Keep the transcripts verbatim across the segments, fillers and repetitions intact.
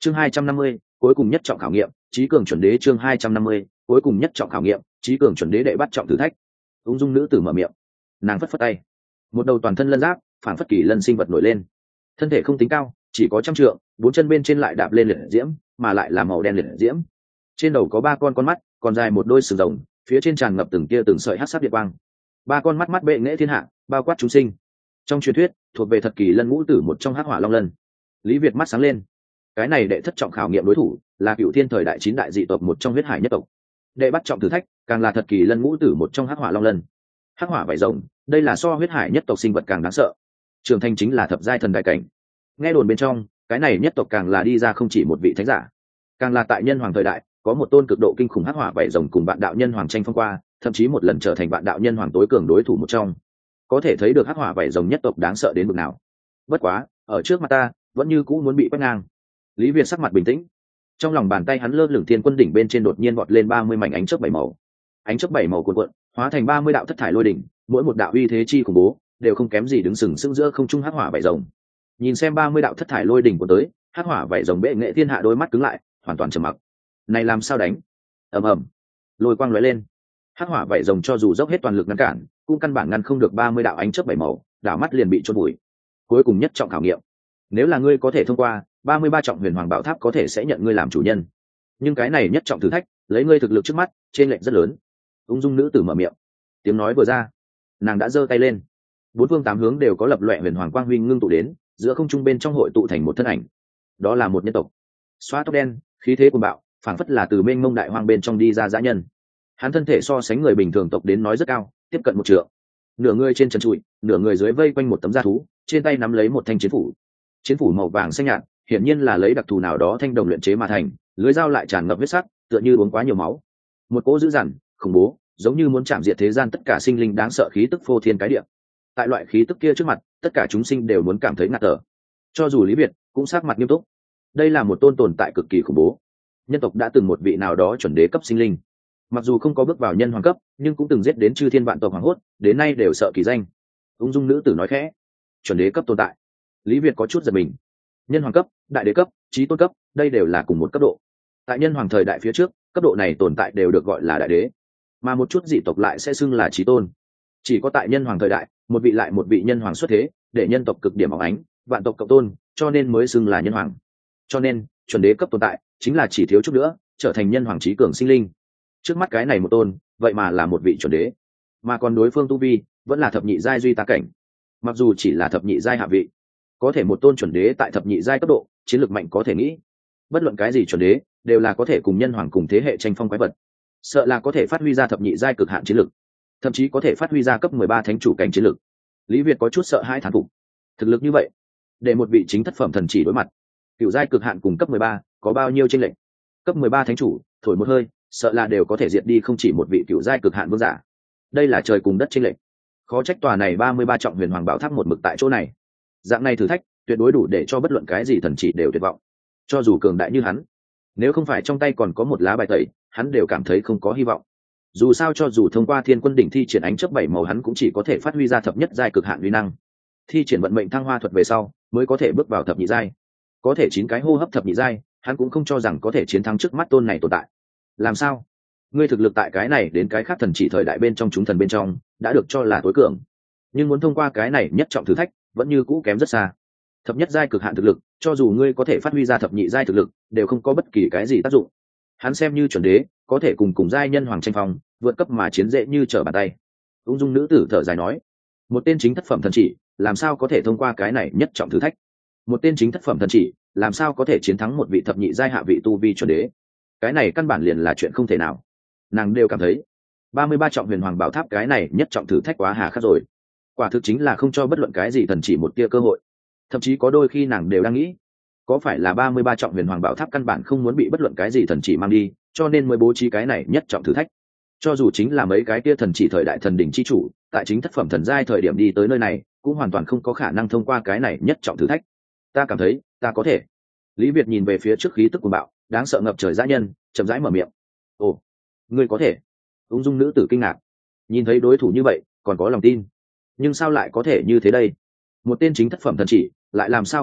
chương hai trăm năm mươi cuối cùng nhất trọng khảo nghiệm trí cường chuẩn đế. chương hai trăm năm mươi cuối cùng nhất trọng khảo nghiệm trí cường chuẩn đế đệ bắt trọng thử thách. Ung dung nữ tử mở miệng, nàng phất phất tay, một đầu toàn thân lân giáp phản phất kỳ lân sinh vật nổi lên, thân thể không tính cao, chỉ có trăm trượng, bốn chân bên trên lại đạp lên liệt diễm, mà lại là màu đen liệt diễm. Trên đầu có ba con con mắt, còn dài một đôi sừng rồng, phía trên tràn ngập từng tia từng sợi hắc sắc điện quang. Ba con mắt mắt bệ nghệ thiên hạ, bao quát chúng sinh. Trong truyền thuyết, thuộc về thật kỳ lân ngũ tử một trong hắc hỏa long lân. Lý Việt mắt sáng lên, cái này đệ thất trọng khảo nghiệm đối thủ là cựu thiên thời đại chín đại dị tộc một trong huyết hải nhất tộc. Đệ bắt trọng thử thách càng là thật kỳ lân ngũ tử một trong hắc hỏa long lân. Hắc hỏa vảy rồng, đây là so huyết hải nhất tộc sinh vật càng đáng sợ. Trường thanh chính là thập giai thần đại cảnh. Nghe đồn bên trong, cái này nhất tộc càng là đi ra không chỉ một vị thánh giả, càng là tại nhân hoàng thời đại có một tôn cực độ kinh khủng hắc hỏa vảy rồng cùng bạn đạo nhân hoàng tranh phong qua, thậm chí một lần trở thành bạn đạo nhân hoàng tối cường đối thủ một trong. Có thể thấy được hắc hỏa vảy rồng nhất tộc đáng sợ đến mức nào. Bất quá, ở trước mặt ta, vẫn như cũ muốn bị quét ngang. Lý Việt sắc mặt bình tĩnh, trong lòng bàn tay hắn lơ lửng thiên quân đỉnh bên trên đột nhiên vọt lên ba mươi mảnh ánh chớp bảy màu. Ánh chớp bảy màu cuộn cuộn, hóa thành ba mươi đạo thất thải lôi đỉnh, mỗi một đạo uy thế chi khủng bố, đều không kém gì đứng sừng sững giữa không trung hắc hỏa vảy rồng. Nhìn xem ba mươi đạo thất thải lôi đỉnh của tới, hắc hỏa vảy rồng bệ nghệ thiên hạ đôi mắt cứng lại, hoàn toàn trầm mặc. Này làm sao đánh? Ầm ầm, lôi quang lóe lên. Hắc hỏa vảy rồng cho dù dốc hết toàn lực ngăn cản, cũng căn bản ngăn không được ba mươi đạo ánh chớp bảy màu, đảo mắt liền bị chôn bụi. Cuối cùng nhất trọng khảo nghiệm, nếu là ngươi có thể thông qua, ba mươi ba trọng huyền hoàng bảo tháp có thể sẽ nhận ngươi làm chủ nhân. Nhưng cái này nhất trọng thử thách, lấy ngươi thực lực trước mắt, trên lệnh rất lớn. Ung dung nữ tử mở miệng, tiếng nói vừa ra, nàng đã giơ tay lên, bốn phương tám hướng đều có lập loè huyền hoàng quang huy ngưng tụ đến, giữa không trung bên trong hội tụ thành một thân ảnh. Đó là một nhân tộc, xóa tóc đen, khí thế cuồng bạo, phảng phất là từ mênh mông đại hoang bên trong đi ra dã nhân. Hắn thân thể so sánh người bình thường tộc đến nói rất cao, tiếp cận một trượng, nửa người trên trần trụi, nửa người dưới vây quanh một tấm da thú, trên tay nắm lấy một thanh chiến phủ. Chiến phủ màu vàng xanh nhạt, hiển nhiên là lấy đặc thù nào đó thanh đồng luyện chế mà thành, lưới dao lại tràn ngập huyết sắc, tựa như uống quá nhiều máu. Một cỗ dữ dằn, khủng bố, giống như muốn chạm diệt thế gian tất cả sinh linh đáng sợ khí tức phô thiên cái địa. Tại loại khí tức kia trước mặt, tất cả chúng sinh đều muốn cảm thấy ngạt thở. Cho dù Lý Việt cũng sắc mặt nghiêm túc. Đây là một tôn tồn tại cực kỳ khủng bố. Nhân tộc đã từng một vị nào đó chuẩn đế cấp sinh linh, mặc dù không có bước vào nhân hoàng cấp, nhưng cũng từng giết đến chư thiên vạn tộc hoàng hốt, đến nay đều sợ kỳ danh. Ung dung nữ tử nói khẽ, chuẩn đế cấp tồn tại. Lý Việt có chút giật mình. Nhân hoàng cấp, đại đế cấp, chí tôn cấp, đây đều là cùng một cấp độ. Tại nhân hoàng thời đại phía trước, cấp độ này tồn tại đều được gọi là đại đế, mà một chút dị tộc lại sẽ xưng là chí tôn. Chỉ có tại nhân hoàng thời đại, một vị lại một vị nhân hoàng xuất thế, để nhân tộc cực điểm óng ánh, vạn tộc cộng tôn, cho nên mới xưng là nhân hoàng. Cho nên, chuẩn đế cấp tồn tại chính là chỉ thiếu chút nữa trở thành nhân hoàng chí cường sinh linh. Trước mắt cái này một tôn, vậy mà là một vị chuẩn đế, mà còn đối phương tu vi vẫn là thập nhị giai duy ta cảnh. Mặc dù chỉ là thập nhị giai hạ vị, có thể một tôn chuẩn đế tại thập nhị giai cấp độ, chiến lược mạnh có thể nghĩ. Bất luận cái gì chuẩn đế đều là có thể cùng nhân hoàng cùng thế hệ tranh phong quái vật, sợ là có thể phát huy ra thập nhị giai cực hạn chiến lược, thậm chí có thể phát huy ra cấp mười ba thánh chủ cảnh chiến lược. Lý Việt có chút sợ hãi thán phục. Thực lực như vậy, để một vị chính thất phẩm thần chỉ đối mặt, cựu giai cực hạn cùng cấp mười ba có bao nhiêu chênh lệch? Cấp mười ba thánh chủ, thổi một hơi, sợ là đều có thể diệt đi không chỉ một vị cựu giai cực hạn vương giả. Đây là trời cùng đất chênh lệch. Khó trách tòa này ba mươi ba trọng huyền hoàng bảo tháp một mực tại chỗ này. Dạng này thử thách, tuyệt đối đủ để cho bất luận cái gì thần chỉ đều tuyệt vọng. Cho dù cường đại như hắn, nếu không phải trong tay còn có một lá bài tẩy, hắn đều cảm thấy không có hy vọng. Dù sao cho dù thông qua thiên quân đỉnh thi triển ánh chớp bảy màu, hắn cũng chỉ có thể phát huy ra thập nhất giai cực hạn uy năng. Thi triển vận mệnh thăng hoa thuật về sau, mới có thể bước vào thập nhị giai. Có thể chín cái hô hấp thập nhị giai, hắn cũng không cho rằng có thể chiến thắng trước mắt tôn này tồn tại. Làm sao? Ngươi thực lực tại cái này đến cái khác thần chỉ thời đại bên trong chúng thần bên trong, đã được cho là tối cường. Nhưng muốn thông qua cái này nhất trọng thử thách, vẫn như cũ kém rất xa. Thập nhất giai cực hạn thực lực, cho dù ngươi có thể phát huy ra thập nhị giai thực lực, đều không có bất kỳ cái gì tác dụng. Hắn xem như chuẩn đế, có thể cùng cùng giai nhân hoàng tranh phong, vượt cấp mà chiến dễ như trở bàn tay. Ung dung nữ tử thở dài nói, một tên chính thất phẩm thần chỉ, làm sao có thể thông qua cái này nhất trọng thử thách? Một tên chính thất phẩm thần chỉ, làm sao có thể chiến thắng một vị thập nhị giai hạ vị tu vi chuẩn đế? Cái này căn bản liền là chuyện không thể nào. Nàng đều cảm thấy, ba mươi ba trọng huyền hoàng bảo tháp cái này nhất trọng thử thách quá hà khắc rồi. Quả thực chính là không cho bất luận cái gì thần chỉ một tia cơ hội. Thậm chí có đôi khi nàng đều đang nghĩ, có phải là ba mươi ba trọng huyền hoàng bảo tháp căn bản không muốn bị bất luận cái gì thần chỉ mang đi, cho nên mới bố trí cái này nhất trọng thử thách. Cho dù chính là mấy cái tia thần chỉ thời đại thần đỉnh chi chủ, tại chính thất phẩm thần giai thời điểm đi tới nơi này, cũng hoàn toàn không có khả năng thông qua cái này nhất trọng thử thách. Ta cảm thấy, ta có thể. Lý Việt nhìn về phía trước khí tức cuồng bạo, đáng sợ ngập trời dã nhân, chậm rãi mở miệng. Ồ, ngươi có thể? Ung dung nữ tử kinh ngạc, nhìn thấy đối thủ như vậy, còn có lòng tin. Nhưng sao lại có thể như thế đây? Một tên chính thất phẩm thần chỉ, lại làm sao cường đại,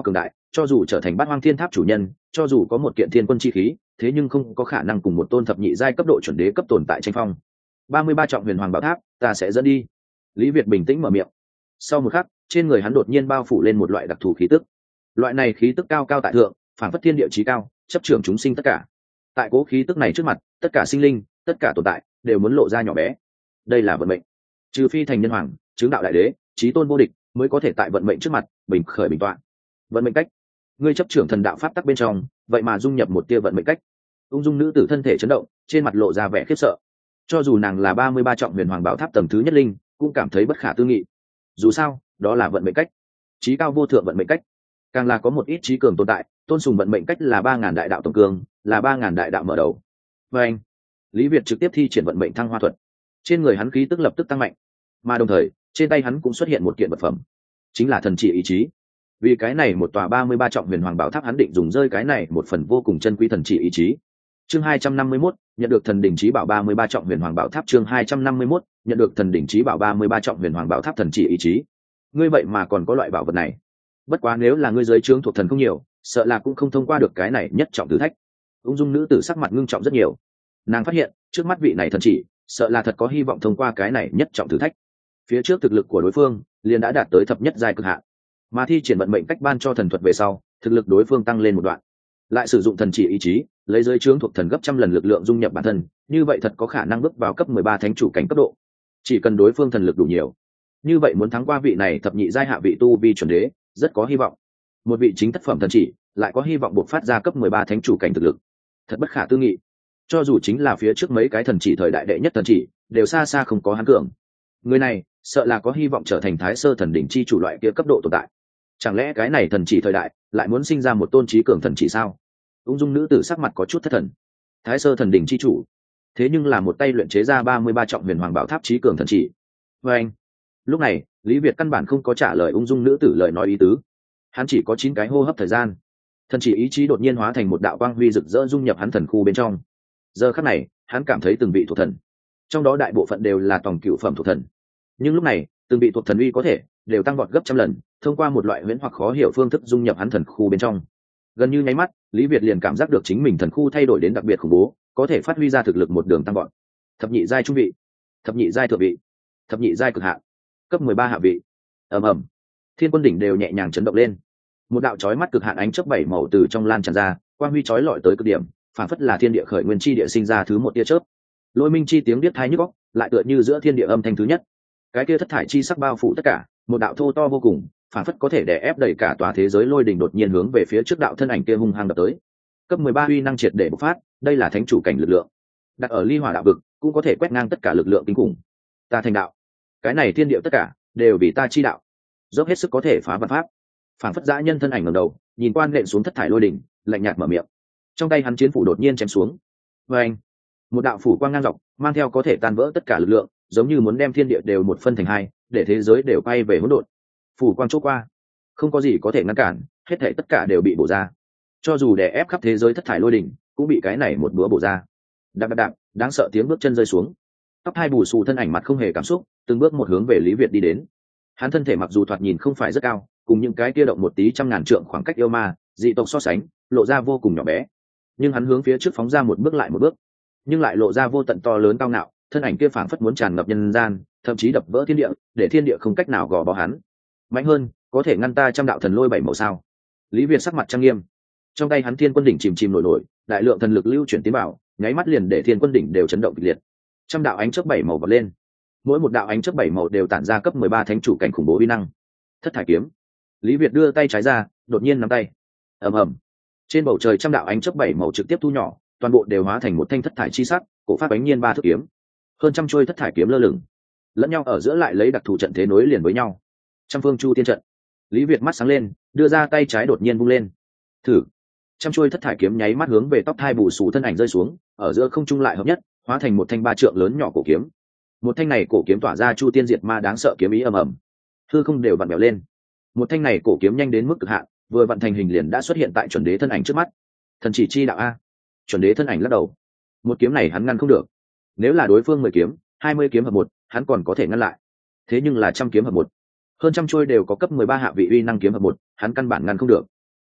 cho dù trở thành bát hoang thiên tháp chủ nhân, cho dù có một kiện thiên quân chi khí, thế nhưng không có khả năng cùng một tôn thập nhị giai cấp độ chuẩn đế cấp tồn tại tranh phong. ba mươi ba trọng huyền hoàng bảo tháp, ta sẽ dẫn đi. Lý Việt bình tĩnh mở miệng. Sau một khắc, trên người hắn đột nhiên bao phủ lên một loại đặc thù khí tức. Loại này khí tức cao cao tại thượng, phản phất thiên địa chí cao, chấp trưởng chúng sinh tất cả. Tại cố khí tức này trước mặt, tất cả sinh linh, tất cả tồn tại đều muốn lộ ra nhỏ bé. Đây là vận mệnh. Trừ phi thành nhân hoàng, chứng đạo đại đế, chí tôn vô địch, mới có thể tại vận mệnh trước mặt bình khởi bình tọa. Vận mệnh cách, ngươi chấp trưởng thần đạo pháp tắc bên trong, vậy mà dung nhập một tia vận mệnh cách. Ung dung nữ tử thân thể chấn động, trên mặt lộ ra vẻ khiếp sợ. Cho dù nàng là ba mươi ba trọng huyền hoàng bảo tháp tầng thứ nhất linh, cũng cảm thấy bất khả tư nghị. Dù sao, đó là vận mệnh cách, chí cao vô thượng vận mệnh cách. Càng là có một ít chí cường tồn tại, tôn sùng vận mệnh cách là ba ngàn đại đạo tổng cường, là ba ngàn đại đạo mở đầu. Và anh, Lý Việt trực tiếp thi triển vận mệnh thăng hoa thuật. Trên người hắn khí tức lập tức tăng mạnh, mà đồng thời, trên tay hắn cũng xuất hiện một kiện vật phẩm, chính là thần chỉ ý chí. Vì cái này một tòa ba mươi ba trọng huyền hoàng bảo tháp hắn định dùng rơi cái này một phần vô cùng chân quý thần chỉ ý chí. Chương hai trăm năm mươi mốt, nhận được thần đỉnh chí bảo ba mươi ba trọng huyền hoàng bảo tháp. Chương hai trăm năm mươi mốt, nhận được thần đỉnh chí bảo ba mươi ba trọng huyền hoàng bảo tháp thần chỉ ý chí. Ngươi vậy mà còn có loại bảo vật này. Bất quá nếu là ngươi giới trướng thuộc thần không nhiều, sợ là cũng không thông qua được cái này nhất trọng thử thách. Ung dung nữ tử sắc mặt ngưng trọng rất nhiều. Nàng phát hiện, trước mắt vị này thần chỉ, sợ là thật có hy vọng thông qua cái này nhất trọng thử thách. Phía trước thực lực của đối phương liền đã đạt tới thập nhất giai cực hạn, mà thi triển vận mệnh cách ban cho thần thuật về sau, thực lực đối phương tăng lên một đoạn. Lại sử dụng thần chỉ ý chí, lấy giới trướng thuộc thần gấp trăm lần lực lượng dung nhập bản thân, như vậy thật có khả năng bước vào cấp mười ba thánh chủ cảnh cấp độ. Chỉ cần đối phương thần lực đủ nhiều, như vậy muốn thắng qua vị này thập nhị giai hạ vị tu vi chuẩn đế, rất có hy vọng. Một vị chính thất phẩm thần chỉ, lại có hy vọng buộc phát ra cấp mười ba thánh chủ cảnh thực lực. Thật bất khả tư nghị. Cho dù chính là phía trước mấy cái thần chỉ thời đại đệ nhất thần chỉ, đều xa xa không có hắn cường. Người này, sợ là có hy vọng trở thành thái sơ thần đỉnh chi chủ loại kia cấp độ tồn tại. Chẳng lẽ cái này thần chỉ thời đại lại muốn sinh ra một tôn trí cường thần chỉ sao? Ung dung nữ tử sắc mặt có chút thất thần. Thái sơ thần đỉnh chi chủ, thế nhưng là một tay luyện chế ra ba mươi ba trọng huyền hoàng bảo tháp trí cường thần chỉ. Và anh, lúc này Lý Việt căn bản không có trả lời ung dung nữ tử lời nói ý tứ. Hắn chỉ có chín cái hô hấp thời gian, thần chỉ ý chí đột nhiên hóa thành một đạo quang huy rực rỡ dung nhập hắn thần khu bên trong. Giờ khắc này, hắn cảm thấy từng vị thuộc thần, trong đó đại bộ phận đều là tòng cựu phẩm thuộc thần. Nhưng lúc này, từng vị thuộc thần uy có thể đều tăng vọt gấp trăm lần, thông qua một loại huyễn hoặc khó hiểu phương thức dung nhập hắn thần khu bên trong. Gần như nháy mắt, Lý Việt liền cảm giác được chính mình thần khu thay đổi đến đặc biệt khủng bố, có thể phát huy ra thực lực một đường tăng vọt. Thập nhị giai trung vị, thập nhị giai thượng vị, thập nhị giai cực hạn, cấp mười ba hạ vị. Ầm ầm, thiên quân đỉnh đều nhẹ nhàng chấn động lên. Một đạo chói mắt cực hạn ánh chớp bảy màu từ trong lan tràn ra, quang huy chói lọi tới cực điểm, phản phất là thiên địa khởi nguyên chi địa sinh ra thứ một tia chớp. Lôi minh chi tiếng điếc tai nhức óc, lại tựa như giữa thiên địa âm thanh thứ nhất. Cái kia thất thải chi sắc bao phủ tất cả, một đạo thô to vô cùng, phản phất có thể đè ép đẩy cả tòa thế giới lôi đình đột nhiên hướng về phía trước đạo thân ảnh kia hung hăng đập tới. Cấp mười ba uy năng triệt để bộc phát, đây là thánh chủ cảnh lực lượng. Đặt ở ly hỏa đạo vực, cũng có thể quét ngang tất cả lực lượng kinh khủng. Ta thành đạo, cái này thiên địa tất cả đều vì ta chi đạo, dốc hết sức có thể phá vạn pháp. Phản phất dã nhân thân ảnh ngẩng đầu, nhìn quan nện xuống thất thải lôi đỉnh, lạnh nhạt mở miệng. Trong tay hắn chiến phủ đột nhiên chém xuống. Và anh, một đạo phủ quang ngang dọc, mang theo có thể tan vỡ tất cả lực lượng, giống như muốn đem thiên địa đều một phân thành hai, để thế giới đều quay về hỗn độn. Phủ quang chốt qua, không có gì có thể ngăn cản, hết thảy tất cả đều bị bổ ra. Cho dù đè ép khắp thế giới thất thải lôi đỉnh, cũng bị cái này một búa bổ ra. Đạp đạp đạp, đáng sợ tiếng bước chân rơi xuống. Tóc hai bù xù thân ảnh mặt không hề cảm xúc, từng bước một hướng về Lý Việt đi đến. Hắn thân thể mặc dù thoạt nhìn không phải rất cao, cùng những cái kia động một tí trăm ngàn trượng khoảng cách yêu ma dị tộc so sánh, lộ ra vô cùng nhỏ bé. Nhưng hắn hướng phía trước phóng ra một bước lại một bước, nhưng lại lộ ra vô tận to lớn cao ngạo, thân ảnh kia phảng phất muốn tràn ngập nhân gian, thậm chí đập vỡ thiên địa, để thiên địa không cách nào gò bó hắn. Mạnh hơn, có thể ngăn ta trăm đạo thần lôi bảy màu sao? Lý Việt sắc mặt trang nghiêm, trong tay hắn thiên quân đỉnh chìm chìm nổi nổi, đại lượng thần lực lưu chuyển tiến vào, nháy mắt liền để thiên quân đỉnh đều chấn động kịch liệt. Trăm đạo ánh chớp bảy màu bật lên, mỗi một đạo ánh chớp bảy màu đều tản ra cấp mười ba thánh chủ cảnh khủng bố uy năng. Thất thải kiếm. Lý Việt đưa tay trái ra, đột nhiên nắm tay. Ầm ầm. Trên bầu trời trăm đạo ánh chớp bảy màu trực tiếp thu nhỏ, toàn bộ đều hóa thành một thanh thất thải chi sắc, cổ phát bánh nhiên ba thước kiếm. Hơn trăm chuôi thất thải kiếm lơ lửng, lẫn nhau ở giữa lại lấy đặc thù trận thế nối liền với nhau. Trăm phương chu tiên trận. Lý Việt mắt sáng lên, đưa ra tay trái đột nhiên vung lên. Thử. Trăm chuôi thất thải kiếm nháy mắt hướng về tóc hai bù xù thân ảnh rơi xuống, ở giữa không trung lại hợp nhất, hóa thành một thanh ba trượng lớn nhỏ cổ kiếm. Một thanh này cổ kiếm tỏa ra chu tiên diệt ma đáng sợ kiếm ý ầm ầm, hư không đều vặn bèo lên. Một thanh này cổ kiếm nhanh đến mức cực hạn, vừa vận thành hình liền đã xuất hiện tại chuẩn đế thân ảnh trước mắt. Thần chỉ chi đạo a. Chuẩn đế thân ảnh lắc đầu. Một kiếm này hắn ngăn không được. Nếu là đối phương mười kiếm, hai mươi kiếm hợp một, hắn còn có thể ngăn lại. Thế nhưng là trăm kiếm hợp một, hơn trăm trôi đều có cấp mười ba hạ vị uy năng kiếm hợp một, hắn căn bản ngăn không được.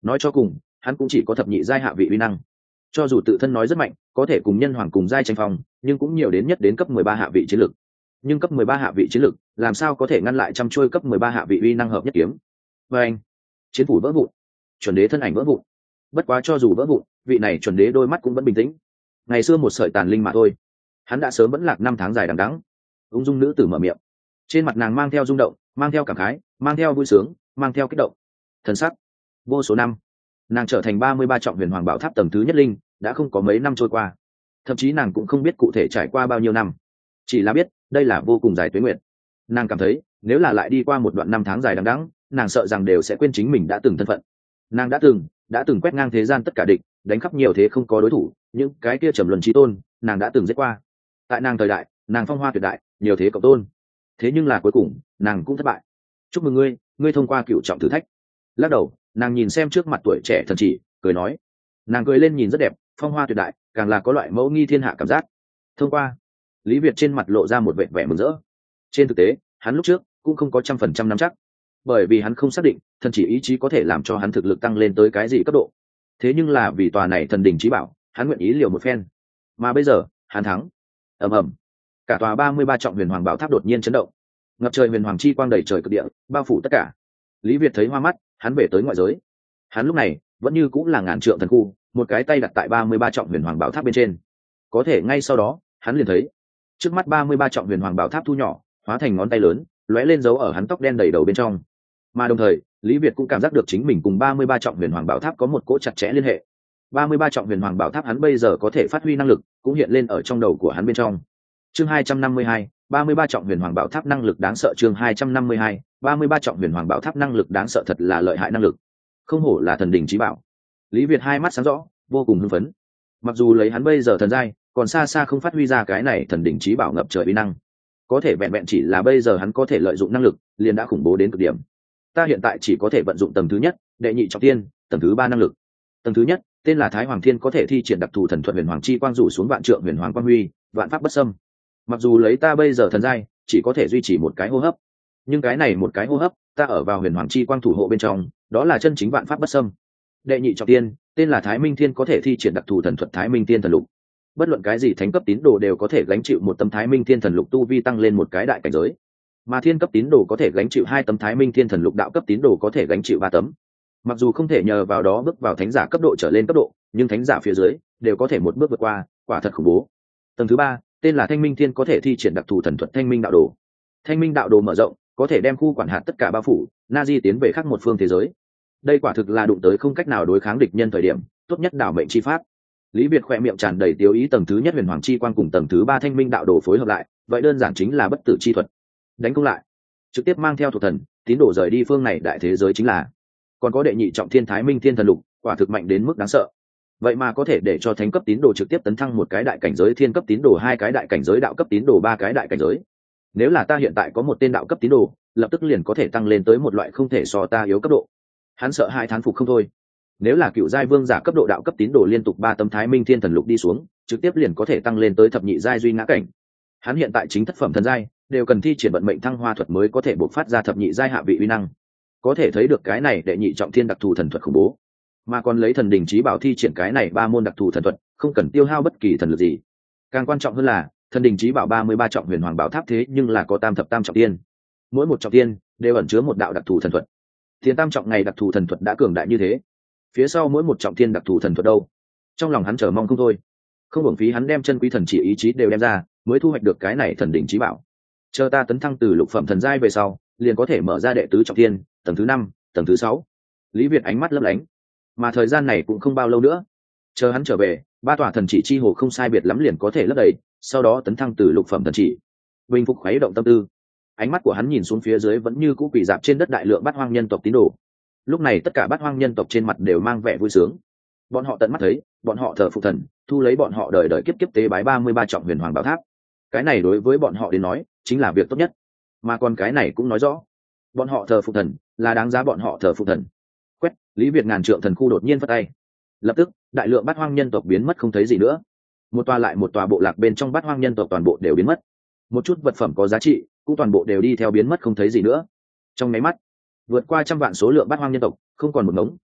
nói cho cùng hắn cũng chỉ có thập nhị giai hạ vị uy năng, cho dù tự thân nói rất mạnh có thể cùng nhân hoàng cùng giai tranh phong, nhưng cũng nhiều đến nhất đến cấp mười ba hạ vị chiến lực. Nhưng cấp mười ba hạ vị chiến lực làm sao có thể ngăn lại trăm chuôi cấp mười ba hạ vị uy năng hợp nhất kiếm. Và anh chiến phủ vỡ vụn, chuẩn đế thân ảnh vỡ vụn. Bất quá cho dù vỡ vụn, vị này chuẩn đế đôi mắt cũng vẫn bình tĩnh. Ngày xưa một sợi tàn linh mà thôi, hắn đã sớm vẫn lạc năm tháng dài đằng đẵng. Ung dung nữ tử mở miệng, trên mặt nàng mang theo rung động, mang theo cảm khái, mang theo vui sướng, mang theo kích động. Thần sắc vô số năm, nàng trở thành ba mươi ba trọng huyền hoàng bảo tháp tầng thứ nhất linh, đã không có mấy năm trôi qua, thậm chí nàng cũng không biết cụ thể trải qua bao nhiêu năm, chỉ là biết đây là vô cùng dài tuế nguyệt. Nàng cảm thấy nếu là lại đi qua một đoạn năm tháng dài đằng đẵng, nàng sợ rằng đều sẽ quên chính mình đã từng thân phận. Nàng đã từng đã từng quét ngang thế gian tất cả địch, đánh khắp nhiều thế không có đối thủ, những cái kia trầm luân chí tôn nàng đã từng giết qua. Tại nàng thời đại, nàng phong hoa tuyệt đại, nhiều thế cộng tôn. Thế nhưng là cuối cùng nàng cũng thất bại. Chúc mừng ngươi, ngươi thông qua cựu trọng thử thách. Lắc đầu, nàng nhìn xem trước mặt tuổi trẻ thần chỉ, cười nói. Nàng cười lên nhìn rất đẹp, phong hoa tuyệt đại, càng là có loại mẫu nghi thiên hạ cảm giác. Thông qua. Lý Việt trên mặt lộ ra một vẻ vẻ mừng rỡ. Trên thực tế hắn lúc trước cũng không có trăm phần trăm nắm chắc, bởi vì hắn không xác định thần chỉ ý chí có thể làm cho hắn thực lực tăng lên tới cái gì cấp độ. Thế nhưng là vì tòa này thần đình chí bảo, hắn nguyện ý liều một phen. Mà bây giờ hắn thắng. Ầm ầm, cả tòa ba mươi ba trọng huyền hoàng bảo tháp đột nhiên chấn động, ngập trời huyền hoàng chi quang đầy trời cực địa, bao phủ tất cả. Lý Việt thấy hoa mắt, hắn về tới ngoại giới. Hắn lúc này vẫn như cũng là ngàn trượng thần khu, một cái tay đặt tại ba mươi ba trọng huyền hoàng bảo tháp bên trên. Có thể ngay sau đó hắn liền thấy trước mắt ba mươi ba trọng huyền hoàng bảo tháp thu nhỏ, hóa thành ngón tay lớn, lóe lên dấu ở hắn tóc đen đầy đầu bên trong. Mà đồng thời Lý Việt cũng cảm giác được chính mình cùng ba mươi ba trọng huyền hoàng bảo tháp có một cỗ chặt chẽ liên hệ. ba mươi ba trọng huyền hoàng bảo tháp hắn bây giờ có thể phát huy năng lực cũng hiện lên ở trong đầu của hắn bên trong. Chương hai trăm năm mươi hai, ba mươi ba trọng huyền hoàng bảo tháp năng lực đáng sợ. Chương hai trăm năm mươi hai, ba mươi ba trọng huyền hoàng bảo tháp năng lực đáng sợ, thật là lợi hại năng lực. Không hổ là thần đình chí bảo. Lý Việt hai mắt sáng rõ, vô cùng hưng phấn. Mặc dù lấy hắn bây giờ thần giai, còn xa xa không phát huy ra cái này thần đình chí bảo ngập trời uy năng. Có thể vẹn vẹn chỉ là bây giờ hắn có thể lợi dụng năng lực, liền đã khủng bố đến cực điểm. Ta hiện tại chỉ có thể vận dụng tầng thứ nhất, đệ nhị trọng thiên, tầng thứ ba năng lực. Tầng thứ nhất tên là Thái Hoàng Thiên, có thể thi triển đặc thù thần thuật huyền hoàng chi quang rủ xuống vạn trượng huyền hoàng quang huy, vạn pháp bất xâm. Mặc dù lấy ta bây giờ thần giai, chỉ có thể duy trì một cái hô hấp, nhưng cái này một cái hô hấp, ta ở vào huyền hoàng chi quang thủ hộ bên trong, đó là chân chính vạn pháp bất xâm. Đệ nhị trọng thiên tên là Thái Minh Thiên, có thể thi triển đặc thù thần thuật Thái Minh Thiên thần lục. Bất luận cái gì thánh cấp tín đồ đều có thể gánh chịu một tấm Thái Minh Thiên thần lục tu vi tăng lên một cái đại cảnh giới. Mà thiên cấp tín đồ có thể gánh chịu hai tấm Thái Minh Thiên thần lục, đạo cấp tín đồ có thể gánh chịu ba tấm. Mặc dù không thể nhờ vào đó bước vào thánh giả cấp độ trở lên cấp độ, nhưng thánh giả phía dưới đều có thể một bước vượt qua, quả thật khủng bố. Tầng thứ ba tên là Thanh Minh Thiên, có thể thi triển đặc thù thần thuật Thanh Minh đạo đồ. Thanh Minh đạo đồ mở rộng, có thể đem khu quản hạt tất cả bao phủ, na di tiến về khác một phương thế giới. Đây quả thực là đụng tới không cách nào đối kháng địch nhân thời điểm tốt nhất đảo mệnh chi pháp. Lý Việt khỏe miệng tràn đầy tiêu ý, tầng thứ nhất huyền hoàng chi quang cùng tầng thứ ba Thanh Minh đạo đồ phối hợp lại, vậy đơn giản chính là bất tử chi thuật. Đánh công lại, trực tiếp mang theo thuộc thần tín đồ rời đi phương này đại thế giới chính là. Còn có đệ nhị trọng thiên Thái Minh Thiên thần lục, quả thực mạnh đến mức đáng sợ. Vậy mà có thể để cho thánh cấp tín đồ trực tiếp tấn thăng một cái đại cảnh giới, thiên cấp tín đồ hai cái đại cảnh giới, đạo cấp tín đồ ba cái đại cảnh giới. Nếu là ta hiện tại có một tên đạo cấp tín đồ, lập tức liền có thể tăng lên tới một loại không thể so ta yếu cấp độ. Hắn sợ hai thán phục không thôi. Nếu là cựu giai vương giả cấp độ đạo cấp tín đồ liên tục ba tấm Thái Minh Thiên thần lục đi xuống, trực tiếp liền có thể tăng lên tới thập nhị giai duy ngã cảnh. Hắn hiện tại chính thất phẩm thần giai, đều cần thi triển vận mệnh thăng hoa thuật mới có thể bộc phát ra thập nhị giai hạ vị uy năng. Có thể thấy được cái này đệ nhị trọng thiên đặc thù thần thuật khủng bố. Mà còn lấy thần đình chí bảo thi triển cái này ba môn đặc thù thần thuật, không cần tiêu hao bất kỳ thần lực gì. Càng quan trọng hơn là thần đình chí bảo ba mươi ba trọng huyền hoàng bảo tháp thế nhưng là có tam thập tam trọng tiên, mỗi một trọng tiên đều ẩn chứa một đạo đặc thù thần thuật. Tiền tam trọng ngày đặc thù thần thuật đã cường đại như thế, phía sau mỗi một trọng tiên đặc thù thần thuật đâu? Trong lòng hắn chờ mong không thôi. Không uổng phí hắn đem chân quý thần chỉ ý chí đều đem ra, mới thu hoạch được cái này thần đình chí bảo. Chờ ta tấn thăng từ lục phẩm thần giai về sau, liền có thể mở ra đệ tứ trọng tiên, tầng thứ năm, tầng thứ sáu. Lý Việt ánh mắt lấp lánh. Mà thời gian này cũng không bao lâu nữa. Chờ hắn trở về, ba tòa thần chỉ chi hồ không sai biệt lắm liền có thể lấp đầy, sau đó tấn thăng từ lục phẩm thần chỉ. Bình phục khuấy động tâm tư, ánh mắt của hắn nhìn xuống phía dưới vẫn như cũ quỳ dạp trên đất đại lượng bát hoang nhân tộc tín đồ. Lúc này tất cả bát hoang nhân tộc trên mặt đều mang vẻ vui sướng. Bọn họ tận mắt thấy, bọn họ thờ phụ thần, thu lấy bọn họ đời đời kiếp kiếp tế bái ba mươi ba trọng huyền hoàng bảo tháp. Cái này đối với bọn họ đến nói, chính là việc tốt nhất. Mà còn cái này cũng nói rõ, bọn họ thờ phụ thần là đáng giá bọn họ thờ phụ thần. Quét, Lý Việt ngàn trượng thần khu đột nhiên vất tay. Lập tức, đại lượng bát hoang nhân tộc biến mất không thấy gì nữa. Một tòa lại một tòa bộ lạc bên trong bát hoang nhân tộc toàn bộ đều biến mất. Một chút vật phẩm có giá trị cũng toàn bộ đều đi theo biến mất không thấy gì nữa. Trong mấy mắt, vượt qua trăm vạn số lượng bát hoang nhân tộc không còn một ngống,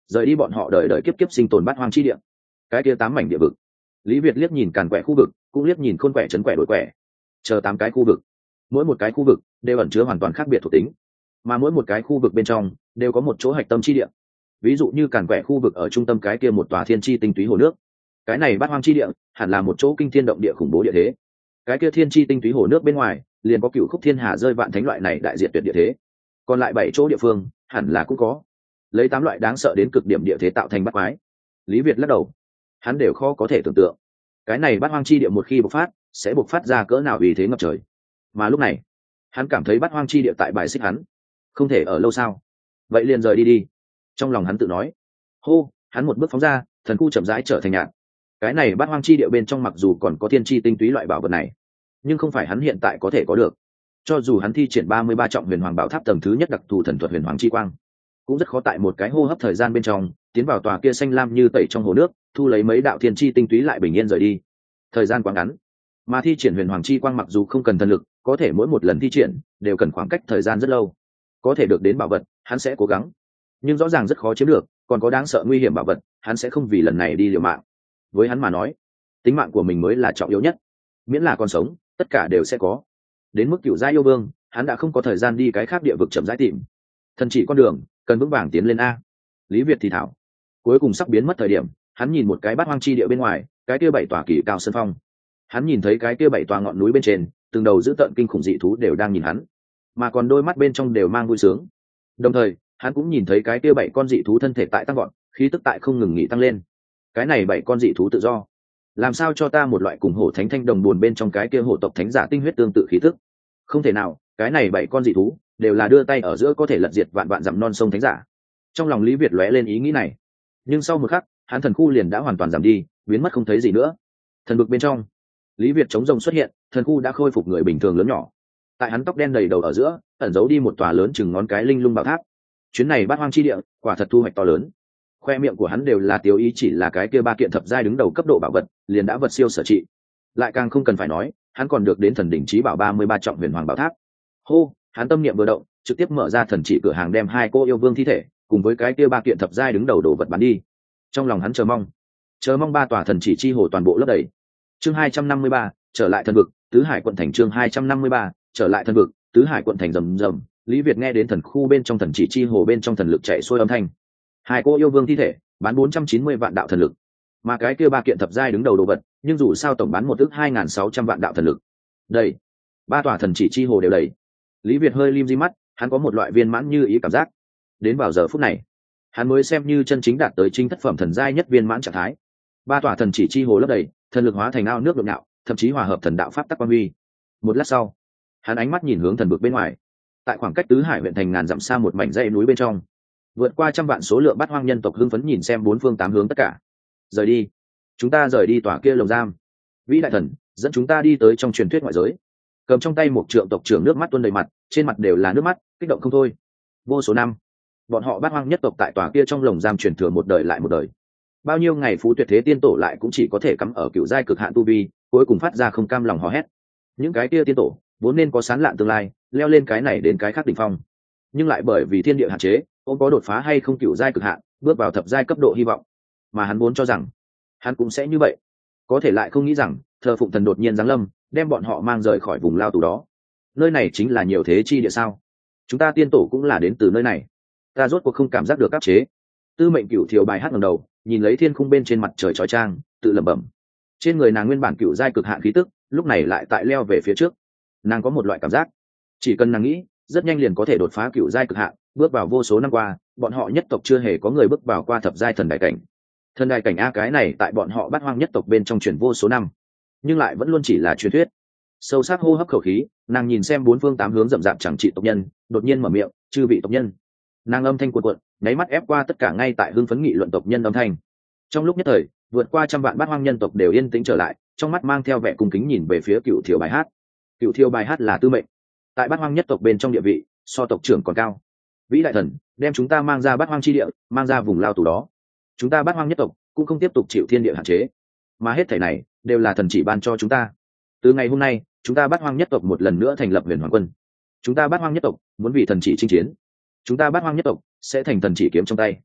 rời đi bọn họ đời đời kiếp kiếp sinh tồn bát hoang chi địa. Cái kia tám mảnh địa vực, Lý Việt liếc nhìn càn quẻ khu vực, cũng liếc nhìn khôn quẻ chấn quẻ đổi quẻ, chờ tám cái khu vực, mỗi một cái khu vực đều ẩn chứa hoàn toàn khác biệt thuộc tính, mà mỗi một cái khu vực bên trong đều có một chỗ hạch tâm chi địa. Ví dụ như càn quẻ khu vực ở trung tâm cái kia một tòa thiên chi tinh túy hồ nước, cái này bát hoang chi địa hẳn là một chỗ kinh thiên động địa khủng bố địa thế. Cái kia thiên chi tinh túy hồ nước bên ngoài liền có cựu khúc thiên hà rơi vạn thánh loại này đại diện tuyệt địa thế. Còn lại bảy chỗ địa phương hẳn là cũng có lấy tám loại đáng sợ đến cực điểm địa thế tạo thành bát quái. Lý Việt lắc đầu, hắn đều khó có thể tưởng tượng cái này bát hoang chi địa một khi bộc phát sẽ bộc phát ra cỡ nào uy thế ngập trời. Mà lúc này hắn cảm thấy bát hoang chi địa tại bài xích hắn, không thể ở lâu sao, vậy liền rời đi đi. Trong lòng hắn tự nói. Hô, hắn một bước phóng ra, thần khu chậm rãi trở thành nhạt. Cái này bát hoang chi địa bên trong mặc dù còn có thiên chi tinh túy loại bảo vật này, nhưng không phải hắn hiện tại có thể có được. Cho dù hắn thi triển ba mươi ba trọng huyền hoàng bảo tháp tầng thứ nhất đặc thù thần thuật huyền hoàng chi quang, cũng rất khó tại một cái hô hấp thời gian bên trong tiến vào tòa kia xanh lam như tẩy trong hồ nước, thu lấy mấy đạo thiên chi tinh túy lại bình yên rời đi. Thời gian quá ngắn, mà thi triển huyền hoàng chi quang mặc dù không cần thần lực, có thể mỗi một lần thi triển đều cần khoảng cách thời gian rất lâu. Có thể được đến bảo vật, hắn sẽ cố gắng, nhưng rõ ràng rất khó chiếm được, còn có đáng sợ nguy hiểm bảo vật, hắn sẽ không vì lần này đi liều mạng. Với hắn mà nói, tính mạng của mình mới là trọng yếu nhất, miễn là còn sống, tất cả đều sẽ có. Đến mức cựu gia yêu vương, hắn đã không có thời gian đi cái khác địa vực chậm rãi tìm. Thần chỉ con đường, cần vững vàng tiến lên a. Lý Việt thì thảo. Cuối cùng sắp biến mất thời điểm, hắn nhìn một cái bát hoang chi địa bên ngoài, cái kia bảy tòa kỳ cao sơn phong. Hắn nhìn thấy cái kia bảy tòa ngọn núi bên trên, từng đầu dữ tợn kinh khủng dị thú đều đang nhìn hắn, mà còn đôi mắt bên trong đều mang vui sướng. Đồng thời, hắn cũng nhìn thấy cái kia bảy con dị thú thân thể tại tăng gọn, khí tức tại không ngừng nghỉ tăng lên. Cái này bảy con dị thú tự do, làm sao cho ta một loại cùng hổ thánh thanh đồng buồn bên trong cái kia hổ tộc thánh giả tinh huyết tương tự khí tức? Không thể nào, cái này bảy con dị thú đều là đưa tay ở giữa có thể lật diệt vạn vạn dặm non sông thánh giả. Trong lòng Lý Việt lóe lên ý nghĩ này, nhưng sau một khắc, hắn thần khu liền đã hoàn toàn giảm đi, biến mất không thấy gì nữa. Thần vực bên trong, Lý Việt chống rồng xuất hiện, thần khu đã khôi phục người bình thường lớn nhỏ. Tại hắn tóc đen đầy đầu ở giữa, ẩn giấu đi một tòa lớn chừng ngón cái linh lung bảo tháp. Chuyến này bát hoang chi địa, quả thật thu hoạch to lớn. Khoe miệng của hắn đều là tiêu ý, chỉ là cái kia ba kiện thập giai đứng đầu cấp độ bảo vật, liền đã vật siêu sở trị. Lại càng không cần phải nói, hắn còn được đến thần đỉnh chí bảo ba mươi ba trọng huyền hoàng bảo tháp. Hô, hắn tâm niệm vừa động, trực tiếp mở ra thần chỉ cửa hàng, đem hai cô yêu vương thi thể cùng với cái kia ba kiện thập giai đứng đầu đồ vật bán đi. Trong lòng hắn chờ mong, chờ mong ba tòa thần chỉ chi hồ toàn bộ lấp đầy. Chương hai trăm năm mươi ba, trở lại thần vực, tứ hải quận thành. Chương hai trăm năm mươi ba, trở lại thần vực, tứ hải quận thành. Rầm rầm, Lý Việt nghe đến thần khu bên trong thần chỉ chi hồ bên trong thần lực chạy xuôi âm thanh. Hai cô yêu vương thi thể bán bốn trăm chín mươi vạn đạo thần lực, mà cái kia ba kiện thập giai đứng đầu đồ vật, nhưng dù sao tổng bán một ức hai nghìn sáu trăm vạn đạo thần lực. Đây, ba tòa thần chỉ chi hồ đều đầy. Lý Việt hơi lim di mắt, hắn có một loại viên mãn như ý cảm giác. Đến vào giờ phút này, hắn mới xem như chân chính đạt tới chính thất phẩm thần giai nhất viên mãn trạng thái. Ba tòa thần chỉ chi hồ lấp đầy, thần lực hóa thành ao nước nhộn nhạo, thậm chí hòa hợp thần đạo pháp tắc quan huy. Một lát sau, hắn ánh mắt nhìn hướng thần vực bên ngoài. Tại khoảng cách tứ hải huyện thành ngàn dặm xa một mảnh dãy núi bên trong, vượt qua trăm vạn số lượng bát hoang nhân tộc hưng phấn nhìn xem bốn phương tám hướng tất cả. Rời đi, chúng ta rời đi tòa kia lồng giam. Vĩ đại thần dẫn chúng ta đi tới trong truyền thuyết ngoại giới. Cầm trong tay một trượng tộc trưởng nước mắt tuôn đầy mặt, trên mặt đều là nước mắt, kích động không thôi. Vô số năm, bọn họ bát hoang nhất tộc tại tòa kia trong lồng giam truyền thừa một đời lại một đời. Bao nhiêu ngày phú tuyệt thế tiên tổ lại cũng chỉ có thể cắm ở cựu giai cực hạn tu vi, cuối cùng phát ra không cam lòng hò hét. Những cái kia tiên tổ vốn nên có sán lạn tương lai, leo lên cái này đến cái khác đỉnh phong, nhưng lại bởi vì thiên địa hạn chế, ông có đột phá hay không cựu giai cực hạn, bước vào thập giai cấp độ hy vọng. Mà hắn vốn cho rằng hắn cũng sẽ như vậy, có thể lại không nghĩ rằng thờ phụng thần đột nhiên giáng lâm, đem bọn họ mang rời khỏi vùng lao tù đó. Nơi này chính là nhiều thế chi địa sao? Chúng ta tiên tổ cũng là đến từ nơi này. Ta rốt cuộc không cảm giác được áp chế. Tư Mệnh Cửu Thiều bài hát ngẩng đầu, nhìn lấy thiên khung bên trên mặt trời chói chang, tự lẩm bẩm. Trên người nàng nguyên bản cựu giai cực hạn khí tức, lúc này lại tại leo về phía trước. Nàng có một loại cảm giác, chỉ cần nàng nghĩ, rất nhanh liền có thể đột phá cựu giai cực hạn, bước vào vô số năm qua, bọn họ nhất tộc chưa hề có người bước vào qua thập giai thần đại cảnh. Thần đại cảnh a, cái này tại bọn họ bát hoang nhất tộc bên trong truyền vô số năm, nhưng lại vẫn luôn chỉ là truyền thuyết. Sâu sắc hô hấp khẩu khí, nàng nhìn xem bốn phương tám hướng rậm rạp chẳng trị tộc nhân, đột nhiên mở miệng, "Chư vị tộc nhân." Nàng âm thanh cuộn cuộn, nháy mắt ép qua tất cả ngay tại hưng phấn nghị luận tộc nhân âm thanh. Trong lúc nhất thời, vượt qua trăm vạn bát hoang nhân tộc đều yên tĩnh trở lại, trong mắt mang theo vẻ cung kính nhìn về phía Cựu Thiều bài hát. Cựu Thiều bài hát là Tư Mệnh, tại bát hoang nhất tộc bên trong địa vị, so tộc trưởng còn cao. Vĩ đại thần, đem chúng ta mang ra bát hoang chi địa, mang ra vùng lao tù đó. Chúng ta bát hoang nhất tộc cũng không tiếp tục chịu thiên địa hạn chế, mà hết thảy này đều là thần chỉ ban cho chúng ta. Từ ngày hôm nay, chúng ta bát hoang nhất tộc một lần nữa thành lập Huyền Hoàng quân. Chúng ta bát hoang nhất tộc muốn vì thần chỉ chinh chiến. Chúng ta bát hoang nhất tộc sẽ thành thần chỉ kiếm trong tay.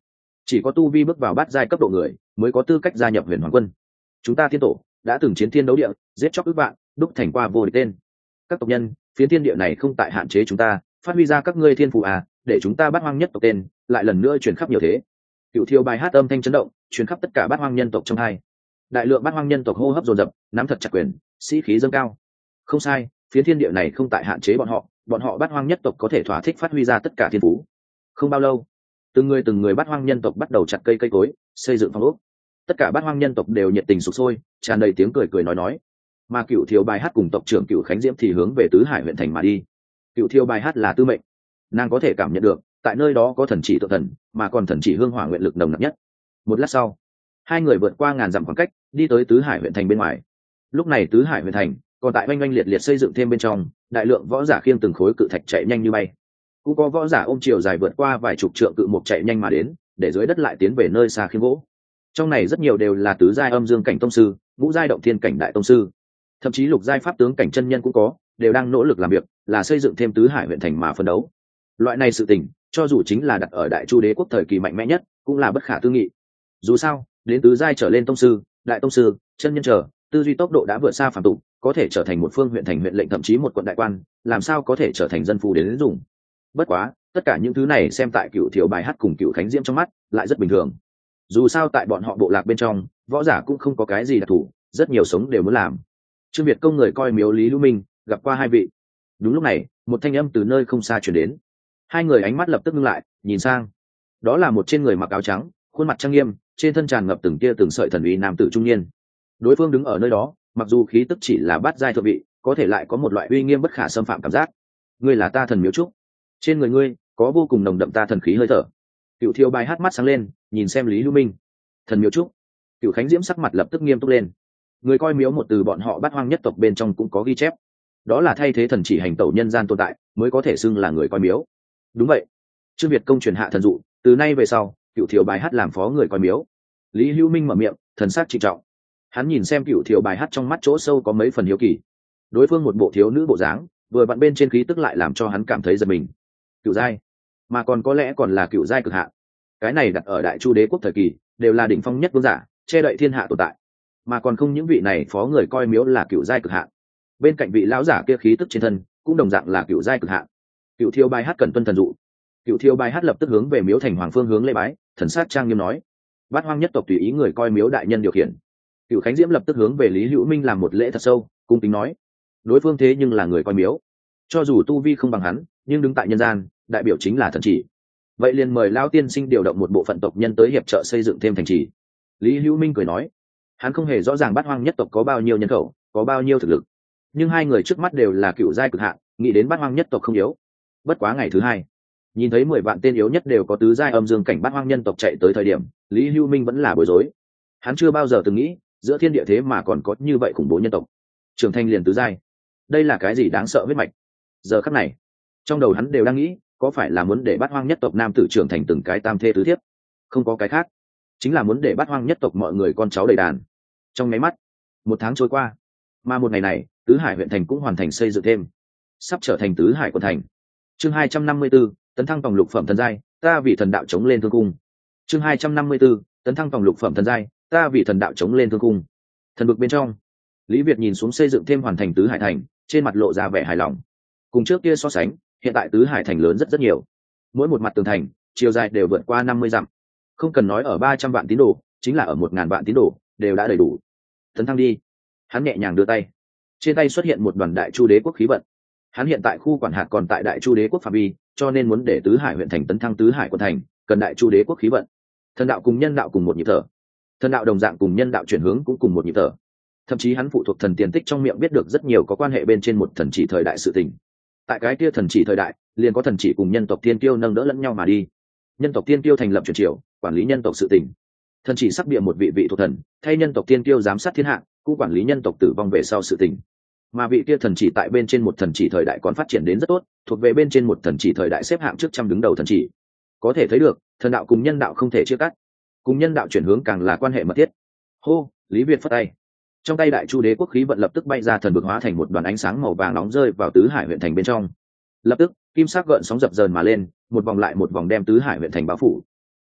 chỉ có tu vi bước vào bát giai cấp độ người mới có tư cách gia nhập huyền hoàng quân. Chúng ta thiên tổ đã từng chiến thiên đấu địa, giết chóc ước vạn, đúc thành qua vô địch tên. Các tộc nhân, phiến thiên địa này không tại hạn chế chúng ta, phát huy ra các ngươi thiên phù à, để chúng ta bát hoang nhất tộc tên lại lần nữa truyền khắp nhiều thế. Cựu thiêu bài hát âm thanh chấn động, truyền khắp tất cả bát hoang nhân tộc trong hai. Đại lượng bát hoang nhân tộc hô hấp dồn dập, nắm thật chặt quyền, sĩ khí dâng cao. Không sai, phiến thiên địa này không tại hạn chế bọn họ, bọn họ bát hoang nhất tộc có thể thỏa thích phát huy ra tất cả thiên phú. Không bao lâu, từng người từng người bát hoang nhân tộc bắt đầu chặt cây cây cối, xây dựng phong ốc. Tất cả bát hoang nhân tộc đều nhiệt tình sục sôi, tràn đầy tiếng cười cười nói nói. Mà cựu thiêu bài hát cùng tộc trưởng cựu khánh diễm thì hướng về tứ hải huyện thành mà đi. Cựu thiêu bài hát là tư mệnh, nàng có thể cảm nhận được tại nơi đó có thần chỉ tự thần, mà còn thần chỉ hương hỏa nguyện lực nồng nặc nhất. Một lát sau, hai người vượt qua ngàn dặm khoảng cách, đi tới tứ hải huyện thành bên ngoài. Lúc này tứ hải huyện thành còn tại oanh oanh liệt liệt xây dựng thêm bên trong, đại lượng võ giả khiêng từng khối cự thạch chạy nhanh như bay. Cũng có võ giả ôm chiều dài vượt qua vài chục trượng cự mục chạy nhanh mà đến, để dưới đất lại tiến về nơi xa khiêng gỗ. Trong này rất nhiều đều là tứ giai âm dương cảnh tông sư, ngũ giai động thiên cảnh đại tông sư, thậm chí lục giai pháp tướng cảnh chân nhân cũng có, đều đang nỗ lực làm việc, là xây dựng thêm tứ hải huyện thành mà phấn đấu. Loại này sự tình, cho dù chính là đặt ở đại chu đế quốc thời kỳ mạnh mẽ nhất, cũng là bất khả tư nghị. Dù sao, đến tứ giai trở lên tông sư, đại tông sư, chân nhân trở, tư duy tốc độ đã vượt xa phàm tục, có thể trở thành một phương huyện thành huyện lệnh, thậm chí một quận đại quan, làm sao có thể trở thành dân phu đến dùng. Bất quá, tất cả những thứ này xem tại cựu thiểu bài hát cùng cựu khánh diễm trong mắt lại rất bình thường. Dù sao tại bọn họ bộ lạc bên trong, võ giả cũng không có cái gì đặc thù, rất nhiều sống đều muốn làm. Trương Việt công người coi miếu Lý Lưu Minh gặp qua hai vị. Đúng lúc này, một thanh âm từ nơi không xa truyền đến. Hai người ánh mắt lập tức ngưng lại, nhìn sang. Đó là một trên người mặc áo trắng, khuôn mặt trang nghiêm, trên thân tràn ngập từng tia từng sợi thần uy nam tử trung niên. Đối phương đứng ở nơi đó, mặc dù khí tức chỉ là bát giai thượng vị, có thể lại có một loại uy nghiêm bất khả xâm phạm cảm giác. Ngươi là ta thần miếu trúc, trên người ngươi có vô cùng nồng đậm ta thần khí hơi thở. Cựu Thiêu bài hát mắt sáng lên, nhìn xem Lý Lưu Minh. Thần miếu trúc. Cựu Khánh Diễm sắc mặt lập tức nghiêm túc lên. Người coi miếu một từ bọn họ bát hoang nhất tộc bên trong cũng có ghi chép, đó là thay thế thần chỉ hành tẩu nhân gian tồn tại mới có thể xưng là người coi miếu. Đúng vậy, Trương Việt công truyền hạ thần dụ, từ nay về sau Cựu Thiêu bài hát làm phó người coi miếu. Lý Hữu Minh mở miệng, thần sắc trịnh trọng. Hắn nhìn xem Cựu Thiêu bài hát trong mắt chỗ sâu có mấy phần hiếu kỳ. Đối phương một bộ thiếu nữ bộ dáng, vừa vặn bên trên khí tức lại làm cho hắn cảm thấy giật mình. Cựu giai, mà còn có lẽ còn là cựu giai cực hạn. Cái này đặt ở đại chu đế quốc thời kỳ đều là đỉnh phong nhất vương giả, che đậy thiên hạ tồn tại, mà còn không những vị này phó người coi miếu là cựu giai cực hạn, bên cạnh vị lão giả kia khí tức trên thân cũng đồng dạng là cựu giai cực hạn. Cựu Thiêu bài hát cần tuân thần dụ. Cựu Thiêu bài hát lập tức hướng về miếu thành hoàng phương hướng lễ bái, thần sát trang nghiêm nói: bát hoang nhất tộc tùy ý người coi miếu đại nhân điều khiển. Cựu Khánh Diễm lập tức hướng về Lý Hữu Minh làm một lễ thật sâu, cung kính nói: đối phương thế nhưng là người coi miếu, cho dù tu vi không bằng hắn, nhưng đứng tại nhân gian, đại biểu chính là thần chỉ. Vậy liền mời lão tiên sinh điều động một bộ phận tộc nhân tới hiệp trợ xây dựng thêm thành trì. Lý Hữu Minh cười nói. Hắn không hề rõ ràng bát hoang nhất tộc có bao nhiêu nhân khẩu, có bao nhiêu thực lực, nhưng hai người trước mắt đều là cựu giai cực hạn, nghĩ đến bát hoang nhất tộc không yếu. Bất quá ngày thứ hai, nhìn thấy mười vạn tên yếu nhất đều có tứ giai âm dương cảnh bát hoang nhân tộc chạy tới thời điểm, Lý Hữu Minh vẫn là bối rối. Hắn chưa bao giờ từng nghĩ giữa thiên địa thế mà còn có như vậy khủng bố nhân tộc, trưởng thành liền tứ giai, đây là cái gì đáng sợ huyết mạch. Giờ khắc này, trong đầu hắn đều đang nghĩ, có phải là muốn để bát hoang nhất tộc nam tử trưởng thành từng cái tam thê tứ thiếp? Không có cái khác, chính là muốn để bát hoang nhất tộc mọi người con cháu đầy đàn. Trong máy mắt, một tháng trôi qua, mà một ngày này tứ hải huyện thành cũng hoàn thành xây dựng thêm, sắp trở thành tứ hải quận thành. Chương hai trăm năm mươi 4, tấn thăng vòng lục phẩm thần giai, ta vì thần đạo chống lên thương cung. Chương hai trăm năm mươi 4, tấn thăng vòng lục phẩm thần giai, ta vì thần đạo chống lên thương cung. Thần vực bên trong, Lý Việt nhìn xuống xây dựng thêm hoàn thành tứ hải thành, trên mặt lộ ra vẻ hài lòng. Cùng trước kia so sánh, hiện tại tứ hải thành lớn rất rất nhiều, mỗi một mặt tường thành chiều dài đều vượt qua năm mươi dặm, không cần nói ở ba trăm vạn tín đồ, chính là ở một ngàn vạn tín đồ đều đã đầy đủ. Tấn thăng đi. Hắn nhẹ nhàng đưa tay, trên tay xuất hiện một đoàn đại chu đế quốc khí vận. Hắn hiện tại khu quản hạt còn tại đại chu đế quốc phạm vi, cho nên muốn để tứ hải huyện thành tấn thăng tứ hải quận thành, cần đại chu đế quốc khí vận. Thần đạo cùng nhân đạo cùng một nhịp thở, thần đạo đồng dạng cùng nhân đạo chuyển hướng cũng cùng một nhịp thở. Thậm chí hắn phụ thuộc thần tiền tích trong miệng biết được rất nhiều có quan hệ bên trên một thần chỉ thời đại sự tình. Tại cái kia thần chỉ thời đại, liền có thần chỉ cùng nhân tộc tiên tiêu nâng đỡ lẫn nhau mà đi. Nhân tộc tiên tiêu thành lập truyền triều, quản lý nhân tộc sự tình. Thần chỉ sắc bịa một vị vị thuộc thần, thay nhân tộc tiên tiêu giám sát thiên hạ, cũng quản lý nhân tộc tử vong về sau sự tình. Mà vị kia thần chỉ tại bên trên một thần chỉ thời đại còn phát triển đến rất tốt, thuộc về bên trên một thần chỉ thời đại xếp hạng trước trăm đứng đầu thần chỉ. Có thể thấy được, thần đạo cùng nhân đạo không thể chia cắt, cùng nhân đạo chuyển hướng càng là quan hệ mật thiết. Hô, Lý Việt phất tay, trong tay đại chu đế quốc khí vận lập tức bay ra, thần vực hóa thành một đoàn ánh sáng màu vàng nóng rơi vào tứ hải huyện thành bên trong. Lập tức, kim sắc gợn sóng dập dờn mà lên, một vòng lại một vòng đem tứ hải huyện thành bao phủ.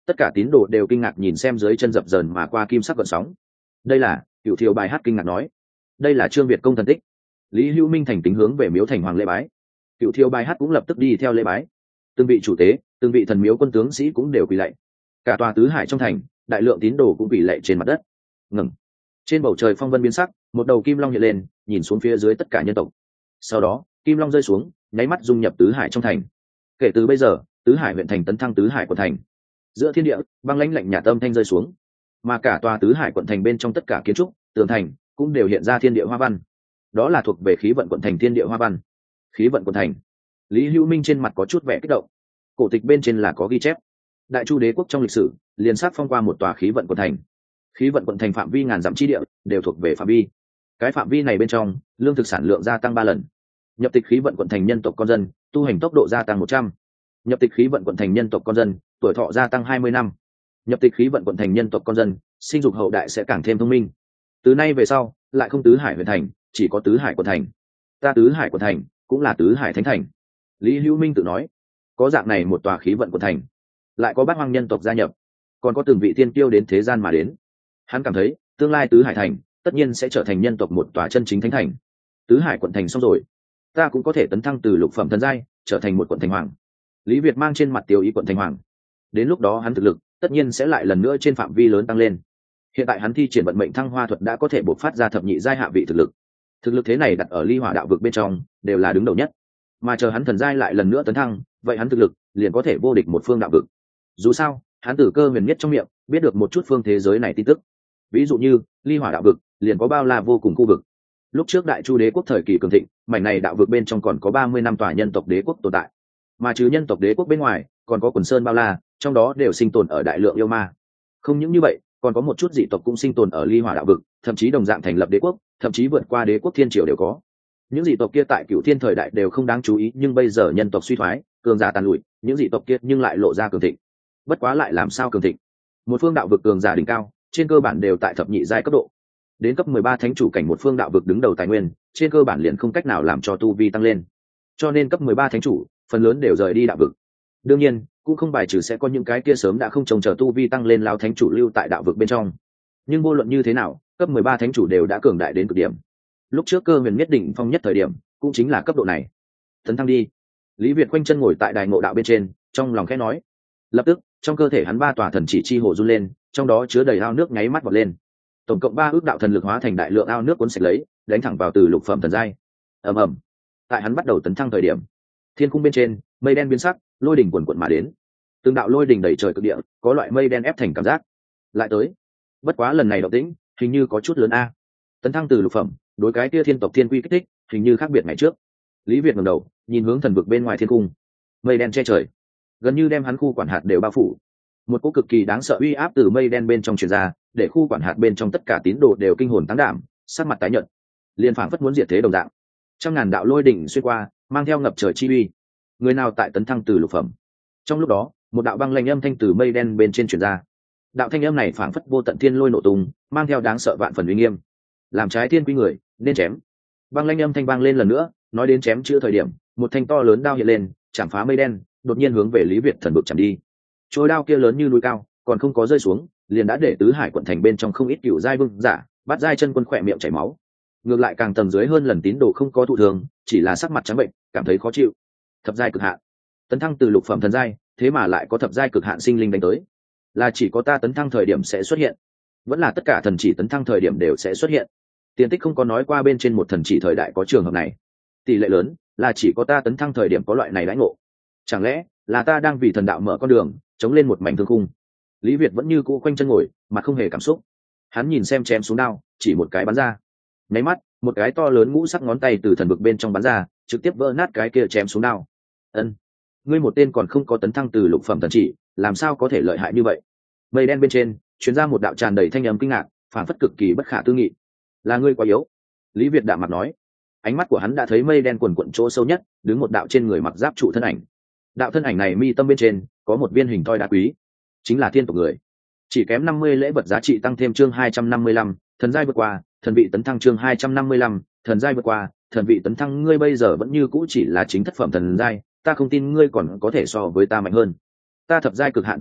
tất cả tín đồ đều kinh ngạc nhìn xem dưới chân dập dờn mà qua kim sắc gợn sóng. Đây là Cửu Thiều bài hát kinh ngạc nói, đây là Trương Việt công thần tích. Lý Hữu Minh thành kính hướng về miếu thành hoàng lễ bái. Cửu Thiều bài hát cũng lập tức đi theo lễ bái. Từng vị chủ tế, từng vị thần miếu quân tướng sĩ cũng đều quỳ lạy. Cả tòa tứ hải trong thành, đại lượng tín đồ cũng quỳ lạy trên mặt đất. Ngẩng. Trên bầu trời phong vân biến sắc, một đầu kim long hiện lên, nhìn xuống phía dưới tất cả nhân tộc. Sau đó, kim long rơi xuống, nháy mắt dung nhập tứ hải trong thành. Kể từ bây giờ, tứ hải huyện thành tấn thăng tứ hải quận thành. Giữa thiên địa, băng lãnh lạnh nhạt âm thanh rơi xuống, mà cả tòa tứ hải quận thành bên trong tất cả kiến trúc, tường thành cũng đều hiện ra thiên địa hoa văn. Đó là thuộc về khí vận quận thành thiên địa hoa văn. Khí vận quận thành. Lý Hữu Minh trên mặt có chút vẻ kích động. Cổ tịch bên trên là có ghi chép, Đại Chu đế quốc trong lịch sử liền sát phong qua một tòa khí vận quận thành. Khí vận quận thành phạm vi ngàn dặm chi địa đều thuộc về phạm vi. Cái phạm vi này bên trong, lương thực sản lượng gia tăng ba lần. Nhập tịch khí vận quận thành nhân tộc con dân, tu hành tốc độ gia tăng một trăm. Nhập tịch khí vận quận thành nhân tộc con dân, tuổi thọ gia tăng hai mươi năm. Nhập tịch khí vận quận thành nhân tộc con dân, sinh dục hậu đại sẽ càng thêm thông minh. Từ nay về sau, lại không tứ hải huyện thành, chỉ có tứ hải quận thành. Ta tứ hải quận thành, cũng là tứ hải thánh thành. Lý Hữu Minh tự nói, có dạng này một tòa khí vận quận thành, lại có bát hoang nhân tộc gia nhập, còn có từng vị tiên tiêu đến thế gian mà đến. Hắn cảm thấy, tương lai tứ hải thành tất nhiên sẽ trở thành nhân tộc một tòa chân chính thánh thành. Tứ hải quận thành xong rồi, ta cũng có thể tấn thăng từ lục phẩm thần giai, trở thành một quận thành hoàng. Lý Việt mang trên mặt tiêu ý quận thành hoàng. Đến lúc đó hắn thực lực tất nhiên sẽ lại lần nữa trên phạm vi lớn tăng lên. Hiện tại hắn thi triển vận mệnh thăng hoa thuật đã có thể bộc phát ra thập nhị giai hạ vị thực lực. Thực lực thế này đặt ở ly hỏa đạo vực bên trong đều là đứng đầu nhất. Mà chờ hắn thần giai lại lần nữa tấn thăng, vậy hắn thực lực liền có thể vô địch một phương đạo vực. Dù sao, hắn từ Cơ Huyền Nhất trong miệng biết được một chút phương thế giới này tin tức. Ví dụ như ly hỏa đạo vực liền có bao la vô cùng khu vực. Lúc trước Đại Chu đế quốc thời kỳ cường thịnh, mảnh này đạo vực bên trong còn có ba mươi năm tòa nhân tộc đế quốc tồn tại. Mà trừ nhân tộc đế quốc bên ngoài, còn có quần sơn bao la, trong đó đều sinh tồn ở đại lượng yêu ma. Không những như vậy, còn có một chút dị tộc cũng sinh tồn ở ly hỏa đạo vực, thậm chí đồng dạng thành lập đế quốc, thậm chí vượt qua đế quốc thiên triều đều có. Những dị tộc kia tại Cửu Thiên thời đại đều không đáng chú ý, nhưng bây giờ nhân tộc suy thoái, cường giả tàn lụi, những dị tộc kia nhưng lại lộ ra cường thịnh. Bất quá lại làm sao cường thịnh? Một phương đạo vực cường giả đỉnh cao, trên cơ bản đều tại thập nhị giai cấp độ. Đến cấp mười ba thánh chủ cảnh một phương đạo vực đứng đầu tài nguyên, trên cơ bản liền không cách nào làm cho tu vi tăng lên. Cho nên cấp mười ba thánh chủ, phần lớn đều rời đi đạo vực. Đương nhiên, cũng không bài trừ sẽ có những cái kia sớm đã không trông chờ tu vi tăng lên lao thánh chủ lưu tại đạo vực bên trong. Nhưng vô luận như thế nào, cấp mười ba thánh chủ đều đã cường đại đến cực điểm. Lúc trước Cơ Huyền nhất định phong nhất thời điểm, cũng chính là cấp độ này. Tấn thăng đi. Lý Việt quanh chân ngồi tại đài ngộ đạo bên trên, trong lòng khẽ nói. Lập tức, trong cơ thể hắn ba tòa thần chỉ chi hồ run lên, trong đó chứa đầy ao nước nháy mắt vọt lên. Tổng cộng ba ước đạo thần lực hóa thành đại lượng ao nước cuốn sạch lấy, đánh thẳng vào từ lục phẩm thần giai. Ầm ầm. Tại hắn bắt đầu tấn thăng thời điểm, thiên cung bên trên, mây đen biến sắc, lôi đỉnh cuồn cuộn mà đến. Từng đạo lôi đỉnh đầy trời cực địa, có loại mây đen ép thành cảm giác. Lại tới. Bất quá lần này động tĩnh, hình như có chút lớn a. Tấn thăng từ lục phẩm, đối cái kia thiên tộc thiên quy kích thích, hình như khác biệt ngày trước. Lý Việt ngẩng đầu, nhìn hướng thần vực bên ngoài thiên cung. Mây đen che trời, gần như đem hắn khu quản hạt đều bao phủ. Một cỗ cực kỳ đáng sợ uy áp từ mây đen bên trong truyền ra, để khu quản hạt bên trong tất cả tín đồ đều kinh hồn táng đảm, sắc mặt tái nhợt, liên phảng phất muốn diệt thế đồng dạng. Trăm ngàn đạo lôi đỉnh xuyên qua, mang theo ngập trời chi uy. Người nào tại tấn thăng từ lục phẩm? Trong lúc đó, một đạo băng lanh âm thanh từ mây đen bên trên truyền ra. Đạo thanh âm này phảng phất vô tận thiên lôi nổ tung, mang theo đáng sợ vạn phần uy nghiêm. Làm trái thiên quy người, nên chém. Băng lanh âm thanh vang lên lần nữa, nói đến chém chưa thời điểm, một thanh to lớn đao hiện lên, chạm phá mây đen, đột nhiên hướng về Lý Việt thần vực chạm đi. Trôi đao kia lớn như núi cao, còn không có rơi xuống, liền đã để tứ hải quận thành bên trong không ít cựu giai vương giả, bắt giai chân quân khỏe miệng chảy máu. Ngược lại càng tầng dưới hơn lần tín đồ không có thụ thường, chỉ là sắc mặt trắng bệnh, cảm thấy khó chịu. Thập giai cực hạn, tấn thăng từ lục phẩm thần giai, thế mà lại có thập giai cực hạn sinh linh đánh tới, là chỉ có ta tấn thăng thời điểm sẽ xuất hiện, vẫn là tất cả thần chỉ tấn thăng thời điểm đều sẽ xuất hiện? Tiền tích không có nói qua bên trên một thần chỉ thời đại có trường hợp này, tỷ lệ lớn là chỉ có ta tấn thăng thời điểm có loại này đãi ngộ. Chẳng lẽ là ta đang vì thần đạo mở con đường, chống lên một mảnh thương khung? Lý Việt vẫn như cũ quanh chân ngồi, mà không hề cảm xúc. Hắn nhìn xem chém xuống đao, chỉ một cái bắn ra. Nháy mắt, một cái to lớn ngũ sắc ngón tay từ thần vực bên trong bắn ra, trực tiếp vỡ nát cái kia chém xuống đao. Ân, ngươi một tên còn không có tấn thăng từ lục phẩm thần chỉ, làm sao có thể lợi hại như vậy? Mây đen bên trên truyền ra một đạo tràn đầy thanh âm kinh ngạc, phản phất cực kỳ bất khả tư nghị. Là ngươi quá yếu. Lý Việt đạm mặt nói. Ánh mắt của hắn đã thấy mây đen quần quận chỗ sâu nhất, đứng một đạo trên người mặc giáp trụ thân ảnh. Đạo thân ảnh này mi tâm bên trên có một viên hình thoi đá quý, chính là thiên tộc người. Chỉ kém năm mươi lễ vật giá trị tăng thêm chương hai trăm năm mươi lăm, thần giai vượt qua, thần vị tấn thăng chương hai trăm năm mươi lăm, thần giai vượt qua, thần vị tấn thăng. Ngươi bây giờ vẫn như cũ chỉ là chính thất phẩm thần giai, ta không tin ngươi còn có thể so với ta mạnh hơn. Ta thập giai cực hạn tu vi,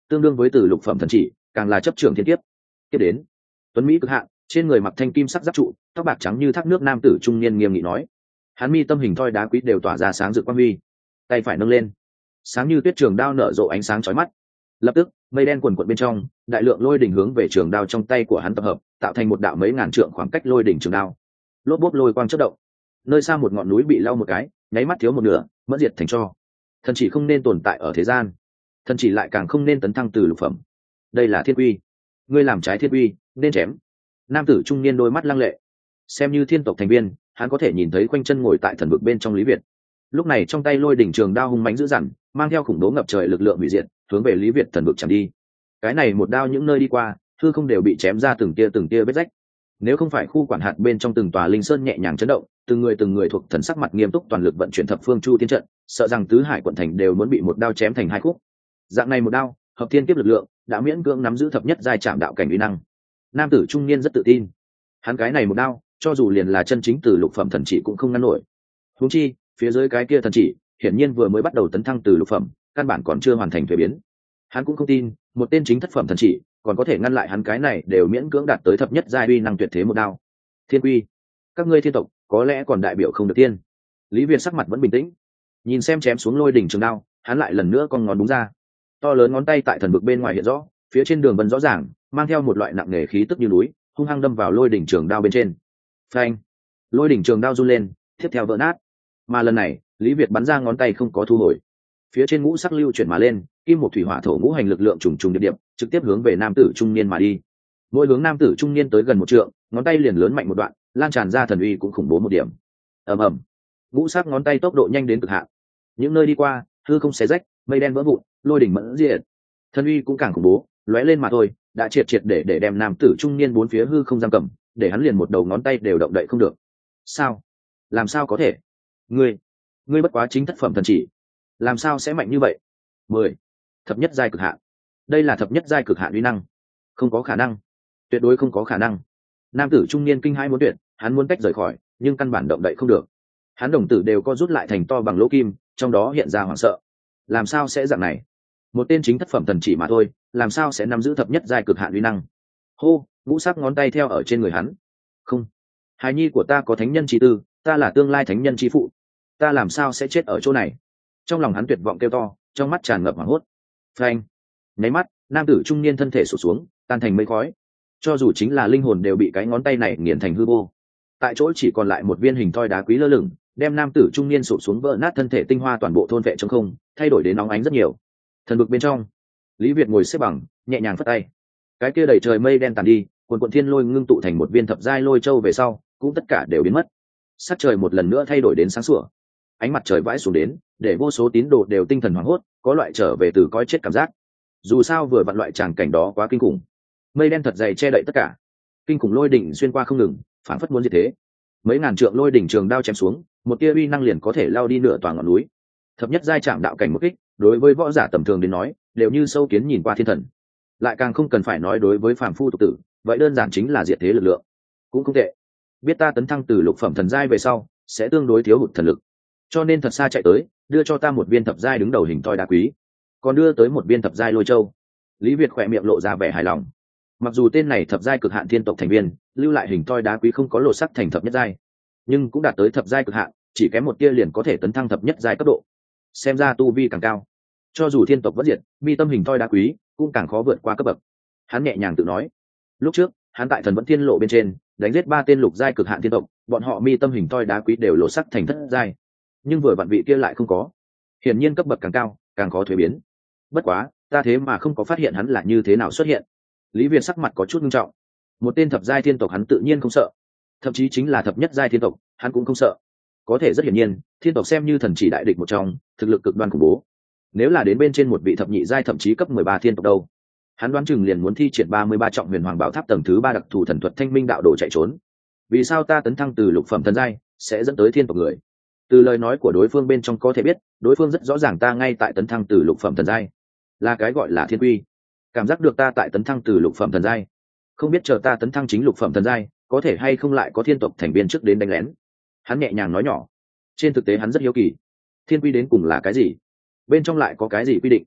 tương đương với từ lục phẩm thần chỉ, càng là chấp trưởng thiên kiếp. Tiếp đến, tuấn mỹ cực hạn, trên người mặc thanh kim sắc giáp trụ, tóc bạc trắng như thác nước nam tử trung niên nghiêm nghị nói. Hắn mi tâm hình thoi đá quý đều tỏa ra sáng rực quang huy, tay phải nâng lên, sáng như tuyết trường đao nở rộ ánh sáng chói mắt. Lập tức, mây đen quần quật bên trong, đại lượng lôi đỉnh hướng về trường đao trong tay của hắn tập hợp, tạo thành một đạo mấy ngàn trượng khoảng cách lôi đỉnh trường đao. Lốp bốp lôi quang chớp động. Nơi xa một ngọn núi bị lau một cái, nháy mắt thiếu một nửa, mất diệt thành tro. Thần chỉ không nên tồn tại ở thế gian, thần chỉ lại càng không nên tấn thăng từ lục phẩm. Đây là thiên quy, ngươi làm trái thiên quy, nên chém. Nam tử trung niên đôi mắt lăng lệ, xem như thiên tộc thành viên, hắn có thể nhìn thấy quanh chân ngồi tại thần vực bên trong Lý Việt. Lúc này trong tay lôi đỉnh trường đao hung mãnh dữ dằn, mang theo khủng bố ngập trời lực lượng hủy diệt, hướng về Lý Việt thần vực chạm đi. Cái này một đao những nơi đi qua, hư không đều bị chém ra từng tia từng tia vết rách. Nếu không phải khu quản hạt bên trong từng tòa linh sơn nhẹ nhàng chấn động, từng người từng người thuộc thần sắc mặt nghiêm túc toàn lực vận chuyển thập phương chu tiên trận, sợ rằng tứ hải quận thành đều muốn bị một đao chém thành hai khúc. Dạng này một đao, hợp thiên kiếp lực lượng, đã miễn cưỡng nắm giữ thập nhất giai trạm đạo cảnh uy năng. Nam tử trung niên rất tự tin, hắn cái này một đao, cho dù liền là chân chính từ lục phẩm thần chỉ cũng không ngăn nổi. Huống chi, phía dưới cái kia thần chỉ, hiển nhiên vừa mới bắt đầu tấn thăng từ lục phẩm, căn bản còn chưa hoàn thành thuế biến. Hắn cũng không tin, một tên chính thất phẩm thần chỉ, còn có thể ngăn lại hắn cái này đều miễn cưỡng đạt tới thập nhất giai uy năng tuyệt thế một đao. Thiên quy, các ngươi thiên tộc, có lẽ còn đại biểu không được tiên. Lý Việt sắc mặt vẫn bình tĩnh, nhìn xem chém xuống lôi đỉnh trường đao, hắn lại lần nữa con ngón đúng ra, to lớn ngón tay tại thần vực bên ngoài hiện rõ, phía trên đường vân rõ ràng, mang theo một loại nặng nề khí tức như núi, hung hăng đâm vào lôi đỉnh trường đao bên trên. Phanh! Lôi đỉnh trường đao run lên, tiếp theo vỡ nát. Mà lần này, Lý Việt bắn ra ngón tay không có thu hồi. Phía trên ngũ sắc lưu chuyển mà lên, kim một thủy hỏa thổ ngũ hành lực lượng trùng trùng điệp điệp, trực tiếp hướng về nam tử trung niên mà đi. Mỗi hướng nam tử trung niên tới gần một trượng, ngón tay liền lớn mạnh một đoạn, lan tràn ra thần uy cũng khủng bố một điểm. Ầm ầm! Ngũ sắc ngón tay tốc độ nhanh đến cực hạn. Những nơi đi qua, hư không xé rách, mây đen vỡ vụn, lôi đỉnh mẫn diệt. Thần uy cũng càng khủng bố, lóe lên mà thôi, đã triệt triệt để để đem nam tử trung niên bốn phía hư không giam cầm, để hắn liền một đầu ngón tay đều động đậy không được. Sao? Làm sao có thể? Ngươi, ngươi bất quá chính thất phẩm thần chỉ, làm sao sẽ mạnh như vậy? Mười, thập nhất giai cực hạn. Đây là thập nhất giai cực hạn uy năng. Không có khả năng, tuyệt đối không có khả năng. Nam tử trung niên kinh hãi muốn tuyệt, hắn muốn tách rời khỏi, nhưng căn bản động đậy không được. Hắn đồng tử đều co rút lại thành to bằng lỗ kim, trong đó hiện ra hoảng sợ. Làm sao sẽ dạng này? Một tên chính thất phẩm thần chỉ mà thôi, làm sao sẽ nắm giữ thập nhất giai cực hạn uy năng? Hô, ngũ sắc ngón tay theo ở trên người hắn. Không, hài nhi của ta có thánh nhân chi tư, ta là tương lai thánh nhân chi phụ, ta làm sao sẽ chết ở chỗ này? Trong lòng hắn tuyệt vọng kêu to, trong mắt tràn ngập hoảng hốt. Phanh! Nháy mắt, nam tử trung niên thân thể sụt xuống, tan thành mây khói. Cho dù chính là linh hồn đều bị cái ngón tay này nghiền thành hư vô. Tại chỗ chỉ còn lại một viên hình thoi đá quý lơ lửng, đem nam tử trung niên sụt xuống vỡ nát thân thể tinh hoa toàn bộ thôn vệ trong không, thay đổi đến nóng ánh rất nhiều. Thần vực bên trong, Lý Việt ngồi xếp bằng, nhẹ nhàng phất tay. Cái kia đầy trời mây đen tàn đi, quần quần thiên lôi ngưng tụ thành một viên thập giai lôi châu về sau, cũng tất cả đều biến mất. Sắc trời một lần nữa thay đổi đến sáng sủa. Ánh mặt trời vãi xuống đến, để vô số tín đồ đều tinh thần hoảng hốt, có loại trở về từ coi chết cảm giác. Dù sao vừa vặn loại tràng cảnh đó quá kinh khủng. Mây đen thật dày che đậy tất cả. Kinh khủng lôi đỉnh xuyên qua không ngừng, phản phất muốn diệt thế. Mấy ngàn trượng lôi đỉnh trường đao chém xuống, một tia uy năng liền có thể lao đi nửa toàn ngọn núi. Thập nhất giai trạm đạo cảnh một kích, đối với võ giả tầm thường đến nói, đều như sâu kiến nhìn qua thiên thần. Lại càng không cần phải nói đối với phàm phu tục tử, vậy đơn giản chính là diệt thế lực lượng. Cũng không tệ. Biết ta tấn thăng từ lục phẩm thần giai về sau, sẽ tương đối thiếu hụt thần lực. Cho nên thật xa chạy tới, đưa cho ta một viên thập giai đứng đầu hình thoi đá quý, còn đưa tới một viên thập giai lôi châu. Lý Việt khỏe miệng lộ ra vẻ hài lòng. Mặc dù tên này thập giai cực hạn thiên tộc thành viên, lưu lại hình thoi đá quý không có lột sắc thành thập nhất giai, nhưng cũng đạt tới thập giai cực hạn, chỉ kém một tia liền có thể tấn thăng thập nhất giai cấp độ. Xem ra tu vi càng cao, cho dù thiên tộc vẫn diệt, mi tâm hình thoi đá quý cũng càng khó vượt qua cấp bậc. Hắn nhẹ nhàng tự nói. Lúc trước, hắn tại thần vẫn thiên lộ bên trên đánh giết ba tên lục giai cực hạn thiên tộc, bọn họ mi tâm hình thoi đá quý đều lột sắc thành thất giai, nhưng vừa vặn vị kia lại không có. Hiển nhiên cấp bậc càng cao, càng khó thuế biến. Bất quá, ta thế mà không có phát hiện hắn là như thế nào xuất hiện. Lý Việt sắc mặt có chút nghiêm trọng. Một tên thập giai thiên tộc hắn tự nhiên không sợ, thậm chí chính là thập nhất giai thiên tộc, hắn cũng không sợ. Có thể rất hiển nhiên, thiên tộc xem như thần chỉ đại địch một trong, thực lực cực đoan khủng bố. Nếu là đến bên trên một vị thập nhị giai thậm chí cấp mười ba thiên tộc đâu, hắn đoán chừng liền muốn thi triển ba mươi ba trọng huyền hoàng bảo tháp tầng thứ ba đặc thù thần thuật thanh minh đạo đồ chạy trốn. Vì sao ta tấn thăng từ lục phẩm thần giai sẽ dẫn tới thiên tộc người? Từ lời nói của đối phương bên trong có thể biết, đối phương rất rõ ràng ta ngay tại tấn thăng từ lục phẩm thần giai, là cái gọi là thiên quy. Cảm giác được ta tại tấn thăng từ lục phẩm thần giai, không biết chờ ta tấn thăng chính lục phẩm thần giai, có thể hay không lại có thiên tộc thành viên trước đến đánh lén. Hắn nhẹ nhàng nói nhỏ. Trên thực tế hắn rất hiếu kỳ, thiên quy đến cùng là cái gì, bên trong lại có cái gì quy định.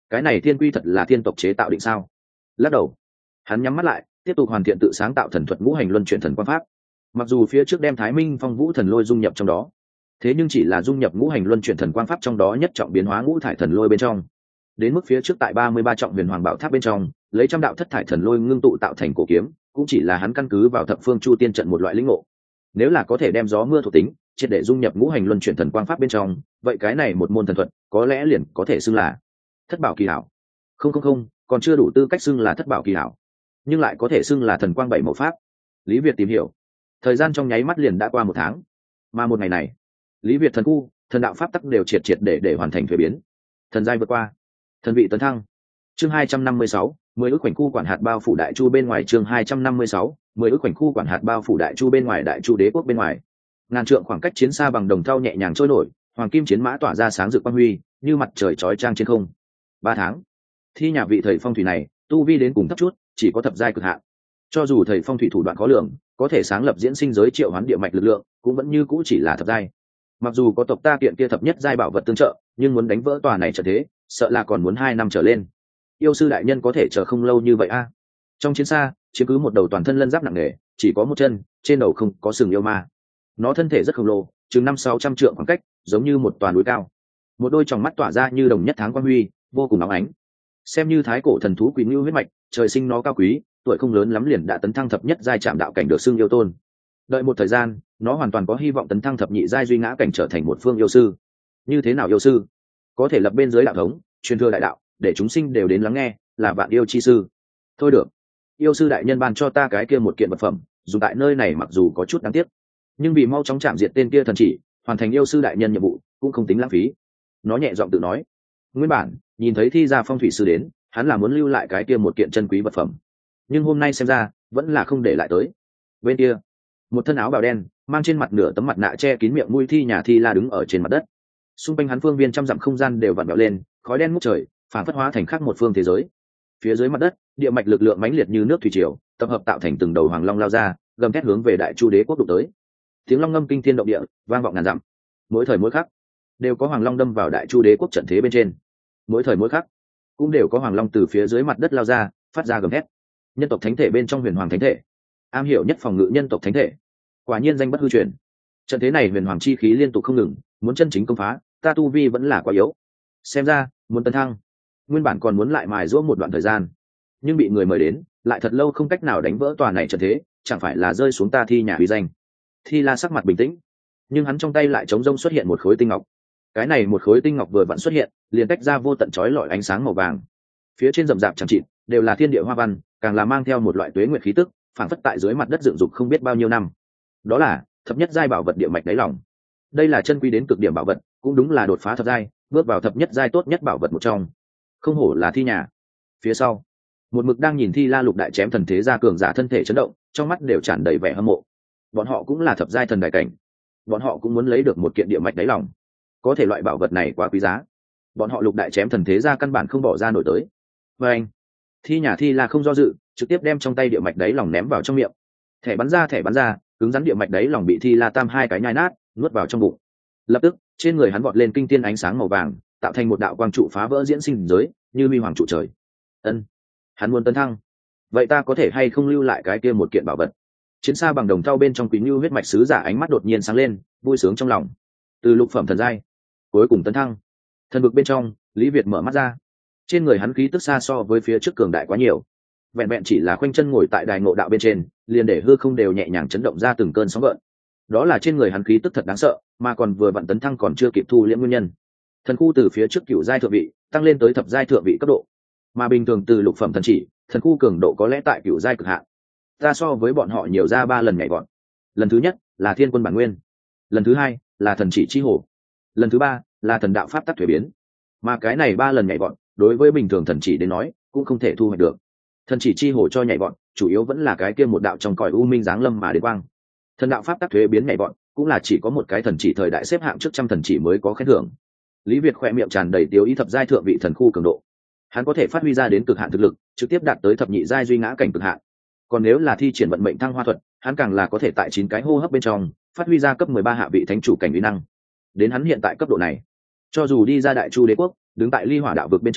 cái này thiên quy thật là thiên tộc chế tạo định sao? Lắc đầu, hắn nhắm mắt lại, tiếp tục hoàn thiện tự sáng tạo thần thuật ngũ hành luân chuyển thần quan pháp. Mặc dù phía trước đem Thái Minh Phong Vũ thần lôi dung nhập trong đó, thế nhưng chỉ là dung nhập ngũ hành luân chuyển thần quang pháp trong đó nhất trọng biến hóa ngũ thải thần lôi bên trong. Đến mức phía trước tại ba mươi ba trọng huyền hoàng bảo tháp bên trong, lấy trăm đạo thất thải thần lôi ngưng tụ tạo thành cổ kiếm, cũng chỉ là hắn căn cứ vào thập phương chu tiên trận một loại lĩnh ngộ. Nếu là có thể đem gió mưa thuộc tính triệt để dung nhập ngũ hành luân chuyển thần quang pháp bên trong, vậy cái này một môn thần thuật có lẽ liền có thể xưng là thất bảo kỳ hảo. Không không không, còn chưa đủ tư cách xưng là thất bảo kỳ hảo, nhưng lại có thể xưng là thần quang bảy màu pháp. Lý Việt tìm hiểu, thời gian trong nháy mắt liền đã qua một tháng, mà một ngày này, Lý Việt thần khu, thần đạo pháp tắc đều triệt triệt để để hoàn thành thuế biến, thần giai vượt qua, thần vị tấn thăng. Chương hai trăm năm mươi sáu, mười ước khoảnh khu quản hạt bao phủ đại chu bên ngoài. Chương hai trăm năm mươi sáu, mười ước khoảnh khu quản hạt bao phủ đại chu bên ngoài. Đại chu đế quốc bên ngoài, ngàn trượng khoảng cách chiến xa bằng đồng thau nhẹ nhàng trôi nổi, hoàng kim chiến mã tỏa ra sáng rực quang huy, như mặt trời chói chang trên không. Ba tháng, thi nhà vị thầy phong thủy này tu vi đến cùng thấp chút, chỉ có thập giai cực hạn. Cho dù thầy phong thủy thủ đoạn khó lường, có thể sáng lập diễn sinh giới triệu hoán địa mạch lực lượng, cũng vẫn như cũ chỉ là thập giai. Mặc dù có tộc ta kiện kia thập nhất giai bảo vật tương trợ, nhưng muốn đánh vỡ tòa này trở thế, sợ là còn muốn hai năm trở lên. Yêu sư đại nhân có thể chờ không lâu như vậy a? À? Trong chiến xa, chiếm cứ một đầu toàn thân lân giáp nặng nề, chỉ có một chân, trên đầu không có sừng yêu ma. Nó thân thể rất khổng lồ, chừng năm sáu trăm trượng khoảng cách, giống như một toàn núi cao. Một đôi tròng mắt tỏa ra như đồng nhất tháng quang huy, vô cùng nóng ánh. Xem như thái cổ thần thú quý ngưu huyết mạch, trời sinh nó cao quý, tuổi không lớn lắm liền đã tấn thăng thập nhất giai chạm đạo cảnh được xưng yêu tôn. Đợi một thời gian, nó hoàn toàn có hy vọng tấn thăng thập nhị giai duy ngã cảnh trở thành một phương yêu sư. Như thế nào yêu sư? Có thể lập bên dưới đạo thống, truyền thừa đại đạo, để chúng sinh đều đến lắng nghe, là vạn yêu chi sư. Thôi được, yêu sư đại nhân ban cho ta cái kia một kiện vật phẩm, dùng tại nơi này mặc dù có chút đáng tiếc, nhưng vì mau chóng chạm diệt tên kia thần chỉ, hoàn thành yêu sư đại nhân nhiệm vụ, cũng không tính lãng phí. Nó nhẹ giọng tự nói. Nguyên bản, nhìn thấy thi gia phong thủy sư đến, hắn là muốn lưu lại cái kia một kiện chân quý vật phẩm, nhưng hôm nay xem ra vẫn là không để lại tới. Bên kia, một thân áo bào đen, mang trên mặt nửa tấm mặt nạ che kín miệng mũi thi nhà thi la đứng ở trên mặt đất. Xung quanh hắn phương viên trăm dặm không gian đều vặn vẹo lên, khói đen ngút trời, phản phất hóa thành khác một phương thế giới. Phía dưới mặt đất, địa mạch lực lượng mãnh liệt như nước thủy triều, tập hợp tạo thành từng đầu hoàng long lao ra, gầm thét hướng về đại chu đế quốc đụng tới. Tiếng long ngâm kinh thiên động địa, vang vọng ngàn dặm. Mỗi thời mỗi khắc, đều có hoàng long đâm vào đại chu đế quốc trận thế bên trên. Mỗi thời mỗi khắc, cũng đều có hoàng long từ phía dưới mặt đất lao ra, phát ra gầm thét. Nhân tộc thánh thể bên trong huyền hoàng thánh thể, am hiểu nhất phòng ngự nhân tộc thánh thể, quả nhiên danh bất hư truyền. Trận thế này huyền hoàng chi khí liên tục không ngừng, muốn chân chính công phá, ta tu vi vẫn là quá yếu. Xem ra muốn tấn thăng, nguyên bản còn muốn lại mài giũa một đoạn thời gian, nhưng bị người mời đến, lại thật lâu không cách nào đánh vỡ tòa này trận thế, chẳng phải là rơi xuống ta thi nhà uy danh. Thi La sắc mặt bình tĩnh, nhưng hắn trong tay lại trống rông xuất hiện một khối tinh ngọc. Cái này một khối tinh ngọc vừa vặn xuất hiện, liền tách ra vô tận chói lọi ánh sáng màu vàng. Phía trên rậm rạp chẳng chịt đều là thiên địa hoa văn, càng là mang theo một loại tuế nguyệt khí tức, phản phất tại dưới mặt đất dựng dục không biết bao nhiêu năm. Đó là thập nhất giai bảo vật địa mạch đáy lòng. Đây là chân quý đến cực điểm bảo vật, cũng đúng là đột phá thập giai, bước vào thập nhất giai tốt nhất bảo vật một trong. Không hổ là thi nhà. Phía sau, một mực đang nhìn thi la lục đại chém thần thế gia cường giả thân thể chấn động, trong mắt đều tràn đầy vẻ hâm mộ. Bọn họ cũng là thập giai thần đại cảnh, bọn họ cũng muốn lấy được một kiện địa mạch đáy lòng. Có thể loại bảo vật này quá quý giá, bọn họ lục đại chém thần thế gia căn bản không bỏ ra nổi tới. Và anh, thi nhà thi la không do dự, trực tiếp đem trong tay địa mạch đáy lòng ném vào trong miệng. Thẻ bắn ra thẻ bắn ra, cứng rắn địa mạch đáy lòng bị thi la tam hai cái nhai nát, nuốt vào trong bụng. Lập tức, trên người hắn vọt lên kinh thiên ánh sáng màu vàng, tạo thành một đạo quang trụ phá vỡ diễn sinh giới, như huy hoàng trụ trời. Ân, hắn muốn tấn thăng. Vậy ta có thể hay không lưu lại cái kia một kiện bảo vật? Chiến xa bằng đồng thau bên trong quý lưu huyết mạch sứ giả ánh mắt đột nhiên sáng lên, vui sướng trong lòng. Từ lục phẩm thần giai, cuối cùng tấn thăng. Thần vực bên trong, Lý Việt mở mắt ra. Trên người hắn khí tức xa so với phía trước cường đại quá nhiều. Vẹn vẹn chỉ là khoanh chân ngồi tại đài ngộ đạo bên trên, liền để hư không đều nhẹ nhàng chấn động ra từng cơn sóng gợn. Đó là trên người hắn khí tức thật đáng sợ, mà còn vừa vặn tấn thăng còn chưa kịp thu liễm nguyên nhân. Thần khu từ phía trước cửu giai thượng vị tăng lên tới thập giai thượng vị cấp độ, mà bình thường từ lục phẩm thần chỉ, thần khu cường độ có lẽ tại cửu giai cực hạn. Ta so với bọn họ nhiều ra ba lần nhảy vọt. Lần thứ nhất là thiên quân bản nguyên, lần thứ hai là thần chỉ chi hồ, lần thứ ba là thần đạo pháp tắc thuế biến. Mà cái này ba lần nhảy vọt, đối với bình thường thần chỉ đến nói, cũng không thể thu hoạch được. Thần chỉ chi hồ cho nhảy vọt, chủ yếu vẫn là cái kia một đạo trong cõi u minh giáng lâm mà đến quang. Thần đạo pháp tắc thuế biến nhảy vọt, cũng là chỉ có một cái thần chỉ thời đại xếp hạng trước trăm thần chỉ mới có khen thưởng. Lý Việt khỏe miệng tràn đầy tiêu ý thập giai thượng vị thần khu cường độ. Hắn có thể phát huy ra đến cực hạn thực lực, trực tiếp đạt tới thập nhị giai duy ngã cảnh cực hạn. Còn nếu là thi triển vận mệnh thăng hoa thuật, hắn càng là có thể tại chín cái hô hấp bên trong phát huy ra cấp mười ba hạ vị thánh chủ cảnh uy năng. Đến hắn hiện tại cấp độ này, cho dù đi ra đại chu đế quốc, đứng tại ly hỏa đạo vực bên trong,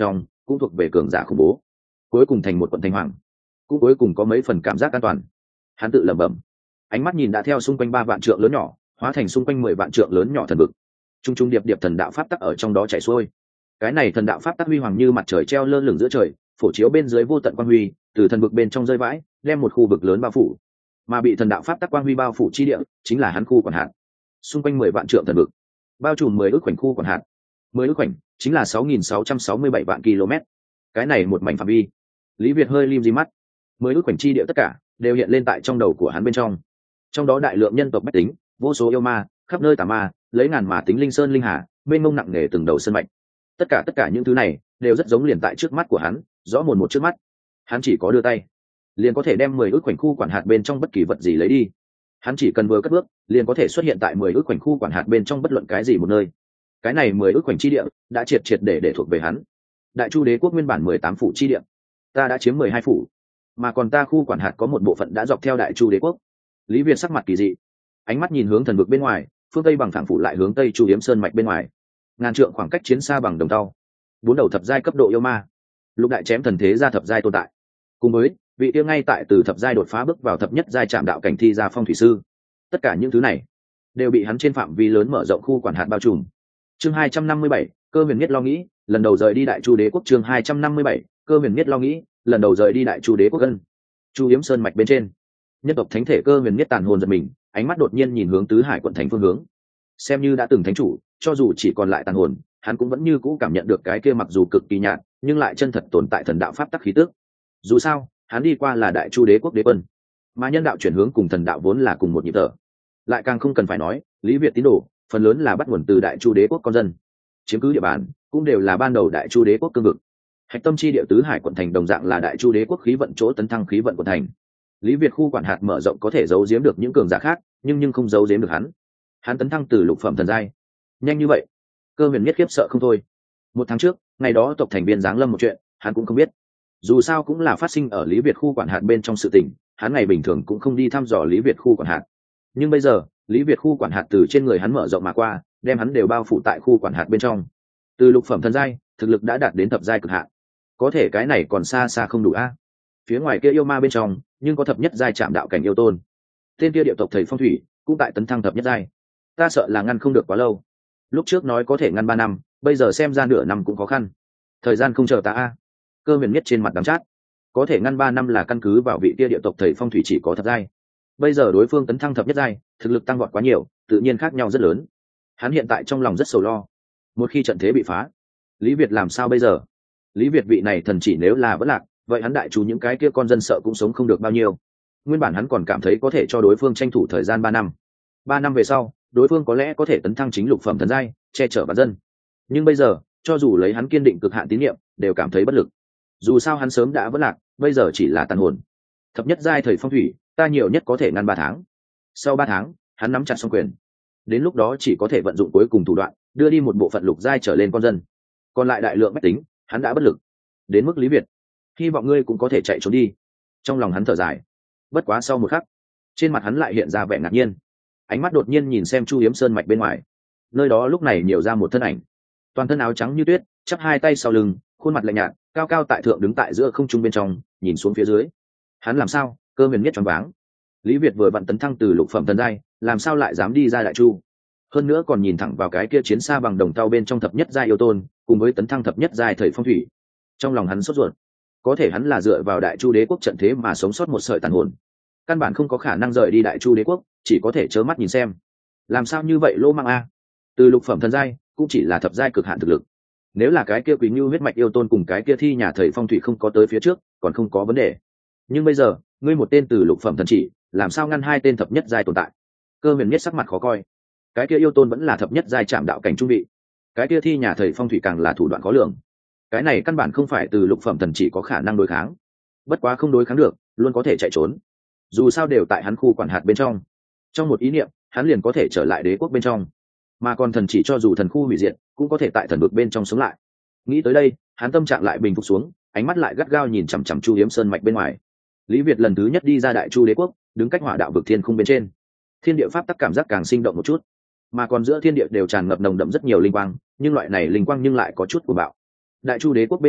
cũng thuộc về cường giả khủng bố, cuối cùng thành một quận thành hoàng, cũng cuối cùng có mấy phần cảm giác an toàn. Hắn tự lẩm bẩm, ánh mắt nhìn đã theo xung quanh ba vạn trượng lớn nhỏ hóa thành xung quanh mười vạn trượng lớn nhỏ thần vực, trung trung điệp điệp thần đạo pháp tắc ở trong đó chảy xuôi. Cái này thần đạo pháp tắc huy hoàng như mặt trời treo lơ lửng giữa trời, phổ chiếu bên dưới vô tận quang huy, từ thần vực bên trong rơi vãi, đem một khu vực lớn bao phủ. Mà bị thần đạo pháp tắc quang huy bao phủ chi địa, chính là hắn khu quản hạt. Xung quanh mười vạn trượng thần vực, bao trùm mười ước khoảnh khu quản hạt. Mười ước khoảnh chính là sáu nghìn sáu trăm sáu mươi bảy vạn km. Cái này một mảnh phạm vi. Lý Việt hơi lim di mắt. Mười ước khoảnh chi địa tất cả đều hiện lên tại trong đầu của hắn bên trong. Trong đó đại lượng nhân tộc bách tính, vô số yêu ma, khắp nơi tà ma, lấy ngàn mà tính linh sơn linh hà, mênh mông nặng nề từng đầu sân mạch. Tất cả tất cả những thứ này đều rất giống liền tại trước mắt của hắn, rõ mồn một trước mắt. Hắn chỉ có đưa tay, liền có thể đem mười ước khoảnh khu quản hạt bên trong bất kỳ vật gì lấy đi. Hắn chỉ cần vừa cất bước, liền có thể xuất hiện tại mười ước khoảnh khu quản hạt bên trong bất luận cái gì một nơi. Cái này mười ước khoảnh chi địa đã triệt triệt để để thuộc về hắn. Đại Chu Đế quốc nguyên bản mười tám phủ chi địa, ta đã chiếm mười hai phủ, mà còn ta khu quản hạt có một bộ phận đã dọc theo Đại Chu Đế quốc. Lý Việt sắc mặt kỳ dị, ánh mắt nhìn hướng thần vực bên ngoài, phương tây bằng thẳng phủ lại hướng tây Chu Yếm Sơn mạch bên ngoài. Ngàn trượng khoảng cách chiến xa bằng đồng tàu, bốn đầu thập giai cấp độ yêu ma, lục đại chém thần thế gia thập giai tồn tại, cùng với vị yêu ngay tại từ thập giai đột phá bước vào thập nhất giai trạm đạo cảnh thi ra phong thủy sư. Tất cả những thứ này đều bị hắn trên phạm vi lớn mở rộng khu quản hạt bao trùm. Chương hai trăm năm mươi bảy, Cơ Huyền Nhất lo nghĩ, lần đầu rời đi Đại Chu Đế quốc. Chương hai trăm năm mươi bảy, Cơ Huyền Nhất lo nghĩ, lần đầu rời đi Đại Chu Đế quốc. Gần Chu Yếm Sơn mạch bên trên, nhân tộc thánh thể Cơ Huyền Nhất tàn hồn giật mình, ánh mắt đột nhiên nhìn hướng tứ hải quận thành phương hướng. Xem như đã từng thánh chủ, cho dù chỉ còn lại tàn hồn, hắn cũng vẫn như cũ cảm nhận được cái kia mặc dù cực kỳ nhạt, nhưng lại chân thật tồn tại thần đạo pháp tắc khí tức. Dù sao, hắn đi qua là Đại Chu Đế quốc đế quân, mà nhân đạo chuyển hướng cùng thần đạo vốn là cùng một nhịp thở. Lại càng không cần phải nói, Lý Việt tín đồ phần lớn là bắt nguồn từ Đại Chu Đế quốc con dân, chiếm cứ địa bàn cũng đều là ban đầu Đại Chu Đế quốc cương vực. Hạch tâm chi địa tứ hải quận thành đồng dạng là Đại Chu Đế quốc khí vận chỗ tấn thăng khí vận quận thành. Lý Việt khu quản hạt mở rộng có thể giấu giếm được những cường giả khác, nhưng nhưng không giấu giếm được hắn. Hắn tấn thăng từ lục phẩm thần giai nhanh như vậy. Cơ Huyền Nhất khiếp sợ không thôi. Một tháng trước, ngày đó tộc thành viên giáng lâm một chuyện, hắn cũng không biết. Dù sao cũng là phát sinh ở Lý Việt khu quản hạt bên trong sự tình, hắn ngày bình thường cũng không đi thăm dò Lý Việt khu quản hạt. Nhưng bây giờ, Lý Việt khu quản hạt từ trên người hắn mở rộng mà qua, đem hắn đều bao phủ tại khu quản hạt bên trong. Từ lục phẩm thần giai, thực lực đã đạt đến thập giai cực hạn. Có thể cái này còn xa xa không đủ a. Phía ngoài kia yêu ma bên trong, nhưng có thập nhất giai trạm đạo cảnh yêu tôn. Tên kia điệu tộc thầy phong thủy, cũng tại tấn thăng thập nhất giai. Ta sợ là ngăn không được quá lâu. Lúc trước nói có thể ngăn ba năm, bây giờ xem ra nửa năm cũng khó khăn. Thời gian không chờ ta a. Cơ Huyền Nhất trên mặt đắng chát. Có thể ngăn ba năm là căn cứ vào vị kia địa tộc thầy phong thủy chỉ có thập giai. Bây giờ đối phương tấn thăng thập nhất giai, thực lực tăng vọt quá nhiều, tự nhiên khác nhau rất lớn. Hắn hiện tại trong lòng rất sầu lo. Một khi trận thế bị phá, Lý Việt làm sao bây giờ? Lý Việt vị này thần chỉ nếu là vẫn lạc, vậy hắn đại chủ những cái kia con dân sợ cũng sống không được bao nhiêu. Nguyên bản hắn còn cảm thấy có thể cho đối phương tranh thủ thời gian ba năm. Ba năm về sau, đối phương có lẽ có thể tấn thăng chính lục phẩm thần giai, che chở bản dân. Nhưng bây giờ, cho dù lấy hắn kiên định cực hạn tín nhiệm, đều cảm thấy bất lực. Dù sao hắn sớm đã vẫn lạc, bây giờ chỉ là tàn hồn. Thập nhất giai thời phong thủy, ta nhiều nhất có thể ngăn ba tháng. Sau ba tháng, hắn nắm chặt song quyền. Đến lúc đó chỉ có thể vận dụng cuối cùng thủ đoạn, đưa đi một bộ phận lục giai trở lên con dân. Còn lại đại lượng bách tính, hắn đã bất lực. Đến mức Lý Việt, hy vọng ngươi cũng có thể chạy trốn đi. Trong lòng hắn thở dài. Bất quá sau một khắc, trên mặt hắn lại hiện ra vẻ ngạc nhiên. Ánh mắt đột nhiên nhìn xem Chu Yếm Sơn mạch bên ngoài. Nơi đó lúc này nhiều ra một thân ảnh, toàn thân áo trắng như tuyết, chắp hai tay sau lưng, khuôn mặt lạnh nhạt, cao cao tại thượng đứng tại giữa không trung bên trong, nhìn xuống phía dưới. Hắn làm sao? Cơ Huyền Nhất choáng váng. Lý Việt vừa vặn tấn thăng từ lục phẩm thần giai, làm sao lại dám đi ra Đại Chu? Hơn nữa còn nhìn thẳng vào cái kia chiến xa bằng đồng tàu bên trong thập nhất giai yêu tôn, cùng với tấn thăng thập nhất giai thời phong thủy. Trong lòng hắn sốt ruột. Có thể hắn là dựa vào Đại Chu Đế quốc trận thế mà sống sót một sợi tàn hồn, căn bản không có khả năng rời đi Đại Chu Đế quốc, chỉ có thể trơ mắt nhìn xem. Làm sao như vậy lỗ mang a? Từ lục phẩm thần giai, cũng chỉ là thập giai cực hạn thực lực. Nếu là cái kia Quý Ngưu huyết mạch yêu tôn cùng cái kia thi nhà thầy phong thủy không có tới phía trước, còn không có vấn đề. Nhưng bây giờ, ngươi một tên từ lục phẩm thần chỉ, làm sao ngăn hai tên thập nhất giai tồn tại? Cơ Huyền Nhất sắc mặt khó coi. Cái kia yêu tôn vẫn là thập nhất giai trạm đạo cảnh trung vị, cái kia thi nhà thầy phong thủy càng là thủ đoạn khó lường. Cái này căn bản không phải từ lục phẩm thần chỉ có khả năng đối kháng. Bất quá không đối kháng được, luôn có thể chạy trốn. Dù sao đều tại hắn khu quản hạt bên trong. Trong một ý niệm, hắn liền có thể trở lại đế quốc bên trong. Mà còn thần chỉ cho dù thần khu hủy diệt, cũng có thể tại thần vực bên trong sống lại. Nghĩ tới đây, hắn tâm trạng lại bình phục xuống, ánh mắt lại gắt gao nhìn chằm chằm Chu Yếm Sơn mạch bên ngoài. Lý Việt lần thứ nhất đi ra Đại Chu Đế quốc, đứng cách hỏa đạo vực thiên khung bên trên. Thiên địa pháp tắc cảm giác càng sinh động một chút, mà còn giữa thiên địa đều tràn ngập nồng đậm rất nhiều linh quang, nhưng loại này linh quang nhưng lại có chút của bạo. Đại Chu Đế quốc bên trong,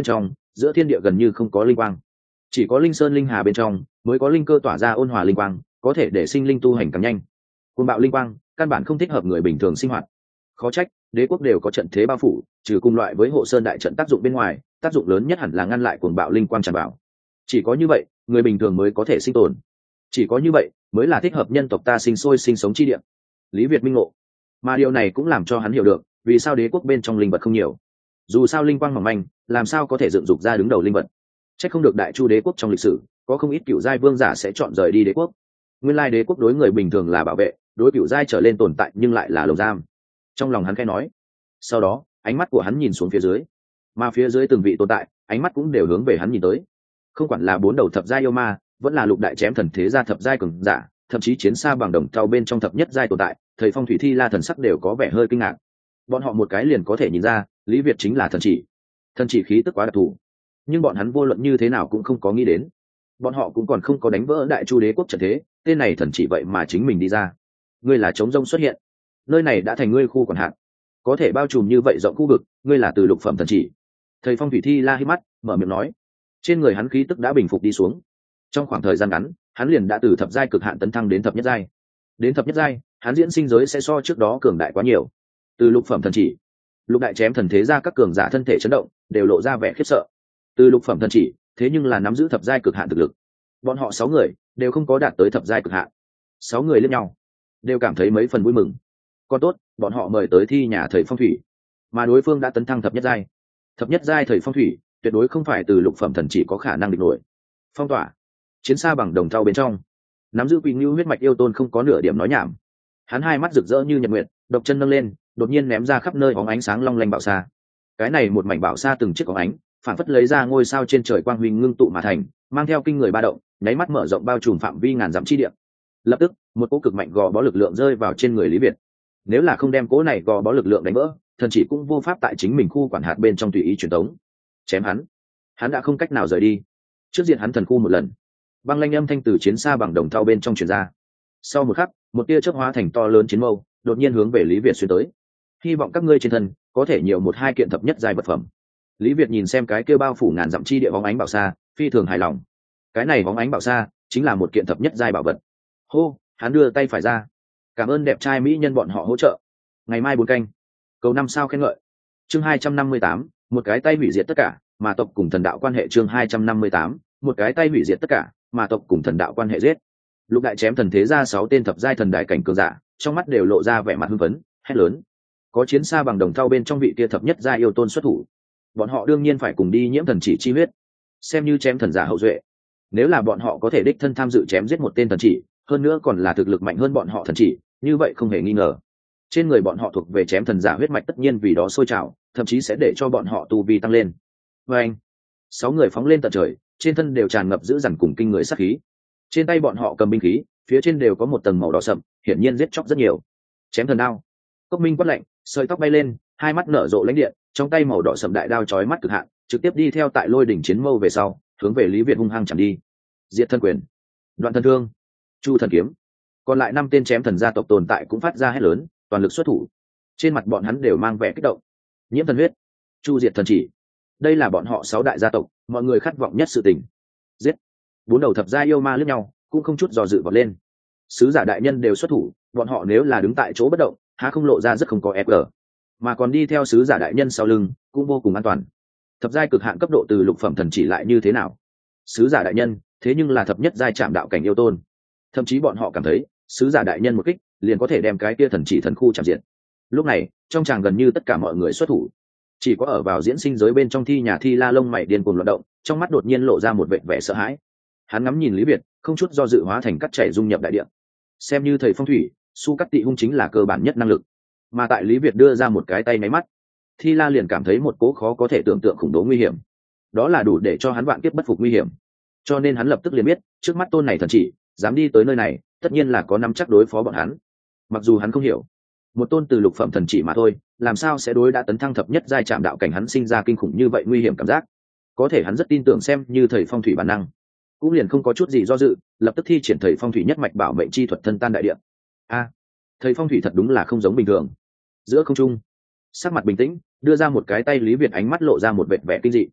giữa thiên địa gần như không có linh quang, chỉ có linh sơn linh hà bên trong mới có linh cơ tỏa ra ôn hòa linh quang, có thể để sinh linh tu hành càng nhanh. Cuồng bạo linh quang căn bản không thích hợp người bình thường sinh hoạt. Khó trách đế quốc đều có trận thế bao phủ, trừ cùng loại với hộ sơn đại trận tác dụng bên ngoài, tác dụng lớn nhất hẳn là ngăn lại cuồng bạo linh quang tràn vào. Chỉ có như vậy người bình thường mới có thể sinh tồn, chỉ có như vậy mới là thích hợp nhân tộc ta sinh sôi sinh sống chi địa. Lý Việt minh ngộ, mà điều này cũng làm cho hắn hiểu được vì sao đế quốc bên trong linh vật không nhiều. Dù sao linh quang mỏng manh, làm sao có thể dựng dục ra đứng đầu linh vật. Chắc không được đại chu đế quốc trong lịch sử có không ít cựu giai vương giả sẽ chọn rời đi đế quốc. Nguyên lai đế quốc đối người bình thường là bảo vệ, đối cựu giai trở lên tồn tại nhưng lại là lồng giam. Trong lòng hắn khẽ nói. Sau đó ánh mắt của hắn nhìn xuống phía dưới, mà phía dưới từng vị tồn tại ánh mắt cũng đều hướng về hắn nhìn tới. Không quản là bốn đầu thập giai yêu ma, vẫn là lục đại chém thần thế gia thập giai cường giả, thậm chí chiến xa bằng đồng trao bên trong thập nhất giai tồn tại, thầy phong thủy thi la thần sắc đều có vẻ hơi kinh ngạc. Bọn họ một cái liền có thể nhìn ra Lý Việt chính là thần chỉ. Thần chỉ khí tức quá đặc thù, nhưng bọn hắn vô luận như thế nào cũng không có nghĩ đến, bọn họ cũng còn không có đánh vỡ đại chu đế quốc trận thế, tên này thần chỉ vậy mà chính mình đi ra. Ngươi là trống rông xuất hiện, nơi này đã thành ngươi khu quản hạt, có thể bao trùm như vậy rộng khu vực, ngươi là từ lục phẩm thần chỉ. Thầy phong thủy thi la hít mắt mở miệng nói. Trên người hắn khí tức đã bình phục đi xuống. Trong khoảng thời gian ngắn hắn liền đã từ thập giai cực hạn tấn thăng đến thập nhất giai. Đến thập nhất giai hắn diễn sinh giới sẽ so trước đó cường đại quá nhiều. Từ lục phẩm thần chỉ, lục đại chém thần thế ra các cường giả thân thể chấn động, đều lộ ra vẻ khiếp sợ. Từ lục phẩm thần chỉ, thế nhưng là nắm giữ thập giai cực hạn thực lực. Bọn họ sáu người đều không có đạt tới thập giai cực hạn. Sáu người liếc nhau, đều cảm thấy mấy phần vui mừng. Còn tốt, bọn họ mời tới thi nhà thầy phong thủy, mà đối phương đã tấn thăng thập nhất giai. Thập nhất giai thầy phong thủy tuyệt đối không phải từ lục phẩm thần chỉ có khả năng địch nổi. Phong tỏa chiến xa bằng đồng thau bên trong, nắm giữ quỳnh lưu huyết mạch yêu tôn không có nửa điểm nói nhảm. Hắn hai mắt rực rỡ như nhật nguyệt, độc chân nâng lên, đột nhiên ném ra khắp nơi bóng ánh sáng long lanh bảo sa. Cái này một mảnh bảo sa từng chiếc bóng ánh, phản phất lấy ra ngôi sao trên trời quang huy ngưng tụ mà thành, mang theo kinh người ba động, nháy mắt mở rộng bao trùm phạm vi ngàn dặm chi địa. Lập tức một cỗ cực mạnh gò bó lực lượng rơi vào trên người Lý Việt. Nếu là không đem cỗ này gò bó lực lượng đánh vỡ, thần chỉ cũng vô pháp tại chính mình khu quản hạt bên trong tùy ý truyền tống. Chém hắn, hắn đã không cách nào rời đi. Trước diện hắn thần khu một lần, băng lanh âm thanh từ chiến xa bằng đồng thau bên trong truyền ra. Sau một khắc, một tia chớp hóa thành to lớn chiến mâu, đột nhiên hướng về Lý Việt xuyên tới. Hy vọng các ngươi trên thân có thể nhiều một hai kiện thập nhất giai vật phẩm. Lý Việt nhìn xem cái kia bao phủ ngàn dặm chi địa bóng ánh bảo sa, phi thường hài lòng. Cái này bóng ánh bảo sa chính là một kiện thập nhất giai bảo vật. Hô, hắn đưa tay phải ra. Cảm ơn đẹp trai mỹ nhân bọn họ hỗ trợ. Ngày mai bốn canh, cầu năm sao khen ngợi. Chương hai trăm năm mươi tám, một cái tay hủy diệt tất cả, mà tộc cùng thần đạo quan hệ. Chương hai trăm năm mươi tám, một cái tay hủy diệt tất cả, mà tộc cùng thần đạo quan hệ giết. Lục đại chém thần thế ra sáu tên thập giai thần đại cảnh cường giả, trong mắt đều lộ ra vẻ mặt hưng phấn, hét lớn. Có chiến xa bằng đồng thau bên trong vị kia thập nhất giai yêu tôn xuất thủ, bọn họ đương nhiên phải cùng đi nhiễm thần chỉ chi huyết, xem như chém thần giả hậu duệ. Nếu là bọn họ có thể đích thân tham dự chém giết một tên thần chỉ, hơn nữa còn là thực lực mạnh hơn bọn họ thần chỉ, như vậy không hề nghi ngờ, trên người bọn họ thuộc về chém thần giả huyết mạch tất nhiên vì đó sôi trào, thậm chí sẽ để cho bọn họ tu vi tăng lên. Và anh, sáu người phóng lên tận trời, trên thân đều tràn ngập dữ dằn cùng kinh người sát khí. Trên tay bọn họ cầm binh khí, phía trên đều có một tầng màu đỏ sậm, hiển nhiên giết chóc rất nhiều. Chém thần đao, Cốc Minh quát lạnh, sợi tóc bay lên, hai mắt nở rộ lãnh điện, trong tay màu đỏ sậm đại đao chói mắt cực hạn, trực tiếp đi theo tại lôi đỉnh chiến mâu về sau, hướng về Lý Việt hung hăng chạm đi. Diệt thân quyền, đoạn thân thương, chu thần kiếm. Còn lại năm tên chém thần gia tộc tồn tại cũng phát ra hét lớn, toàn lực xuất thủ. Trên mặt bọn hắn đều mang vẻ kích động. Nhiễm thần huyết, chu diệt thần chỉ, đây là bọn họ sáu đại gia tộc, mọi người khát vọng nhất sự tình. Giết. Bốn đầu thập gia yêu ma lướt nhau, cũng không chút dò dự vọt lên. Sứ giả đại nhân đều xuất thủ, bọn họ nếu là đứng tại chỗ bất động, há không lộ ra rất không có ép gờ, mà còn đi theo sứ giả đại nhân sau lưng cũng vô cùng an toàn. Thập giai cực hạn cấp độ từ lục phẩm thần chỉ lại như thế nào? Sứ giả đại nhân thế nhưng là thập nhất giai chạm đạo cảnh yêu tôn, thậm chí bọn họ cảm thấy sứ giả đại nhân một kích liền có thể đem cái kia thần chỉ thần khu chạm diệt. Lúc này trong tràng gần như tất cả mọi người xuất thủ, chỉ có ở vào diễn sinh giới bên trong thi nhà thi la lông mày điên cuồng loạn động, trong mắt đột nhiên lộ ra một vẻ vẻ sợ hãi. Hắn ngắm nhìn Lý Việt, không chút do dự hóa thành cắt chảy dung nhập đại địa. Xem như thầy phong thủy, su cắt tị hung chính là cơ bản nhất năng lực, mà tại Lý Việt đưa ra một cái tay máy mắt, thi la liền cảm thấy một cố khó có thể tưởng tượng khủng bố nguy hiểm, đó là đủ để cho hắn vạn kiếp bất phục nguy hiểm. Cho nên hắn lập tức liền biết, trước mắt tôn này thần chỉ dám đi tới nơi này, tất nhiên là có nắm chắc đối phó bọn hắn. Mặc dù hắn không hiểu, một tôn từ lục phẩm thần chỉ mà thôi, làm sao sẽ đối đã tấn thăng thập nhất giai chạm đạo cảnh hắn sinh ra kinh khủng như vậy nguy hiểm cảm giác. Có thể hắn rất tin tưởng xem như thầy phong thủy bản năng, cũng liền không có chút gì do dự, lập tức thi triển thầy phong thủy nhất mạch bảo mệnh chi thuật thân tan đại địa. A, thầy phong thủy thật đúng là không giống bình thường. Giữa không trung, sắc mặt bình tĩnh, đưa ra một cái tay Lý Việt ánh mắt lộ ra một vẻ vẻ kinh dị.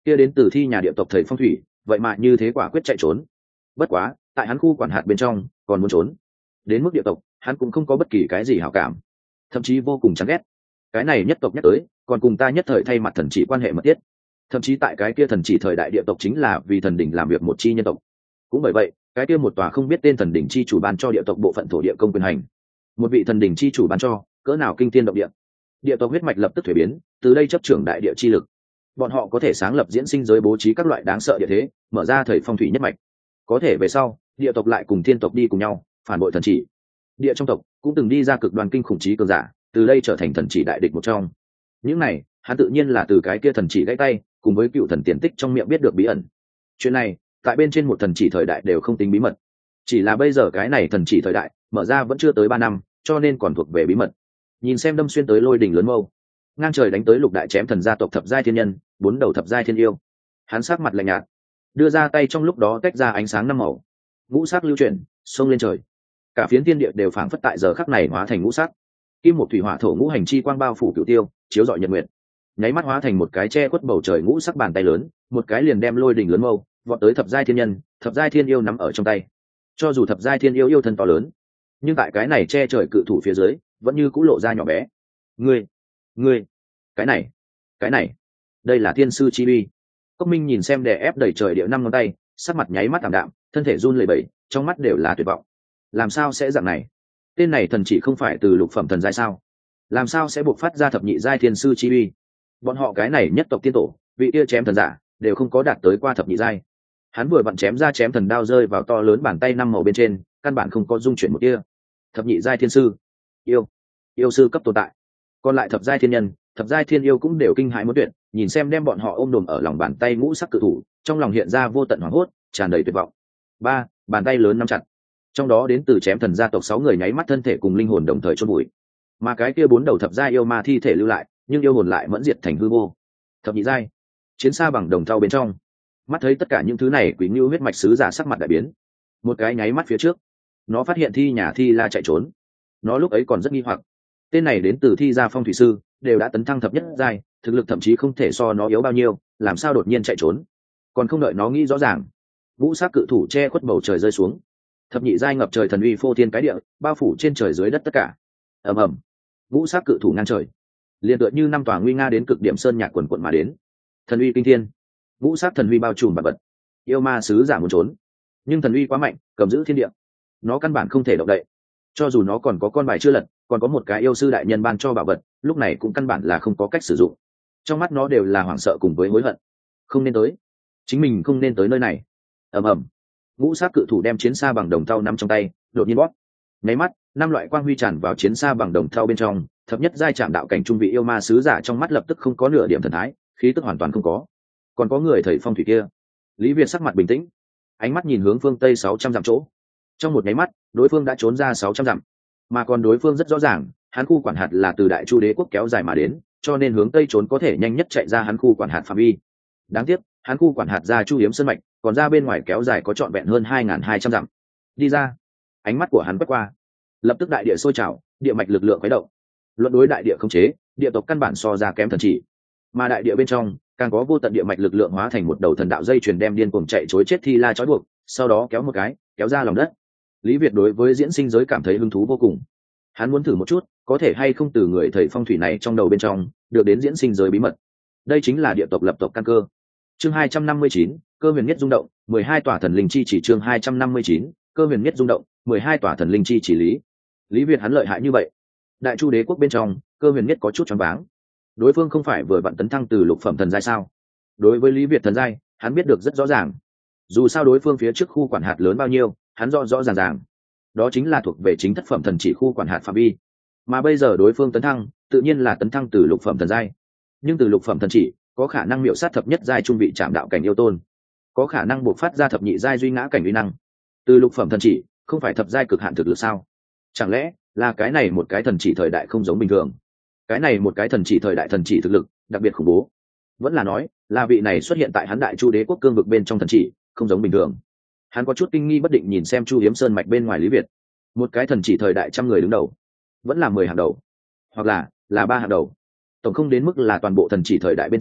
kia đến từ thi nhà địa tộc thầy phong thủy vậy mà như thế quả quyết chạy trốn. Bất quá tại hắn khu quản hạt bên trong còn muốn trốn đến mức địa tộc, hắn cũng không có bất kỳ cái gì hảo cảm, thậm chí vô cùng chán ghét. Cái này nhất tộc nhắc tới còn cùng ta nhất thời thay mặt thần chỉ quan hệ mật thiết, thậm chí tại cái kia thần chỉ thời đại địa tộc chính là vì thần đỉnh làm việc một chi nhân tộc. Cũng bởi vậy cái kia một tòa không biết tên thần đỉnh chi chủ ban cho địa tộc bộ phận thổ địa công quyền hành, một vị thần đỉnh chi chủ ban cho cỡ nào kinh thiên động địa. Địa tộc huyết mạch lập tức thuế biến, từ đây chấp trưởng đại địa chi lực, bọn họ có thể sáng lập diễn sinh giới, bố trí các loại đáng sợ địa thế, mở ra thời phong thủy nhất mạch. Có thể về sau địa tộc lại cùng thiên tộc đi cùng nhau phản bội thần chỉ. Địa trong tộc cũng từng đi ra cực đoan kinh khủng trí cường giả, từ đây trở thành thần chỉ đại địch một trong. Những này hắn tự nhiên là từ cái kia thần chỉ gãy tay cùng với cựu thần tiền tích trong miệng biết được bí ẩn. Chuyện này tại bên trên một thần chỉ thời đại đều không tính bí mật, chỉ là bây giờ cái này thần chỉ thời đại mở ra vẫn chưa tới ba năm, cho nên còn thuộc về bí mật. Nhìn xem đâm xuyên tới lôi đỉnh lớn mâu, ngang trời đánh tới lục đại chém thần gia tộc thập giai thiên nhân, bốn đầu thập giai thiên yêu, hắn sắc mặt lạnh nhạt, đưa ra tay trong lúc đó tách ra ánh sáng năm màu, ngũ sắc lưu chuyển xông lên trời. Cả phiến thiên địa đều phảng phất tại giờ khắc này hóa thành ngũ sắc, kim một thủy hỏa thổ ngũ hành chi quang bao phủ cửu tiêu, chiếu rọi nhật nguyệt, nháy mắt hóa thành một cái che khuất bầu trời ngũ sắc bàn tay lớn, một cái liền đem lôi đỉnh lớn mâu vọt tới thập giai thiên nhân, thập giai thiên yêu nắm ở trong tay. Cho dù thập giai thiên yêu yêu thân to lớn, nhưng tại cái này che trời cự thủ phía dưới vẫn như cũ lộ ra nhỏ bé. Ngươi, ngươi, cái này, cái này, đây là thiên sư chi uy. Cốc Minh nhìn xem đè ép đẩy trời điệu năm ngón tay, sắc mặt nháy mắt tạm đạm, thân thể run lẩy bẩy, trong mắt đều là tuyệt vọng. Làm sao sẽ dạng này? Tên này thần chỉ không phải từ lục phẩm thần giai sao? Làm sao sẽ buộc phát ra thập nhị giai thiên sư chi uy? Bọn họ cái này nhất tộc tiên tổ, vị kia chém thần giả, đều không có đạt tới qua thập nhị giai. Hắn vừa vặn chém ra chém thần đao rơi vào to lớn bàn tay năm màu bên trên, căn bản không có dung chuyển một tia. Thập nhị giai thiên sư, yêu, yêu sư cấp tồn tại. Còn lại thập giai thiên nhân, thập giai thiên yêu cũng đều kinh hãi muốn tuyệt, nhìn xem đem bọn họ ôm đồm ở lòng bàn tay ngũ sắc cự thủ, trong lòng hiện ra vô tận hoảng hốt, tràn đầy tuyệt vọng. Ba, bàn tay lớn nắm chặt, trong đó đến từ chém thần gia tộc sáu người nháy mắt thân thể cùng linh hồn đồng thời chôn bụi, mà cái kia bốn đầu thập giai yêu ma thi thể lưu lại, nhưng yêu hồn lại mẫn diệt thành hư vô. Thập nhị giai, chiến xa bằng đồng thau bên trong, mắt thấy tất cả những thứ này, Quý Ngưu huyết mạch sứ giả sắc mặt đại biến. Một cái nháy mắt phía trước, nó phát hiện Thi nhà Thi La chạy trốn. Nó lúc ấy còn rất nghi hoặc, tên này đến từ Thi gia phong thủy sư, đều đã tấn thăng thập nhất giai, thực lực thậm chí không thể so nó yếu bao nhiêu, làm sao đột nhiên chạy trốn? Còn không đợi nó nghĩ rõ ràng, ngũ sắc cự thủ che khuất bầu trời rơi xuống, thập nhị giai ngập trời thần uy phô thiên cái địa, bao phủ trên trời dưới đất tất cả. Ầm ầm, ngũ sắc cự thủ ngang trời, liền tựa như năm tòa nguy nga đến cực điểm sơn nhạc quần quận mà đến, thần uy kinh thiên, ngũ sắc thần uy bao trùm vạn vật. Yêu ma sứ giả muốn trốn, nhưng thần uy quá mạnh, cầm giữ thiên địa, nó căn bản không thể động đậy. Cho dù nó còn có con bài chưa lật, còn có một cái yêu sư đại nhân ban cho bảo vật, lúc này cũng căn bản là không có cách sử dụng. Trong mắt nó đều là hoảng sợ cùng với hối hận. Không nên tới, chính mình không nên tới nơi này. Ầm ầm, ngũ sắc cự thủ đem chiến xa bằng đồng thau nắm trong tay, đột nhiên bóp. Nháy mắt, năm loại quang huy tràn vào chiến xa bằng đồng thau bên trong, thập nhất giai chạm đạo cảnh trung vị yêu ma sứ giả trong mắt lập tức không có nửa điểm thần thái, khí tức hoàn toàn không có. Còn có người thầy phong thủy kia. Lý Việt sắc mặt bình tĩnh, ánh mắt nhìn hướng phương tây sáu trăm dặm chỗ. Trong một nháy mắt, đối phương đã trốn ra sáu trăm dặm, mà còn đối phương rất rõ ràng, hắn khu quản hạt là từ Đại Chu đế quốc kéo dài mà đến, cho nên hướng tây trốn có thể nhanh nhất chạy ra hắn khu quản hạt phạm vi. Đáng tiếc, hắn khu quản hạt ra Chu Hiếm Sơn mạch, còn ra bên ngoài kéo dài có trọn vẹn hơn hai nghìn hai trăm dặm. Đi ra. Ánh mắt của hắn quét qua, lập tức đại địa sôi trào, địa mạch lực lượng khuấy động. Luận đối đại địa khống chế, địa tộc căn bản so ra kém thần chỉ, mà đại địa bên trong càng có vô tận địa mạch lực lượng hóa thành một đầu thần đạo dây chuyền đem điên cuồng chạy chối chết Thi La trói buộc, sau đó kéo một cái, kéo ra lòng đất. Lý Việt đối với diễn sinh giới cảm thấy hứng thú vô cùng. Hắn muốn thử một chút, có thể hay không từ người thầy phong thủy này trong đầu bên trong được đến diễn sinh giới bí mật. Đây chính là địa tộc lập tộc căn cơ. Chương hai trăm năm mươi chín, cơ huyền nhất rung động, mười hai tòa thần linh chi chỉ. Chương hai trăm năm mươi chín, cơ huyền nhất rung động, mười hai tòa thần linh chi chỉ. Lý Lý Việt hắn lợi hại như vậy. Đại Chu đế quốc bên trong, cơ huyền nhất có chút choáng váng. Đối phương không phải vừa vặn tấn thăng từ lục phẩm thần giai sao? Đối với Lý Việt thần giai, hắn biết được rất rõ ràng. Dù sao đối phương phía trước khu quản hạt lớn bao nhiêu, hắn rõ rõ ràng ràng. Đó chính là thuộc về chính thất phẩm thần chỉ khu quản hạt phạm vi. Mà bây giờ đối phương tấn thăng, tự nhiên là tấn thăng từ lục phẩm thần giai. Nhưng từ lục phẩm thần chỉ, có khả năng miểu sát thập nhất giai trung vị trạm đạo cảnh yêu tôn, có khả năng buộc phát ra thập nhị giai duy ngã cảnh uy năng. Từ lục phẩm thần chỉ, không phải thập giai cực hạn thực lực sao? Chẳng lẽ là cái này một cái thần chỉ thời đại không giống bình thường? Cái này một cái thần chỉ thời đại thần chỉ thực lực đặc biệt khủng bố, vẫn là nói là vị này xuất hiện tại hắn Đại Chu đế quốc cương vực bên trong thần chỉ không giống bình thường? Hắn có chút kinh nghi bất định nhìn xem Chu Hiếm Sơn mạch bên ngoài Lý Việt. Một cái thần chỉ thời đại trăm người đứng đầu, vẫn là mười hàng đầu, hoặc là là ba hàng đầu, tổng không đến mức là toàn bộ thần chỉ thời đại bên trong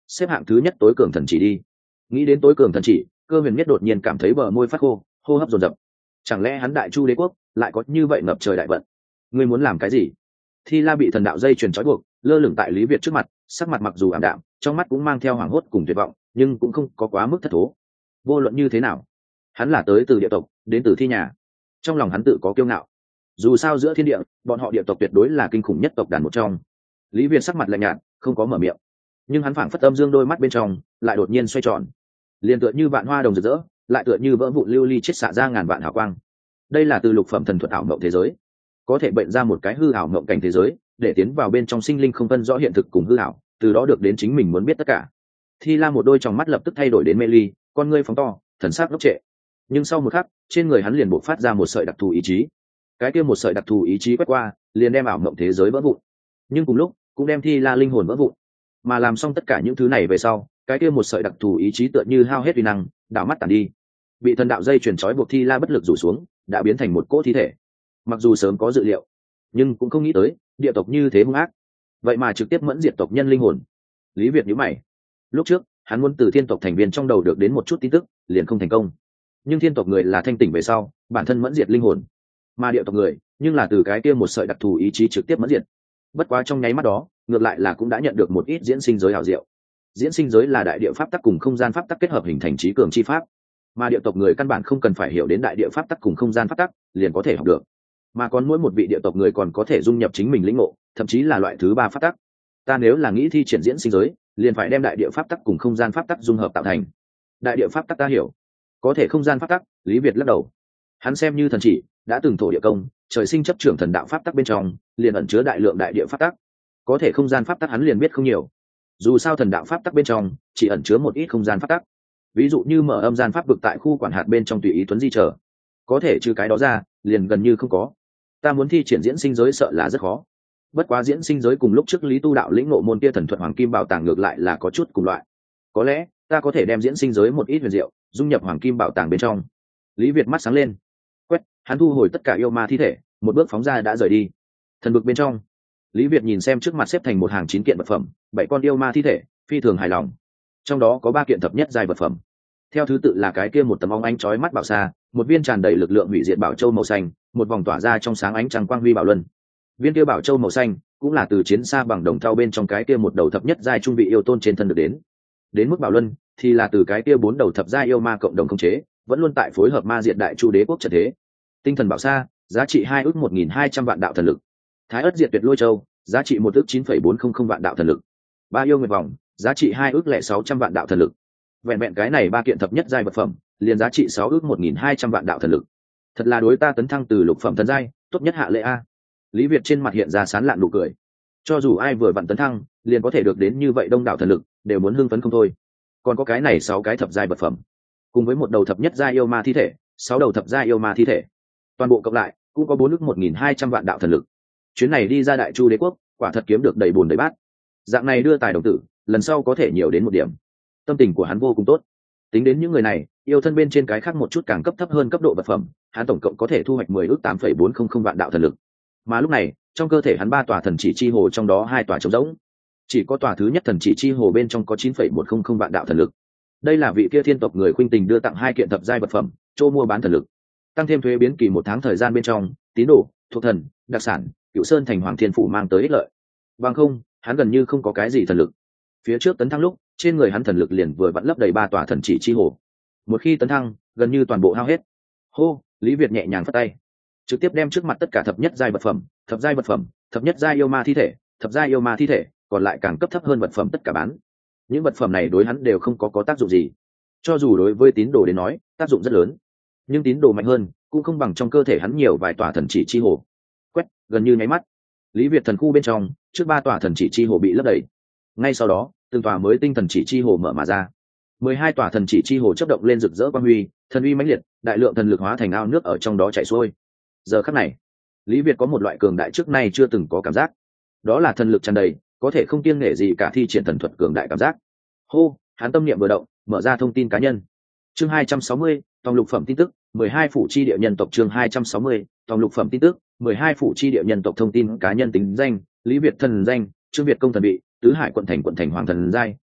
xếp hạng thứ nhất tối cường thần chỉ đi. Nghĩ đến tối cường thần chỉ, Cơ Huyền Nhất đột nhiên cảm thấy bờ môi phát khô, hô hấp dồn dập. Chẳng lẽ hắn Đại Chu đế quốc lại có như vậy ngập trời đại vận? Ngươi muốn làm cái gì? Thi La bị thần đạo dây chuyền trói buộc, lơ lửng tại Lý Việt trước mặt, sắc mặt mặc dù ảm đạm, trong mắt cũng mang theo hoảng hốt cùng tuyệt vọng, nhưng cũng không có quá mức thất thố. Vô luận như thế nào, hắn là tới từ địa tộc, đến từ Thi nhà. Trong lòng hắn tự có kiêu ngạo. Dù sao giữa thiên địa, bọn họ địa tộc tuyệt đối là kinh khủng nhất tộc đàn một trong. Lý Việt sắc mặt lạnh nhạt, không có mở miệng, nhưng hắn phảng phất âm dương đôi mắt bên trong lại đột nhiên xoay tròn, liền tựa như vạn hoa đồng rực rỡ, lại tựa như vỡ vụn lưu ly chết xạ ra ngàn vạn hào quang. Đây là từ lục phẩm thần thuật ảo mộng thế giới, có thể bệnh ra một cái hư ảo mộng cảnh thế giới, để tiến vào bên trong sinh linh không phân rõ hiện thực cùng hư ảo, từ đó được đến chính mình muốn biết tất cả. Thi La một đôi tròng mắt lập tức thay đổi đến mê ly, con ngươi phóng to, thần sắc ngốc trệ. Nhưng sau một khắc, trên người hắn liền bộc phát ra một sợi đặc thù ý chí. Cái kia một sợi đặc thù ý chí quét qua, liền đem ảo mộng thế giới vỡ vụn. Nhưng cùng lúc, cũng đem Thi La linh hồn vỡ vụn. Mà làm xong tất cả những thứ này về sau, cái kia một sợi đặc thù ý chí tựa như hao hết uy năng, đảo mắt tàn đi. Bị thần đạo dây chuyển trói buộc Thi La bất lực rủ xuống, đã biến thành một cỗ thi thể. Mặc dù sớm có dự liệu, nhưng cũng không nghĩ tới địa tộc như thế hung ác, vậy mà trực tiếp mẫn diệt tộc nhân linh hồn. Lý Việt nhíu mày. Lúc trước hắn muốn từ thiên tộc thành viên trong đầu được đến một chút tin tức, liền không thành công. Nhưng thiên tộc người là thanh tỉnh về sau, bản thân mẫn diệt linh hồn, mà địa tộc người nhưng là từ cái kia một sợi đặc thù ý chí trực tiếp mẫn diệt. Bất quá trong nháy mắt đó, ngược lại là cũng đã nhận được một ít diễn sinh giới hảo diệu. Diễn sinh giới là đại địa pháp tắc cùng không gian pháp tắc kết hợp hình thành trí cường chi pháp, mà địa tộc người căn bản không cần phải hiểu đến đại địa pháp tắc cùng không gian pháp tắc liền có thể học được, mà còn mỗi một vị địa tộc người còn có thể dung nhập chính mình lĩnh ngộ, thậm chí là loại thứ ba pháp tắc. Ta nếu là nghĩ thi triển diễn sinh giới, liền phải đem đại địa pháp tắc cùng không gian pháp tắc dung hợp tạo thành. Đại địa pháp tắc ta hiểu, có thể không gian pháp tắc, Lý Việt lắc đầu. Hắn xem như thần chỉ, đã từng thổ địa công, trời sinh chấp trưởng thần đạo pháp tắc bên trong, liền ẩn chứa đại lượng đại địa pháp tắc. Có thể không gian pháp tắc hắn liền biết không nhiều. Dù sao thần đạo pháp tắc bên trong chỉ ẩn chứa một ít không gian pháp tắc, ví dụ như mở âm gian pháp vực tại khu quản hạt bên trong tùy ý tuấn di trở, có thể trừ cái đó ra liền gần như không có. Ta muốn thi triển diễn sinh giới sợ là rất khó. Bất quá diễn sinh giới cùng lúc trước Lý Tu đạo lĩnh ngộ môn kia thần thuật hoàng kim bảo tàng ngược lại là có chút cùng loại, có lẽ ta có thể đem diễn sinh giới một ít huyền diệu dung nhập hoàng kim bảo tàng bên trong. Lý Việt mắt sáng lên, quét, hắn thu hồi tất cả yêu ma thi thể, một bước phóng ra đã rời đi. Thần vực bên trong, Lý Việt nhìn xem trước mặt xếp thành một hàng chín kiện vật phẩm, bảy con yêu ma thi thể, phi thường hài lòng. Trong đó có ba kiện thập nhất giai vật phẩm, theo thứ tự là cái kia một tấm óng ánh chói mắt bảo sa, một viên tràn đầy lực lượng hủy diệt bảo châu màu xanh, một vòng tỏa ra trong sáng ánh trăng quang huy bảo luân. Viên kia bảo châu màu xanh cũng là từ chiến xa bằng đồng thau bên trong cái kia một đầu thập nhất giai trung vị yêu tôn trên thân được đến. Đến mức bảo luân thì là từ cái kia bốn đầu thập giai yêu ma cộng đồng khống chế, vẫn luôn tại phối hợp ma diệt đại chu đế quốc trận thế. Tinh thần bảo sa giá trị hai ước một nghìn hai trăm vạn đạo thần lực. Thái ất diệt tuyệt lôi châu giá trị một ước chín phẩy bốn không không vạn đạo thần lực. Ba yêu nguyệt vòng giá trị hai ước lẻ sáu trăm vạn đạo thần lực. Vẹn vẹn cái này ba kiện thập nhất giai vật phẩm liền giá trị sáu ước một nghìn hai trăm vạn đạo thần lực. Thật là đối ta tấn thăng từ lục phẩm thần giai tốt nhất hạ lễ a. Lý Việt trên mặt hiện ra sán lạn nụ cười. Cho dù ai vừa vặn tấn thăng liền có thể được đến như vậy đông đảo thần lực, đều muốn hưng phấn không thôi. Còn có cái này sáu cái thập giai vật phẩm, cùng với một đầu thập nhất giai yêu ma thi thể, sáu đầu thập giai yêu ma thi thể, toàn bộ cộng lại cũng có bốn ước một nghìn hai trăm vạn đạo thần lực. Chuyến này đi ra đại chu đế quốc, quả thật kiếm được đầy bùn đầy bát. Dạng này đưa tài đồng tử, lần sau có thể nhiều đến một điểm. Tâm tình của hắn vô cùng tốt. Tính đến những người này, yêu thân bên trên cái khác một chút càng cấp thấp hơn cấp độ vật phẩm, hắn tổng cộng có thể thu hoạch mười ước tám phẩy bốn không không vạn đạo thần lực. Mà lúc này, trong cơ thể hắn ba tòa thần chỉ chi hồ trong đó hai tòa trống rỗng. Chỉ có tòa thứ nhất thần chỉ chi hồ bên trong có chín phẩy một không không vạn đạo thần lực. Đây là vị kia thiên tộc người khuynh tình đưa tặng hai kiện thập giai vật phẩm, chỗ mua bán thần lực. Tăng thêm thuế biến kỳ một tháng thời gian bên trong, tín đồ, thuộc thần, đặc sản, Cựu Sơn thành Hoàng Thiên phủ mang tới ích lợi. Bằng không, hắn gần như không có cái gì thần lực. Phía trước tấn thăng lúc, trên người hắn thần lực liền vừa vặn lấp đầy ba tòa thần chỉ chi hồ. Một khi tấn thăng, gần như toàn bộ hao hết. Hô, Lý Việt nhẹ nhàng phất tay, trực tiếp đem trước mặt tất cả thập nhất giai vật phẩm, thập giai vật phẩm, thập nhất giai yêu ma thi thể, thập giai yêu ma thi thể, còn lại càng cấp thấp hơn vật phẩm tất cả bán. Những vật phẩm này đối hắn đều không có có tác dụng gì. Cho dù đối với tín đồ đến nói, tác dụng rất lớn, nhưng tín đồ mạnh hơn, cũng không bằng trong cơ thể hắn nhiều vài tòa thần chỉ chi hồ. Quét, gần như nháy mắt, Lý Việt thần khu bên trong, trước ba tòa thần chỉ chi hồ bị lấp đầy. Ngay sau đó, từng tòa mới tinh thần chỉ chi hồ mở mà ra. Mười hai tòa thần chỉ chi hồ chớp động lên rực rỡ quang huy, thần uy mãnh liệt, đại lượng thần lực hóa thành ao nước ở trong đó chảy xuôi. Giờ khắc này, Lý Việt có một loại cường đại trước nay chưa từng có cảm giác. Đó là thần lực tràn đầy, có thể không kiêng nể gì cả thi triển thần thuật cường đại cảm giác. Hô, hắn tâm niệm vừa động, mở ra thông tin cá nhân. Chương hai trăm sáu mươi, tòng lục phẩm tin tức, mười hai phủ chi địa nhân tộc chương hai trăm sáu mươi, tòng lục phẩm tin tức, mười hai phủ chi địa nhân tộc thông tin cá nhân tính danh, Lý Việt thần danh, Trương Việt công thần bị, Tứ Hải quận thành quận thành hoàng thần giai,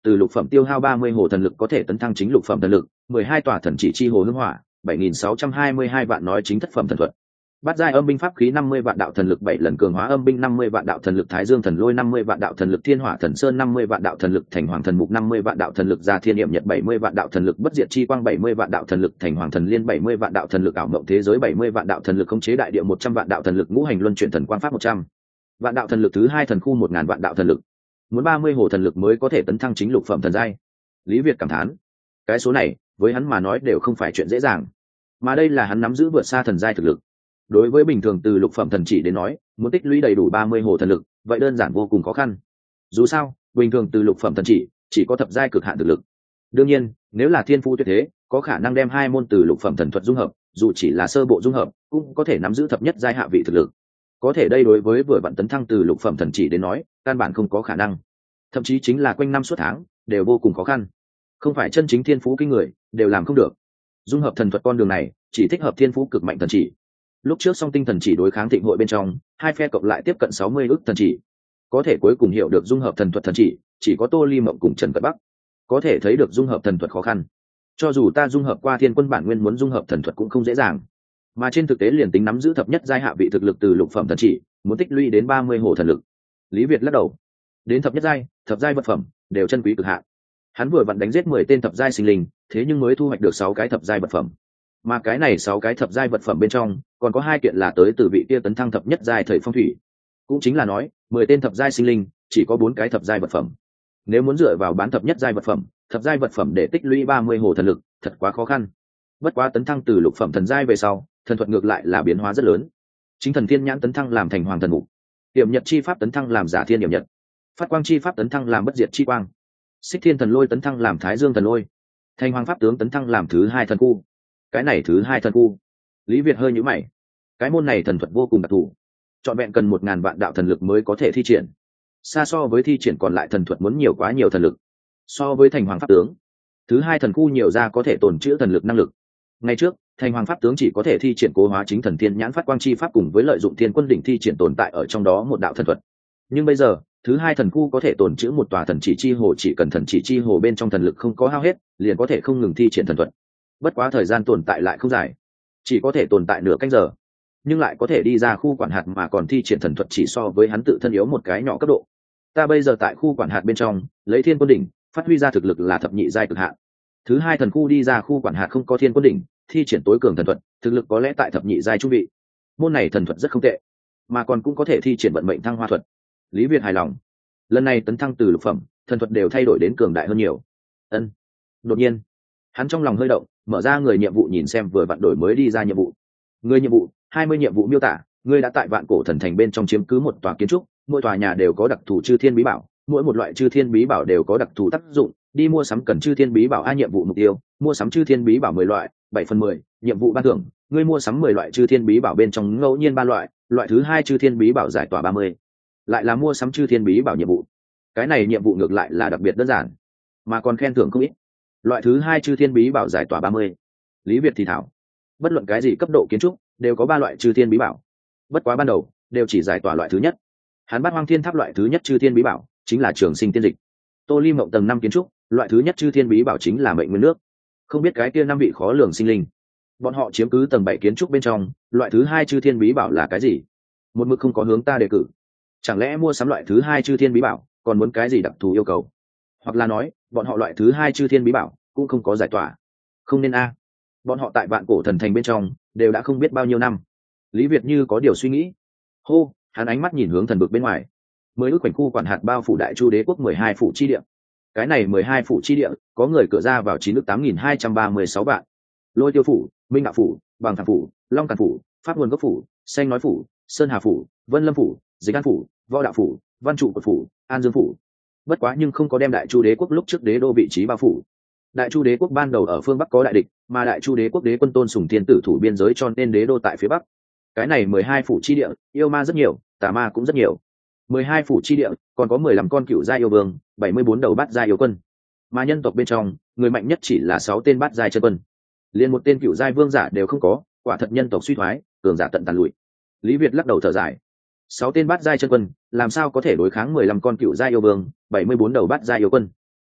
từ lục phẩm tiêu hao ba mươi hồ thần lực có thể tấn thăng chính lục phẩm thần lực, mười hai tòa thần chỉ chi hồ hương hỏa, bảy nghìn sáu trăm hai mươi hai vạn nói chính thất phẩm thần thuật. Bát giai âm binh pháp khí năm mươi vạn đạo thần lực bảy lần cường hóa âm binh năm mươi vạn đạo thần lực thái dương thần lôi năm mươi vạn đạo thần lực thiên hỏa thần sơn năm mươi vạn đạo thần lực thành hoàng thần mục năm mươi vạn đạo thần lực gia thiên niệm nhật bảy mươi vạn đạo thần lực bất diệt chi quang bảy mươi vạn đạo thần lực thành hoàng thần liên bảy mươi vạn đạo thần lực ảo mộng thế giới bảy mươi vạn đạo thần lực khống chế đại địa một trăm vạn đạo thần lực ngũ hành luân chuyển thần quang pháp một trăm vạn đạo thần lực thứ hai thần khu một ngàn vạn đạo thần lực. Muốn ba mươi hồ thần lực mới có thể tấn thăng chính lục phẩm thần giai. Lý Việt cảm thán, cái số này với hắn mà nói đều không phải chuyện dễ dàng, mà đây là hắn nắm giữ vượt xa thần giai thực lực. Đối với bình thường từ lục phẩm thần chỉ đến nói, muốn tích lũy đầy đủ ba mươi hồ thần lực vậy đơn giản vô cùng khó khăn. Dù sao bình thường từ lục phẩm thần chỉ chỉ có thập giai cực hạn thực lực. Đương nhiên nếu là thiên phú tuyệt thế, có khả năng đem hai môn từ lục phẩm thần thuật dung hợp, dù chỉ là sơ bộ dung hợp cũng có thể nắm giữ thập nhất giai hạ vị thực lực. Có thể đây đối với vừa vặn tấn thăng từ lục phẩm thần chỉ đến nói căn bản không có khả năng, thậm chí chính là quanh năm suốt tháng đều vô cùng khó khăn. Không phải chân chính thiên phú kinh người đều làm không được. Dung hợp thần thuật con đường này chỉ thích hợp thiên phú cực mạnh thần chỉ. Lúc trước song tinh thần chỉ đối kháng thịnh hội bên trong, hai phe cộng lại tiếp cận sáu mươi ức thần chỉ, có thể cuối cùng hiểu được dung hợp thần thuật thần chỉ chỉ có Tô Ly Mộng cùng Trần Cận Bắc. Có thể thấy được dung hợp thần thuật khó khăn. Cho dù ta dung hợp qua thiên quân bản nguyên muốn dung hợp thần thuật cũng không dễ dàng, mà trên thực tế liền tính nắm giữ thập nhất giai hạ vị thực lực từ lục phẩm thần chỉ, muốn tích lũy đến ba mươi hồ thần lực. Lý Việt lắc đầu, đến thập nhất giai, thập giai vật phẩm đều chân quý cực hạn. Hắn vừa vặn đánh giết mười tên thập giai sinh linh, thế nhưng mới thu hoạch được sáu cái thập giai vật phẩm. Mà cái này sáu cái thập giai vật phẩm bên trong, còn có hai kiện là tới từ vị kia tấn thăng thập nhất giai thời phong thủy. Cũng chính là nói, mười tên thập giai sinh linh, chỉ có bốn cái thập giai vật phẩm. Nếu muốn dựa vào bán thập nhất giai vật phẩm, thập giai vật phẩm để tích lũy ba mươi hồ thần lực, thật quá khó khăn. Bất quá tấn thăng từ lục phẩm thần giai về sau, thần thuật ngược lại là biến hóa rất lớn. Chính thần thiên nhãn tấn thăng làm thành hoàng thần mục, tiềm nhật chi pháp tấn thăng làm giả thiên điểm nhật, phát quang chi pháp tấn thăng làm bất diệt chi quang, xích thiên thần lôi tấn thăng làm thái dương thần lôi, thành hoàng pháp tướng tấn thăng làm thứ hai thần khu. Cái này thứ hai thần khu, Lý Việt hơi nhíu mày. Cái môn này thần thuật vô cùng đặc thù, trọn vẹn cần một ngàn vạn đạo thần lực mới có thể thi triển, xa so với thi triển còn lại thần thuật muốn nhiều quá nhiều thần lực. So với thành hoàng pháp tướng, thứ hai thần khu nhiều ra có thể tồn trữ thần lực năng lực. Ngay trước, thành hoàng pháp tướng chỉ có thể thi triển cố hóa chính thần thiên nhãn phát quang chi pháp cùng với lợi dụng thiên quân đỉnh thi triển tồn tại ở trong đó một đạo thần thuật. Nhưng bây giờ thứ hai thần khu có thể tồn trữ một tòa thần chỉ chi hồ, chỉ cần thần chỉ chi hồ bên trong thần lực không có hao hết liền có thể không ngừng thi triển thần thuật. Bất quá thời gian tồn tại lại không dài, chỉ có thể tồn tại nửa canh giờ, nhưng lại có thể đi ra khu quản hạt mà còn thi triển thần thuật chỉ so với hắn tự thân yếu một cái nhỏ cấp độ. Ta bây giờ tại khu quản hạt bên trong lấy thiên quân đỉnh phát huy ra thực lực là thập nhị giai cực hạn. Thứ hai thần khu đi ra khu quản hạt không có thiên quân đỉnh thi triển tối cường thần thuật, thực lực có lẽ tại thập nhị giai trung vị. Môn này thần thuật rất không tệ, mà còn cũng có thể thi triển vận mệnh thăng hoa thuật. Lý Việt hài lòng, lần này tấn thăng từ lục phẩm thần thuật đều thay đổi đến cường đại hơn nhiều. Ân. Đột nhiên hắn trong lòng hơi động, mở ra người nhiệm vụ nhìn xem vừa vặn đổi mới đi ra nhiệm vụ. Người nhiệm vụ hai mươi nhiệm vụ miêu tả, ngươi đã tại vạn cổ thần thành bên trong chiếm cứ một tòa kiến trúc, mỗi tòa nhà đều có đặc thù chư thiên bí bảo, mỗi một loại chư thiên bí bảo đều có đặc thù tác dụng, đi mua sắm cần chư thiên bí bảo. A nhiệm vụ mục tiêu mua sắm chư thiên bí bảo mười loại, bảy phần mười. Nhiệm vụ ban thưởng, ngươi mua sắm mười loại chư thiên bí bảo bên trong ngẫu nhiên ba loại, loại thứ hai chư thiên bí bảo giải tỏa ba mươi. Lại là mua sắm chư thiên bí bảo nhiệm vụ. Cái này nhiệm vụ ngược lại là đặc biệt đơn giản, mà còn khen thưởng không ít. Loại thứ hai chư thiên bí bảo giải tỏa ba mươi. Lý Việt thì thảo, bất luận cái gì cấp độ kiến trúc đều có ba loại chư thiên bí bảo, bất quá ban đầu đều chỉ giải tỏa loại thứ nhất. Hắn bắt hoang thiên tháp loại thứ nhất chư thiên bí bảo chính là trường sinh tiên dịch. Tô Ly Mộng tầng năm kiến trúc loại thứ nhất chư thiên bí bảo chính là mệnh nguyên nước. Không biết cái kia năm vị khó lường sinh linh, bọn họ chiếm cứ tầng bảy kiến trúc bên trong loại thứ hai chư thiên bí bảo là cái gì? Một mực không có hướng ta đề cử. Chẳng lẽ mua sắm loại thứ hai chư thiên bí bảo còn muốn cái gì đặc thù yêu cầu, hoặc là nói bọn họ loại thứ hai chư thiên bí bảo cũng không có giải tỏa? Không nên a, bọn họ tại vạn cổ thần thành bên trong đều đã không biết bao nhiêu năm. Lý Việt như có điều suy nghĩ. Hô, hắn ánh mắt nhìn hướng thần vực bên ngoài. Mới ước khoảnh khu quản hạt bao phủ đại chu đế quốc mười hai phủ chi địa. Cái này mười hai phủ chi địa có người cửa ra vào chín nước tám nghìn hai trăm ba mươi sáu vạn. Lôi Tiêu phủ, Minh Ngạo phủ, Bằng Thẳng phủ, Long Càn phủ, Pháp Nguồn Gốc phủ, Xanh Nói phủ, Sơn Hà phủ, Vân Lâm phủ, Dịch An phủ, Võ Đạo phủ, Văn Trụ Cột phủ, An Dương phủ. Bất quá nhưng không có đem đại chu đế quốc lúc trước đế đô vị trí bao phủ. Đại chu đế quốc ban đầu ở phương bắc có đại địch, mà đại chu đế quốc đế quân tôn sùng thiên tử thủ biên giới cho nên đế đô tại phía bắc. Cái này mười hai phủ chi địa yêu ma rất nhiều, tà ma cũng rất nhiều. Mười hai phủ chi địa còn có mười lăm con cựu gia yêu vương, bảy mươi bốn đầu bát gia yêu quân. Mà nhân tộc bên trong người mạnh nhất chỉ là sáu tên bát gia chân quân, liền một tên cựu gia vương giả đều không có, quả thật nhân tộc suy thoái, cường giả tận tàn lụi. Lý Việt lắc đầu thở dài, sáu tên bát gia chân quân làm sao có thể đối kháng mười lăm con cựu gia yêu vương, bảy mươi bốn đầu bát gia yêu quân?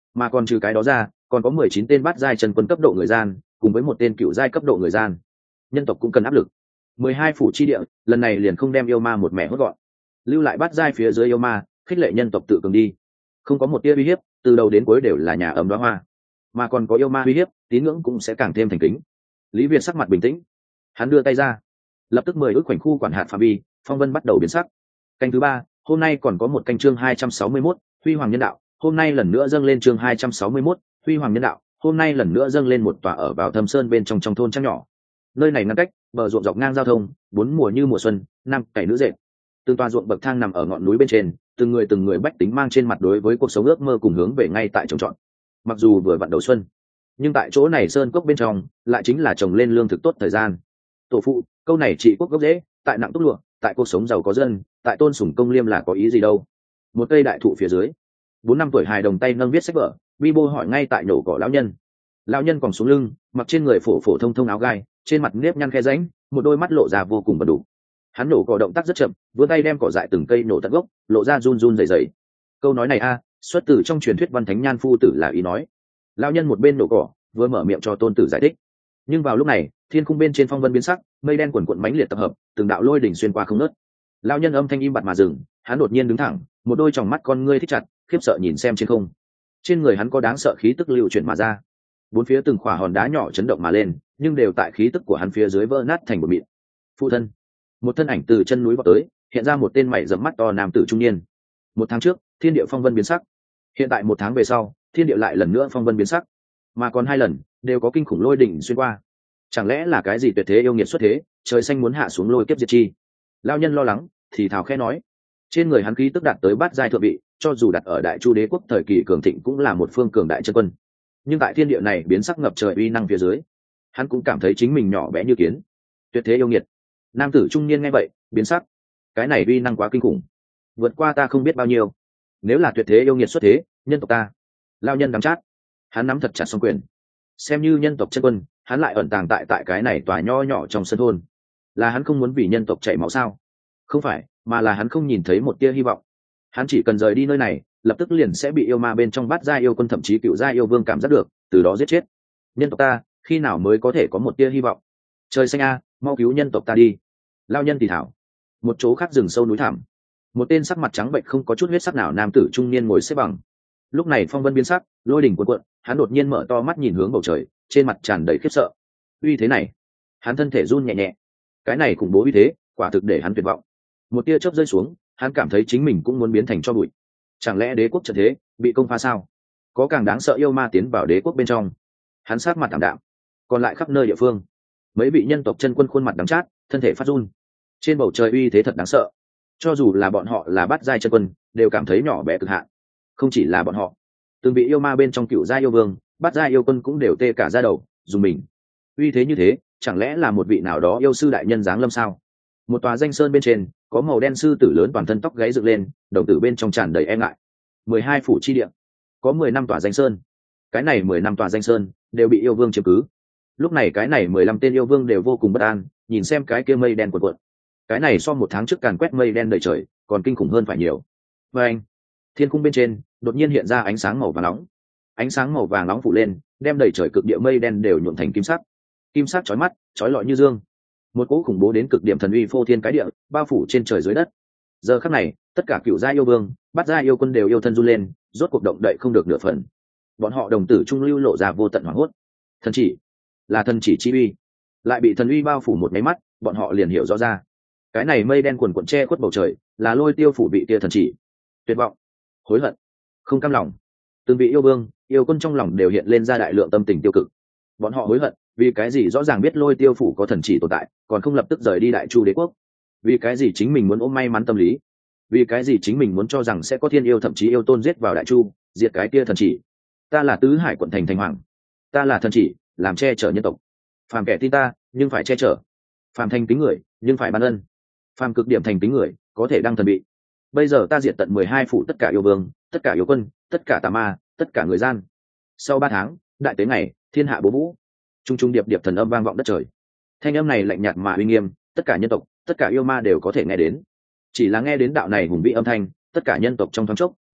mà còn trừ cái đó ra còn có mười chín tên bát giai chân quân cấp độ người gian cùng với một tên cựu giai cấp độ người gian. Nhân tộc cũng cần áp lực. Mười hai phủ chi địa lần này liền không đem yêu ma một mẻ hốt gọn, lưu lại bát giai phía dưới yêu ma, khích lệ nhân tộc tự cường đi. Không có một tia uy hiếp, từ đầu đến cuối đều là nhà ấm đóa hoa, mà còn có yêu ma uy hiếp, tín ngưỡng cũng sẽ càng thêm thành kính. Lý Việt sắc mặt bình tĩnh, hắn đưa tay ra, lập tức mười ước khoảnh khu quản hạt phạm vi, phong vân bắt đầu biến sắc. Canh thứ ba, hôm nay còn có một canh chương hai trăm sáu mươi mốt, huy hoàng nhân đạo, hôm nay lần nữa dâng lên chương hai trăm sáu mươi mốt, huy hoàng nhân đạo, hôm nay lần nữa dâng lên một tòa ở vào Thâm Sơn bên trong trong thôn trăng nhỏ. Nơi này ngăn cách, bờ ruộng dọc ngang giao thông, bốn mùa như mùa xuân, năm cày nữ dệt. Từng tòa ruộng bậc thang nằm ở ngọn núi bên trên, từng người từng người bách tính mang trên mặt đối với cuộc sống ước mơ cùng hướng về ngay tại trồng trọt. Mặc dù vừa vặn đầu xuân, nhưng tại chỗ này sơn cốc bên trong lại chính là trồng lên lương thực tốt thời gian. Tổ phụ, câu này trị quốc gốc dễ, tại nặng túc lụa, tại cuộc sống giàu có dân, tại tôn sủng công liêm là có ý gì đâu. Một cây đại thụ phía dưới, bốn năm tuổi hài đồng tay nâng viết sách vở, vi bô hỏi ngay tại nhổ cỏ lão nhân. Lão nhân còn xuống lưng, mặc trên người phổ phổ thông thông áo gai, trên mặt nếp nhăn khe rãnh, một đôi mắt lộ ra vô cùng bẩn đủ. Hắn nổ cỏ động tác rất chậm, vươn tay đem cỏ dại từng cây nổ tận gốc, lộ ra run run rẩy rẩy. Câu nói này a, xuất từ trong truyền thuyết văn thánh nhan phu tử là ý nói. Lão nhân một bên nổ cỏ, vừa mở miệng cho tôn tử giải thích. Nhưng vào lúc này, thiên khung bên trên phong vân biến sắc, mây đen quần quần mãnh liệt tập hợp, từng đạo lôi đỉnh xuyên qua không ngớt. Lão nhân âm thanh im bặt mà dừng, hắn đột nhiên đứng thẳng, một đôi tròng mắt con ngươi thích chặt, khiếp sợ nhìn xem trên không. Trên người hắn có đáng sợ khí tức lưu chuyển mà ra, bốn phía từng khỏa hòn đá nhỏ chấn động mà lên, nhưng đều tại khí tức của hắn phía dưới vỡ nát thành một mịn. Phụ thân. Một thân ảnh từ chân núi vọt tới, hiện ra một tên mày rậm mắt to nam tử trung niên. Một tháng trước, thiên địa phong vân biến sắc. Hiện tại một tháng về sau, thiên địa lại lần nữa phong vân biến sắc, mà còn hai lần đều có kinh khủng lôi đỉnh xuyên qua. Chẳng lẽ là cái gì tuyệt thế yêu nghiệt xuất thế, trời xanh muốn hạ xuống lôi kiếp diệt chi? Lão nhân lo lắng, thì thào khẽ nói. Trên người hắn khí tức đạt tới bát giai thượng vị, cho dù đặt ở Đại Chu Đế quốc thời kỳ cường thịnh cũng là một phương cường đại chân quân. Nhưng tại thiên địa này biến sắc ngập trời uy năng phía dưới, hắn cũng cảm thấy chính mình nhỏ bé như kiến. Tuyệt thế yêu nghiệt. Nam tử trung niên nghe vậy, biến sắc. Cái này uy năng quá kinh khủng, vượt qua ta không biết bao nhiêu. Nếu là tuyệt thế yêu nghiệt xuất thế, nhân tộc ta. Lão nhân đắng chát, hắn nắm thật chặt song quyền. Xem như nhân tộc chân quân, hắn lại ẩn tàng tại tại cái này tòa nho nhỏ trong sân thôn. Là hắn không muốn vì nhân tộc chảy máu sao? Không phải, mà là hắn không nhìn thấy một tia hy vọng. Hắn chỉ cần rời đi nơi này, lập tức liền sẽ bị yêu ma bên trong bát gia yêu quân thậm chí cựu gia yêu vương cảm giác được, từ đó giết chết. Nhân tộc ta, khi nào mới có thể có một tia hy vọng? Trời xanh a, mau cứu nhân tộc ta đi. Lao nhân thì thảo. Một chỗ khác rừng sâu núi thẳm, một tên sắc mặt trắng bệnh không có chút huyết sắc nào nam tử trung niên ngồi xếp bằng. Lúc này phong vân biến sắc, lôi đỉnh cuộn cuộn, hắn đột nhiên mở to mắt nhìn hướng bầu trời, trên mặt tràn đầy khiếp sợ. Uy thế này, hắn thân thể run nhẹ nhẹ. Cái này khủng bố uy thế, quả thực để hắn tuyệt vọng. Một tia chớp rơi xuống, hắn cảm thấy chính mình cũng muốn biến thành tro bụi. Chẳng lẽ đế quốc trận thế bị công phá sao? Có càng đáng sợ yêu ma tiến vào đế quốc bên trong. Hắn sát mặt thảm đạm. Còn lại khắp nơi địa phương, mấy vị nhân tộc chân quân khuôn mặt đắng chát, thân thể phát run. Trên bầu trời uy thế thật đáng sợ, cho dù là bọn họ là bát giai chân quân đều cảm thấy nhỏ bé cực hạn. Không chỉ là bọn họ, từng vị yêu ma bên trong cựu giai yêu vương, bát giai yêu quân cũng đều tê cả da đầu, dùng mình. Uy thế như thế, chẳng lẽ là một vị nào đó yêu sư đại nhân giáng lâm sao? Một tòa danh sơn bên trên có màu đen sư tử lớn toàn thân tóc gáy dựng lên, đồng tử bên trong tràn đầy e ngại. Mười hai phủ chi địa có mười năm tòa danh sơn, cái này mười năm tòa danh sơn đều bị yêu vương chiếm cứ. Lúc này cái này mười lăm tên yêu vương đều vô cùng bất an, nhìn xem cái kia mây đen cuộn cuộn. Cái này so một tháng trước càn quét mây đen đầy trời còn kinh khủng hơn phải nhiều. Và anh, thiên cung bên trên đột nhiên hiện ra ánh sáng màu vàng nóng, ánh sáng màu vàng nóng phủ lên, đem đầy trời cực địa mây đen đều nhuộm thành kim sắc, kim sắc chói mắt, chói lọi như dương. Một cỗ khủng bố đến cực điểm thần uy phô thiên cái địa, bao phủ trên trời dưới đất. Giờ khắc này, tất cả cựu gia yêu vương, bát gia yêu quân đều yêu thân run lên, rốt cuộc động đậy không được nửa phần. Bọn họ đồng tử trung lưu lộ ra vô tận hoảng hốt. Thần chỉ, là thần chỉ chi uy, lại bị thần uy bao phủ một máy mắt, bọn họ liền hiểu rõ ra. Cái này mây đen quần quần che khuất bầu trời, là lôi tiêu phủ vị tia thần chỉ. Tuyệt vọng, hối hận, không cam lòng, từng vị yêu vương, yêu quân trong lòng đều hiện lên ra đại lượng tâm tình tiêu cực. Bọn họ hối hận, vì cái gì rõ ràng biết lôi tiêu phủ có thần chỉ tồn tại, còn không lập tức rời đi Đại Chu Đế quốc? Vì cái gì chính mình muốn ôm may mắn tâm lý? Vì cái gì chính mình muốn cho rằng sẽ có thiên yêu thậm chí yêu tôn giết vào Đại Chu, diệt cái tia thần chỉ? Ta là tứ hải quận thành thành hoàng, ta là thần chỉ, làm che chở nhân tộc. Phàm kẻ tin ta, nhưng phải che chở. Phàm thành kính người, nhưng phải ban ân. Phàm cực điểm thành kính người, có thể đăng thần bị. Bây giờ ta diệt tận mười hai phủ tất cả yêu vương, tất cả yêu quân, tất cả tà ma, tất cả người gian. Sau ba tháng, đại tế ngày, thiên hạ bố vũ, trung trung điệp điệp thần âm vang vọng đất trời. Thanh âm này lạnh nhạt mà uy nghiêm, tất cả nhân tộc, tất cả yêu ma đều có thể nghe đến. Chỉ là nghe đến đạo này hùng vĩ âm thanh, tất cả nhân tộc trong thoáng chốc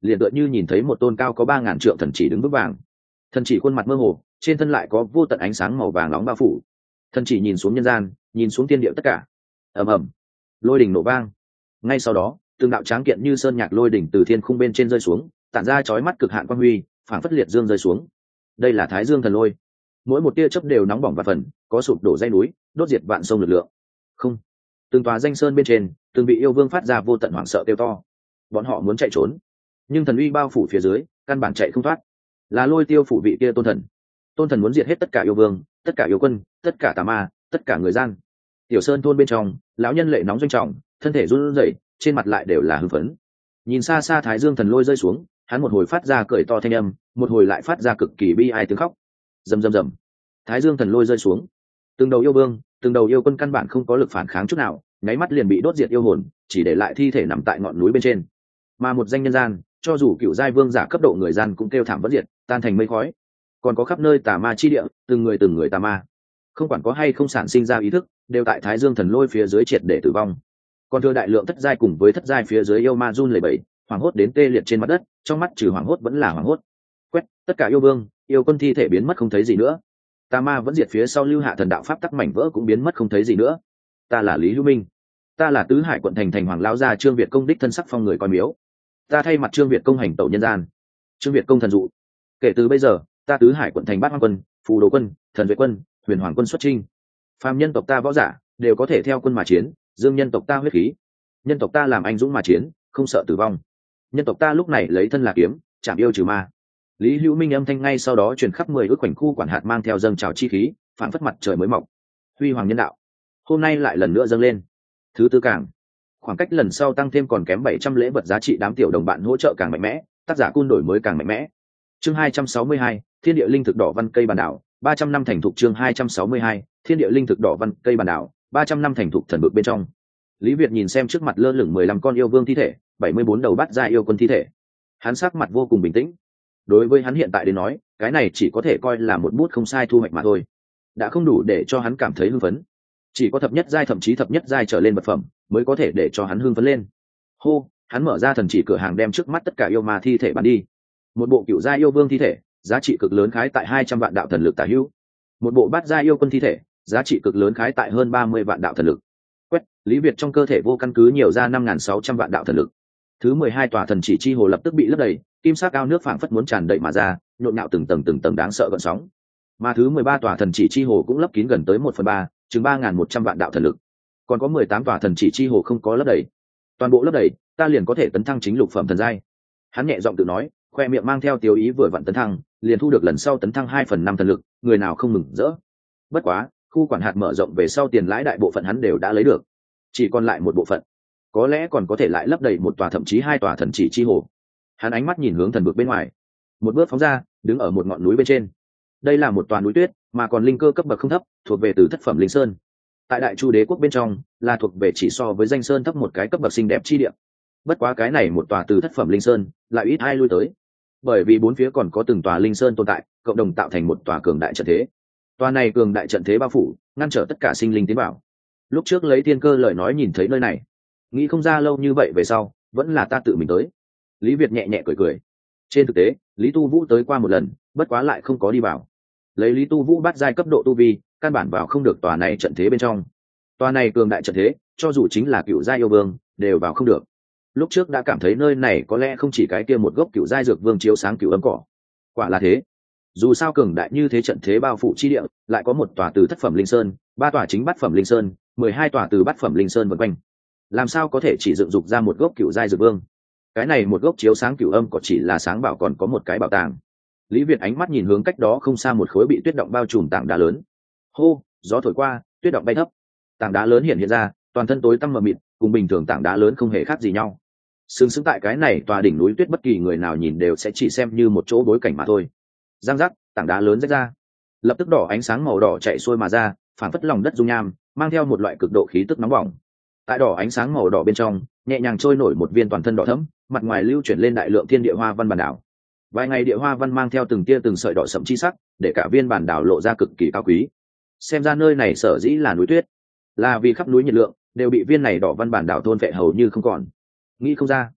liền tựa như nhìn thấy một tôn cao có ba ngàn trượng thần chỉ đứng vững vàng. Thần chỉ khuôn mặt mơ hồ, trên thân lại có vô tận ánh sáng màu vàng nóng bao phủ. Thần chỉ nhìn xuống nhân gian, nhìn xuống thiên địa tất cả. Ầm ầm, lôi đỉnh nổ vang. Ngay sau đó, từng đạo tráng kiện như sơn nhạc lôi đỉnh từ thiên khung bên trên rơi xuống, tản ra chói mắt cực hạn quang huy, phảng phất liệt dương rơi xuống. Đây là Thái Dương thần lôi, mỗi một tia chớp đều nóng bỏng và phần, có sụp đổ dãy núi, đốt diệt vạn sông lực lượng. Không, từng tòa danh sơn bên trên, từng vị yêu vương phát ra vô tận hoảng sợ kêu to. Bọn họ muốn chạy trốn, nhưng thần uy bao phủ phía dưới, căn bản chạy không thoát. Là lôi tiêu phủ vị kia tôn thần. Tôn thần muốn diệt hết tất cả yêu vương, tất cả yêu quân, tất cả tà ma, tất cả người gian. Tiểu sơn thôn bên trong, lão nhân lệ nóng doanh trọng, thân thể run rẩy, trên mặt lại đều là hưng phấn. Nhìn xa xa Thái Dương thần lôi rơi xuống, hắn một hồi phát ra cười to thanh âm, một hồi lại phát ra cực kỳ bi ai tiếng khóc. Rầm rầm rầm. Thái Dương thần lôi rơi xuống, từng đầu yêu vương, từng đầu yêu quân căn bản không có lực phản kháng chút nào, nháy mắt liền bị đốt diệt yêu hồn, chỉ để lại thi thể nằm tại ngọn núi bên trên. Mà một danh nhân gian, cho dù cựu giai vương giả cấp độ người gian cũng kêu thảm vỡ diệt, tan thành mây khói. Còn có khắp nơi tà ma chi địa, từng người từng người tà ma, không quản có hay không sản sinh ra ý thức, đều tại Thái Dương thần lôi phía dưới triệt để tử vong. Còn thừa đại lượng thất giai cùng với thất giai phía dưới yêu ma run lẩy bẩy, hoảng hốt đến tê liệt trên mặt đất, trong mắt trừ hoảng hốt vẫn là hoảng hốt. Quét, tất cả yêu vương, yêu quân thi thể biến mất không thấy gì nữa. Tà ma vẫn diệt phía sau lưu hạ thần đạo pháp tắc mảnh vỡ cũng biến mất không thấy gì nữa. Ta là Lý Hữu Minh, ta là tứ hải quận thành thành hoàng lão gia Trương Việt công đích thân sắc phong người coi miếu, ta thay mặt Trương Việt công hành tẩu nhân gian. Trương Việt công thần dụ, kể từ bây giờ, ta tứ hải quận thành bát hoang quân, phù đồ quân, thần vệ quân, huyền hoàng quân xuất chinh. Phàm nhân tộc ta võ giả đều có thể theo quân mà chiến, dương nhân tộc ta huyết khí, nhân tộc ta làm anh dũng mà chiến, không sợ tử vong. Nhân tộc ta lúc này lấy thân là kiếm, chạm yêu trừ ma. Lý Hữu Minh âm thanh ngay sau đó truyền khắp mười ước khoảnh khu quản hạt, mang theo dâng trào chi khí, phản phất mặt trời mới mọc. Huy hoàng nhân đạo, hôm nay lại lần nữa dâng lên. Thứ tư cảng, khoảng cách lần sau tăng thêm còn kém bảy trăm lễ vật giá trị, đám tiểu đồng bạn hỗ trợ càng mạnh mẽ, tác giả cun đổi mới càng mạnh mẽ. Chương hai trăm sáu mươi hai, thiên địa linh thực đỏ văn cây bản đảo, ba trăm năm thành thục. Chương hai trăm sáu mươi hai, thiên địa linh thực đỏ văn cây bản đảo, ba trăm năm thành thục. Thần vực bên trong, Lý Việt nhìn xem trước mặt lơ lửng mười lăm con yêu vương thi thể, bảy mươi bốn đầu bát gia yêu quân thi thể, hắn sắc mặt vô cùng bình tĩnh. Đối với hắn hiện tại đến nói, cái này chỉ có thể coi là một bút không sai thu hoạch mà thôi, đã không đủ để cho hắn cảm thấy hưng phấn. Chỉ có thập nhất giai, thậm chí thập nhất giai trở lên vật phẩm mới có thể để cho hắn hưng phấn lên. Hô, hắn mở ra thần chỉ cửa hàng, đem trước mắt tất cả yêu ma thi thể bán đi. Một bộ cựu giai yêu vương thi thể, giá trị cực lớn khái tại hai trăm vạn đạo thần lực tả hữu. Một bộ bát giai yêu quân thi thể, giá trị cực lớn khái tại hơn ba mươi vạn đạo thần lực. Quét, Lý Việt trong cơ thể vô căn cứ nhiều ra năm nghìn sáu trăm vạn đạo thần lực. Thứ mười hai tòa thần chỉ chi hồ lập tức bị lấp đầy, kim sắc ao nước phảng phất muốn tràn đầy mà ra, nhộn nhạo từng tầng từng tầng đáng sợ gợn sóng. Mà thứ mười ba tòa thần chỉ chi hồ cũng lấp kín gần tới một phần ba, chừng ba nghìn một trăm vạn đạo thần lực. Còn có mười tám tòa thần chỉ chi hồ không có lấp đầy. Toàn bộ lấp đầy, ta liền có thể tấn thăng chính lục phẩm thần giai. Hắn nhẹ giọng tự nói, khoe miệng mang theo tiêu ý, vừa vặn tấn thăng, liền thu được lần sau tấn thăng hai phần năm thần lực, người nào không mừng rỡ. Bất quá, khu quản hạt mở rộng về sau, tiền lãi đại bộ phận hắn đều đã lấy được, chỉ còn lại một bộ phận, có lẽ còn có thể lại lấp đầy một tòa thậm chí hai tòa thần chỉ chi hồ. Hắn ánh mắt nhìn hướng thần vực bên ngoài, một bước phóng ra, đứng ở một ngọn núi bên trên. Đây là một tòa núi tuyết, mà còn linh cơ cấp bậc không thấp, thuộc về từ thất phẩm linh sơn. Tại Đại Chu Đế quốc bên trong, là thuộc về chỉ so với danh sơn thấp một cái cấp bậc xinh đẹp chi địa. Bất quá cái này một tòa từ thất phẩm linh sơn lại ít ai lui tới, bởi vì bốn phía còn có từng tòa linh sơn tồn tại, cộng đồng tạo thành một tòa cường đại trận thế. Tòa này cường đại trận thế bao phủ, ngăn trở tất cả sinh linh tiến vào. Lúc trước lấy thiên cơ lời nói nhìn thấy nơi này, nghĩ không ra lâu như vậy về sau vẫn là ta tự mình tới. Lý Việt nhẹ nhẹ cười cười. Trên thực tế, Lý Tu Vũ tới qua một lần, bất quá lại không có đi vào. Lấy Lý Tu Vũ bắt giai cấp độ tu vi, căn bản vào không được tòa này trận thế bên trong. Tòa này cường đại trận thế, cho dù chính là cựu giai yêu vương đều vào không được. Lúc trước đã cảm thấy nơi này có lẽ không chỉ cái kia một gốc cựu giai dược vương chiếu sáng cựu âm cỏ. Quả là thế. Dù sao cường đại như thế trận thế bao phủ chi địa, lại có một tòa từ thất phẩm linh sơn, ba tòa chính bát phẩm linh sơn, mười hai tòa từ bát phẩm linh sơn vần quanh. Làm sao có thể chỉ dựng dục ra một gốc cựu giai dược vương? Cái này một gốc chiếu sáng cựu âm cỏ chỉ là sáng bảo, còn có một cái bảo tàng. Lý Việt ánh mắt nhìn hướng cách đó không xa một khối bị tuyết động bao trùm tảng đá lớn. Hô, gió thổi qua, tuyết động bay thấp. Tảng đá lớn hiện hiện ra, toàn thân tối tăm mờ mịt, cùng bình thường tảng đá lớn không hề khác gì nhau. Sừng sững tại cái này tòa đỉnh núi tuyết, bất kỳ người nào nhìn đều sẽ chỉ xem như một chỗ bối cảnh mà thôi. Giang giác, tảng đá lớn rách ra, lập tức đỏ ánh sáng màu đỏ chạy xuôi mà ra, phản phất lòng đất dung nham, mang theo một loại cực độ khí tức nóng bỏng. Tại đỏ ánh sáng màu đỏ bên trong, nhẹ nhàng trôi nổi một viên toàn thân đỏ thẫm, mặt ngoài lưu chuyển lên đại lượng thiên địa hoa văn bản đảo. Vài ngày địa hoa văn mang theo từng tia từng sợi đỏ sẫm chi sắc, để cả viên bản đảo lộ ra cực kỳ cao quý. Xem ra nơi này sở dĩ là núi tuyết, là vì khắp núi nhiệt lượng đều bị viên này đỏ văn bản đảo thôn vệ hầu như không còn. Nghĩ không ra,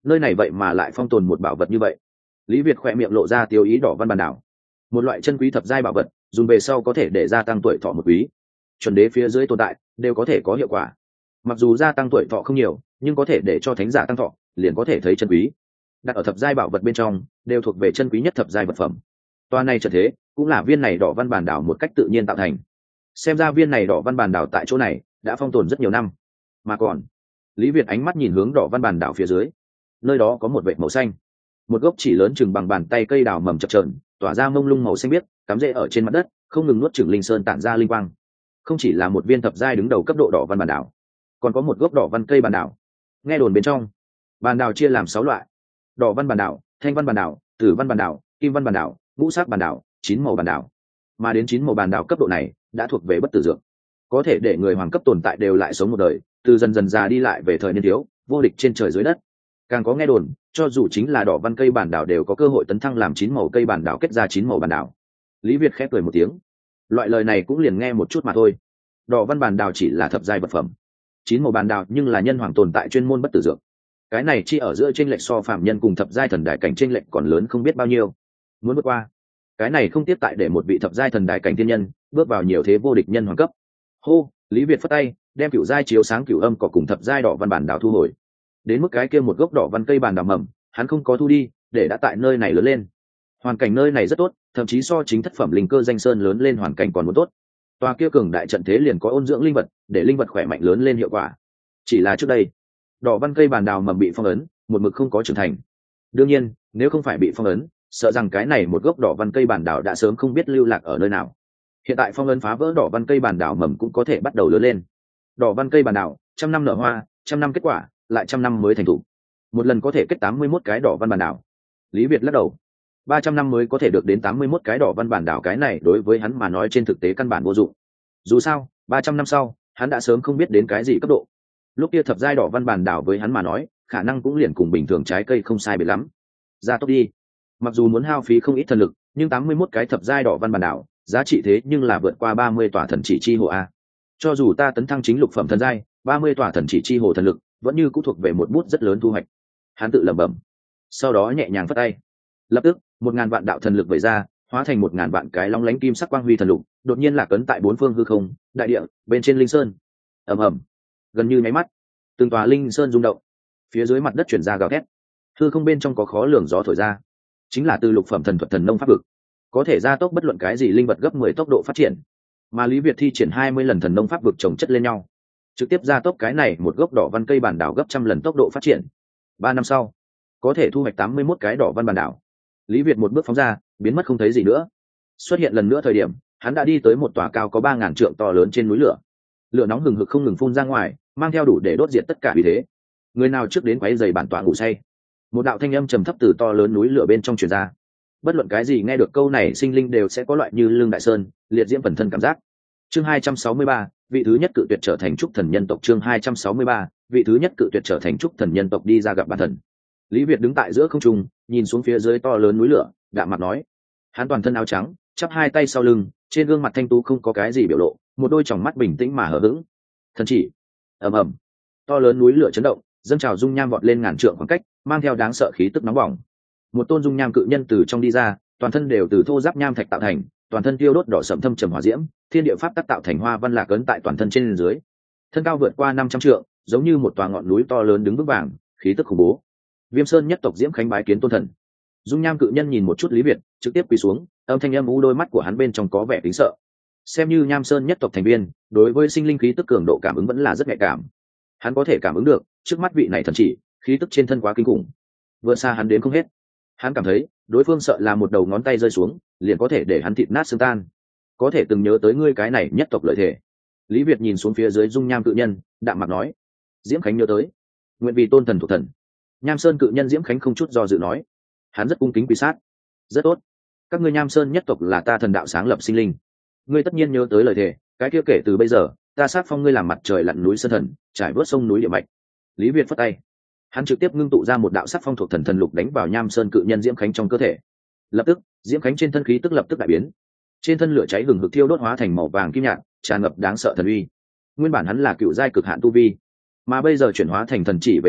nơi này vậy mà lại phong tồn một bảo vật như vậy. Lý Việt khỏe miệng lộ ra tiêu ý. Đỏ văn bản đảo, một loại chân quý thập giai bảo vật, dùng về sau có thể để gia tăng tuổi thọ một quý. Chuẩn đế phía dưới tồn tại đều có thể có hiệu quả. Mặc dù gia tăng tuổi thọ không nhiều, nhưng có thể để cho thánh giả tăng thọ, liền có thể thấy chân quý. Đặt ở thập giai bảo vật bên trong, đều thuộc về chân quý nhất thập giai vật phẩm. Toa này trận thế cũng là viên này đỏ văn bản đảo một cách tự nhiên tạo thành. Xem ra viên này đỏ văn bản đảo tại chỗ này đã phong tồn rất nhiều năm. Mà còn, Lý Việt ánh mắt nhìn hướng đỏ văn bản đảo phía dưới, nơi đó có một vệt màu xanh, một gốc chỉ lớn chừng bằng bàn tay cây đào mầm chập chờn, tỏa ra mông lung màu xanh biếc, cắm rễ ở trên mặt đất, không ngừng nuốt chửng linh sơn tản ra linh quang. Không chỉ là một viên thập giai đứng đầu cấp độ đỏ văn bản đảo, còn có một gốc đỏ văn cây bản đảo. Nghe đồn bên trong, bản đảo chia làm sáu loại: đỏ văn bản đảo, thanh văn bản đảo, tử văn bản đảo, kim văn bản đảo, ngũ sắc bản đảo, chín màu bản đảo. Mà đến chín màu bản đảo cấp độ này đã thuộc về bất tử dược, có thể để người hoàng cấp tồn tại đều lại sống một đời, từ dần dần già đi lại về thời niên thiếu, vô địch trên trời dưới đất. Càng có nghe đồn, cho dù chính là đỏ văn cây bản đảo đều có cơ hội tấn thăng làm chín màu cây bản đảo kết ra chín màu bản đảo. Lý Việt khẽ cười một tiếng, loại lời này cũng liền nghe một chút mà thôi. Đỏ văn bản đảo chỉ là thập giai vật phẩm, chín màu bản đảo nhưng là nhân hoàng tồn tại chuyên môn bất tử dược. Cái này chi ở giữa chênh lệch so phạm nhân cùng thập giai thần đại cảnh chênh lệch còn lớn không biết bao nhiêu. Muốn vượt qua cái này không tiếp tại để một vị thập giai thần đại cảnh thiên nhân bước vào nhiều thế vô địch nhân hoàng cấp. Hô, Lý Việt phất tay, đem cửu giai chiếu sáng cửu âm cỏ cùng thập giai đỏ văn bản đảo thu hồi. Đến mức cái kia một gốc đỏ văn cây bản đảo mầm, hắn không có thu đi, để đã tại nơi này lớn lên. Hoàn cảnh nơi này rất tốt, thậm chí so chính thất phẩm linh cơ danh sơn lớn lên hoàn cảnh còn muốn tốt. Tòa kia cường đại trận thế liền có ôn dưỡng linh vật, để linh vật khỏe mạnh lớn lên hiệu quả. Chỉ là trước đây, đỏ văn cây bản đảo mầm bị phong ấn, một mực không có trưởng thành. Đương nhiên, nếu không phải bị phong ấn, sợ rằng cái này một gốc đỏ văn cây bản đảo đã sớm không biết lưu lạc ở nơi nào. Hiện tại phong ấn phá vỡ, đỏ văn cây bản đảo mầm cũng có thể bắt đầu lớn lên. Đỏ văn cây bản đảo, trăm năm nở hoa, trăm năm kết quả, lại trăm năm mới thành thủ. Một lần có thể kết tám mươi mốt cái đỏ văn bản đảo. Lý Việt lắc đầu, ba trăm năm mới có thể được đến tám mươi mốt cái đỏ văn bản đảo, cái này đối với hắn mà nói trên thực tế căn bản vô dụng. Dù sao, ba trăm năm sau, hắn đã sớm không biết đến cái gì cấp độ. Lúc kia thập giai đỏ văn bản đảo với hắn mà nói, khả năng cũng liền cùng bình thường trái cây không sai biệt lắm. Ra tốc đi. Mặc dù muốn hao phí không ít thần lực, nhưng tám mươi mốt cái thập giai đỏ văn bản đảo, giá trị thế nhưng là vượt qua ba mươi tòa thần chỉ chi hồ a. Cho dù ta tấn thăng chính lục phẩm thần giai, ba mươi tòa thần chỉ chi hồ thần lực, vẫn như cũng thuộc về một bút rất lớn thu hoạch. Hắn tự lẩm bẩm, sau đó nhẹ nhàng phất tay. Lập tức, một ngàn vạn đạo thần lực vẩy ra, hóa thành một ngàn vạn cái long lánh kim sắc quang huy thần lục, đột nhiên lạc ấn tại bốn phương hư không, đại địa, bên trên linh sơn. Ầm ầm, gần như nháy mắt, từng tòa linh sơn rung động, phía dưới mặt đất chuyển ra gào thét, hư không bên trong có khó lường gió thổi ra, chính là từ lục phẩm thần thuật thần nông pháp vực, có thể gia tốc bất luận cái gì linh vật gấp mười tốc độ phát triển. Mà Lý Việt thi triển hai mươi lần thần nông pháp vực chồng chất lên nhau, trực tiếp gia tốc cái này một gốc đỏ văn cây bản đảo gấp trăm lần tốc độ phát triển. Ba năm sau, có thể thu hoạch tám mươi mốt cái đỏ văn bản đảo. Lý Việt một bước phóng ra, biến mất không thấy gì nữa. Xuất hiện lần nữa thời điểm, hắn đã đi tới một tòa cao có ba ngàn trượng to lớn trên núi lửa. Lửa nóng hừng hực không ngừng phun ra ngoài, mang theo đủ để đốt diệt tất cả uy thế. Người nào trước đến quấy rầy bản tọa ngủ say? Một đạo thanh âm trầm thấp từ to lớn núi lửa bên trong truyền ra. Bất luận cái gì nghe được câu này sinh linh đều sẽ có loại như lương đại sơn, liệt diễm phần thân cảm giác. Chương hai trăm sáu mươi ba, vị thứ nhất cự tuyệt trở thành trúc thần nhân tộc. Chương hai trăm sáu mươi ba, vị thứ nhất cự tuyệt trở thành trúc thần nhân tộc đi ra gặp bản thần. Lý Việt đứng tại giữa không trung, nhìn xuống phía dưới to lớn núi lửa, đạm mặt nói. Hắn toàn thân áo trắng, chắp hai tay sau lưng, trên gương mặt thanh tú không có cái gì biểu lộ, một đôi tròng mắt bình tĩnh mà hờ hững. Thần chỉ. Ầm ầm. To lớn núi lửa chấn động, dâng trào dung nham vọt lên ngàn trượng khoảng cách, mang theo đáng sợ khí tức nóng bỏng. Một tôn dung nham cự nhân từ trong đi ra, toàn thân đều từ thô giáp nham thạch tạo thành, toàn thân tiêu đốt đỏ sẫm thâm trầm hỏa diễm, thiên địa pháp tắc tạo thành hoa văn lạc ấn tại toàn thân trên dưới. Thân cao vượt qua năm trăm trượng, giống như một tòa ngọn núi to lớn đứng vững vàng, khí tức khủng bố. Viêm Sơn nhất tộc Diễm Khánh bái kiến tôn thần. Dung nham cự nhân nhìn một chút Lý Việt, trực tiếp quỳ xuống, âm thanh âm u, đôi mắt của hắn bên trong có vẻ kính sợ. Xem như Nham Sơn nhất tộc thành viên, đối với sinh linh khí tức cường độ cảm ứng vẫn là rất nhạy cảm. Hắn có thể cảm ứng được, trước mắt vị này thần chỉ, khí tức trên thân quá kinh khủng, vượt xa hắn đến không hết. Hắn cảm thấy, đối phương sợ là một đầu ngón tay rơi xuống, liền có thể để hắn thịt nát xương tan. Có thể từng nhớ tới ngươi cái này nhất tộc lợi thể. Lý Việt nhìn xuống phía dưới dung nham cự nhân, đạm mặt nói. Diễm Khánh nhớ tới, nguyện vì tôn thần thuộc thần. Nham Sơn cự nhân Diễm Khánh không chút do dự nói. Hắn rất cung kính quý sát. Rất tốt. Các ngươi Nham Sơn nhất tộc là ta thần đạo sáng lập sinh linh. Ngươi tất nhiên nhớ tới lời thề, cái kia kể từ bây giờ, ta sát phong ngươi làm mặt trời lặn núi sơn thần, trải vớt sông núi địa mạch. Lý Việt phất tay, hắn trực tiếp ngưng tụ ra một đạo sắc phong thuộc thần thần lục đánh vào Nham Sơn cự nhân Diễm Khánh trong cơ thể. Lập tức, Diễm Khánh trên thân khí tức lập tức đại biến, trên thân lửa cháy hừng hực thiêu đốt hóa thành màu vàng kim nhạt, tràn ngập đáng sợ thần uy. Nguyên bản hắn là cựu giai cực hạn tu vi, mà bây giờ chuyển hóa thành thần chỉ về sau,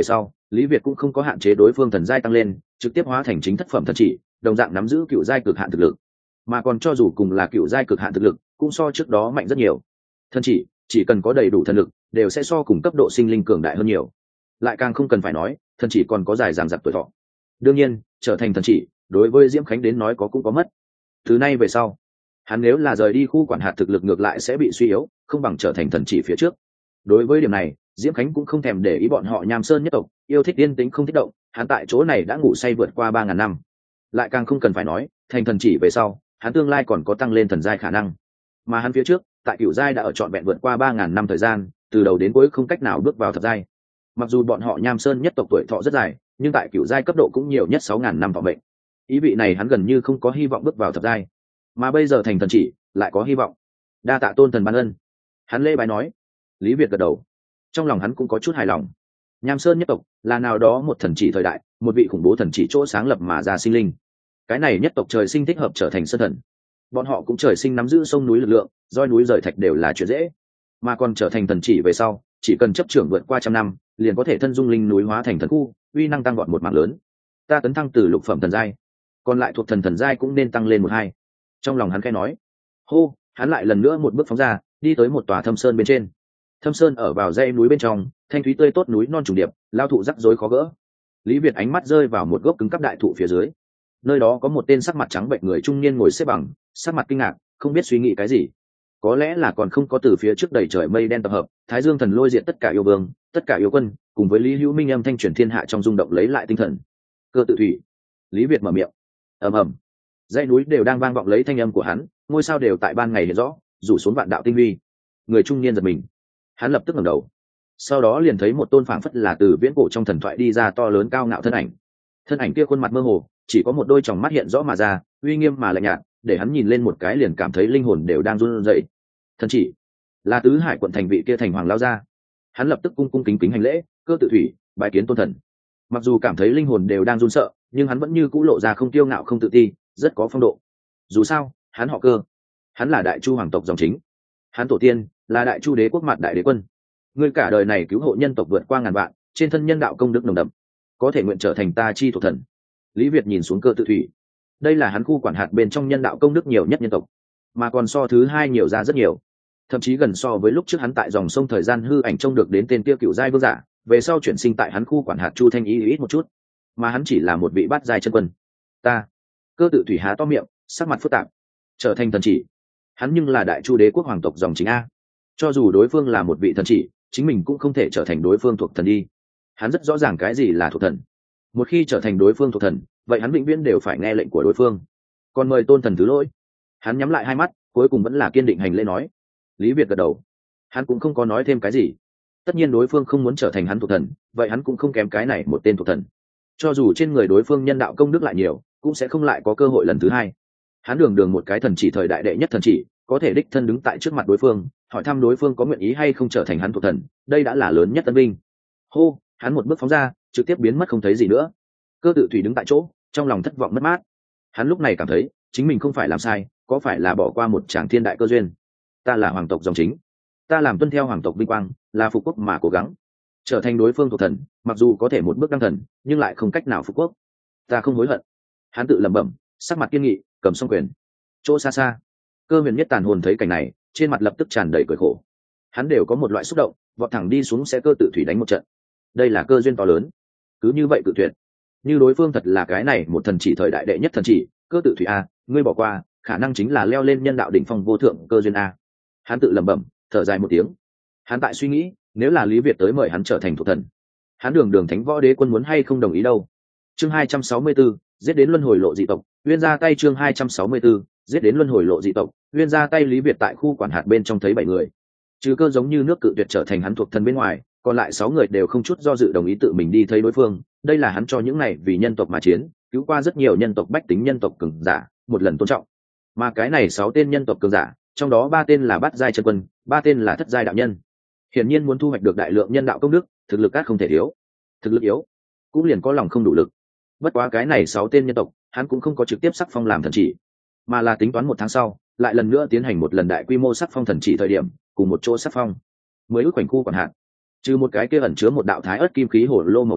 Lý Việt cũng không có hạn chế đối phương thần giai tăng lên, trực tiếp hóa thành chính thất phẩm thần chỉ, đồng dạng nắm giữ cựu giai cực hạn thực lực, mà còn cho dù cùng là cựu giai cực hạn thực lực cũng so trước đó mạnh rất nhiều. Thần chỉ chỉ cần có đầy đủ thần lực đều sẽ so cùng cấp độ sinh linh cường đại hơn nhiều, lại càng không cần phải nói thần chỉ còn có dài dằng dặc tuổi thọ. Đương nhiên trở thành thần chỉ đối với Diễm Khánh đến nói có cũng có mất. Từ nay về sau hắn nếu là rời đi khu quản hạt thực lực ngược lại sẽ bị suy yếu, không bằng trở thành thần chỉ phía trước. Đối với điểm này Diễm Khánh cũng không thèm để ý bọn họ Nham Sơn nhất tộc yêu thích yên tĩnh không thích động, hắn tại chỗ này đã ngủ say vượt qua ba ngàn năm, lại càng không cần phải nói thành thần chỉ về sau hắn tương lai còn có tăng lên thần giai khả năng, mà hắn phía trước tại cửu giai đã ở trọn vẹn vượt qua ba ngàn năm thời gian, từ đầu đến cuối không cách nào bước vào thập giai. Mặc dù bọn họ Nham Sơn nhất tộc tuổi thọ rất dài, nhưng tại cửu giai cấp độ cũng nhiều nhất sáu ngàn năm thọ mệnh, ý vị này hắn gần như không có hy vọng bước vào thập giai, mà bây giờ thành thần chỉ lại có hy vọng. Đa tạ tôn thần ban ân, hắn lễ bái nói. Lý Việt gật đầu, trong lòng hắn cũng có chút hài lòng. Nham Sơn nhất tộc là nào đó một thần chỉ thời đại, một vị khủng bố thần chỉ chỗ sáng lập mà ra sinh linh. Cái này nhất tộc trời sinh thích hợp trở thành sơn thần, bọn họ cũng trời sinh nắm giữ sông núi lực lượng, roi núi rời thạch đều là chuyện dễ, mà còn trở thành thần chỉ về sau chỉ cần chấp trưởng vượt qua trăm năm liền có thể thân dung linh núi hóa thành thần khu, uy năng tăng gọn một mảng lớn. Ta tấn thăng từ lục phẩm thần giai, còn lại thuộc thần thần giai cũng nên tăng lên một hai. Trong lòng hắn khẽ nói. Hô, hắn lại lần nữa một bước phóng ra, đi tới một tòa thâm sơn bên trên. Thâm sơn ở vào dãy núi bên trong, thanh thúy tươi tốt núi non trùng điệp, lao thụ rắc rối khó gỡ. Lý Việt ánh mắt rơi vào một gốc cứng cắp đại thụ phía dưới, nơi đó có một tên sắc mặt trắng bệnh người trung niên ngồi xếp bằng, sắc mặt kinh ngạc, không biết suy nghĩ cái gì. Có lẽ là còn không có từ phía trước đầy trời mây đen tập hợp, Thái Dương thần lôi diện tất cả yêu vương, tất cả yêu quân, cùng với Lý Hữu Minh âm thanh truyền thiên hạ trong rung động lấy lại tinh thần. Cơ tự thủy. Lý Việt mở miệng. Ầm ầm. Dãy núi đều đang vang vọng lấy thanh âm của hắn, ngôi sao đều tại ban ngày hiện rõ, rủ xuống vạn đạo tinh huy. Người trung niên giật mình, hắn lập tức ngẩng đầu, sau đó liền thấy một tôn phảng phất là từ viễn cổ trong thần thoại đi ra to lớn cao ngạo thân ảnh. Thân ảnh kia khuôn mặt mơ hồ, chỉ có một đôi tròng mắt hiện rõ mà ra, uy nghiêm mà lạnh nhạt, để hắn nhìn lên một cái liền cảm thấy linh hồn đều đang run rẩy. Thần chỉ là tứ hải quận thành vị kia thành hoàng lao ra. Hắn lập tức cung cung kính kính hành lễ, Cơ tự thủy bái kiến tôn thần. Mặc dù cảm thấy linh hồn đều đang run sợ, nhưng hắn vẫn như cũ lộ ra không kiêu ngạo không tự ti, rất có phong độ. Dù sao hắn họ Cơ, hắn là đại chu hoàng tộc dòng chính, hắn tổ tiên là đại chu đế quốc mặt đại đế quân. Ngươi cả đời này cứu hộ nhân tộc vượt qua ngàn vạn, trên thân nhân đạo công đức nồng đậm, có thể nguyện trở thành ta chi thuộc thần. Lý Việt nhìn xuống Cơ tự thủy, đây là hắn khu quản hạt bên trong nhân đạo công đức nhiều nhất nhân tộc, mà còn so thứ hai nhiều ra rất nhiều, thậm chí gần so với lúc trước hắn tại dòng sông thời gian hư ảnh trông được đến tên kia cựu giai vương giả, về sau chuyển sinh tại hắn khu quản hạt Chu Thanh ý ít một chút, mà hắn chỉ là một vị bát giai chân quân. Ta. Cơ tự thủy há to miệng, sắc mặt phức tạp. Trở thành thần chỉ, hắn nhưng là đại chu đế quốc hoàng tộc dòng chính a, cho dù đối phương là một vị thần chỉ, chính mình cũng không thể trở thành đối phương thuộc thần đi. Hắn rất rõ ràng cái gì là thuộc thần, một khi trở thành đối phương thuộc thần, vậy hắn vĩnh viễn đều phải nghe lệnh của đối phương. Còn mời tôn thần thứ lỗi. Hắn nhắm lại hai mắt, cuối cùng vẫn là kiên định hành lễ nói. Lý Việt gật đầu, hắn cũng không có nói thêm cái gì. Tất nhiên đối phương không muốn trở thành hắn thuộc thần, vậy hắn cũng không kém cái này một tên thuộc thần. Cho dù trên người đối phương nhân đạo công đức lại nhiều, cũng sẽ không lại có cơ hội lần thứ hai. Hắn đường đường một cái thần chỉ thời đại đệ nhất thần chỉ, có thể đích thân đứng tại trước mặt đối phương, hỏi thăm đối phương có nguyện ý hay không trở thành hắn thuộc thần, đây đã là lớn nhất tân binh. Hô, hắn một bước phóng ra, trực tiếp biến mất không thấy gì nữa. Cơ tự thủy đứng tại chỗ, trong lòng thất vọng mất mát. Hắn lúc này cảm thấy chính mình không phải làm sai, có phải là bỏ qua một tràng thiên đại cơ duyên. Ta là hoàng tộc dòng chính, ta làm tuân theo hoàng tộc vinh quang, là phục quốc mà cố gắng trở thành đối phương thuộc thần, mặc dù có thể một bước đăng thần, nhưng lại không cách nào phục quốc. Ta không hối hận. Hắn tự lẩm bẩm, sắc mặt kiên nghị, cầm song quyền. Chỗ xa xa, Cơ huyền nhất tàn hồn thấy cảnh này, trên mặt lập tức tràn đầy cười khổ. Hắn đều có một loại xúc động, vọt thẳng đi xuống sẽ Cơ tự thủy đánh một trận. Đây là cơ duyên to lớn, cứ như vậy cự tuyệt. Như đối phương thật là cái này một thần chỉ thời đại đệ nhất thần chỉ, Cơ tự thủy a, ngươi bỏ qua, khả năng chính là leo lên nhân đạo đỉnh phong vô thượng cơ duyên a. Hắn tự lẩm bẩm, thở dài một tiếng. Hắn tại suy nghĩ, nếu là Lý Việt tới mời hắn trở thành thuộc thần, hắn đường đường thánh võ đế quân muốn hay không đồng ý đâu. Chương hai trăm sáu mươi 4, giết đến luân hồi lộ dị tộc, Uyên ra tay. Chương hai trăm sáu mươi 4, giết đến luân hồi lộ dị tộc, Uyên ra tay. Lý Việt tại khu quản hạt bên trong thấy bảy người, trừ Cơ giống như nước cự tuyệt trở thành hắn thuộc thần bên ngoài, còn lại sáu người đều không chút do dự đồng ý tự mình đi thấy đối phương. Đây là hắn cho những này vì nhân tộc mà chiến, cứu qua rất nhiều nhân tộc bách tính nhân tộc cường giả một lần tôn trọng. Mà cái này sáu tên nhân tộc cường giả, trong đó ba tên là bát giai chân quân, ba tên là thất giai đạo nhân. Hiển nhiên muốn thu hoạch được đại lượng nhân đạo công đức, thực lực các không thể thiếu. Thực lực yếu, cũng liền có lòng không đủ lực. Bất quá cái này sáu tên nhân tộc, hắn cũng không có trực tiếp sắc phong làm thần chỉ, mà là tính toán một tháng sau, lại lần nữa tiến hành một lần đại quy mô sắc phong thần chỉ thời điểm, cùng một chỗ sắc phong. Mới ước khoảnh khu quản hạt, trừ một cái kia ẩn chứa một đạo thái ớt kim khí hổ lô màu trắng,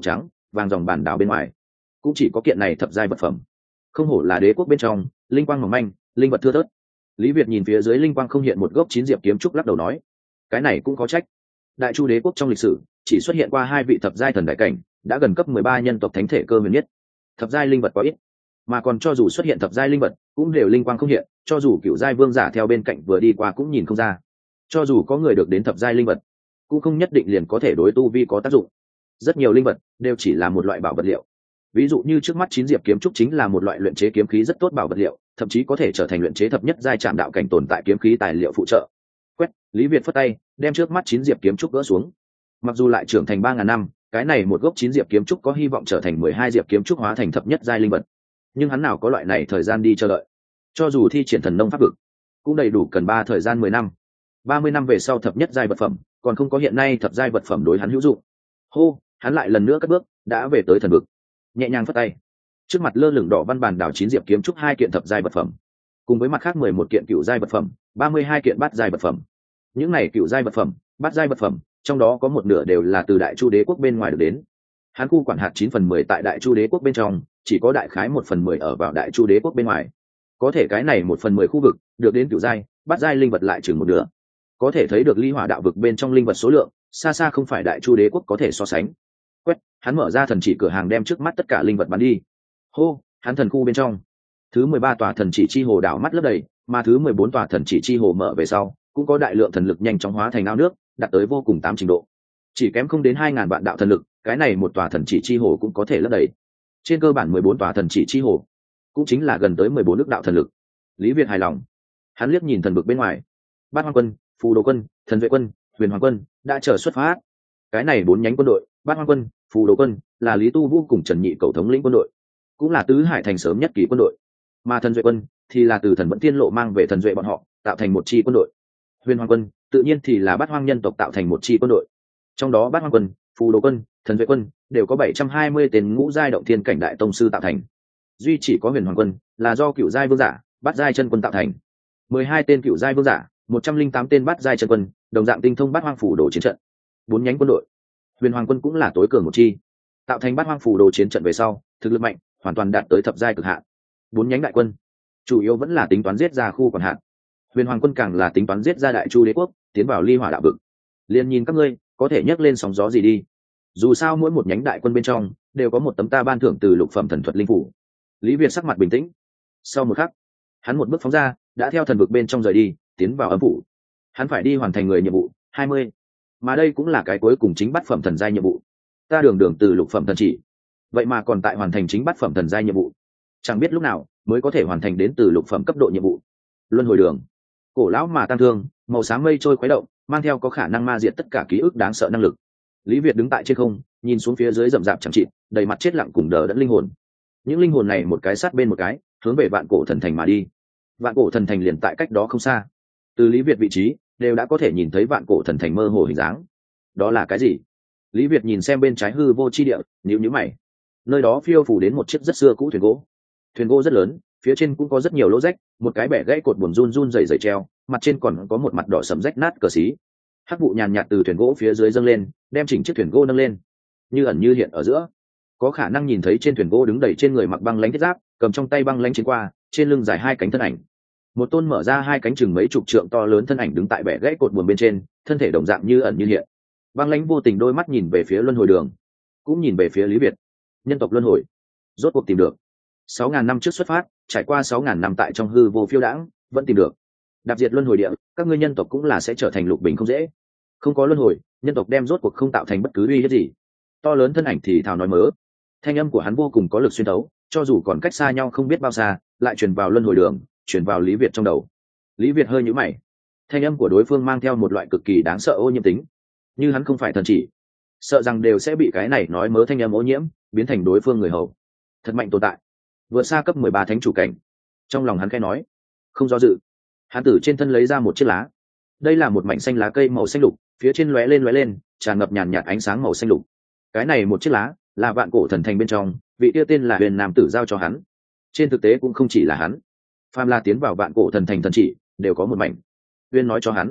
vàng dòng bản đảo bên ngoài cũng chỉ có kiện này thập giai vật phẩm. Không hổ là đế quốc bên trong, linh quang mỏng manh, linh vật thưa thớt. Lý Việt nhìn phía dưới linh quang không hiện một gốc chín diệp kiếm trúc, lắc đầu nói, cái này cũng có trách. Đại Chu đế quốc trong lịch sử chỉ xuất hiện qua hai vị thập giai thần đại cảnh, đã gần cấp mười ba nhân tộc thánh thể cơ huyền nhất. Thập giai linh vật có ít, mà còn cho dù xuất hiện thập giai linh vật, cũng đều linh quang không hiện, cho dù cựu giai vương giả theo bên cạnh vừa đi qua cũng nhìn không ra. Cho dù có người được đến thập giai linh vật, cũng không nhất định liền có thể đối tu vi có tác dụng. Rất nhiều linh vật đều chỉ là một loại bảo vật liệu. Ví dụ như trước mắt chín diệp kiếm trúc chính là một loại luyện chế kiếm khí rất tốt bảo vật liệu, thậm chí có thể trở thành luyện chế thập nhất giai trạm đạo cảnh tồn tại kiếm khí tài liệu phụ trợ. Quét, Lý Việt phất tay, đem trước mắt chín diệp kiếm trúc gỡ xuống. Mặc dù lại trưởng thành ba ngàn năm, cái này một gốc chín diệp kiếm trúc có hy vọng trở thành mười hai diệp kiếm trúc hóa thành thập nhất giai linh vật. Nhưng hắn nào có loại này thời gian đi chờ đợi. Cho dù thi triển thần nông pháp vực, cũng đầy đủ cần ba thời gian mười năm. ba mươi năm về sau thập nhất giai vật phẩm, còn không có hiện nay thập giai vật phẩm đối hắn hữu dụng. Hô, hắn lại lần nữa cất bước, đã về tới thần vực. Nhẹ nhàng phất tay, trước mặt lơ lửng đỏ văn bản đảo chín diệp kiếm trúc hai kiện thập giai vật phẩm, cùng với mặt khác mười một kiện cựu giai vật phẩm, ba mươi hai kiện bát giai vật phẩm. Những này cựu giai vật phẩm, bát giai vật phẩm, trong đó có một nửa đều là từ Đại Chu đế quốc bên ngoài được đến. Hắn khu quản hạt chín phần mười tại Đại Chu đế quốc bên trong, chỉ có đại khái một phần mười ở vào Đại Chu đế quốc bên ngoài. Có thể cái này một phần mười khu vực được đến cựu giai, bát giai linh vật lại chừng một nửa. Có thể thấy được ly hỏa đạo vực bên trong linh vật số lượng xa xa không phải Đại Chu đế quốc có thể so sánh. Quét, hắn mở ra thần chỉ cửa hàng đem trước mắt tất cả linh vật bán đi. Hô, hắn thần khu bên trong, thứ mười ba tòa thần chỉ chi hồ đảo mắt lấp đầy, mà thứ mười bốn tòa thần chỉ chi hồ mở về sau, cũng có đại lượng thần lực nhanh chóng hóa thành ao nước, đạt tới vô cùng tám trình độ. Chỉ kém không đến hai ngàn vạn đạo thần lực, cái này một tòa thần chỉ chi hồ cũng có thể lấp đầy. Trên cơ bản mười bốn tòa thần chỉ chi hồ, cũng chính là gần tới mười bốn ức đạo thần lực. Lý Việt hài lòng. Hắn liếc nhìn thần vực bên ngoài. Bát Hoang quân, Phù Đồ quân, Thần Vệ quân, Huyền Hoàng quân đã chờ xuất phát. Cái này bốn nhánh quân đội, Bát Hoang quân, Phù Đồ quân là Lý Tu Vũ cùng Trần Nhị cầu thống lĩnh quân đội, cũng là tứ hải thành sớm nhất kỳ quân đội. Mà Thần Duệ quân thì là từ Thần Vẫn Tiên lộ mang về thần duệ bọn họ, tạo thành một chi quân đội. Huyền Hoàng quân tự nhiên thì là Bát Hoang nhân tộc tạo thành một chi quân đội. Trong đó Bát Hoang quân, Phù Đồ quân, Thần Duệ quân đều có bảy trăm hai mươi tên ngũ giai động thiên cảnh đại tông sư tạo thành. Duy chỉ có Huyền Hoàng quân là do cựu giai vương giả, bát giai chân quân tạo thành. mười hai tên cựu giai vương giả, một trăm linh tám tên bát giai chân quân, đồng dạng tinh thông Bát Hoang phủ đồ chiến trận. Bốn nhánh quân đội. Huyền Hoàng quân cũng là tối cường một chi, tạo thành Bát Hoang phủ đồ chiến trận về sau, thực lực mạnh, hoàn toàn đạt tới thập giai cực hạn. Bốn nhánh đại quân, chủ yếu vẫn là tính toán giết ra khu quản hạt. Huyền Hoàng quân càng là tính toán giết ra Đại Chu đế quốc, tiến vào ly hỏa đạo vực. Liên nhìn các ngươi, có thể nhấc lên sóng gió gì đi. Dù sao mỗi một nhánh đại quân bên trong đều có một tấm ta ban thưởng từ lục phẩm thần thuật linh phủ. Lý Việt sắc mặt bình tĩnh. Sau một khắc, hắn một bước phóng ra, đã theo thần vực bên trong rời đi, tiến vào âm phủ. Hắn phải đi hoàn thành người nhiệm vụ hai mươi, mà đây cũng là cái cuối cùng chính bát phẩm thần giai nhiệm vụ. Ta đường đường từ lục phẩm thần chỉ, vậy mà còn tại hoàn thành chính bát phẩm thần giai nhiệm vụ, chẳng biết lúc nào mới có thể hoàn thành đến từ lục phẩm cấp độ nhiệm vụ. Luân hồi đường, cổ lão mà tăng thương, màu xám mây trôi khuấy động, mang theo có khả năng ma diệt tất cả ký ức đáng sợ năng lực. Lý Việt đứng tại trên không, nhìn xuống phía dưới rậm rạp chẳng chịt, đầy mặt chết lặng cùng đờ đẫn linh hồn. Những linh hồn này một cái sát bên một cái, hướng về vạn cổ thần thành mà đi. Vạn cổ thần thành liền tại cách đó không xa. Từ Lý Việt vị trí, đều đã có thể nhìn thấy vạn cổ thần thành mơ hồ hình dáng. Đó là cái gì? Lý Việt nhìn xem bên trái hư vô chi địa, nhíu nhíu mày. Nơi đó phiêu phù đến một chiếc rất xưa cũ thuyền gỗ. Thuyền gỗ rất lớn, phía trên cũng có rất nhiều lỗ rách, một cái bẻ gãy cột buồm run run rẩy rẩy treo, mặt trên còn có một mặt đỏ sẫm rách nát cờ xí. Hắc vụ nhàn nhạt từ thuyền gỗ phía dưới dâng lên, đem chỉnh chiếc thuyền gỗ nâng lên. Như ẩn như hiện ở giữa, có khả năng nhìn thấy trên thuyền gỗ đứng đầy trên người mặc băng lãnh thiết giáp, cầm trong tay băng lãnh chiến qua, trên lưng dài hai cánh thân ảnh. Một tôn mở ra hai cánh chừng mấy chục trượng to lớn thân ảnh đứng tại bẻ gãy cột buồm bên trên, thân thể đồng dạng như ẩn như hiện. Băng lãnh vô tình đôi mắt nhìn về phía luân hồi đường, cũng nhìn về phía Lý Việt. Nhân tộc luân hồi, rốt cuộc tìm được. Sáu ngàn năm trước xuất phát, trải qua sáu ngàn năm tại trong hư vô phiêu đãng, vẫn tìm được. Đạp diệt luân hồi địa, các ngươi nhân tộc cũng là sẽ trở thành lục bình không dễ. Không có luân hồi, nhân tộc đem rốt cuộc không tạo thành bất cứ uy hiếp gì. To lớn thân ảnh thì thào nói mớ. Thanh âm của hắn vô cùng có lực xuyên thấu, cho dù còn cách xa nhau không biết bao xa, lại truyền vào luân hồi đường, truyền vào Lý Việt trong đầu. Lý Việt hơi nhíu mày. Thanh âm của đối phương mang theo một loại cực kỳ đáng sợ ô nhiễm tính, như hắn không phải thần chỉ, sợ rằng đều sẽ bị cái này nói mớ thanh âm ô nhiễm biến thành đối phương người hầu. Thật mạnh tồn tại, vượt xa cấp mười ba thánh chủ cảnh. Trong lòng hắn khẽ nói, không do dự, hắn từ trên thân lấy ra một chiếc lá. Đây là một mảnh xanh lá cây màu xanh lục, phía trên lóe lên lóe lên, tràn ngập nhàn nhạt ánh sáng màu xanh lục. Cái này một chiếc lá là vạn cổ thần thành bên trong vị tiêu tên là Huyền Nam tử giao cho hắn. Trên thực tế cũng không chỉ là hắn, phàm là tiến vào vạn cổ thần thành thần chỉ đều có một mảnh. Huyền nói cho hắn,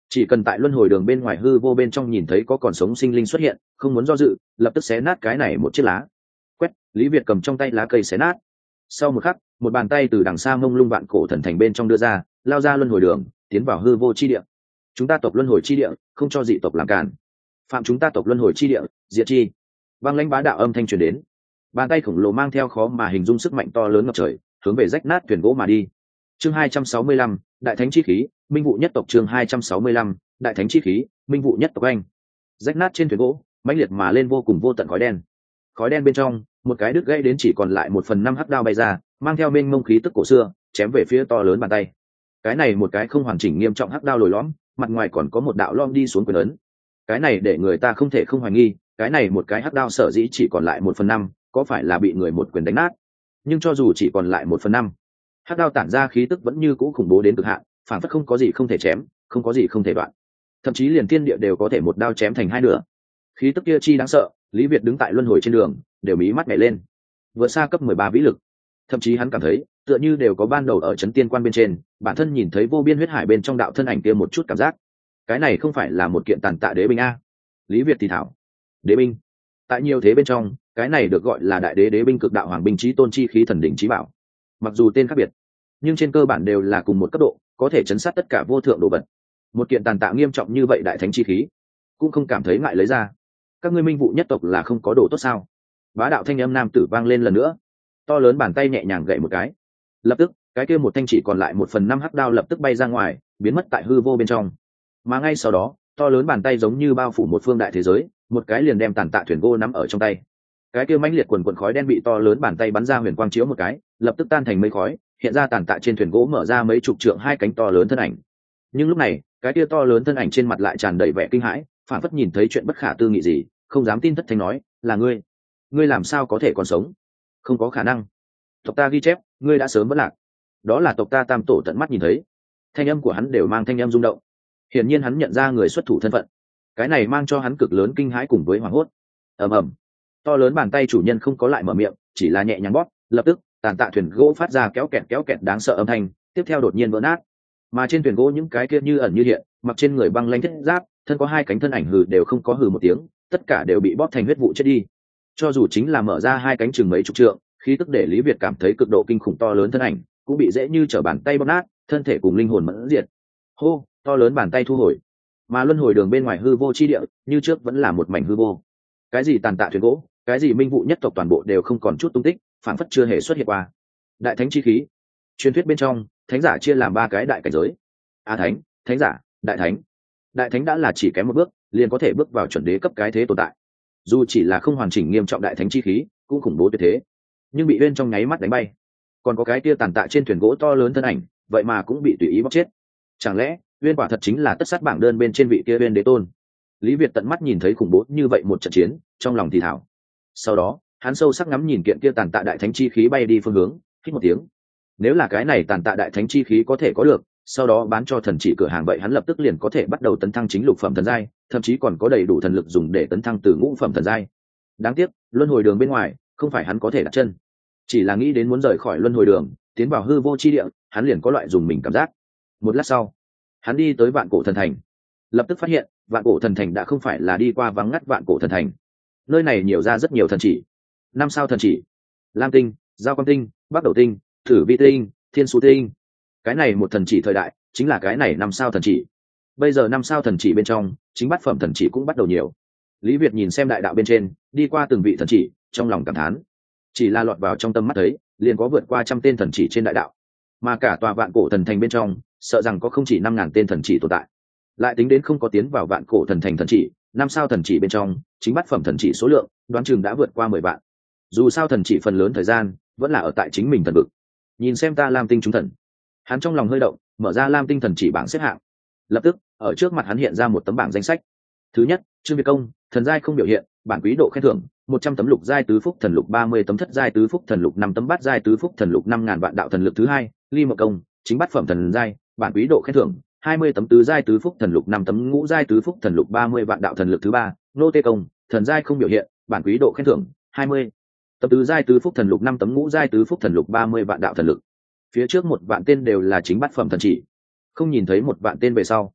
chỉ cần tại luân hồi đường bên ngoài hư vô bên trong nhìn thấy có còn sống sinh linh xuất hiện, không muốn do dự, lập tức xé nát cái này một chiếc lá. Quét, Lý Việt cầm trong tay lá cây xé nát. Sau một khắc, một bàn tay từ đằng xa mông lung vạn cổ thần thành bên trong đưa ra, lao ra luân hồi đường, tiến vào hư vô chi địa. Chúng ta tộc luân hồi chi địa, không cho dị tộc làm cản. Phạm chúng ta tộc luân hồi chi địa, diệt chi. Băng lãnh bá đạo âm thanh truyền đến. Bàn tay khổng lồ mang theo khó mà hình dung sức mạnh to lớn ngập trời, hướng về rách nát thuyền gỗ mà đi. Chương hai trăm sáu mươi lăm, đại thánh chi khí, minh vụ nhất tộc. Chương hai trăm sáu mươi lăm, đại thánh chi khí, minh vụ nhất tộc. Anh rách nát trên thuyền gỗ, mãnh liệt mà lên vô cùng vô tận khói đen. Khói đen bên trong, một cái đứt gãy đến chỉ còn lại một phần năm hắc đao bay ra, mang theo mênh mông khí tức cổ xưa, chém về phía to lớn bàn tay. Cái này một cái không hoàn chỉnh nghiêm trọng hắc đao lồi lõm, mặt ngoài còn có một đạo lom đi xuống quyền ấn. Cái này để người ta không thể không hoài nghi, cái này một cái hắc đao sở dĩ chỉ còn lại một phần năm, có phải là bị người một quyền đánh nát? Nhưng cho dù chỉ còn lại một phần năm, hắc đao tản ra khí tức vẫn như cũ khủng bố đến cực hạn, phản phất không có gì không thể chém, không có gì không thể đoạn, thậm chí liền thiên địa đều có thể một đao chém thành hai nửa. Khí tức kia chi đáng sợ, Lý Việt đứng tại luân hồi trên đường, đều mí mắt nhảy lên. Vượt xa cấp mười ba vĩ lực, thậm chí hắn cảm thấy tựa như đều có ban đầu ở chấn tiên quan bên trên, bản thân nhìn thấy vô biên huyết hải bên trong đạo thân ảnh kia một chút cảm giác. Cái này không phải là một kiện tàn tạ đế binh a? Lý Việt thì thảo, đế binh. Tại nhiều thế bên trong, cái này được gọi là đại đế đế binh, cực đạo hoàng binh, chí tôn chi khí, thần đỉnh chí bảo. Mặc dù tên khác biệt, nhưng trên cơ bản đều là cùng một cấp độ, có thể chấn sát tất cả vô thượng đồ vật. Một kiện tàn tạ nghiêm trọng như vậy đại thánh chi khí, cũng không cảm thấy ngại lấy ra. Các ngươi minh vụ nhất tộc là không có đồ tốt sao? Bá đạo thanh âm nam tử vang lên lần nữa. To lớn bàn tay nhẹ nhàng gậy một cái, lập tức cái kia một thanh chỉ còn lại một phần năm hắc đao lập tức bay ra ngoài, biến mất tại hư vô bên trong. Mà ngay sau đó, to lớn bàn tay giống như bao phủ một phương đại thế giới, một cái liền đem tàn tạ thuyền gỗ nắm ở trong tay. Cái kia mãnh liệt quần quần khói đen bị to lớn bàn tay bắn ra huyền quang chiếu một cái, lập tức tan thành mây khói, hiện ra tàn tạ trên thuyền gỗ mở ra mấy chục trượng hai cánh to lớn thân ảnh. Nhưng lúc này, cái kia to lớn thân ảnh trên mặt lại tràn đầy vẻ kinh hãi, phản phất nhìn thấy chuyện bất khả tư nghị gì, không dám tin thất thanh nói, là ngươi, ngươi làm sao có thể còn sống? Không có khả năng, tộc ta ghi chép, ngươi đã sớm vẫn lạc. Đó là tộc ta tam tổ tận mắt nhìn thấy. Thanh âm của hắn đều mang thanh âm rung động, hiển nhiên hắn nhận ra người xuất thủ thân phận. Cái này mang cho hắn cực lớn kinh hãi cùng với hoảng hốt. Ầm ầm, to lớn bàn tay chủ nhân không có lại mở miệng, chỉ là nhẹ nhàng bóp, lập tức tàn tạ thuyền gỗ phát ra kéo kẹt kéo kẹt đáng sợ âm thanh, tiếp theo đột nhiên vỡ nát. Mà trên thuyền gỗ những cái kia như ẩn như hiện, mặc trên người băng lanh thiết giáp, thân có hai cánh thân ảnh hừ đều không có hừ một tiếng, tất cả đều bị bóp thành huyết vụ chết đi. Cho dù chính là mở ra hai cánh chừng mấy chục trượng, khí tức để Lý Việt cảm thấy cực độ kinh khủng to lớn thân ảnh, cũng bị dễ như trở bàn tay bóp nát, thân thể cùng linh hồn mẫn diệt. Hô, to lớn bàn tay thu hồi. Mà luân hồi đường bên ngoài hư vô chi địa, như trước vẫn là một mảnh hư vô. Cái gì tàn tạ thuyền gỗ, cái gì minh vụ nhất tộc toàn bộ đều không còn chút tung tích, phản phất chưa hề xuất hiện qua. Đại thánh chi khí. Truyền thuyết bên trong, thánh giả chia làm ba cái đại cảnh giới: a thánh, thánh giả, đại thánh. Đại thánh đã là chỉ kém một bước, liền có thể bước vào chuẩn đế cấp cái thế tồn tại. Dù chỉ là không hoàn chỉnh nghiêm trọng đại thánh chi khí, cũng khủng bố tuyệt thế, nhưng bị uyên trong nháy mắt đánh bay. Còn có cái kia tàn tạ trên thuyền gỗ to lớn thân ảnh, vậy mà cũng bị tùy ý bóc chết. Chẳng lẽ uyên quả thật chính là tất sát bảng đơn bên trên vị kia uyên đế tôn? Lý Việt tận mắt nhìn thấy khủng bố như vậy một trận chiến, trong lòng thì thảo. Sau đó, hắn sâu sắc ngắm nhìn kiện kia tàn tạ đại thánh chi khí bay đi phương hướng, hít một tiếng. Nếu là cái này tàn tạ đại thánh chi khí có thể có được, sau đó bán cho thần chỉ cửa hàng, vậy hắn lập tức liền có thể bắt đầu tấn thăng chính lục phẩm thần giai, thậm chí còn có đầy đủ thần lực dùng để tấn thăng từ ngũ phẩm thần giai. Đáng tiếc, luân hồi đường bên ngoài, không phải hắn có thể đặt chân. Chỉ là nghĩ đến muốn rời khỏi luân hồi đường, tiến vào hư vô chi địa, hắn liền có loại dùng mình cảm giác. Một lát sau, hắn đi tới vạn cổ thần thành, lập tức phát hiện vạn cổ thần thành đã không phải là đi qua vắng ngắt vạn cổ thần thành. Nơi này nhiều ra rất nhiều thần chỉ. Năm sao thần chỉ: lam tinh, giao quang tinh, bắc đầu tinh, thử vi tinh, thiên số tinh. Cái này một thần chỉ thời đại, chính là cái này năm sao thần chỉ. Bây giờ năm sao thần chỉ bên trong, chính bát phẩm thần chỉ cũng bắt đầu nhiều. Lý Việt nhìn xem đại đạo bên trên, đi qua từng vị thần chỉ, trong lòng cảm thán. Chỉ là lọt vào trong tâm mắt thấy, liền có vượt qua trăm tên thần chỉ trên đại đạo. Mà cả tòa vạn cổ thần thành bên trong, sợ rằng có không chỉ năm ngàn tên thần chỉ tồn tại. Lại tính đến không có tiến vào vạn cổ thần thành thần chỉ, năm sao thần chỉ bên trong, chính bát phẩm thần chỉ số lượng, đoán chừng đã vượt qua mười vạn. Dù sao thần chỉ phần lớn thời gian vẫn là ở tại chính mình thần vực. Nhìn xem ta Lam tinh chúng thần, hắn trong lòng hơi động, mở ra Lam tinh thần chỉ bảng xếp hạng. Lập tức, ở trước mặt hắn hiện ra một tấm bảng danh sách. Thứ nhất, Trương Việt Công, thần giai không biểu hiện, bản quý độ khen thưởng một trăm tấm lục giai tứ phúc thần lục, ba mươi tấm thất giai tứ phúc thần lục, năm tấm bát giai tứ phúc thần lục, năm ngàn vạn đạo thần lực. Thứ hai, Ly Mộc Công, chính bát phẩm thần giai, bản quý độ khen thưởng hai mươi tấm tứ giai tứ phúc thần lục, năm tấm ngũ giai tứ phúc thần lục, ba mươi vạn đạo thần lực. Thứ ba, Nô Tê Công, thần giai không biểu hiện, bản quý độ khen thưởng hai mươi tấm tứ giai tứ phúc thần lục, năm tấm ngũ giai tứ phúc thần lục, ba mươi vạn đạo thần lực. Phía trước một vạn tên đều là chính bát phẩm thần chỉ, không nhìn thấy một vạn tên về sau,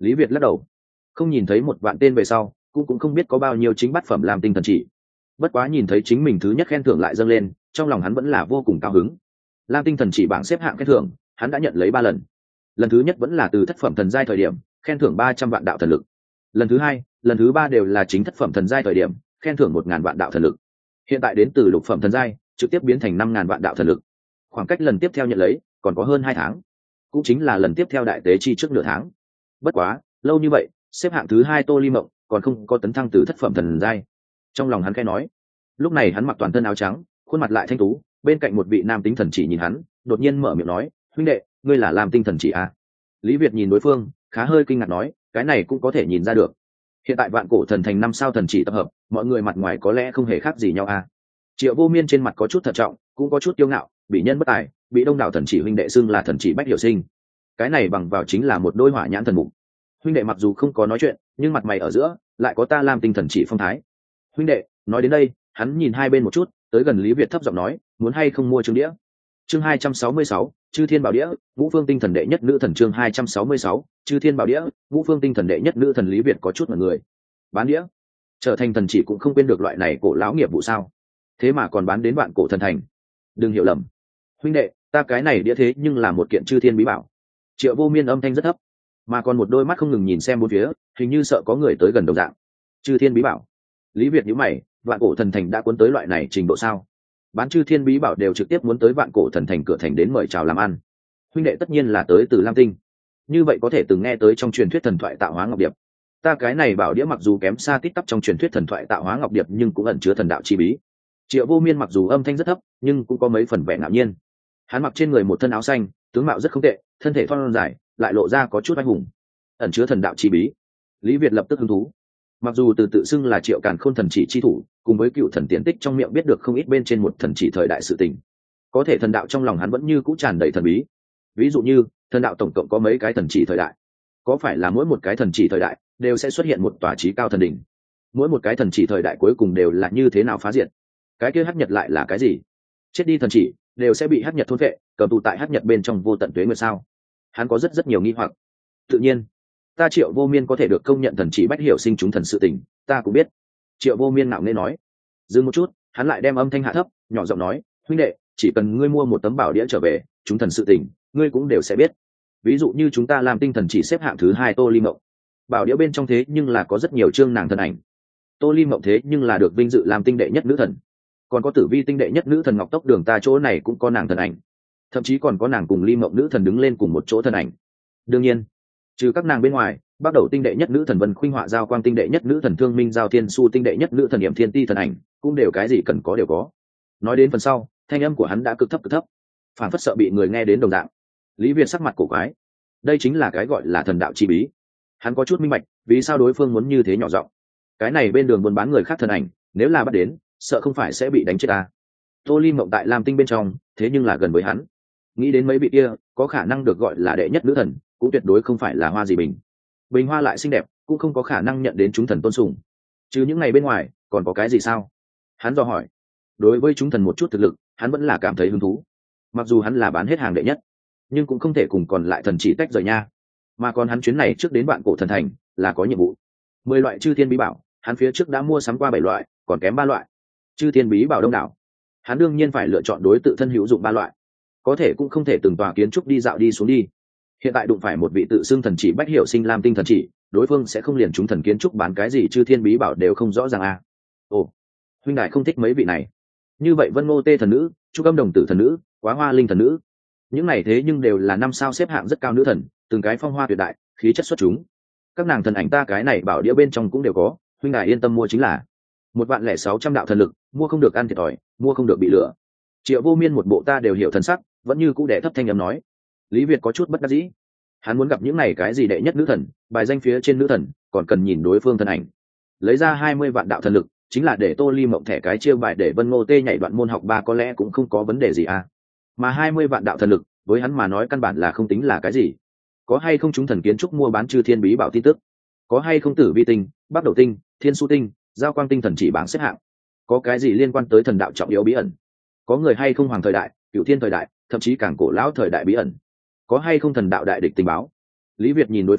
Lý Việt lắc đầu, không nhìn thấy một vạn tên về sau cũng cũng không biết có bao nhiêu chính bát phẩm làm tinh thần chỉ. Bất quá nhìn thấy chính mình thứ nhất khen thưởng lại dâng lên, trong lòng hắn vẫn là vô cùng cao hứng. Lam tinh thần chỉ bảng xếp hạng khen thưởng hắn đã nhận lấy ba lần. Lần thứ nhất vẫn là từ thất phẩm thần giai thời điểm, khen thưởng ba trăm vạn đạo thần lực. Lần thứ hai, lần thứ ba đều là chính thất phẩm thần giai thời điểm, khen thưởng một ngàn vạn đạo thần lực. Hiện tại đến từ lục phẩm thần giai, trực tiếp biến thành năm ngàn vạn đạo thần lực. Khoảng cách lần tiếp theo nhận lấy còn có hơn hai tháng, cũng chính là lần tiếp theo đại tế chi trước nửa tháng. Bất quá lâu như vậy, xếp hạng thứ hai Tô Ly Mộng còn không có tấn thăng từ thất phẩm thần giai. Trong lòng hắn khẽ nói. Lúc này hắn mặc toàn thân áo trắng, khuôn mặt lại thanh tú, bên cạnh một vị nam tính thần chỉ nhìn hắn, đột nhiên mở miệng nói, huynh đệ, ngươi là Lam tinh thần chỉ à? Lý Việt nhìn đối phương, khá hơi kinh ngạc nói, cái này cũng có thể nhìn ra được. Hiện tại vạn cổ thần thành năm sao thần chỉ tập hợp, mọi người mặt ngoài có lẽ không hề khác gì nhau à? Triệu Vô Miên trên mặt có chút thận trọng, cũng có chút kiêu ngạo, bị nhân bất tài, bị đông đảo thần chỉ huynh đệ xưng là thần chỉ bách hiểu sinh. Cái này bằng vào chính là một đôi hỏa nhãn thần mục. Huynh đệ mặc dù không có nói chuyện, nhưng mặt mày ở giữa lại có ta Lam tinh thần chỉ phong thái. Huynh đệ, nói đến đây, hắn nhìn hai bên một chút, tới gần Lý Việt thấp giọng nói, muốn hay không mua chương đĩa. Chương hai trăm sáu mươi sáu, Chư Thiên Bảo Đĩa, Vũ Phương Tinh Thần đệ nhất nữ thần chương hai trăm sáu mươi sáu, Chư Thiên Bảo Đĩa, Vũ Phương Tinh Thần đệ nhất nữ thần. Lý Việt có chút mặt người. Bán đĩa? Trở thành thần chỉ cũng không quên được loại này cổ lão nghiệp vụ sao? Thế mà còn bán đến vạn cổ thần thành. Đừng hiểu lầm. Huynh đệ, ta cái này đĩa thế nhưng là một kiện chư thiên bí bảo. Triệu Vô Miên âm thanh rất thấp, mà còn một đôi mắt không ngừng nhìn xem bốn phía, hình như sợ có người tới gần đồng dạng. Chư Thiên bí bảo? Lý Việt nhíu mày, vạn cổ thần thành đã cuốn tới loại này trình độ sao? Bán chư thiên bí bảo đều trực tiếp muốn tới vạn cổ thần thành cửa thành đến mời chào làm ăn. Huynh đệ tất nhiên là tới từ Lam Tinh, như vậy có thể từng nghe tới trong truyền thuyết thần thoại tạo hóa ngọc điệp. Ta cái này bảo đĩa mặc dù kém xa tít tắp trong truyền thuyết thần thoại tạo hóa ngọc điệp, nhưng cũng ẩn chứa thần đạo chi bí. Triệu Vô Miên mặc dù âm thanh rất thấp, nhưng cũng có mấy phần vẻ ngạo nhiên. Hắn mặc trên người một thân áo xanh, tướng mạo rất không tệ, thân thể thon dài, lại lộ ra có chút anh hùng, ẩn chứa thần đạo chi bí. Lý Việt lập tức hứng thú. Mặc dù từ tự xưng là Triệu Càn Khôn thần chỉ chi thủ, cùng với cựu thần tiến tích trong miệng biết được không ít bên trên một thần chỉ thời đại sự tình, có thể thần đạo trong lòng hắn vẫn như cũ tràn đầy thần bí. Ví dụ như thần đạo tổng cộng có mấy cái thần chỉ thời đại, có phải là mỗi một cái thần chỉ thời đại đều sẽ xuất hiện một tòa chí cao thần đỉnh, mỗi một cái thần chỉ thời đại cuối cùng đều là như thế nào phá diệt, cái kia hắc nhật lại là cái gì, chết đi thần chỉ đều sẽ bị hắc nhật thôn vệ, cầm tù tại hắc nhật bên trong vô tận tuế nguyệt sao? Hắn có rất rất nhiều nghi hoặc. Tự nhiên ta Triệu Vô Miên có thể được công nhận thần chỉ bách hiểu sinh chúng thần sự tình, ta cũng biết. Triệu Vô Miên ngạo nghễ nói. Dừng một chút, hắn lại đem âm thanh hạ thấp, nhỏ giọng nói, huynh đệ, chỉ cần ngươi mua một tấm bảo đĩa trở về, chúng thần sự tình ngươi cũng đều sẽ biết. Ví dụ như chúng ta làm tinh thần chỉ xếp hạng thứ hai Tô Ly Mộng, bảo đĩa bên trong thế nhưng là có rất nhiều chương nàng thần ảnh. Tô Ly Mộng thế nhưng là được vinh dự làm tinh đệ nhất nữ thần, còn có Tử Vi tinh đệ nhất nữ thần Ngọc Tốc Đường, ta chỗ này cũng có nàng thần ảnh, thậm chí còn có nàng cùng Ly Mộng nữ thần đứng lên cùng một chỗ thần ảnh. Đương nhiên, trừ các nàng bên ngoài, bắt đầu tinh đệ nhất nữ thần Vân Khuynh Họa Giao Quang tinh đệ nhất nữ thần Thương Minh Giao Thiên Su tinh đệ nhất nữ thần Niệm Thiên Ti thần ảnh, cũng đều cái gì cần có đều có. Nói đến phần sau, thanh âm của hắn đã cực thấp cực thấp, phản phất sợ bị người nghe đến đồng dạng. Lý Việt sắc mặt cổ quái, đây chính là cái gọi là thần đạo chi bí. Hắn có chút minh bạch vì sao đối phương muốn như thế nhỏ giọng. Cái này bên đường buôn bán người khác thần ảnh, nếu là bắt đến, sợ không phải sẽ bị đánh chết ta. Tô Ly Mộng tại Lam Tinh bên trong, thế nhưng là gần với hắn. Nghĩ đến mấy vị kia có khả năng được gọi là đệ nhất nữ thần, cũng tuyệt đối không phải là Hoa gì Bình. Bình Hoa lại xinh đẹp, cũng không có khả năng nhận đến chúng thần tôn sùng. Chứ những ngày bên ngoài, còn có cái gì sao? Hắn dò hỏi. Đối với chúng thần một chút thực lực, hắn vẫn là cảm thấy hứng thú. Mặc dù hắn là bán hết hàng đệ nhất, nhưng cũng không thể cùng còn lại thần chỉ tách rời nha. Mà còn hắn chuyến này trước đến Vạn Cổ thần thành là có nhiệm vụ. Mười loại chư thiên bí bảo, hắn phía trước đã mua sắm qua bảy loại, còn kém ba loại. Chư thiên bí bảo đông đảo, hắn đương nhiên phải lựa chọn đối tự thân hữu dụng ba loại. Có thể cũng không thể từng tòa kiến trúc đi dạo đi xuống đi. Hiện tại đụng phải một vị tự xưng thần chỉ bách hiểu sinh Lam tinh thần chỉ, đối phương sẽ không liền chúng thần kiến trúc bán cái gì chư thiên bí bảo đều không rõ ràng à. Ồ, huynh đại không thích mấy vị này. Như vậy Vân Ngô Tê thần nữ, Trúc Âm Đồng Tử thần nữ, Quá Hoa Linh thần nữ, những này thế nhưng đều là năm sao xếp hạng rất cao nữ thần, từng cái phong hoa tuyệt đại, khí chất xuất chúng. Các nàng thần ảnh ta cái này bảo đĩa bên trong cũng đều có, huynh đại yên tâm mua chính là. Một vạn lẻ sáu trăm đạo thần lực, mua không được ăn thiệt thòi, mua không được bị lừa. Triệu Vô Miên một bộ ta đều hiểu thần sắc, vẫn như cũ đẻ thấp thanh âm nói. Lý Việt có chút bất đắc dĩ, hắn muốn gặp những này cái gì đệ nhất nữ thần, bài danh phía trên nữ thần, còn cần nhìn đối phương thân ảnh. Lấy ra hai mươi vạn đạo thần lực, chính là để Tô Ly Mộng thẻ cái chiêu bài để Vân Ngô Tê nhảy đoạn môn học ba có lẽ cũng không có vấn đề gì à. Mà hai mươi vạn đạo thần lực, với hắn mà nói căn bản là không tính là cái gì. Có hay không chúng thần kiến trúc mua bán chư thiên bí bảo tin tức, có hay không Tử Vi tinh, Bắc Đầu tinh, Thiên Su tinh, Giao Quang tinh thần chỉ bảng xếp hạng, có cái gì liên quan tới thần đạo trọng yếu bí ẩn, có người hay không hoàng thời đại, cựu thiên thời đại, thậm chí càng cổ lão thời đại bí ẩn, có hay không thần đạo đại địch tình báo. Lý Việt nhìn đối phương,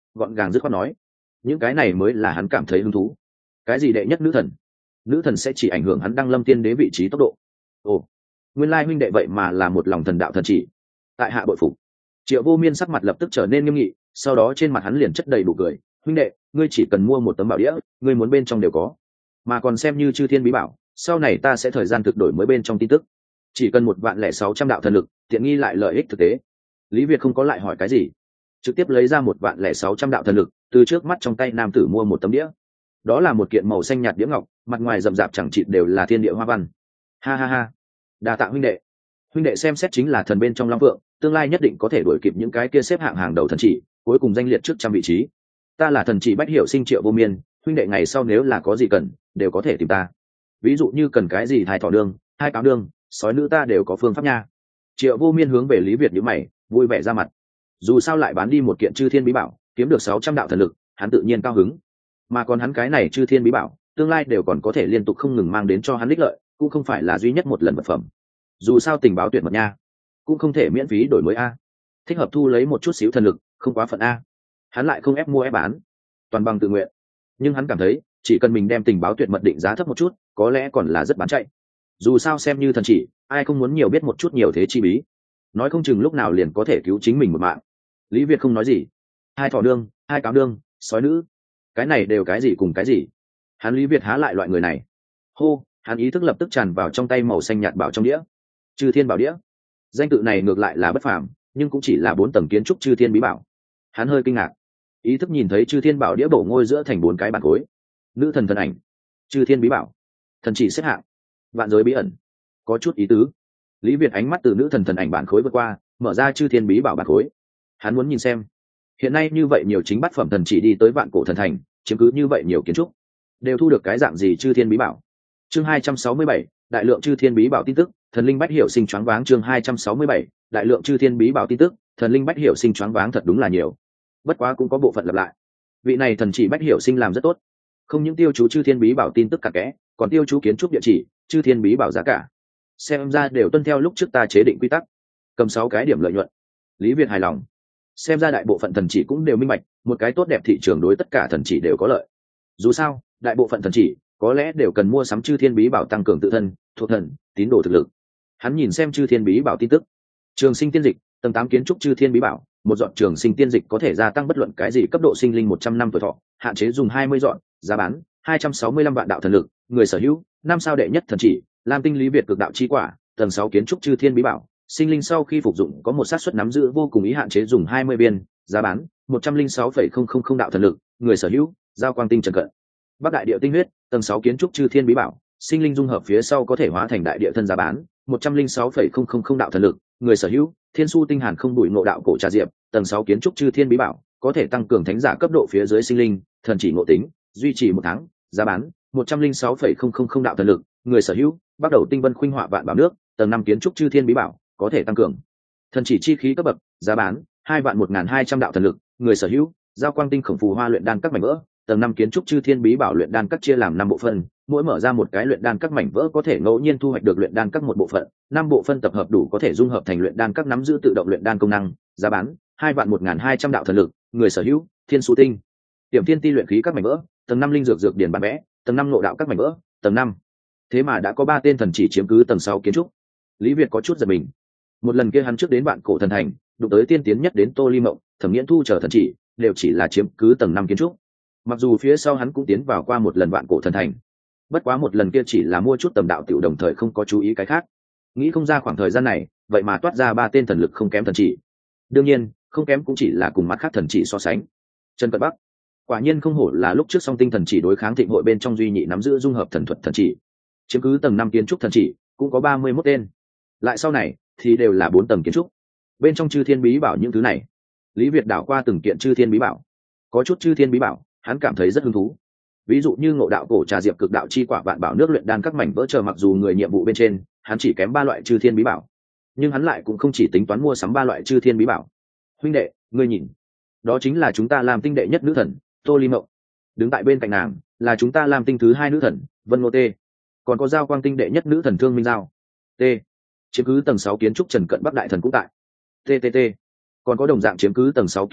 gọn gàng dứt khoát nói. Những cái này mới là hắn cảm thấy hứng thú. Cái gì đệ nhất nữ thần? Nữ thần sẽ chỉ ảnh hưởng hắn đăng lâm tiên đế vị trí tốc độ. Ồ, nguyên lai huynh đệ vậy mà là một lòng thần đạo thần chỉ. Tại hạ bội phục. Triệu Vô Miên sắc mặt lập tức trở nên nghiêm nghị, sau đó trên mặt hắn liền chất đầy đủ cười. Huynh đệ, ngươi chỉ cần mua một tấm bảo đĩa, ngươi muốn bên trong đều có, mà còn xem như chư thiên bí bảo, sau này ta sẽ thời gian thực đổi mới bên trong tin tức. Chỉ cần một vạn lẻ sáu trăm đạo thần lực, tiện nghi lại lợi ích thực tế. Lý Việt không có lại hỏi cái gì, trực tiếp lấy ra một vạn lẻ sáu trăm đạo thần lực từ trước mắt trong tay nam tử mua một tấm đĩa. Đó là một kiện màu xanh nhạt đĩa ngọc, mặt ngoài rậm rạp chẳng chịt đều là thiên địa hoa văn. Ha ha ha, đa tạ huynh đệ. Huynh đệ xem xét chính là thần bên trong long vượng, tương lai nhất định có thể đuổi kịp những cái kia xếp hạng hàng đầu thần chỉ, cuối cùng danh liệt trước trăm vị trí. Ta là thần chỉ Bách Hiểu Sinh Triệu Vô Miên, huynh đệ ngày sau nếu là có gì cần đều có thể tìm ta, ví dụ như cần cái gì thai thỏ đương, hai cáo đương, sói nữ ta đều có phương pháp nha. Triệu Vô Miên hướng về Lý Việt nhíu mày, vui vẻ ra mặt. Dù sao lại bán đi một kiện chư thiên bí bảo, kiếm được sáu trăm đạo thần lực, hắn tự nhiên cao hứng. Mà còn hắn cái này chư thiên bí bảo, tương lai đều còn có thể liên tục không ngừng mang đến cho hắn ích lợi, cũng không phải là duy nhất một lần vật phẩm. Dù sao tình báo tuyệt mật nha, cũng không thể miễn phí đổi mới a. Thích hợp thu lấy một chút xíu thần lực, không quá phận a. Hắn lại không ép mua ép bán, toàn bằng tự nguyện. Nhưng hắn cảm thấy, chỉ cần mình đem tình báo tuyệt mật định giá thấp một chút, có lẽ còn là rất bán chạy. Dù sao xem như thần chỉ, ai không muốn nhiều biết một chút nhiều thế chi bí, nói không chừng lúc nào liền có thể cứu chính mình một mạng. Lý Việt không nói gì. Hai thỏ đương, hai cáo đương, sói nữ, cái này đều cái gì cùng cái gì? Hắn Lý Việt há lại loại người này. Hô, hắn ý thức lập tức tràn vào trong tay màu xanh nhạt bảo trong đĩa. Chư thiên bảo đĩa, danh tự này ngược lại là bất phàm, nhưng cũng chỉ là bốn tầng kiến trúc chư thiên bí bảo. Hắn hơi kinh ngạc, ý thức nhìn thấy chư thiên bảo đĩa bổ ngôi giữa thành bốn cái bản khối. Nữ thần thần ảnh, chư thiên bí bảo, thần chỉ xếp hạng, vạn giới bí ẩn, có chút ý tứ. Lý Việt ánh mắt từ nữ thần thần ảnh bản khối vượt qua, mở ra chư thiên bí bảo bản khối. Hắn muốn nhìn xem, hiện nay như vậy nhiều chính bát phẩm thần chỉ đi tới vạn cổ thần thành, chiếm cứ như vậy nhiều kiến trúc, đều thu được cái dạng gì chư thiên bí bảo. Chương hai trăm sáu mươi bảy, đại lượng chư thiên bí bảo tin tức, thần linh Bách Hiểu Sinh choáng váng. Chương hai trăm sáu mươi bảy, đại lượng chư thiên bí bảo tin tức, thần linh Bách Hiểu Sinh choáng váng. Thật đúng là nhiều, bất quá cũng có bộ phận lặp lại. Vị này thần chỉ Bách Hiểu Sinh làm rất tốt, không những tiêu chú chư thiên bí bảo tin tức cặn kẽ, còn tiêu chú kiến trúc địa chỉ, chư thiên bí bảo giá cả, xem ra đều tuân theo lúc trước ta chế định quy tắc, cầm sáu cái điểm lợi nhuận. Lý Việt hài lòng, xem ra đại bộ phận thần chỉ cũng đều minh bạch, một cái tốt đẹp thị trường đối tất cả thần chỉ đều có lợi. Dù sao đại bộ phận thần chỉ có lẽ đều cần mua sắm chư thiên bí bảo tăng cường tự thân, thuộc thần, tín đồ thực lực. Hắn nhìn xem chư thiên bí bảo tin tức. Trường sinh tiên dịch, tầng tám kiến trúc chư thiên bí bảo, một dọn trường sinh tiên dịch có thể gia tăng bất luận cái gì cấp độ sinh linh một trăm năm tuổi thọ, hạn chế dùng hai mươi dọn, giá bán hai trăm sáu mươi lăm vạn đạo thần lực, người sở hữu năm sao đệ nhất thần chỉ, Lam Tinh Lý Việt cực đạo chi quả, tầng sáu kiến trúc chư thiên bí bảo, sinh linh sau khi phục dụng có một xác suất nắm giữ vô cùng ý, hạn chế dùng hai mươi viên, giá bán một trăm linh sáu phẩy không không không đạo thần lực, người sở hữu giao quang tinh trần cận. Bắc đại địa tinh huyết, tầng sáu kiến trúc chư thiên bí bảo, sinh linh dung hợp phía sau có thể hóa thành đại địa thân, giá bán một trăm linh sáu phẩy không không không đạo thần lực, người sở hữu thiên su tinh hàn không bụi ngộ đạo cổ trà diệp, tầng sáu kiến trúc chư thiên bí bảo, có thể tăng cường thánh giả cấp độ phía dưới sinh linh thần chỉ ngộ tính, duy trì một tháng, giá bán một trăm linh sáu phẩy không không không đạo thần lực, người sở hữu bắt đầu tinh vân khuynh họa vạn bảo nước, tầng năm kiến trúc chư thiên bí bảo, có thể tăng cường thần chỉ chi khí cấp bậc, giá bán hai vạn một nghìn hai trăm đạo thần lực, người sở hữu giao quang tinh khổng phù hoa luyện đan các mảnh vỡ, tầng năm kiến trúc chư thiên bí bảo luyện đan các chia làm năm bộ phận, mỗi mở ra một cái luyện đan các mảnh vỡ có thể ngẫu nhiên thu hoạch được luyện đan các một bộ phận, năm bộ phận tập hợp đủ có thể dung hợp thành luyện đan các, nắm giữ tự động luyện đan công năng, giá bán hai vạn một nghìn hai trăm đạo thần lực, người sở hữu thiên su tinh tiềm thiên ti luyện khí các mảnh vỡ, tầng năm linh dược dược điển bản vẽ, tầng năm nội đạo các mảnh vỡ, tầng năm. Thế mà đã có ba tên thần chỉ chiếm cứ tầng sáu kiến trúc. Lý Việt có chút giật mình. Một lần kia hắn trước đến vạn cổ thần thành, đụng tới tiên tiến nhất đến Tô Ly Mộng, Thẩm Nghiễn Thu chờ thần chỉ, đều chỉ là chiếm cứ tầng năm kiến trúc. Mặc dù phía sau hắn cũng tiến vào qua một lần vạn cổ thần thành, bất quá một lần kia chỉ là mua chút tầm đạo tiểu, đồng thời không có chú ý cái khác. Nghĩ không ra khoảng thời gian này, vậy mà toát ra ba tên thần lực không kém thần chỉ. Đương nhiên, không kém cũng chỉ là cùng mắt khác thần chỉ so sánh. Trần Cận Bắc, quả nhiên không hổ là lúc trước song tinh thần chỉ đối kháng thịnh hội bên trong duy nhị nắm giữ dung hợp thần thuật thần chỉ, chiếm cứ tầng năm kiến trúc thần chỉ, cũng có ba mươi mốt tên. Lại sau này thì đều là bốn tầng kiến trúc. Bên trong chư thiên bí bảo những thứ này, Lý Việt đảo qua từng kiện chư thiên bí bảo, có chút chư thiên bí bảo hắn cảm thấy rất hứng thú. Ví dụ như ngộ đạo cổ trà diệp, cực đạo chi quả, vạn bảo nước luyện đan các mảnh vỡ chờ, mặc dù người nhiệm vụ bên trên hắn chỉ kém ba loại chư thiên bí bảo, nhưng hắn lại cũng không chỉ tính toán mua sắm ba loại chư thiên bí bảo. Huynh đệ, ngươi nhìn, đó chính là chúng ta làm tinh đệ nhất nữ thần Tô Ly Mộng, đứng tại bên cạnh nàng là chúng ta làm tinh thứ hai nữ thần Vân Ngô Tê, còn có giao quang tinh đệ nhất nữ thần Thương Minh Giao T, chiếm cứ tầng sáu kiến trúc Trần Cận Bắc đại thần cũng tại. T T T, còn có đồng dạng chiếm cứ tầng sáu kiến trúc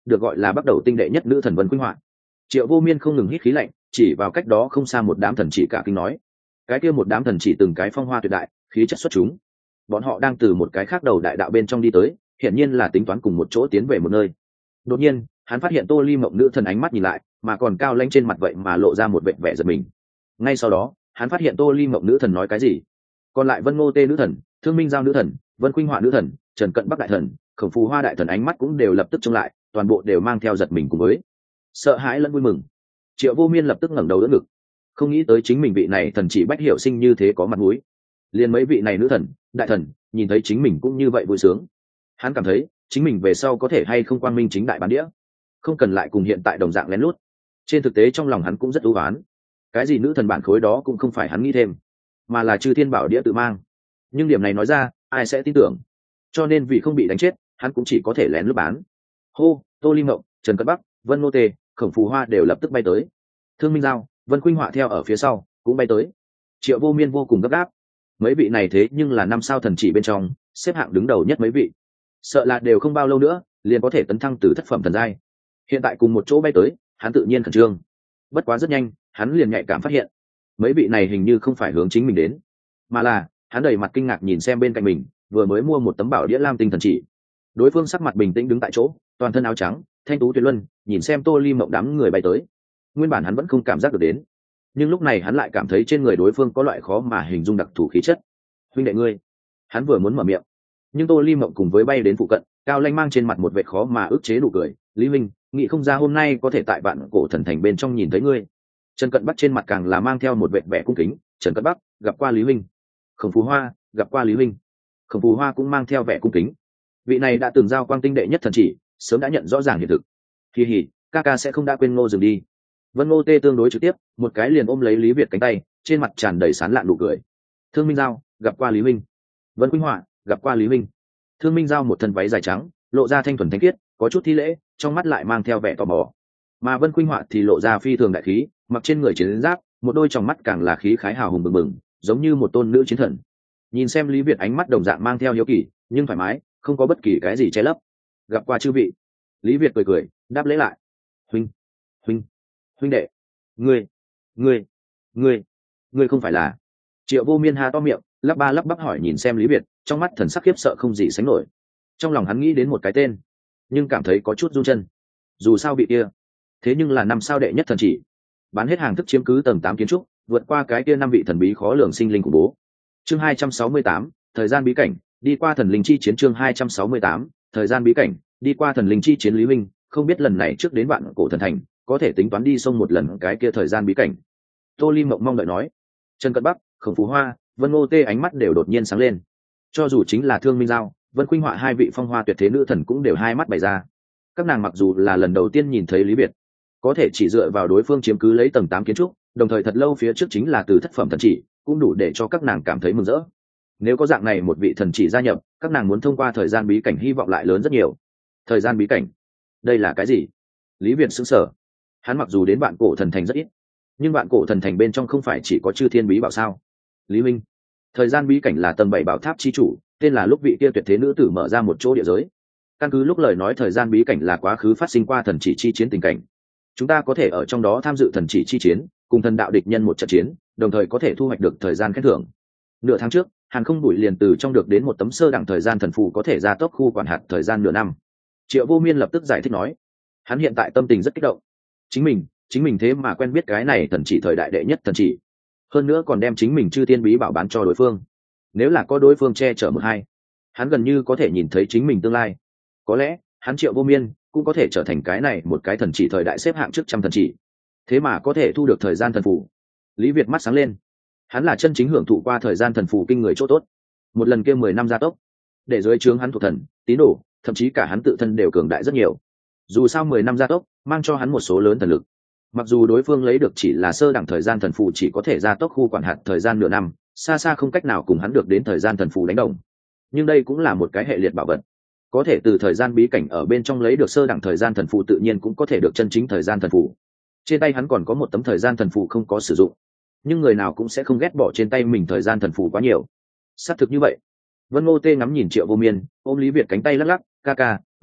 được gọi là bắt đầu tinh đệ nhất nữ thần Vân Khuynh Họa. Triệu Vô Miên không ngừng hít khí lạnh, chỉ vào cách đó không xa một đám thần chỉ cả kinh nói: cái kia một đám thần chỉ từng cái phong hoa tuyệt đại, khí chất xuất chúng. Bọn họ đang từ một cái khác đầu đại đạo bên trong đi tới, hiển nhiên là tính toán cùng một chỗ tiến về một nơi. Đột nhiên, hắn phát hiện Tô Ly Mộng nữ thần ánh mắt nhìn lại, mà còn cao lãnh trên mặt vậy mà lộ ra một vẻ vẻ giật mình. Ngay sau đó, hắn phát hiện Tô Ly Mộng nữ thần nói cái gì. Còn lại Vân Ngô Tê nữ thần, Thương Minh Giao nữ thần, Vân Khuynh Họa nữ thần, Trần Cận Bắc đại thần, Khổng Phù Hoa đại thần ánh mắt cũng đều lập tức trông lại, toàn bộ đều mang theo giật mình cùng với sợ hãi lẫn vui mừng. Triệu Vô Miên lập tức ngẩng đầu đỡ ngực, không nghĩ tới chính mình vị này thần chỉ Bách Hiểu Sinh như thế có mặt mũi. Liên mấy vị này nữ thần, đại thần, nhìn thấy chính mình cũng như vậy vui sướng. Hắn cảm thấy, chính mình về sau có thể hay không quang minh chính đại bán đĩa, không cần lại cùng hiện tại đồng dạng lén lút. Trên thực tế trong lòng hắn cũng rất ưu ái. Cái gì nữ thần bản khối đó cũng không phải hắn nghĩ thêm, mà là Chư Thiên Bảo đĩa tự mang. Nhưng điểm này nói ra, ai sẽ tin tưởng? Cho nên vì không bị đánh chết, hắn cũng chỉ có thể lén lút bán. Hô, Tô Ly Mộng, Trần Cận Bắc, Vân Ngô Tê, Khổng Phù Hoa đều lập tức bay tới. Thương Minh Giao, Vân Khuynh Họa theo ở phía sau, cũng bay tới. Triệu Vô Miên vô cùng gấp gáp. Mấy vị này thế nhưng là năm sao thần chỉ bên trong, xếp hạng đứng đầu nhất mấy vị. Sợ là đều không bao lâu nữa, liền có thể tấn thăng từ thất phẩm thần giai. Hiện tại cùng một chỗ bay tới, hắn tự nhiên khẩn trương. Bất quá rất nhanh, hắn liền nhạy cảm phát hiện, mấy vị này hình như không phải hướng chính mình đến, mà là hắn đầy mặt kinh ngạc nhìn xem bên cạnh mình, vừa mới mua một tấm bảo đĩa lam tinh thần chỉ. Đối phương sắc mặt bình tĩnh đứng tại chỗ, toàn thân áo trắng, thanh tú tuyệt luân, nhìn xem Tô Ly Mộng đám người bay tới. Nguyên bản hắn vẫn không cảm giác được đến, nhưng lúc này hắn lại cảm thấy trên người đối phương có loại khó mà hình dung đặc thù khí chất. Huynh đệ ngươi, hắn vừa muốn mở miệng, nhưng Tô Ly Mộng cùng với bay đến phụ cận, cao lanh mang trên mặt một vẻ khó mà ức chế nụ cười. Lý Minh, nghĩ không ra hôm nay có thể tại Vạn Cổ Thần Thành bên trong nhìn thấy ngươi. Trần Cận Bắc trên mặt càng là mang theo một vẻ vẻ cung kính. Trần Cận Bắc, gặp qua Lý Minh. Khổng Phù Hoa, gặp qua Lý Minh. Khổng Phù Hoa cũng mang theo vẻ cung kính. Vị này đã từng giao quang tinh đệ nhất thần chỉ, sớm đã nhận rõ ràng hiện thực. Kỳ hỉ, ca ca sẽ không đã quên Ngô Dừng đi. Vân Ngô Tê tương đối trực tiếp, một cái liền ôm lấy Lý Việt cánh tay, trên mặt tràn đầy sán lạn nụ cười. Thương Minh Giao, gặp qua Lý Minh. Vân Khuynh Họa, gặp qua Lý Minh. Thương Minh Giao một thân váy dài trắng, lộ ra thanh thuần thanh khiết, có chút thi lễ, trong mắt lại mang theo vẻ tò mò. Mà Vân Khuynh Họa thì lộ ra phi thường đại khí, mặc trên người chiến giáp, một đôi tròng mắt càng là khí khái hào hùng bừng bừng, giống như một tôn nữ chiến thần. Nhìn xem Lý Việt ánh mắt đồng dạng mang theo hiếu kỳ, nhưng thoải mái, không có bất kỳ cái gì che lấp. Gặp qua chư vị. Lý Việt cười cười, đáp lễ lại. Huynh, huynh, huynh đệ, ngươi, ngươi, ngươi, ngươi không phải là? Triệu Vô Miên há to miệng, lắp ba lắp bắp hỏi nhìn xem Lý Việt, trong mắt thần sắc khiếp sợ không gì sánh nổi. Trong lòng hắn nghĩ đến một cái tên, nhưng cảm thấy có chút run chân. Dù sao bị kia, thế nhưng là năm sao đệ nhất thần chỉ, bán hết hàng thức chiếm cứ tầng tám kiến trúc, vượt qua cái kia năm vị thần bí khó lường sinh linh khủng bố. Chương hai trăm sáu mươi tám, thời gian bí cảnh, đi qua thần linh chi chiến. Chương hai trăm sáu mươi tám, thời gian bí cảnh, đi qua thần linh chi chiến. Lý Minh, không biết lần này trước đến Vạn Cổ Thần Thành, có thể tính toán đi sông một lần cái kia thời gian bí cảnh. Tô Ly Mộng mong đợi nói. Trần Cận Bắc, Khổng Phù Hoa, Vân Ngô Tê ánh mắt đều đột nhiên sáng lên. Cho dù chính là Thương Minh Giao, Vân Khuynh Họa hai vị phong hoa tuyệt thế nữ thần cũng đều hai mắt bày ra. Các nàng mặc dù là lần đầu tiên nhìn thấy Lý Biệt, có thể chỉ dựa vào đối phương chiếm cứ lấy tầng tám kiến trúc, đồng thời thật lâu phía trước chính là từ thất phẩm thần chỉ, cũng đủ để cho các nàng cảm thấy mừng rỡ. Nếu có dạng này một vị thần chỉ gia nhập, các nàng muốn thông qua thời gian bí cảnh hy vọng lại lớn rất nhiều. Thời gian bí cảnh, đây là cái gì? Lý Việt sững sờ. Hắn mặc dù đến Vạn Cổ Thần Thành rất ít, nhưng Vạn Cổ Thần Thành bên trong không phải chỉ có Chư Thiên Bí Bảo sao? Lý Minh, thời gian bí cảnh là tầng bảy bảo tháp chi chủ, tên là lúc vị kia tuyệt thế nữ tử mở ra một chỗ địa giới. Căn cứ lúc lời nói thời gian bí cảnh là quá khứ phát sinh qua thần chỉ chi chiến tình cảnh. Chúng ta có thể ở trong đó tham dự thần chỉ chi chiến, cùng thần đạo địch nhân một trận chiến, đồng thời có thể thu hoạch được thời gian khen thưởng. Nửa tháng trước, Hàn Không Bụi liền từ trong được đến một tấm sơ đẳng thời gian thần phù có thể gia tốc khu quản hạt thời gian nửa năm. Triệu Vô Miên lập tức giải thích nói, hắn hiện tại tâm tình rất kích động. Chính mình, chính mình thế mà quen biết cái này thần chỉ thời đại đệ nhất thần chỉ, hơn nữa còn đem chính mình Chư Thiên Bí Bảo bán cho đối phương. Nếu là có đối phương che chở một hai, hắn gần như có thể nhìn thấy chính mình tương lai. Có lẽ hắn Triệu Vô Miên cũng có thể trở thành cái này một cái thần chỉ thời đại xếp hạng trước trăm thần chỉ, thế mà có thể thu được thời gian thần phù. Lý Việt mắt sáng lên, hắn là chân chính hưởng thụ qua thời gian thần phù kinh người chỗ tốt. Một lần kia mười năm gia tốc, để dưới trướng hắn thuộc thần tín đồ, thậm chí cả hắn tự thân đều cường đại rất nhiều. Dù sao mười năm gia tốc mang cho hắn một số lớn thần lực. Mặc dù đối phương lấy được chỉ là sơ đẳng thời gian thần phù chỉ có thể gia tốc khu quản hạt thời gian nửa năm, xa xa không cách nào cùng hắn được đến thời gian thần phù đánh đồng, nhưng đây cũng là một cái hệ liệt bảo vật. Có thể từ thời gian bí cảnh ở bên trong lấy được sơ đẳng thời gian thần phù, tự nhiên cũng có thể được chân chính thời gian thần phù. Trên tay hắn còn có một tấm thời gian thần phù không có sử dụng, nhưng người nào cũng sẽ không ghét bỏ trên tay mình thời gian thần phù quá nhiều. Xác thực như vậy. Vân Ngô Tê ngắm nhìn Triệu Vô Miên, ôm Lý Việt cánh tay lắc lắc, ca ca,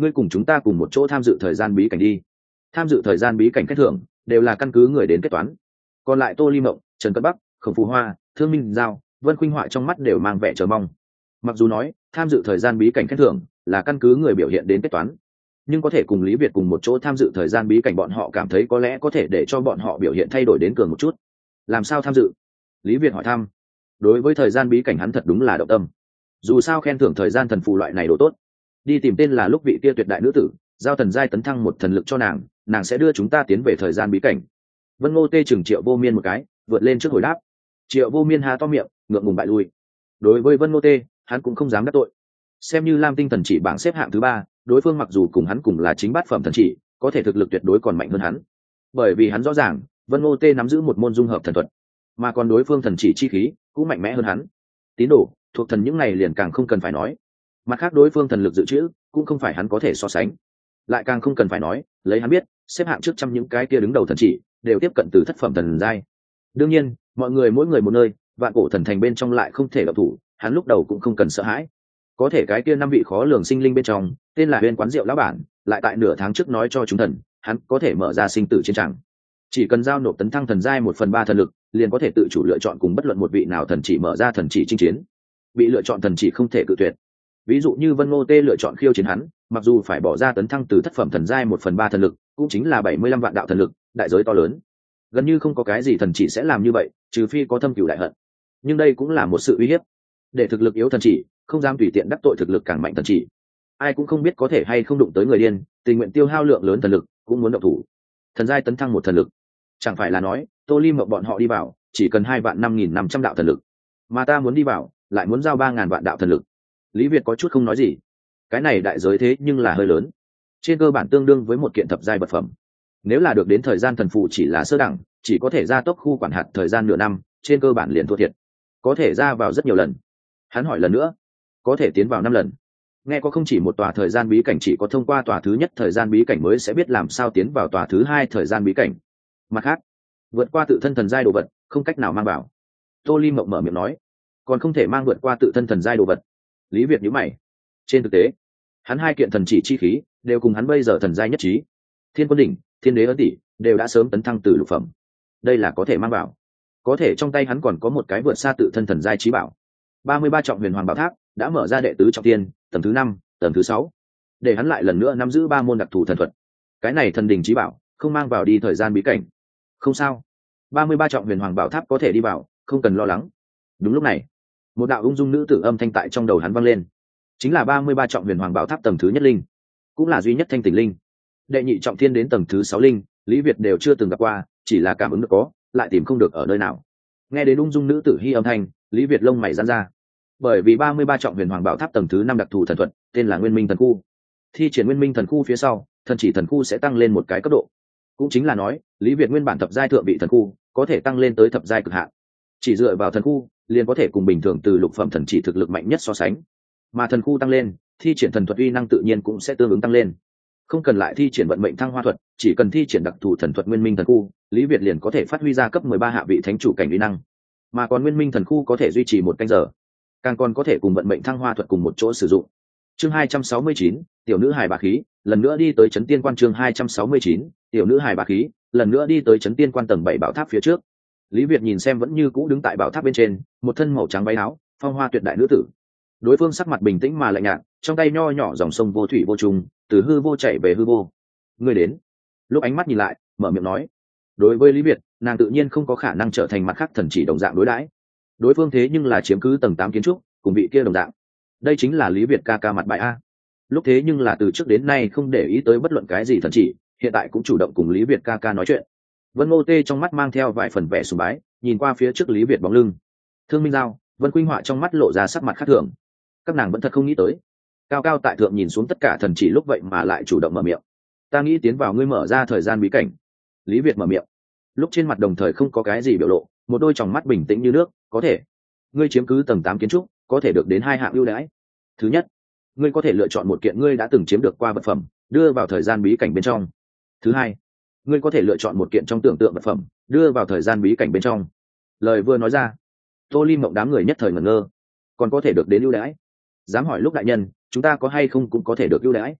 ngươi cùng chúng ta cùng một chỗ tham dự thời gian bí cảnh đi. Tham dự thời gian bí cảnh khen thưởng đều là căn cứ người đến kết toán. Còn lại Tô Ly Mộng, Trần Cận Bắc, Khổng Phù Hoa, Thương Minh Giao, Vân Khuynh Họa trong mắt đều mang vẻ chờ mong. Mặc dù nói tham dự thời gian bí cảnh khen thưởng là căn cứ người biểu hiện đến kết toán, nhưng có thể cùng Lý Việt cùng một chỗ tham dự thời gian bí cảnh, bọn họ cảm thấy có lẽ có thể để cho bọn họ biểu hiện thay đổi đến cường một chút. Làm sao tham dự? Lý Việt hỏi thăm. Đối với thời gian bí cảnh hắn thật đúng là động tâm. Dù sao khen thưởng thời gian thần phù loại này đồ tốt. Đi tìm tên là lúc vị kia tuyệt đại nữ tử, giao thần giai tấn thăng một thần lực cho nàng, nàng sẽ đưa chúng ta tiến về thời gian bí cảnh. Vân Ngô Tê chừng Triệu Vô Miên một cái, vượt lên trước hồi đáp. Triệu Vô Miên há to miệng, ngượng ngùng bại lui. Đối với Vân Ngô Tê, hắn cũng không dám đắc tội. Xem như Lam Tinh thần chỉ bảng xếp hạng thứ ba, đối phương mặc dù cùng hắn cùng là chính bát phẩm thần chỉ, có thể thực lực tuyệt đối còn mạnh hơn hắn. Bởi vì hắn rõ ràng, Vân Ngô Tê nắm giữ một môn dung hợp thần thuật, mà còn đối phương thần chỉ chi khí cũng mạnh mẽ hơn hắn. Tín đồ, thuộc thần những này liền càng không cần phải nói. Mặt khác đối phương thần lực dự trữ cũng không phải hắn có thể so sánh. Lại càng không cần phải nói, lấy hắn biết, xếp hạng trước trăm những cái kia đứng đầu thần chỉ đều tiếp cận từ thất phẩm thần giai. Đương nhiên, mọi người mỗi người một nơi, vạn cổ thần thành bên trong lại không thể động thủ, hắn lúc đầu cũng không cần sợ hãi. Có thể cái kia năm vị khó lường sinh linh bên trong, tên là Huyên Quán Rượu lão bản, lại tại nửa tháng trước nói cho chúng thần, hắn có thể mở ra sinh tử chiến tràng. Chỉ cần giao nộp tấn thăng thần giai một phần ba thần lực, liền có thể tự chủ lựa chọn cùng bất luận một vị nào thần chỉ mở ra thần chỉ chinh chiến. Bị lựa chọn thần chỉ không thể cự tuyệt. Ví dụ như Vân Ngô Tê lựa chọn khiêu chiến hắn, mặc dù phải bỏ ra tấn thăng từ thất phẩm thần giai một phần ba thần lực, cũng chính là bảy mươi lăm vạn đạo thần lực, đại giới to lớn. Gần như không có cái gì thần chỉ sẽ làm như vậy, trừ phi có thâm cửu đại hận. Nhưng đây cũng là một sự uy hiếp. Để thực lực yếu thần chỉ, không dám tùy tiện đắc tội thực lực càng mạnh thần chỉ. Ai cũng không biết có thể hay không đụng tới người điên, tình nguyện tiêu hao lượng lớn thần lực, cũng muốn động thủ. Thần giai tấn thăng một thần lực, chẳng phải là nói, Tô Ly Mộng bọn họ đi vào, chỉ cần hai vạn năm nghìn năm trăm đạo thần lực, mà ta muốn đi vào, lại muốn giao ba ngàn vạn đạo thần lực. Lý Việt có chút không nói gì. Cái này đại giới thế nhưng là hơi lớn, trên cơ bản tương đương với một kiện thập giai vật phẩm. Nếu là được đến thời gian thần phù chỉ là sơ đẳng, chỉ có thể gia tốc khu quản hạt thời gian nửa năm, trên cơ bản liền thua thiệt. Có thể ra vào rất nhiều lần. Hắn hỏi lần nữa, có thể tiến vào năm lần. Nghe có không chỉ một tòa thời gian bí cảnh, chỉ có thông qua tòa thứ nhất thời gian bí cảnh mới sẽ biết làm sao tiến vào tòa thứ hai thời gian bí cảnh. Mặt khác, vượt qua tự thân thần giai đồ vật, không cách nào mang vào. Tô Ly Mộng mở miệng nói, còn không thể mang vượt qua tự thân thần giai đồ vật. Lý Việt nhíu mày. Trên thực tế, hắn hai kiện thần chỉ chi khí đều cùng hắn bây giờ thần giai nhất trí. Thiên Quân đỉnh, Thiên Đế ấn tỷ đều đã sớm tấn thăng từ lục phẩm. Đây là có thể mang vào. Có thể trong tay hắn còn có một cái vượt xa tự thân thần giai trí bảo. ba mươi ba trọng huyền hoàng bảo tháp đã mở ra đệ tứ trọng tiên, tầng thứ năm, tầng thứ sáu. Để hắn lại lần nữa nắm giữ ba môn đặc thù thần thuật. Cái này thần đình trí bảo, không mang vào đi thời gian bí cảnh. Không sao, ba mươi ba trọng huyền hoàng bảo tháp có thể đi vào, không cần lo lắng. Đúng lúc này, một đạo ung dung nữ tử âm thanh tại trong đầu hắn vang lên. Chính là ba mươi ba trọng huyền hoàng bảo tháp tầng thứ nhất linh, cũng là duy nhất thanh tỉnh linh. Đệ nhị trọng thiên đến tầng thứ sáu linh, Lý Việt đều chưa từng gặp qua, chỉ là cảm ứng được có, lại tìm không được ở nơi nào. Nghe đến ung dung nữ tử hi âm thanh, Lý Việt lông mày giãn ra. Bởi vì ba mươi ba trọng huyền hoàng bảo tháp tầng thứ năm đặc thù thần thuật, tên là Nguyên Minh thần khu. Thi triển Nguyên Minh thần khu phía sau, thần chỉ thần khu sẽ tăng lên một cái cấp độ. Cũng chính là nói, Lý Việt nguyên bản thập giai thượng vị thần khu, có thể tăng lên tới thập giai cực hạn. Chỉ dựa vào thần khu, liền có thể cùng bình thường từ lục phẩm thần chỉ thực lực mạnh nhất so sánh. Mà thần khu tăng lên, thi triển thần thuật uy năng tự nhiên cũng sẽ tương ứng tăng lên. Không cần lại thi triển vận mệnh thăng hoa thuật, chỉ cần thi triển đặc thù thần thuật Nguyên Minh thần khu, Lý Việt liền có thể phát huy ra cấp mười ba hạ vị thánh chủ cảnh uy năng. Mà còn Nguyên Minh thần khu có thể duy trì một canh giờ, càng còn có thể cùng vận mệnh thăng hoa thuật cùng một chỗ sử dụng. Chương hai trăm sáu mươi chín, tiểu nữ hài bá khí, lần nữa đi tới trấn tiên quan. Chương hai trăm sáu mươi chín, tiểu nữ hài bá khí, lần nữa đi tới trấn tiên quan tầng bảy bảo tháp phía trước. Lý Việt nhìn xem vẫn như cũ đứng tại bảo tháp bên trên, một thân màu trắng váy áo, phong hoa tuyệt đại nữ tử. Đối phương sắc mặt bình tĩnh mà lạnh nhạt, trong tay nho nhỏ dòng sông vô thủy vô trùng, từ hư vô chảy về hư vô. Người đến. Lúc ánh mắt nhìn lại, mở miệng nói. Đối với Lý Việt, nàng tự nhiên không có khả năng trở thành mặt khác thần chỉ đồng dạng đối đãi. Đối phương thế nhưng là chiếm cứ tầng tám kiến trúc, cùng vị kia đồng dạng. Đây chính là Lý Việt ca ca mặt bại a. Lúc thế nhưng là từ trước đến nay không để ý tới bất luận cái gì thần chỉ, hiện tại cũng chủ động cùng Lý Việt ca ca nói chuyện. Vân Ngô Tê trong mắt mang theo vài phần vẻ sùng bái, nhìn qua phía trước Lý Việt bóng lưng. Thương Minh Giao, Vân Khuynh Họa trong mắt lộ ra sắc mặt khác thường. Các nàng vẫn thật không nghĩ tới, cao cao tại thượng nhìn xuống tất cả thần chỉ lúc vậy mà lại chủ động mở miệng. Ta nghĩ tiến vào ngươi mở ra thời gian bí cảnh. Lý Việt mở miệng. Lúc trên mặt đồng thời không có cái gì biểu lộ, một đôi tròng mắt bình tĩnh như nước. Có thể, ngươi chiếm cứ tầng tám kiến trúc, có thể được đến hai hạng ưu đãi. Thứ nhất, ngươi có thể lựa chọn một kiện ngươi đã từng chiếm được qua vật phẩm, đưa vào thời gian bí cảnh bên trong. Thứ hai, ngươi có thể lựa chọn một kiện trong tưởng tượng vật phẩm, đưa vào thời gian bí cảnh bên trong. Lời vừa nói ra, Tô Ly Mộng đám người nhất thời ngẩn ngơ. Còn có thể được đến ưu đãi? Dám hỏi lúc đại nhân, chúng ta có hay không cũng có thể được ưu đãi?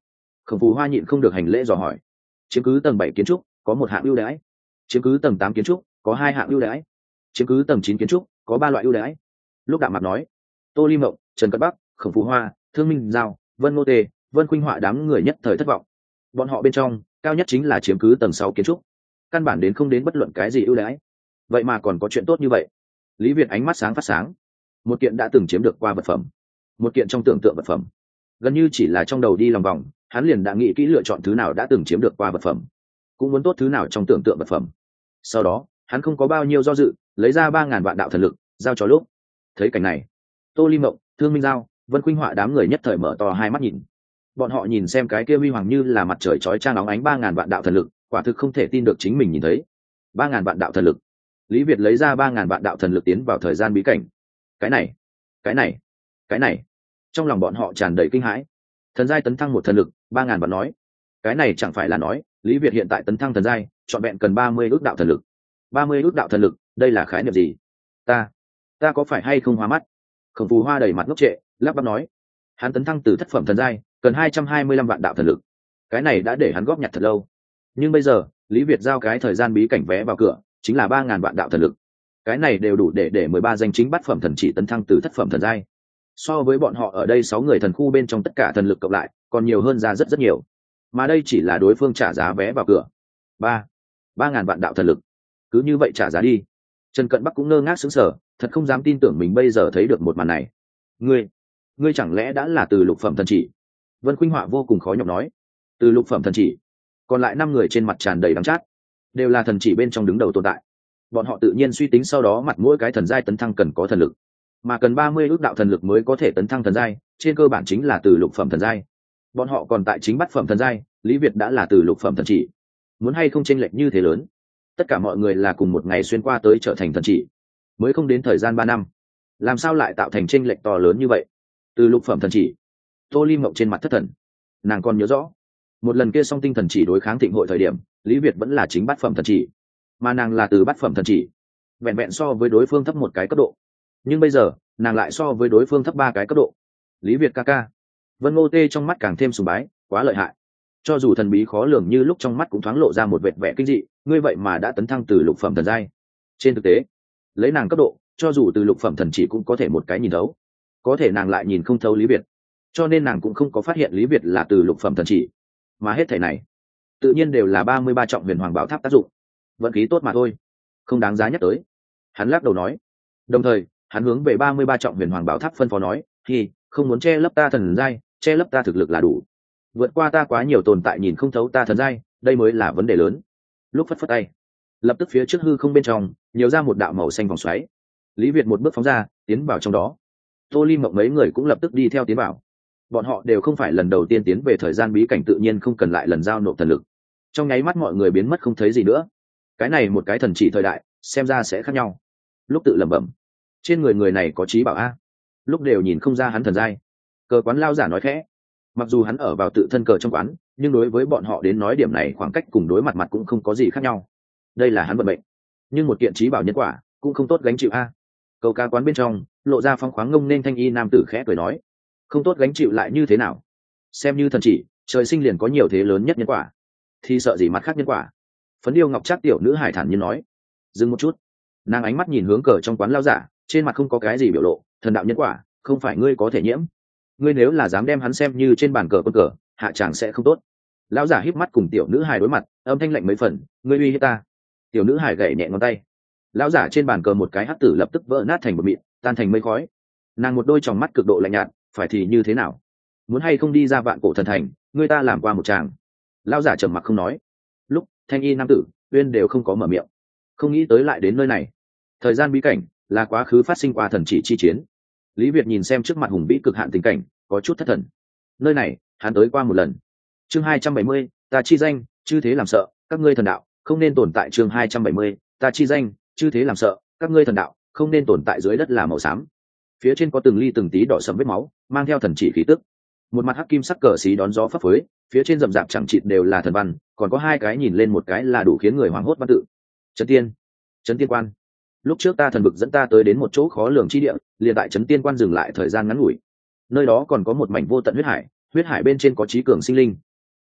Khổng Phù Hoa nhịn không được hành lễ dò hỏi. Chiếm cứ tầng bảy kiến trúc có một hạng ưu đãi, chiếm cứ tầng tám kiến trúc có hai hạng ưu đãi, chiếm cứ tầng chín kiến trúc có ba loại ưu đãi. Lúc Đạm Mạc nói, Tô Ly Mộng, Trần Cát Bắc, Khổng Phù Hoa, Thương Minh Giao, Vân Ngô Tề, Vân Khuynh Họa đám người nhất thời thất vọng. Bọn họ bên trong cao nhất chính là chiếm cứ tầng sáu kiến trúc, căn bản đến không đến bất luận cái gì ưu đãi. Vậy mà còn có chuyện tốt như vậy. Lý Việt ánh mắt sáng phát sáng. Một kiện đã từng chiếm được qua vật phẩm, một kiện trong tưởng tượng vật phẩm. Gần như chỉ là trong đầu đi lòng vòng, hắn liền đã nghĩ kỹ lựa chọn thứ nào đã từng chiếm được qua vật phẩm, cũng muốn tốt thứ nào trong tưởng tượng vật phẩm. Sau đó hắn không có bao nhiêu do dự, lấy ra ba ngàn vạn đạo thần lực giao cho lúc. Thấy cảnh này, Tô Ly Mộng, Thương Minh Giao, Vân Khuynh Họa đám người nhất thời mở to hai mắt nhìn. Bọn họ nhìn xem cái kia huy hoàng như là mặt trời chói chang óng ánh ba ngàn vạn đạo thần lực, quả thực không thể tin được chính mình nhìn thấy. Ba ngàn vạn đạo thần lực. Lý Việt lấy ra ba ngàn vạn đạo thần lực tiến vào thời gian bí cảnh. Cái này, cái này, cái này. Trong lòng bọn họ tràn đầy kinh hãi. Thần giai tấn thăng một thần lực, ba ngàn vạn nói. Cái này chẳng phải là nói, Lý Việt hiện tại tấn thăng thần giai, trọn vẹn cần ba mươi ước đạo thần lực. ba mươi ước đạo thần lực, đây là khái niệm gì? Ta, ta có phải hay không hóa mắt? Khổng Phù Hoa đầy mặt ngốc trệ, lắp bắp nói. Hắn tấn thăng từ thất phẩm thần giai, cần hai trăm hai mươi lăm vạn đạo thần lực. Cái này đã để hắn góp nhặt thật lâu. Nhưng bây giờ, Lý Việt giao cái thời gian bí cảnh vé vào cửa, chính là ba ngàn vạn đạo thần lực. Cái này đều đủ để để mười ba danh chính bát phẩm thần chỉ tấn thăng từ thất phẩm thần giai. So với bọn họ ở đây sáu người thần khu bên trong tất cả thần lực cộng lại, còn nhiều hơn ra rất rất nhiều. Mà đây chỉ là đối phương trả giá vé vào cửa. Ba, ba ngàn vạn đạo thần lực. Cứ như vậy trả giá đi. Trần Cận Bắc cũng ngơ ngác sững sờ, thật không dám tin tưởng mình bây giờ thấy được một màn này. Ngươi, ngươi chẳng lẽ đã là từ lục phẩm thần chỉ? Vân Khuynh Họa vô cùng khó nhọc nói. Từ lục phẩm thần chỉ. Còn lại năm người trên mặt tràn đầy đắng chát, đều là thần chỉ bên trong đứng đầu tồn tại. Bọn họ tự nhiên suy tính sau đó mặt mỗi cái thần giai tấn thăng cần có thần lực, mà cần ba mươi ước đạo thần lực mới có thể tấn thăng thần giai, trên cơ bản chính là từ lục phẩm thần giai. Bọn họ còn tại chính bát phẩm thần giai, Lý Việt đã là từ lục phẩm thần chỉ. Muốn hay không chênh lệch như thế lớn? Tất cả mọi người là cùng một ngày xuyên qua tới trở thành thần chỉ, mới không đến thời gian ba năm, làm sao lại tạo thành chênh lệch to lớn như vậy? Từ lục phẩm thần chỉ. Tô Ly Mộng trên mặt thất thần. Nàng còn nhớ rõ, một lần kia song tinh thần chỉ đối kháng thịnh hội thời điểm, Lý Việt vẫn là chính bát phẩm thần chỉ, mà nàng là từ bát phẩm thần chỉ, vẹn vẹn so với đối phương thấp một cái cấp độ. Nhưng bây giờ nàng lại so với đối phương thấp ba cái cấp độ. Lý Việt ca ca. Vân Ngô Tê trong mắt càng thêm sùng bái, quá lợi hại. Cho dù thần bí khó lường như lúc trong mắt cũng thoáng lộ ra một vệt vẻ kinh dị, ngươi vậy mà đã tấn thăng từ lục phẩm thần giai. Trên thực tế, lấy nàng cấp độ, cho dù từ lục phẩm thần chỉ cũng có thể một cái nhìn thấu, có thể nàng lại nhìn không thấu Lý Việt, cho nên nàng cũng không có phát hiện Lý Việt là từ lục phẩm thần chỉ. Mà hết thảy này tự nhiên đều là ba mươi ba trọng huyền hoàng bảo tháp tác dụng, vận khí tốt mà thôi, không đáng giá nhắc tới. Hắn lắc đầu nói. Đồng thời hắn hướng về ba mươi ba trọng huyền hoàng bảo tháp phân phó nói, thì không muốn che lấp ta thần giai, che lấp ta thực lực là đủ. Vượt qua ta quá nhiều tồn tại nhìn không thấu ta thần giai, đây mới là vấn đề lớn. Lúc phất phất tay, lập tức phía trước hư không bên trong nhiều ra một đạo màu xanh vòng xoáy. Lý Việt một bước phóng ra, tiến vào trong đó. Tô Ly Mộng mấy người cũng lập tức đi theo tiến vào. Bọn họ đều không phải lần đầu tiên tiến về thời gian bí cảnh, tự nhiên không cần lại lần giao nộp thần lực. Trong nháy mắt mọi người biến mất không thấy gì nữa. Cái này một cái thần chỉ thời đại, xem ra sẽ khác nhau. Lúc tự lẩm bẩm, trên người người này có trí bảo a. Lúc đều nhìn không ra hắn thần giai. Cờ quán lao giả nói khẽ. Mặc dù hắn ở vào tự thân cờ trong quán, nhưng đối với bọn họ đến nói điểm này khoảng cách cùng đối mặt mặt cũng không có gì khác nhau. Đây là hắn vận mệnh, nhưng một kiện trí bảo nhân quả cũng không tốt gánh chịu a. Câu ca quán bên trong lộ ra phong khoáng ngông nên thanh y nam tử khẽ cười nói, không tốt gánh chịu lại như thế nào? Xem như thần chỉ, trời sinh liền có nhiều thế lớn nhất nhân quả, thì sợ gì mặt khác nhân quả? Phấn điêu ngọc trác tiểu nữ hải thản nhiên nói. Dừng một chút, nàng ánh mắt nhìn hướng cờ trong quán lao giả, trên mặt không có cái gì biểu lộ. Thần đạo nhân quả không phải ngươi có thể nhiễm, ngươi nếu là dám đem hắn xem như trên bàn cờ quân cờ, hạ tràng sẽ không tốt. Lão giả híp mắt cùng tiểu nữ hài đối mặt, âm thanh lạnh mấy phần, ngươi uy hiếp ta. Tiểu nữ hài gảy nhẹ ngón tay, lão giả trên bàn cờ một cái hắc tử lập tức vỡ nát thành một mịn, tan thành mây khói. Nàng một đôi tròng mắt cực độ lạnh nhạt, phải thì như thế nào? Muốn hay không đi ra vạn cổ thần thành, ngươi ta làm qua một tràng. Lão giả trầm mặc không nói. Lúc thanh y nam tử uyên đều không có mở miệng, không nghĩ tới lại đến nơi này. Thời gian bí cảnh là quá khứ phát sinh qua thần chỉ chi chiến. Lý Việt nhìn xem trước mặt hùng vĩ cực hạn tình cảnh, có chút thất thần. Nơi này hắn tới qua một lần. Chương hai trăm bảy mươi, ta chi danh chư thế làm sợ, các ngươi thần đạo không nên tồn tại. Chương hai trăm bảy mươi, ta chi danh chư thế làm sợ, các ngươi thần đạo không nên tồn tại. Dưới đất là màu xám, phía trên có từng ly từng tí đỏ sẫm vết máu, mang theo thần chỉ khí tức. Một mặt hắc kim sắc cờ xí đón gió phấp phới, phía trên rậm rạp chẳng chịt đều là thần văn, còn có hai cái nhìn lên một cái là đủ khiến người hoảng hốt văn tự. Trấn Tiên, Trấn Tiên Quan. Lúc trước ta thần vực dẫn ta tới đến một chỗ khó lường chi địa, liền tại Trấn Tiên Quan dừng lại thời gian ngắn ngủi. Nơi đó còn có một mảnh vô tận huyết hải, huyết hải bên trên có trí cường sinh linh.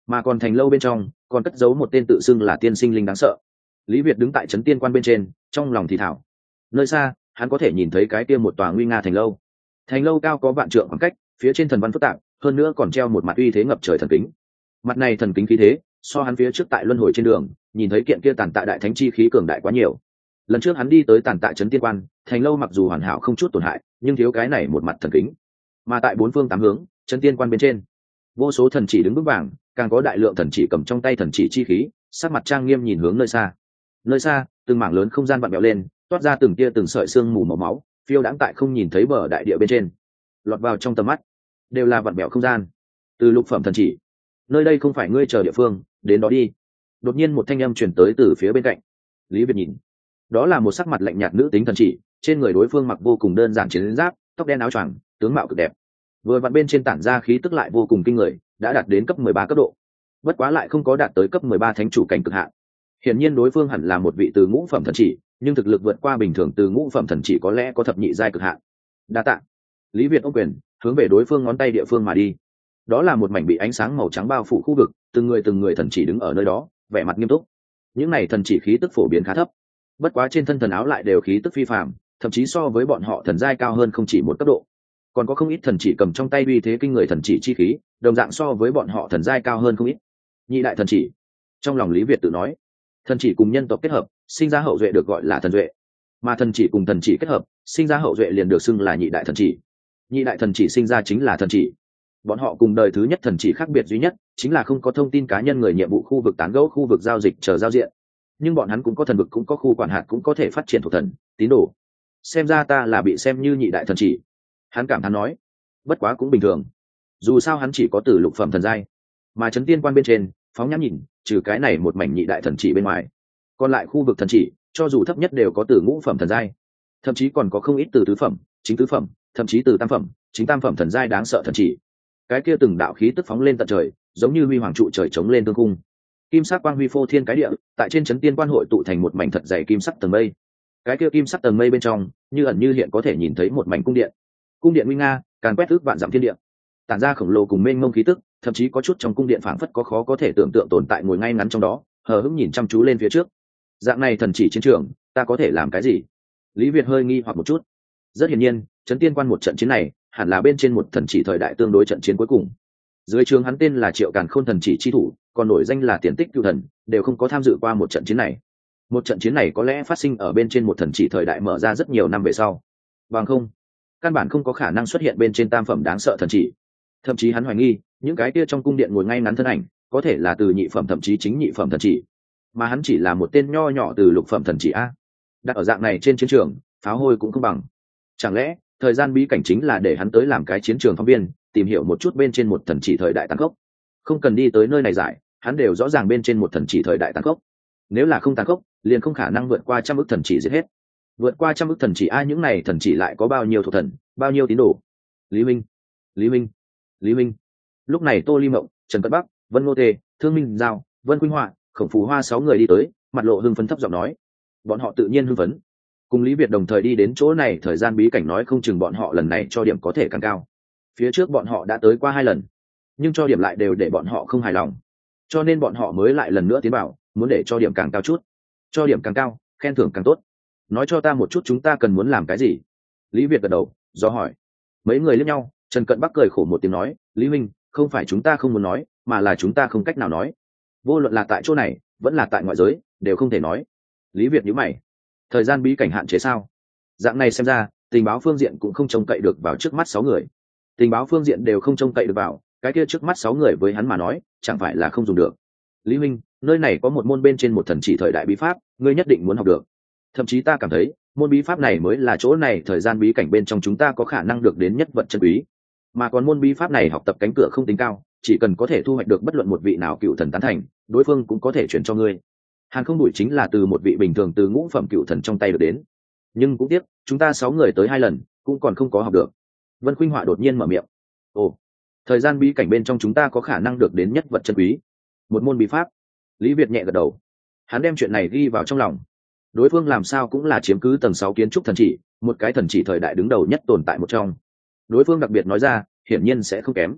mà còn thành lâu bên trong còn cất giấu một tên tự xưng là tiên sinh linh đáng sợ. Lý Việt đứng tại trấn tiên quan bên trên, trong lòng thì thảo. Nơi xa hắn có thể nhìn thấy cái kia một tòa nguy nga thành lâu. Thành lâu cao có vạn trượng khoảng cách, phía trên thần văn phức tạp, hơn nữa còn treo một mặt uy thế ngập trời thần kính. Mặt này thần kính khí thế so hắn phía trước tại luân hồi trên đường nhìn thấy kiện kia tàn tạ đại thánh chi khí cường đại quá nhiều. Lần trước hắn đi tới tàn tạ trấn tiên quan, thành lâu mặc dù hoàn hảo không chút tổn hại, nhưng thiếu cái này một mặt thần kính. Mà tại bốn phương tám hướng trấn tiên quan bên trên, vô số thần chỉ đứng vững vàng, càng có đại lượng thần chỉ cầm trong tay thần chỉ chi khí, sắc mặt trang nghiêm nhìn hướng nơi xa. Nơi xa từng mảng lớn không gian vặn vẹo lên, toát ra từng tia từng sợi xương mù màu máu, phiêu đãng tại không nhìn thấy bờ đại địa bên trên, lọt vào trong tầm mắt đều là vặn vẹo không gian. Từ lục phẩm thần chỉ, nơi đây không phải ngươi chờ địa phương, đến đó đi. Đột nhiên một thanh âm truyền tới từ phía bên cạnh. Lý Việt nhìn, đó là một sắc mặt lạnh nhạt nữ tính thần chỉ, trên người đối phương mặc vô cùng đơn giản chiến giáp, tóc đen áo choàng, tướng mạo cực đẹp. Vừa vặn bên trên tản ra khí tức lại vô cùng kinh người, đã đạt đến cấp mười ba cấp độ. Bất quá lại không có đạt tới cấp mười ba thánh chủ cảnh cực hạn. Hiển nhiên đối phương hẳn là một vị từ ngũ phẩm thần chỉ, nhưng thực lực vượt qua bình thường từ ngũ phẩm thần chỉ có lẽ có thập nhị giai cực hạn. Đa tạ. Lý Việt ôm quyền, hướng về đối phương ngón tay địa phương mà đi. Đó là một mảnh bị ánh sáng màu trắng bao phủ khu vực, từng người từng người thần chỉ đứng ở nơi đó, vẻ mặt nghiêm túc. Những này thần chỉ khí tức phổ biến khá thấp, bất quá trên thân thần áo lại đều khí tức phi phàm, thậm chí so với bọn họ thần giai cao hơn không chỉ một cấp độ. Còn có không ít thần chỉ cầm trong tay uy thế kinh người thần chỉ chi khí, đồng dạng so với bọn họ thần giai cao hơn không ít. Nhị đại thần chỉ. Trong lòng Lý Việt tự nói, thần chỉ cùng nhân tộc kết hợp, sinh ra hậu duệ được gọi là thần duệ, mà thần chỉ cùng thần chỉ kết hợp, sinh ra hậu duệ liền được xưng là nhị đại thần chỉ. Nhị đại thần chỉ sinh ra chính là thần chỉ. Bọn họ cùng đời thứ nhất thần chỉ khác biệt duy nhất chính là không có thông tin cá nhân người nhiệm vụ khu vực tán gẫu khu vực giao dịch chờ giao diện, nhưng bọn hắn cũng có thần vực, cũng có khu quản hạt, cũng có thể phát triển thuộc thần tín đồ. Xem ra ta là bị xem như nhị đại thần chỉ, hắn cảm thán nói. Bất quá cũng bình thường, dù sao hắn chỉ có từ lục phẩm thần giai, mà trấn tiên quan bên trên phóng nhãn nhìn, trừ cái này một mảnh nhị đại thần chỉ bên ngoài, còn lại khu vực thần chỉ cho dù thấp nhất đều có từ ngũ phẩm thần giai, thậm chí còn có không ít từ tứ phẩm, chính tứ phẩm, thậm chí từ tam phẩm, chính tam phẩm thần giai đáng sợ thần chỉ. Cái kia từng đạo khí tức phóng lên tận trời, giống như huy hoàng trụ trời chống lên tương cung. Kim sắc quang huy phô thiên cái địa, tại trên trấn tiên quan hội tụ thành một mảnh thật dày kim sắc tầng mây. Cái kia kim sắc tầng mây bên trong, như ẩn như hiện có thể nhìn thấy một mảnh cung điện. Cung điện nguy nga, càn quét ước vạn dặm thiên địa, tản ra khổng lồ cùng mênh mông khí tức, thậm chí có chút trong cung điện phảng phất có khó có thể tưởng tượng tồn tại ngồi ngay ngắn trong đó, hờ hững nhìn chăm chú lên phía trước. Dạng này thần chỉ chiến trường, ta có thể làm cái gì? Lý Việt hơi nghi hoặc một chút. Rất hiển nhiên, trấn tiên quan một trận chiến này hẳn là bên trên một thần chỉ thời đại tương đối trận chiến cuối cùng. Dưới trường hắn tên là Triệu Càn Khôn thần chỉ chi thủ, còn nổi danh là Tiền Tích Cựu Thần, đều không có tham dự qua một trận chiến này. Một trận chiến này có lẽ phát sinh ở bên trên một thần chỉ thời đại mở ra rất nhiều năm về sau. Bằng không, căn bản không có khả năng xuất hiện bên trên tam phẩm đáng sợ thần chỉ. Thậm chí hắn hoài nghi, những cái kia trong cung điện ngồi ngay ngắn thân ảnh, có thể là từ nhị phẩm thậm chí chính nhị phẩm thần chỉ, mà hắn chỉ là một tên nho nhỏ từ lục phẩm thần chỉ a. Đặt ở dạng này trên chiến trường, pháo hôi cũng không bằng. Chẳng lẽ thời gian bí cảnh chính là để hắn tới làm cái chiến trường phóng viên, tìm hiểu một chút bên trên một thần chỉ thời đại tàn khốc? Không cần đi tới nơi này giải, hắn đều rõ ràng bên trên một thần chỉ thời đại tàn khốc. Nếu là không tàn khốc, liền không khả năng vượt qua trăm ức thần chỉ giết hết. Vượt qua trăm ức thần chỉ ai, những này thần chỉ lại có bao nhiêu thuộc thần, bao nhiêu tín đồ? Lý Minh, Lý Minh, Lý Minh. Lúc này Tô Ly Mộng, Trần Cận Bắc, Vân Ngô Tề, Thương Minh Giao, Vân Quynh Họa, Khổng Phù Hoa sáu người đi tới, mặt lộ hưng phấn thấp giọng nói. Bọn họ tự nhiên hưng phấn. Cùng Lý Việt đồng thời đi đến chỗ này, thời gian bí cảnh nói không chừng bọn họ lần này cho điểm có thể càng cao. Phía trước bọn họ đã tới qua hai lần, nhưng cho điểm lại đều để bọn họ không hài lòng, cho nên bọn họ mới lại lần nữa tiến vào, muốn để cho điểm càng cao chút. Cho điểm càng cao, khen thưởng càng tốt. Nói cho ta một chút chúng ta cần muốn làm cái gì? Lý Việt gật đầu, do hỏi. Mấy người liếc nhau, Trần Cận Bắc cười khổ một tiếng nói, Lý Minh, không phải chúng ta không muốn nói, mà là chúng ta không cách nào nói. Vô luận là tại chỗ này, vẫn là tại ngoại giới, đều không thể nói. Lý Việt nhíu mày. Thời gian bí cảnh hạn chế sao? Dạng này xem ra, tình báo phương diện cũng không trông cậy được vào trước mắt sáu người. Tình báo phương diện đều không trông cậy được vào, cái kia trước mắt sáu người với hắn mà nói, chẳng phải là không dùng được. Lý Minh, nơi này có một môn bên trên một thần chỉ thời đại bí pháp, ngươi nhất định muốn học được. Thậm chí ta cảm thấy, môn bí pháp này mới là chỗ này thời gian bí cảnh bên trong chúng ta có khả năng được đến nhất vật chân quý. Mà còn môn bí pháp này học tập cánh cửa không tính cao, chỉ cần có thể thu hoạch được bất luận một vị nào cựu thần tán thành, đối phương cũng có thể chuyển cho ngươi. Hàn Không Đủi chính là từ một vị bình thường từ ngũ phẩm cựu thần trong tay được đến, nhưng cũng tiếc chúng ta sáu người tới hai lần cũng còn không có học được. Vân Khuynh Họa đột nhiên mở miệng. Ồ, thời gian bí cảnh bên trong chúng ta có khả năng được đến nhất vật chân quý, một môn bí pháp. Lý Việt nhẹ gật đầu, hắn đem chuyện này ghi vào trong lòng. Đối phương làm sao cũng là chiếm cứ tầng sáu kiến trúc thần chỉ, một cái thần chỉ thời đại đứng đầu nhất tồn tại một trong. Đối phương đặc biệt nói ra, hiển nhiên sẽ không kém.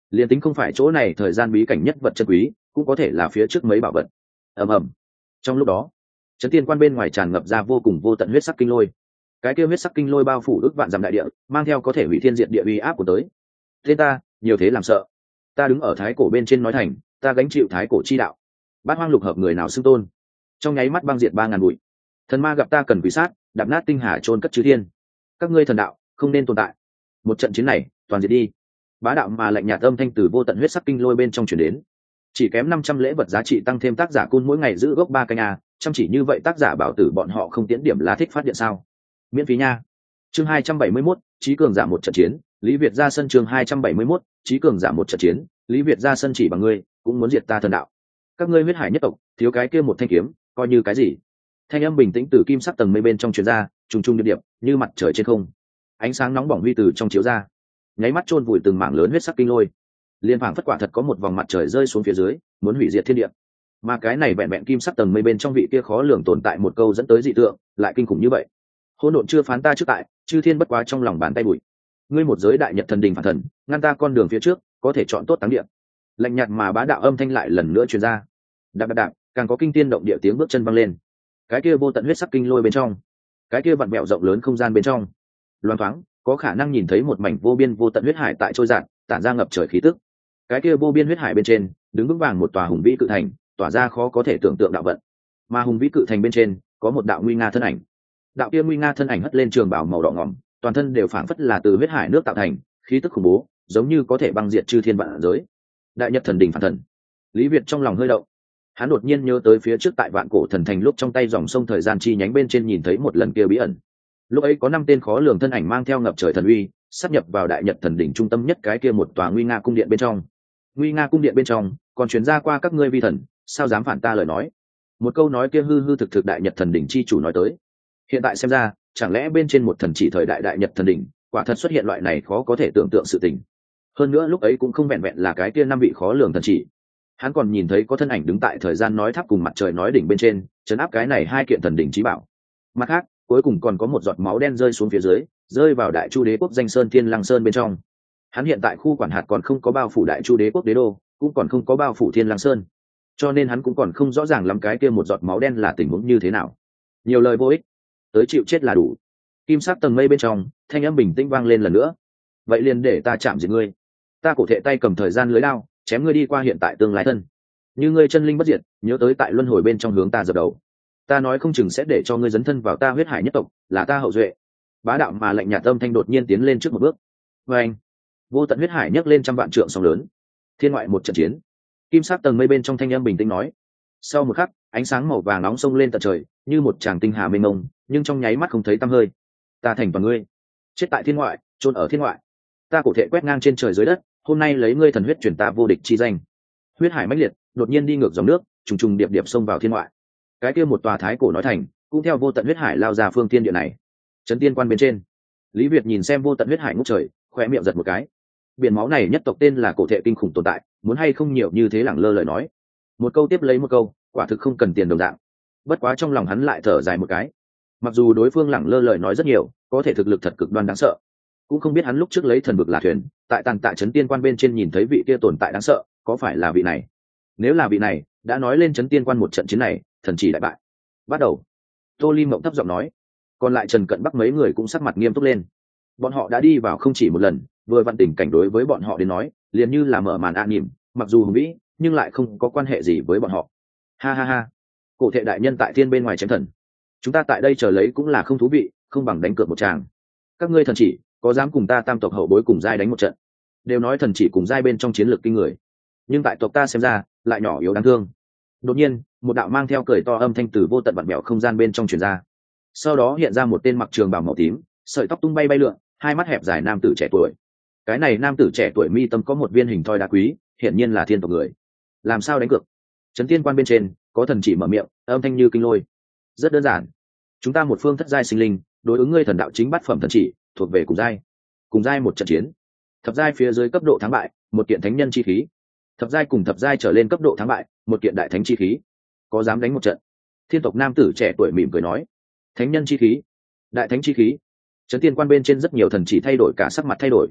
liền tính không phải chỗ này thời gian bí cảnh nhất vật chân quý, cũng có thể là phía trước mấy bảo vật. ầm ầm. Trong lúc đó, chấn tiên quan bên ngoài tràn ngập ra vô cùng vô tận huyết sắc kinh lôi. Cái kia huyết sắc kinh lôi bao phủ ước vạn dặm đại địa, mang theo có thể hủy thiên diệt địa uy áp của tới. Thế ta, nhiều thế làm sợ. Ta đứng ở thái cổ bên trên nói thành, ta gánh chịu thái cổ chi đạo. Bát hoang lục hợp người nào xưng tôn. Trong nháy mắt băng diệt ba ngàn bụi. Thần ma gặp ta cần quỷ sát, đạp nát tinh hà chôn cất chư thiên. Các ngươi thần đạo không nên tồn tại. Một trận chiến này, toàn diệt đi. Bá đạo mà lạnh nhạt âm thanh từ vô tận huyết sắc kinh lôi bên trong truyền đến. Chỉ kém năm trăm lễ vật giá trị tăng thêm tác giả cun mỗi ngày giữ gốc ba canh a, chăm chỉ như vậy tác giả bảo tử bọn họ không tiến điểm lá thích phát điện sao? Miễn phí nha. Chương hai trăm bảy mươi mốt, Chí cường giả một trận chiến, Lý Việt ra sân. Chương hai trăm bảy mươi mốt, Chí cường giả một trận chiến, Lý Việt ra sân. Chỉ bằng ngươi cũng muốn diệt ta thần đạo. Các ngươi huyết hải nhất tộc, thiếu cái kia một thanh kiếm, coi như cái gì? Thanh âm bình tĩnh từ kim sắc tầng mây bên trong truyền ra, trùng trùng điệp điệp, như mặt trời trên không. Ánh sáng nóng bỏng huy từ trong chiếu ra, nháy mắt chôn vùi từng mảng lớn huyết sắc kinh lôi. Liên phảng phất quả thật có một vòng mặt trời rơi xuống phía dưới, muốn hủy diệt thiên địa. Mà cái này vẹn vẹn kim sắc tầng mây bên trong vị kia khó lường tồn tại một câu dẫn tới dị tượng, lại kinh khủng như vậy. Hỗn độn chưa phán ta trước tại, chư thiên bất quá trong lòng bàn tay bụi. Ngươi một giới đại nhật thần đình phản thần, ngăn ta con đường phía trước, có thể chọn tốt táng địa. Lạnh nhạt mà bá đạo âm thanh lại lần nữa truyền ra. Đạp đạp đạp, càng có kinh thiên động địa tiếng bước chân vang lên. Cái kia vô tận huyết sắc kinh lôi bên trong, cái kia vặn vẹo rộng lớn không gian bên trong, loáng thoáng có khả năng nhìn thấy một mảnh vô biên vô tận huyết hải tại trôi dạt, tản ra ngập trời khí tức. Cái kia vô biên huyết hải bên trên, đứng vững vàng một tòa hùng vĩ cự thành, tỏa ra khó có thể tưởng tượng đạo vận. Mà hùng vĩ cự thành bên trên, có một đạo nguy nga thân ảnh. Đạo kia nguy nga thân ảnh hất lên trường bào màu đỏ ngỏm, toàn thân đều phảng phất là từ huyết hải nước tạo thành, khí tức khủng bố, giống như có thể băng diệt chư thiên vạn giới. Đại nhật thần đỉnh phản thần. Lý Việt trong lòng hơi động. Hắn đột nhiên nhớ tới phía trước tại vạn cổ thần thành lúc trong tay dòng sông thời gian chi nhánh bên trên nhìn thấy một lần kia bí ẩn. Lúc ấy có năm tên khó lường thân ảnh mang theo ngập trời thần uy, sắp nhập vào đại nhật thần đỉnh trung tâm nhất cái kia một tòa nguy nga cung điện bên trong. Nguy nga cung điện bên trong, còn truyền ra qua các ngươi vi thần, sao dám phản ta lời nói. Một câu nói kia hư hư thực thực đại nhật thần đỉnh chi chủ nói tới. Hiện tại xem ra, chẳng lẽ bên trên một thần chỉ thời đại đại nhật thần đỉnh, quả thật xuất hiện loại này khó có thể tưởng tượng sự tình. Hơn nữa lúc ấy cũng không vẹn vẹn là cái kia năm vị khó lường thần chỉ. Hắn còn nhìn thấy có thân ảnh đứng tại thời gian nói tháp cùng mặt trời nói đỉnh bên trên, trấn áp cái này hai kiện thần đỉnh chí bảo. Mặt khác, cuối cùng còn có một giọt máu đen rơi xuống phía dưới, rơi vào đại chu đế quốc danh sơn thiên lăng sơn bên trong. Hắn hiện tại khu quản hạt còn không có bao phủ đại chu đế quốc đế đô, cũng còn không có bao phủ thiên lăng sơn, cho nên hắn cũng còn không rõ ràng lắm cái kia một giọt máu đen là tình huống như thế nào. Nhiều lời vô ích, tới chịu chết là đủ. Kim sắc tầng mây bên trong, thanh âm bình tĩnh vang lên lần nữa. Vậy liền để ta chạm diệt ngươi. Ta cổ thệ tay cầm thời gian lưới lao, chém ngươi đi qua hiện tại tương lai thân. Như ngươi chân linh bất diệt, nhớ tới tại luân hồi bên trong hướng ta dập đầu. Ta nói không chừng sẽ để cho ngươi dấn thân vào ta huyết hải nhất tộc, là ta hậu duệ. Bá đạo mà lạnh nhạt âm thanh đột nhiên tiến lên trước một bước. Và anh, vô tận huyết hải nhấc lên trăm vạn trượng sóng lớn. Thiên ngoại một trận chiến. Kim sắc tầng mây bên trong thanh âm bình tĩnh nói. Sau một khắc, ánh sáng màu vàng nóng xông lên tận trời, như một tràng tinh hà mênh mông, nhưng trong nháy mắt không thấy tăm hơi. Ta thành và ngươi, chết tại thiên ngoại, chôn ở thiên ngoại. Ta cổ thệ quét ngang trên trời dưới đất, hôm nay lấy ngươi thần huyết chuyển ta vô địch chi danh. Huyết hải mãnh liệt, đột nhiên đi ngược dòng nước, trùng trùng điệp điệp xông vào thiên ngoại. Cái kia một tòa thái cổ nói thành, cũng theo vô tận huyết hải lao ra phương thiên địa này. Trấn tiên quan bên trên, Lý Việt nhìn xem vô tận huyết hải ngút trời, khóe miệng giật một cái. Biển máu này nhất tộc tên là cổ thệ kinh khủng tồn tại, muốn hay không nhiều như thế lẳng lơ lời nói. Một câu tiếp lấy một câu, quả thực không cần tiền đồng dạng. Bất quá trong lòng hắn lại thở dài một cái. Mặc dù đối phương lẳng lơ lời nói rất nhiều, có thể thực lực thật cực đoan đáng sợ. Cũng không biết hắn lúc trước lấy thần vực là thuyền, tại tàn tạ trấn tiên quan bên trên nhìn thấy vị kia tồn tại đáng sợ, có phải là vị này? Nếu là vị này, đã nói lên trấn tiên quan một trận chiến này, thần chỉ đại bại. Bắt đầu. Tô Ly Mộng thấp giọng nói. Còn lại Trần Cận Bắc mấy người cũng sắc mặt nghiêm túc lên. Bọn họ đã đi vào không chỉ một lần, vừa vặn tình cảnh đối với bọn họ đến nói, liền như là mở màn an nhỉm, mặc dù hùng vĩ, nhưng lại không có quan hệ gì với bọn họ. Ha ha ha. Cổ thệ đại nhân tại thiên bên ngoài chém thần, chúng ta tại đây chờ lấy cũng là không thú vị, không bằng đánh cược một tràng. Các ngươi thần chỉ, có dám cùng ta tam tộc hậu bối cùng giai đánh một trận? Đều nói thần chỉ cùng giai bên trong chiến lược kinh người, nhưng tại tộc ta xem ra lại nhỏ yếu đáng thương. Đột nhiên, một đạo mang theo cười to âm thanh từ vô tận vặn vẹo không gian bên trong truyền ra. Sau đó hiện ra một tên mặc trường bào màu tím, sợi tóc tung bay bay lượn, hai mắt hẹp dài nam tử trẻ tuổi. Cái này nam tử trẻ tuổi mi tâm có một viên hình thoi đá quý, hiển nhiên là thiên tộc người. Làm sao đánh cược? Trấn tiên quan bên trên có thần chỉ mở miệng, âm thanh như kinh lôi. Rất đơn giản, chúng ta một phương thất giai sinh linh, đối ứng ngươi thần đạo chính bát phẩm thần chỉ, thuộc về cùng giai. Cùng giai một trận chiến, thập giai phía dưới cấp độ thắng bại, một kiện thánh nhân chi khí. Thập giai cùng thập giai trở lên cấp độ thắng bại, một kiện đại thánh chi khí. Có dám đánh một trận? Thiên tộc nam tử trẻ tuổi mỉm cười nói. Thánh nhân chi khí, đại thánh chi khí. Trấn tiên quan bên trên rất nhiều thần chỉ thay đổi cả sắc mặt thay đổi.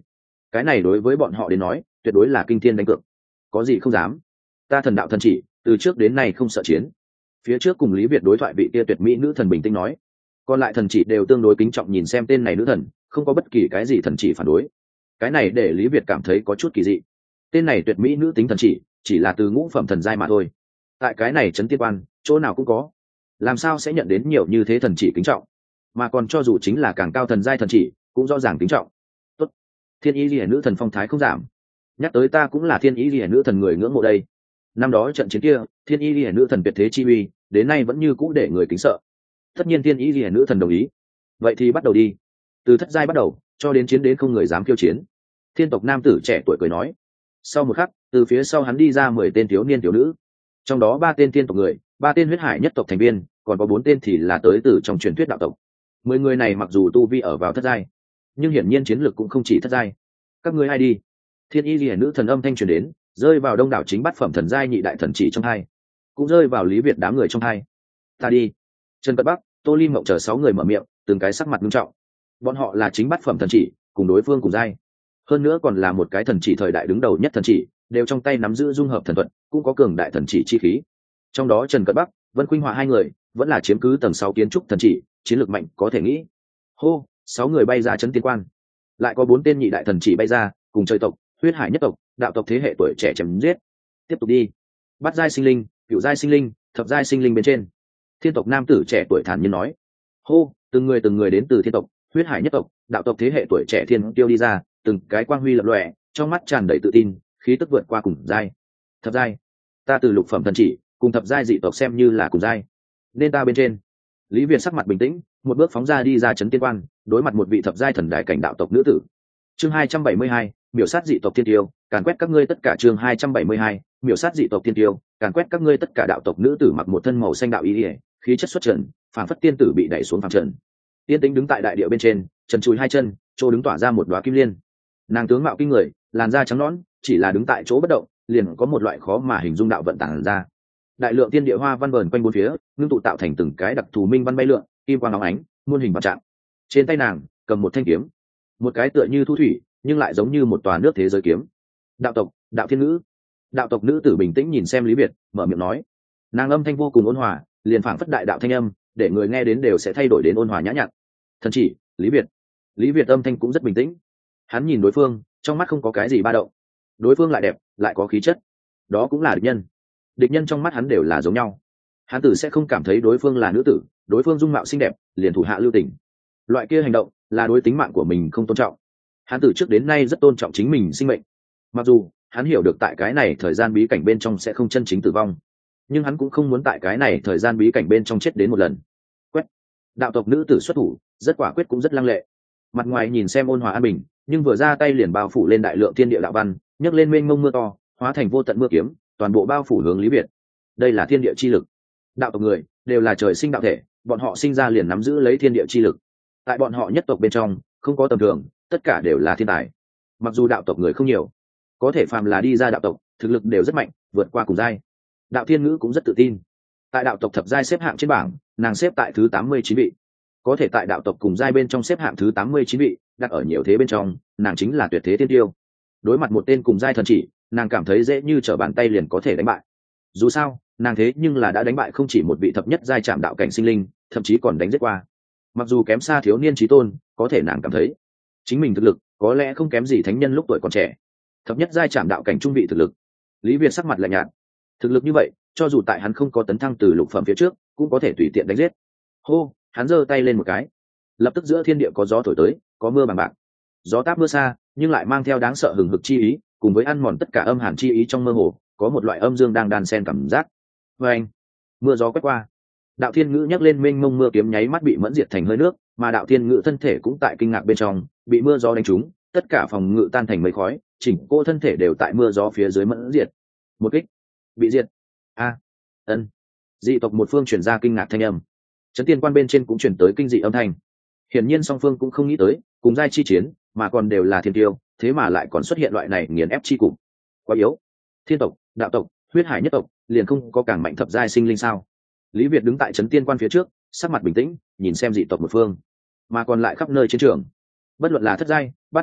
cái này đối với bọn họ đến nói tuyệt đối là kinh thiên đánh cược. Có gì không dám, ta thần đạo thần chỉ từ trước đến nay không sợ chiến. Phía trước cùng Lý Việt đối thoại vị kia tuyệt mỹ nữ thần bình tĩnh nói, còn lại thần chỉ đều tương đối kính trọng nhìn xem tên này nữ thần, không có bất kỳ cái gì thần chỉ phản đối. Cái này để Lý Việt cảm thấy có chút kỳ dị. Tên này tuyệt mỹ nữ tính thần chỉ chỉ là từ ngũ phẩm thần giai mà thôi, tại cái này trấn tiên quan chỗ nào cũng có, làm sao sẽ nhận đến nhiều như thế thần chỉ kính trọng, mà còn cho dù chính là càng cao thần giai thần chỉ cũng rõ ràng kính trọng. Tốt, thiên ý liễu nữ thần phong thái không giảm, nhắc tới ta cũng là thiên ý liễu nữ thần người ngưỡng mộ đây. Năm đó trận chiến kia thiên ý liễu nữ thần tuyệt thế chi uy đến nay vẫn như cũ để người kính sợ. Tất nhiên thiên ý liễu nữ thần đồng ý, vậy thì bắt đầu đi, từ thất giai bắt đầu cho đến chiến đến không người dám khiêu chiến. Thiên tộc nam tử trẻ tuổi cười nói. Sau một khắc, từ phía sau hắn đi ra mười tên thiếu niên thiếu nữ, trong đó ba tên thiên tộc người, ba tên huyết hải nhất tộc thành viên, còn có bốn tên thì là tới từ trong truyền thuyết đạo tộc. Mười người này mặc dù tu vi ở vào thất giai, nhưng hiển nhiên chiến lược cũng không chỉ thất giai. Các ngươi ai đi? Thiên y liễu nữ thần âm thanh truyền đến, rơi vào đông đảo chính bát phẩm thần giai nhị đại thần chỉ trong hai, cũng rơi vào Lý Việt đám người trong hai. Ta đi. Trần Cận Bắc, Tô Ly Mộng chờ sáu người mở miệng, từng cái sắc mặt nghiêm trọng. Bọn họ là chính bát phẩm thần chỉ, cùng đối phương cùng giai, hơn nữa còn là một cái thần chỉ thời đại đứng đầu nhất thần chỉ, đều trong tay nắm giữ dung hợp thần thuật, cũng có cường đại thần chỉ chi khí. Trong đó Trần Cận Bắc, Vân Khuynh Họa hai người vẫn là chiếm cứ tầng sáu kiến trúc thần chỉ, chiến lược mạnh có thể nghĩ. Hô, sáu người bay ra trấn tiên quan, lại có bốn tên nhị đại thần chỉ bay ra, cùng trời tộc, huyết hải nhất tộc, đạo tộc thế hệ tuổi trẻ chém giết. Tiếp tục đi. Bát giai sinh linh, cửu giai sinh linh, thập giai sinh linh bên trên. Thiên tộc nam tử trẻ tuổi thản nhiên nói. Hô, từng người từng người đến từ thiên tộc, huyết hải nhất tộc, đạo tộc thế hệ tuổi trẻ thiên tiêu đi ra, từng cái quang huy lập lòe, trong mắt tràn đầy tự tin, khí tức vượt qua cùng giai. Thập giai, ta từ lục phẩm thần chỉ, cùng thập giai dị tộc xem như là cùng giai, nên ta bên trên. Lý Việt sắc mặt bình tĩnh, một bước phóng ra đi ra trấn tiên quan, đối mặt một vị thập giai thần đại cảnh đạo tộc nữ tử. Chương hai trăm bảy mươi hai, miểu sát dị tộc thiên tiêu, càn quét các ngươi tất cả. Chương hai trăm bảy mươi hai, miểu sát dị tộc thiên tiêu, càn quét các ngươi tất cả. Đạo tộc nữ tử mặc một thân màu xanh đạo y, khí chất xuất trần, phảng phất tiên tử bị đẩy xuống phàm trần. Tiên tính đứng tại đại địa bên trên, trần chùi hai chân, chỗ đứng tỏa ra một đóa kim liên. Nàng tướng mạo kinh người, làn da trắng nõn, chỉ là đứng tại chỗ bất động, liền có một loại khó mà hình dung đạo vận tản ra. Đại lượng tiên địa hoa văn vờn quanh bốn phía, ngưng tụ tạo thành từng cái đặc thù minh văn bay lượn, kim quang óng ánh, muôn hình vạn trạng. Trên tay nàng cầm một thanh kiếm, một cái tựa như thu thủy, nhưng lại giống như một tòa nước thế giới kiếm. Đạo tộc, đạo thiên nữ. Đạo tộc nữ tử bình tĩnh nhìn xem Lý Việt, mở miệng nói. Nàng âm thanh vô cùng ôn hòa, liền phảng phất đại đạo thanh âm, để người nghe đến đều sẽ thay đổi đến ôn hòa nhã nhặn. Thần chỉ, Lý Việt. Lý Việt âm thanh cũng rất bình tĩnh. Hắn nhìn đối phương, trong mắt không có cái gì ba động. Đối phương lại đẹp, lại có khí chất, đó cũng là địch nhân. Địch nhân trong mắt hắn đều là giống nhau. Hắn tử sẽ không cảm thấy đối phương là nữ tử, đối phương dung mạo xinh đẹp, liền thủ hạ lưu tình. Loại kia hành động là đối tính mạng của mình không tôn trọng. Hắn từ trước đến nay rất tôn trọng chính mình sinh mệnh. Mặc dù hắn hiểu được tại cái này thời gian bí cảnh bên trong sẽ không chân chính tử vong, nhưng hắn cũng không muốn tại cái này thời gian bí cảnh bên trong chết đến một lần. Quét. Đạo tộc nữ tử xuất thủ, rất quả quyết cũng rất lăng lệ. Mặt ngoài nhìn xem ôn hòa an bình, nhưng vừa ra tay liền bao phủ lên đại lượng thiên địa đạo văn, nhấc lên mênh mông mưa to, hóa thành vô tận mưa kiếm, toàn bộ bao phủ hướng Lý Việt. Đây là thiên địa chi lực. Đạo tộc người đều là trời sinh đạo thể, bọn họ sinh ra liền nắm giữ lấy thiên địa chi lực. Tại bọn họ nhất tộc bên trong, không có tầm thường, tất cả đều là thiên tài. Mặc dù đạo tộc người không nhiều, có thể phàm là đi ra đạo tộc, thực lực đều rất mạnh, vượt qua cùng giai. Đạo thiên ngữ cũng rất tự tin. Tại đạo tộc thập giai xếp hạng trên bảng, nàng xếp tại thứ tám mươi chín vị. Có thể tại đạo tộc cùng giai bên trong xếp hạng thứ tám mươi chín vị, đặt ở nhiều thế bên trong, nàng chính là tuyệt thế thiên tiêu. Đối mặt một tên cùng giai thần chỉ, nàng cảm thấy dễ như trở bàn tay liền có thể đánh bại. Dù sao, nàng thế nhưng là đã đánh bại không chỉ một vị thập nhất giai trạm đạo cảnh sinh linh, thậm chí còn đánh giết qua. Mặc dù kém xa thiếu niên chí tôn, có thể nàng cảm thấy chính mình thực lực có lẽ không kém gì thánh nhân lúc tuổi còn trẻ. Thập nhất giai trạm đạo cảnh trung vị thực lực. Lý Việt sắc mặt lạnh nhạt. Thực lực như vậy, cho dù tại hắn không có tấn thăng từ lục phẩm phía trước, cũng có thể tùy tiện đánh giết. Hô, hắn giơ tay lên một cái, lập tức giữa thiên địa có gió thổi tới, có mưa bằng bạc. Gió táp mưa xa, nhưng lại mang theo đáng sợ hừng hực chi ý, cùng với ăn mòn tất cả âm hàn chi ý trong mơ hồ, có một loại âm dương đang đan xen cảm giác. Và anh, mưa gió quét qua, đạo thiên ngữ nhấc lên mênh mông mưa kiếm nháy mắt bị mẫn diệt thành hơi nước, mà đạo thiên ngữ thân thể cũng tại kinh ngạc bên trong, bị mưa gió đánh trúng, tất cả phòng ngự tan thành mây khói, chỉnh cô thân thể đều tại mưa gió phía dưới mẫn diệt. Một kích, bị diệt. A, ân. Dị tộc một phương truyền ra kinh ngạc thanh âm. Trấn tiên quan bên trên cũng truyền tới kinh dị âm thanh. Hiển nhiên song phương cũng không nghĩ tới, cùng giai chi chiến, mà còn đều là thiên tiêu, thế mà lại còn xuất hiện loại này nghiền ép chi cục. Quá yếu. Thiên tộc, đạo tộc, huyết hải nhất tộc, liền không có càng mạnh thập giai sinh linh sao? Lý Việt đứng tại trấn tiên quan phía trước, sắc mặt bình tĩnh, nhìn xem dị tộc một phương, mà còn lại khắp nơi chiến trường. Bất luận là thất giai, bát giai,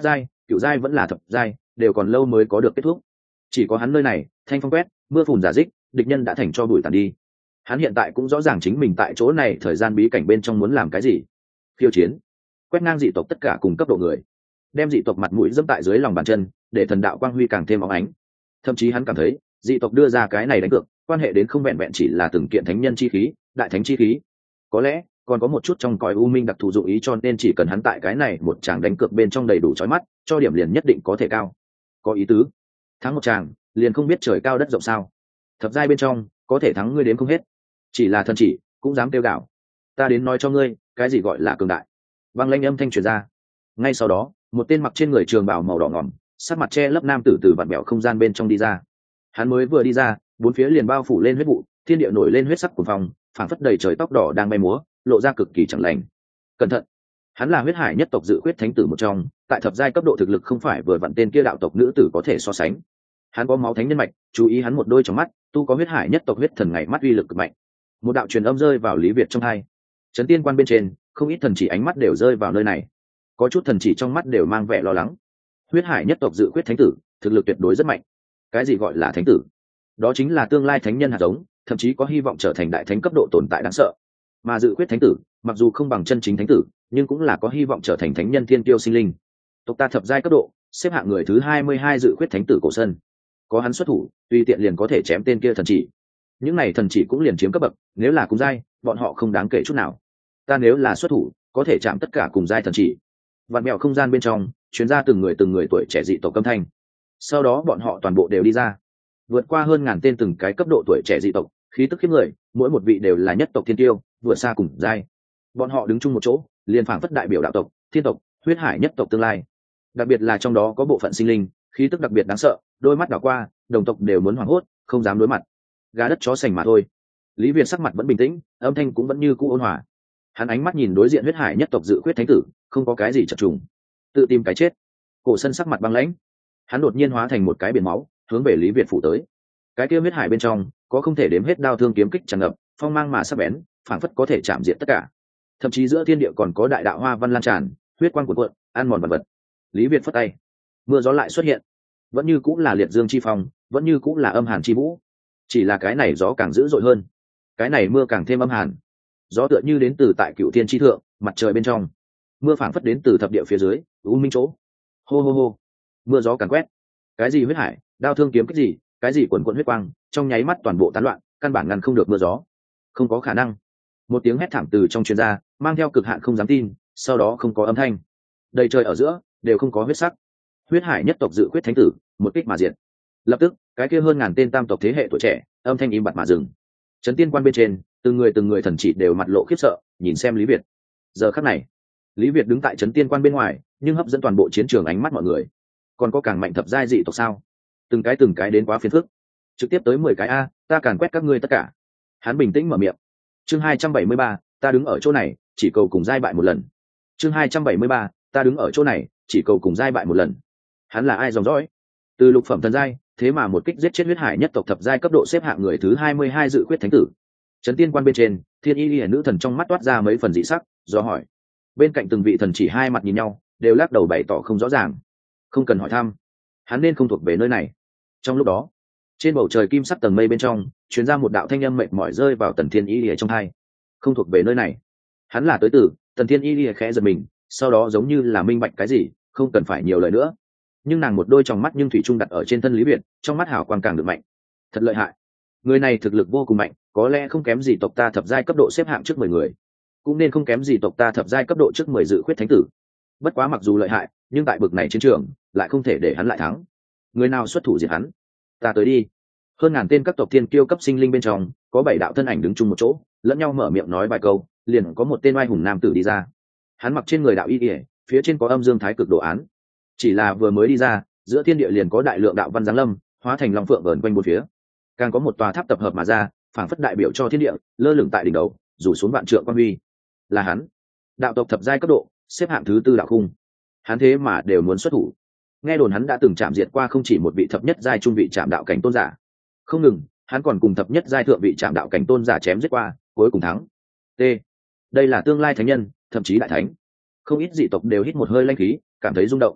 cựu giai vẫn là thập giai đều còn lâu mới có được kết thúc. Chỉ có hắn nơi này thanh phong quét, mưa phùn giả dích, địch nhân đã thành cho bụi tàn đi. Hắn hiện tại cũng rõ ràng chính mình tại chỗ này thời gian bí cảnh bên trong muốn làm cái gì. Khiêu chiến, quét ngang dị tộc tất cả cùng cấp độ người, đem dị tộc mặt mũi dẫm tại dưới lòng bàn chân, để thần đạo quang huy càng thêm óng ánh. Thậm chí hắn cảm thấy dị tộc đưa ra cái này đánh cược quan hệ đến không vẹn vẹn chỉ là từng kiện thánh nhân chi khí, đại thánh chi khí, có lẽ còn có một chút trong cõi u minh đặc thù dụng ý, cho nên chỉ cần hắn tại cái này một tràng đánh cược bên trong đầy đủ chói mắt, cho điểm liền nhất định có thể cao. Có ý tứ, thắng một tràng liền không biết trời cao đất rộng sao. Thập giai bên trong có thể thắng ngươi đến không hết, chỉ là thần chỉ cũng dám kêu gạo. Ta đến nói cho ngươi cái gì gọi là cường đại. Băng lanh âm thanh truyền ra. Ngay sau đó một tên mặc trên người trường bào màu đỏ ngỏm, sắc mặt che lấp nam tử từ vặn bẹo không gian bên trong đi ra. Hắn mới vừa đi ra, bốn phía liền bao phủ lên huyết vụ, thiên địa nổi lên huyết sắc cuồng phong, phảng phất đầy trời tóc đỏ đang bay múa, lộ ra cực kỳ chẳng lành. Cẩn thận, hắn là huyết hải nhất tộc dự khuyết thánh tử một trong, tại thập giai cấp độ thực lực không phải vừa vặn tên kia đạo tộc nữ tử có thể so sánh. Hắn có máu thánh nhân mạch, chú ý hắn một đôi trong mắt, tu có huyết hải nhất tộc huyết thần ngày mắt uy lực cực mạnh. Một đạo truyền âm rơi vào Lý Việt trong tai. Chấn tiên quan bên trên, không ít thần chỉ ánh mắt đều rơi vào nơi này. Có chút thần chỉ trong mắt đều mang vẻ lo lắng. Huyết hải nhất tộc dự khuyết thánh tử, thực lực tuyệt đối rất mạnh. Cái gì gọi là thánh tử? Đó chính là tương lai thánh nhân hạt giống, thậm chí có hy vọng trở thành đại thánh cấp độ tồn tại đáng sợ. Mà dự khuyết thánh tử, mặc dù không bằng chân chính thánh tử, nhưng cũng là có hy vọng trở thành thánh nhân thiên tiêu sinh linh. Tộc ta thập giai cấp độ, xếp hạng người thứ hai mươi hai dự khuyết thánh tử cổ sơn. Có hắn xuất thủ, tùy tiện liền có thể chém tên kia thần chỉ. Những này thần chỉ cũng liền chiếm cấp bậc, nếu là cùng giai, bọn họ không đáng kể chút nào. Ta nếu là xuất thủ, có thể chạm tất cả cùng giai thần chỉ. Vạn mèo không gian bên trong, chuyến ra từng người từng người tuổi trẻ dị tộc âm thanh. Sau đó bọn họ toàn bộ đều đi ra, vượt qua hơn ngàn tên từng cái cấp độ tuổi trẻ dị tộc, khí tức khiếp người, mỗi một vị đều là nhất tộc thiên tiêu, vượt xa cùng giai. Bọn họ đứng chung một chỗ, liền phảng phất đại biểu đạo tộc, thiên tộc, huyết hải nhất tộc tương lai. Đặc biệt là trong đó có bộ phận sinh linh, khí tức đặc biệt đáng sợ, đôi mắt đảo qua, đồng tộc đều muốn hoảng hốt, không dám đối mặt. Gà đất chó sành mà thôi. Lý Việt sắc mặt vẫn bình tĩnh, âm thanh cũng vẫn như cũ ôn hòa. Hắn ánh mắt nhìn đối diện huyết hải nhất tộc dự khuyết thánh tử, không có cái gì chập trùng, tự tìm cái chết. Cổ Sân sắc mặt băng lãnh, hắn đột nhiên hóa thành một cái biển máu, hướng về Lý Việt phủ tới. Cái kia huyết hải bên trong có không thể đếm hết đao thương kiếm kích tràn ngập, phong mang mà sắc bén, phảng phất có thể chạm diệt tất cả. Thậm chí giữa thiên địa còn có đại đạo hoa văn lan tràn, huyết quang cuộn cuộn, ăn mòn vật vật. Lý Việt phất tay, mưa gió lại xuất hiện, vẫn như cũng là liệt dương chi phong, vẫn như cũng là âm hàn chi vũ, chỉ là cái này gió càng dữ dội hơn, cái này mưa càng thêm âm hàn. Gió tựa như đến từ tại cựu thiên chi thượng, mặt trời bên trong, mưa phảng phất đến từ thập địa phía dưới, u minh chỗ. Hô hô hô, mưa gió càng quét, cái gì huyết hải, đao thương kiếm cái gì, cái gì quần quần huyết quang, trong nháy mắt toàn bộ tán loạn, căn bản ngăn không được mưa gió. Không có khả năng. Một tiếng hét thảm từ trong truyền ra, mang theo cực hạn không dám tin, sau đó không có âm thanh. Đầy trời ở giữa đều không có huyết sắc. Huyết hải nhất tộc dự khuyết thánh tử, một kích mà diệt. Lập tức, cái kia hơn ngàn tên tam tộc thế hệ tuổi trẻ, âm thanh im bặt mà dừng. Chấn tiên quan bên trên, từng người từng người thần chỉ đều mặt lộ khiếp sợ, nhìn xem Lý Việt. Giờ khắc này, Lý Việt đứng tại chấn tiên quan bên ngoài, nhưng hấp dẫn toàn bộ chiến trường ánh mắt mọi người. Còn có càng mạnh thập giai dị tộc sao? Từng cái từng cái đến quá phiền phức. Trực tiếp tới mười cái a, ta càn quét các ngươi tất cả. Hắn bình tĩnh mở miệng. Chương hai trăm bảy mươi ba, ta đứng ở chỗ này, chỉ cầu cùng giai bại một lần. Chương hai trăm bảy mươi ba, ta đứng ở chỗ này, chỉ cầu cùng giai bại một lần. Hắn là ai dòng dõi? Từ lục phẩm thần giai, thế mà một kích giết chết huyết hải nhất tộc thập giai cấp độ xếp hạng người thứ hai mươi hai dự khuyết thánh tử. Trấn tiên quan bên trên, Thiên Y Liễu nữ thần trong mắt toát ra mấy phần dị sắc, do hỏi. Bên cạnh từng vị thần chỉ hai mặt nhìn nhau, đều lắc đầu bày tỏ không rõ ràng. Không cần hỏi thăm, hắn nên không thuộc về nơi này. Trong lúc đó, trên bầu trời kim sắc tầng mây bên trong, truyền ra một đạo thanh âm mệt mỏi rơi vào Tần Thiên Y Liễu trong tai. Không thuộc về nơi này. Hắn là tới từ. Tần Thiên Y Liễu khẽ giật mình, sau đó giống như là minh bạch cái gì, không cần phải nhiều lời nữa. Nhưng nàng một đôi tròng mắt nhưng thủy chung đặt ở trên thân Lý Việt, trong mắt hào quang càng được mạnh. Thật lợi hại. Người này thực lực vô cùng mạnh, có lẽ không kém gì tộc ta thập giai cấp độ xếp hạng trước mười người, cũng nên không kém gì tộc ta thập giai cấp độ trước mười dự khuyết thánh tử. Bất quá mặc dù lợi hại, nhưng tại bực này chiến trường, lại không thể để hắn lại thắng. Người nào xuất thủ diệt hắn? Ta tới đi. Hơn ngàn tên các tộc thiên kiêu cấp sinh linh bên trong, có bảy đạo thân ảnh đứng chung một chỗ, lẫn nhau mở miệng nói vài câu, liền có một tên oai hùng nam tử đi ra. Hắn mặc trên người đạo y y, phía trên có âm dương thái cực đồ án. Chỉ là vừa mới đi ra, giữa thiên địa liền có đại lượng đạo văn giáng lâm, hóa thành long phượng vờn quanh bốn phía. Càng có một tòa tháp tập hợp mà ra, phảng phất đại biểu cho thiên địa, lơ lửng tại đỉnh đầu, rủ xuống vạn trượng quan huy. Là hắn, đạo tộc thập giai cấp độ, xếp hạng thứ tư đạo khung. Hắn thế mà đều muốn xuất thủ. Nghe đồn hắn đã từng chạm diệt qua không chỉ một vị thập nhất giai trung vị chạm đạo cảnh tôn giả. Không ngừng, hắn còn cùng thập nhất giai thượng vị chạm đạo cảnh tôn giả chém giết qua, cuối cùng thắng. T. Đây là tương lai thánh nhân, thậm chí đại thánh. Không ít dị tộc đều hít một hơi lanh khí, cảm thấy rung động.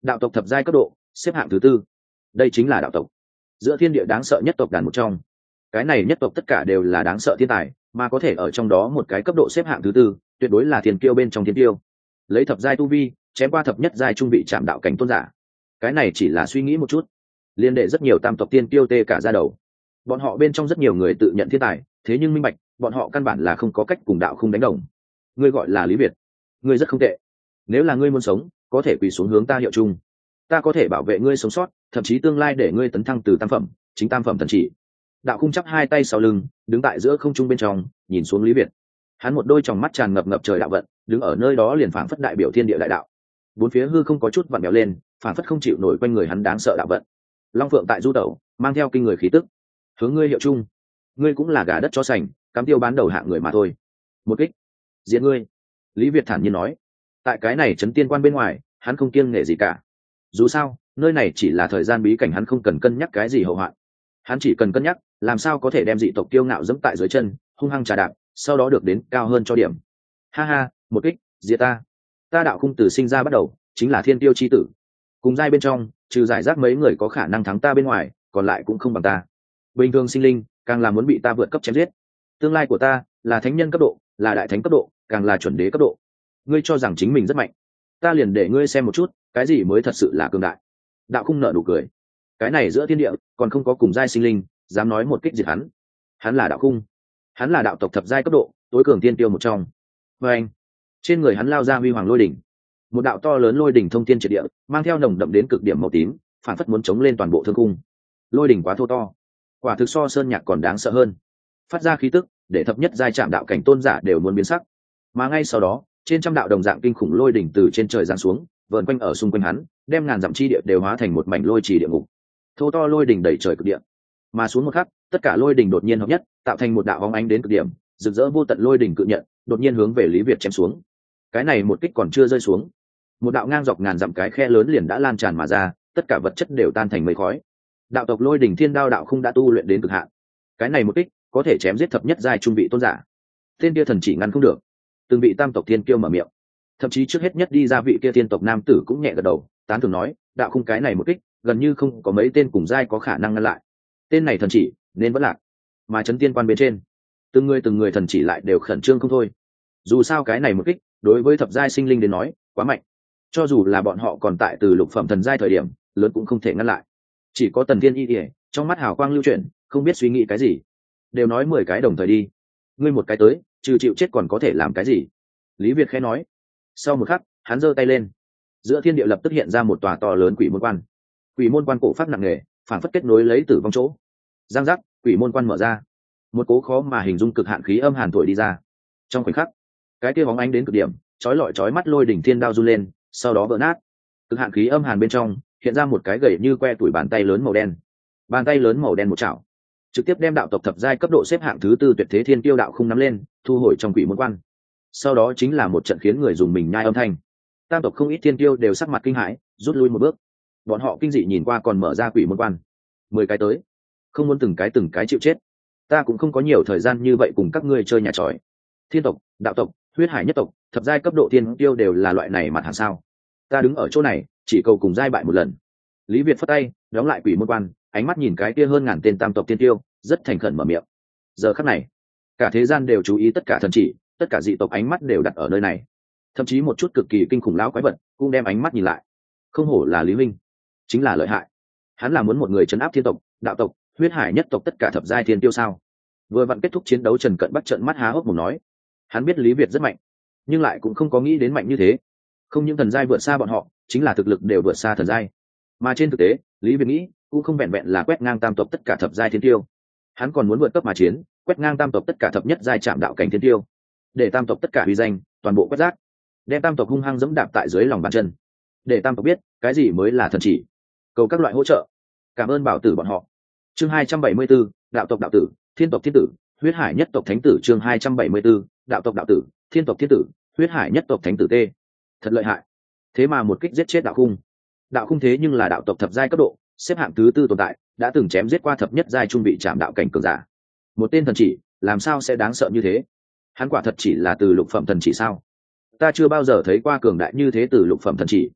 đạo tộc thập giai cấp độ xếp hạng thứ tư. Đây chính là đạo tộc giữa thiên địa đáng sợ nhất tộc đàn một trong. Cái này nhất tộc tất cả đều là đáng sợ thiên tài, mà có thể ở trong đó một cái cấp độ xếp hạng thứ tư tuyệt đối là thiên kiêu bên trong thiên kiêu. Lấy thập giai tu vi chém qua thập nhất giai trung vị chạm đạo cảnh tôn giả, cái này chỉ là suy nghĩ một chút liên đệ rất nhiều tam tộc tiên kiêu tê cả ra đầu. Bọn họ bên trong rất nhiều người tự nhận thiên tài, thế nhưng minh bạch bọn họ căn bản là không có cách cùng đạo không đánh đồng. Ngươi gọi là Lý Việt, ngươi rất không tệ. Nếu là ngươi muốn sống có thể quỳ xuống hướng ta hiệu chung, ta có thể bảo vệ ngươi sống sót, thậm chí tương lai để ngươi tấn thăng từ tam phẩm chính tam phẩm thần chỉ. Đạo Khung chắp hai tay sau lưng đứng tại giữa không trung bên trong nhìn xuống Lý Việt. Hắn một đôi tròng mắt tràn ngập ngập trời đạo vận, đứng ở nơi đó liền phảng phất đại biểu thiên địa đại đạo. Bốn phía hư không có chút vặn vẹo lên, phảng phất không chịu nổi quanh người hắn đáng sợ đạo vận. Long Phượng tại du tẩu mang theo kinh người khí tức, hướng ngươi hiệu chung. Ngươi cũng là gà đất chó sành, cắm tiêu bán đầu hạng người mà thôi. Một kích diện ngươi. Lý Việt thản nhiên nói. Tại cái này trấn tiên quan bên ngoài hắn không kiêng nể gì cả. Dù sao nơi này chỉ là thời gian bí cảnh, hắn không cần cân nhắc cái gì hậu hoạn. Hắn chỉ cần cân nhắc làm sao có thể đem dị tộc kiêu ngạo dẫm tại dưới chân, hung hăng trà đạp, sau đó được đến cao hơn cho điểm. Ha ha, một kích diệt ta. Ta Đạo Khung từ sinh ra bắt đầu chính là thiên tiêu chi tử, cùng giai bên trong trừ giải rác mấy người có khả năng thắng ta bên ngoài còn lại cũng không bằng ta. Bình thường sinh linh càng là muốn bị ta vượt cấp chém giết. Tương lai của ta là thánh nhân cấp độ, là đại thánh cấp độ, càng là chuẩn đế cấp độ. Ngươi cho rằng chính mình rất mạnh, ta liền để ngươi xem một chút cái gì mới thật sự là cường đại. Đạo Khung nở nụ cười. Cái này giữa thiên địa còn không có cùng giai sinh linh dám nói một kích diệt hắn. Hắn là Đạo Khung, hắn là đạo tộc thập giai cấp độ tối cường tiên tiêu một trong. Và anh trên người hắn lao ra huy hoàng lôi đỉnh, một đạo to lớn lôi đỉnh thông thiên triệt địa, mang theo nồng đậm đến cực điểm màu tím, phản phất muốn chống lên toàn bộ thương cung. Lôi đỉnh quá thô to, quả thực so sơn nhạc còn đáng sợ hơn, phát ra khí tức để thập nhất giai chạm đạo cảnh tôn giả đều muốn biến sắc. Mà ngay sau đó trên trăm đạo đồng dạng kinh khủng lôi đỉnh từ trên trời giáng xuống, vờn quanh ở xung quanh hắn, đem ngàn dặm chi địa đều hóa thành một mảnh lôi trì địa ngục. Thô to lôi đỉnh đẩy trời cực địa, mà xuống một khắc tất cả lôi đỉnh đột nhiên hợp nhất, tạo thành một đạo bóng ánh đến cực điểm, rực rỡ vô tận lôi đỉnh cự nhận đột nhiên hướng về Lý Việt chém xuống. Cái này một kích còn chưa rơi xuống, một đạo ngang dọc ngàn dặm cái khe lớn liền đã lan tràn mà ra, tất cả vật chất đều tan thành mây khói. Đạo tộc lôi đỉnh thiên đao Đạo Khung đã tu luyện đến cực hạn, cái này một kích có thể chém giết thập nhất giai trung vị tôn giả. Tên kia thần chỉ ngăn không được. Từng vị tam tộc thiên kiêu mở miệng, thậm chí trước hết nhất đi ra vị kia tiên tộc nam tử cũng nhẹ gật đầu tán thưởng nói, Đạo Khung cái này một kích gần như không có mấy tên cùng giai có khả năng ngăn lại. Tên này thần chỉ nên vẫn lạc. Mà trấn tiên quan bên trên từng người từng người thần chỉ lại đều khẩn trương không thôi. Dù sao cái này một kích đối với thập giai sinh linh đến nói quá mạnh, cho dù là bọn họ còn tại từ lục phẩm thần giai thời điểm lớn cũng không thể ngăn lại. Chỉ có Tần Thiên Y ỉa trong mắt hào quang lưu chuyển, không biết suy nghĩ cái gì. Đều nói mười cái đồng thời đi, ngươi một cái tới trừ chịu chết còn có thể làm cái gì? Lý Việt khẽ nói. Sau một khắc hắn giơ tay lên, giữa thiên địa lập tức hiện ra một tòa to lớn quỷ môn quan. Quỷ môn quan cổ phát nặng nề, phản phất kết nối lấy tử vong chỗ. Giang giác, quỷ môn quan mở ra, một cố khó mà hình dung cực hạn khí âm hàn thổi đi ra. Trong khoảnh khắc cái kia bóng ánh đến cực điểm, chói lọi chói mắt lôi đỉnh thiên đao du lên, sau đó vỡ nát. Cực hạn khí âm hàn bên trong hiện ra một cái gậy như que tuổi bàn tay lớn màu đen. Bàn tay lớn màu đen một chảo, trực tiếp đem đạo tộc thập giai cấp độ xếp hạng thứ tư tuyệt thế thiên kiêu Đạo Khung nắm lên, thu hồi trong quỷ môn quan. Sau đó chính là một trận khiến người dùng mình nhai âm thanh. Tam tộc không ít thiên kiêu đều sắc mặt kinh hãi, rút lui một bước. Bọn họ kinh dị nhìn qua còn mở ra quỷ môn quan. Mười cái tới, không muốn từng cái từng cái chịu chết. Ta cũng không có nhiều thời gian như vậy cùng các ngươi chơi nhà tròi. Thiên tộc, đạo tộc, huyết hải nhất tộc, thập giai cấp độ thiên kiêu đều là loại này mặt hàng sao? Ta đứng ở chỗ này chỉ cầu cùng giai bại một lần. Lý Việt phất tay đóng lại quỷ môn quan, ánh mắt nhìn cái kia hơn ngàn tên tam tộc thiên kiêu, rất thành khẩn mở miệng. Giờ khắc này cả thế gian đều chú ý, tất cả thần chỉ, tất cả dị tộc ánh mắt đều đặt ở nơi này. Thậm chí một chút cực kỳ kinh khủng lão quái vật cũng đem ánh mắt nhìn lại. Không hổ là Lý Minh, chính là lợi hại. Hắn là muốn một người trấn áp thiên tộc, đạo tộc, huyết hải nhất tộc tất cả thập giai thiên tiêu sao? Vừa vặn kết thúc chiến đấu, Trần Cận bắt trợn mắt há hốc mồm nói. Hắn biết Lý Việt rất mạnh, nhưng lại cũng không có nghĩ đến mạnh như thế. Không những thần giai vượt xa bọn họ, chính là thực lực đều vượt xa thần giai. Mà trên thực tế Lý Việt nghĩ cũng không vẹn vẹn là quét ngang tam tộc tất cả thập giai thiên tiêu, hắn còn muốn vượt cấp mà chiến, quét ngang tam tộc tất cả thập nhất giai chạm đạo cảnh thiên tiêu, để tam tộc tất cả uy danh toàn bộ quét rác, đem tam tộc hung hăng dẫm đạp tại dưới lòng bàn chân, để tam tộc biết cái gì mới là thần chỉ. Cầu các loại hỗ trợ, cảm ơn bảo tử bọn họ. Chương hai trăm bảy mươi 74, đạo tộc đạo tử, thiên tộc thiên tử, huyết hải nhất tộc thánh tử. Chương hai trăm bảy mươi 74, đạo tộc đạo tử, thiên tộc thiên tử, huyết hải nhất tộc thánh tử. T thật lợi hại, thế mà một kích giết chết Đạo Khung. Đạo Khung thế nhưng là đạo tộc thập giai cấp độ, xếp hạng thứ tư tồn tại, đã từng chém giết qua thập nhất giai trung vị chạm đạo cảnh cường giả. Một tên thần chỉ làm sao sẽ đáng sợ như thế? Hắn quả thật chỉ là từ lục phẩm thần chỉ sao? Ta chưa bao giờ thấy qua cường đại như thế từ lục phẩm thần chỉ.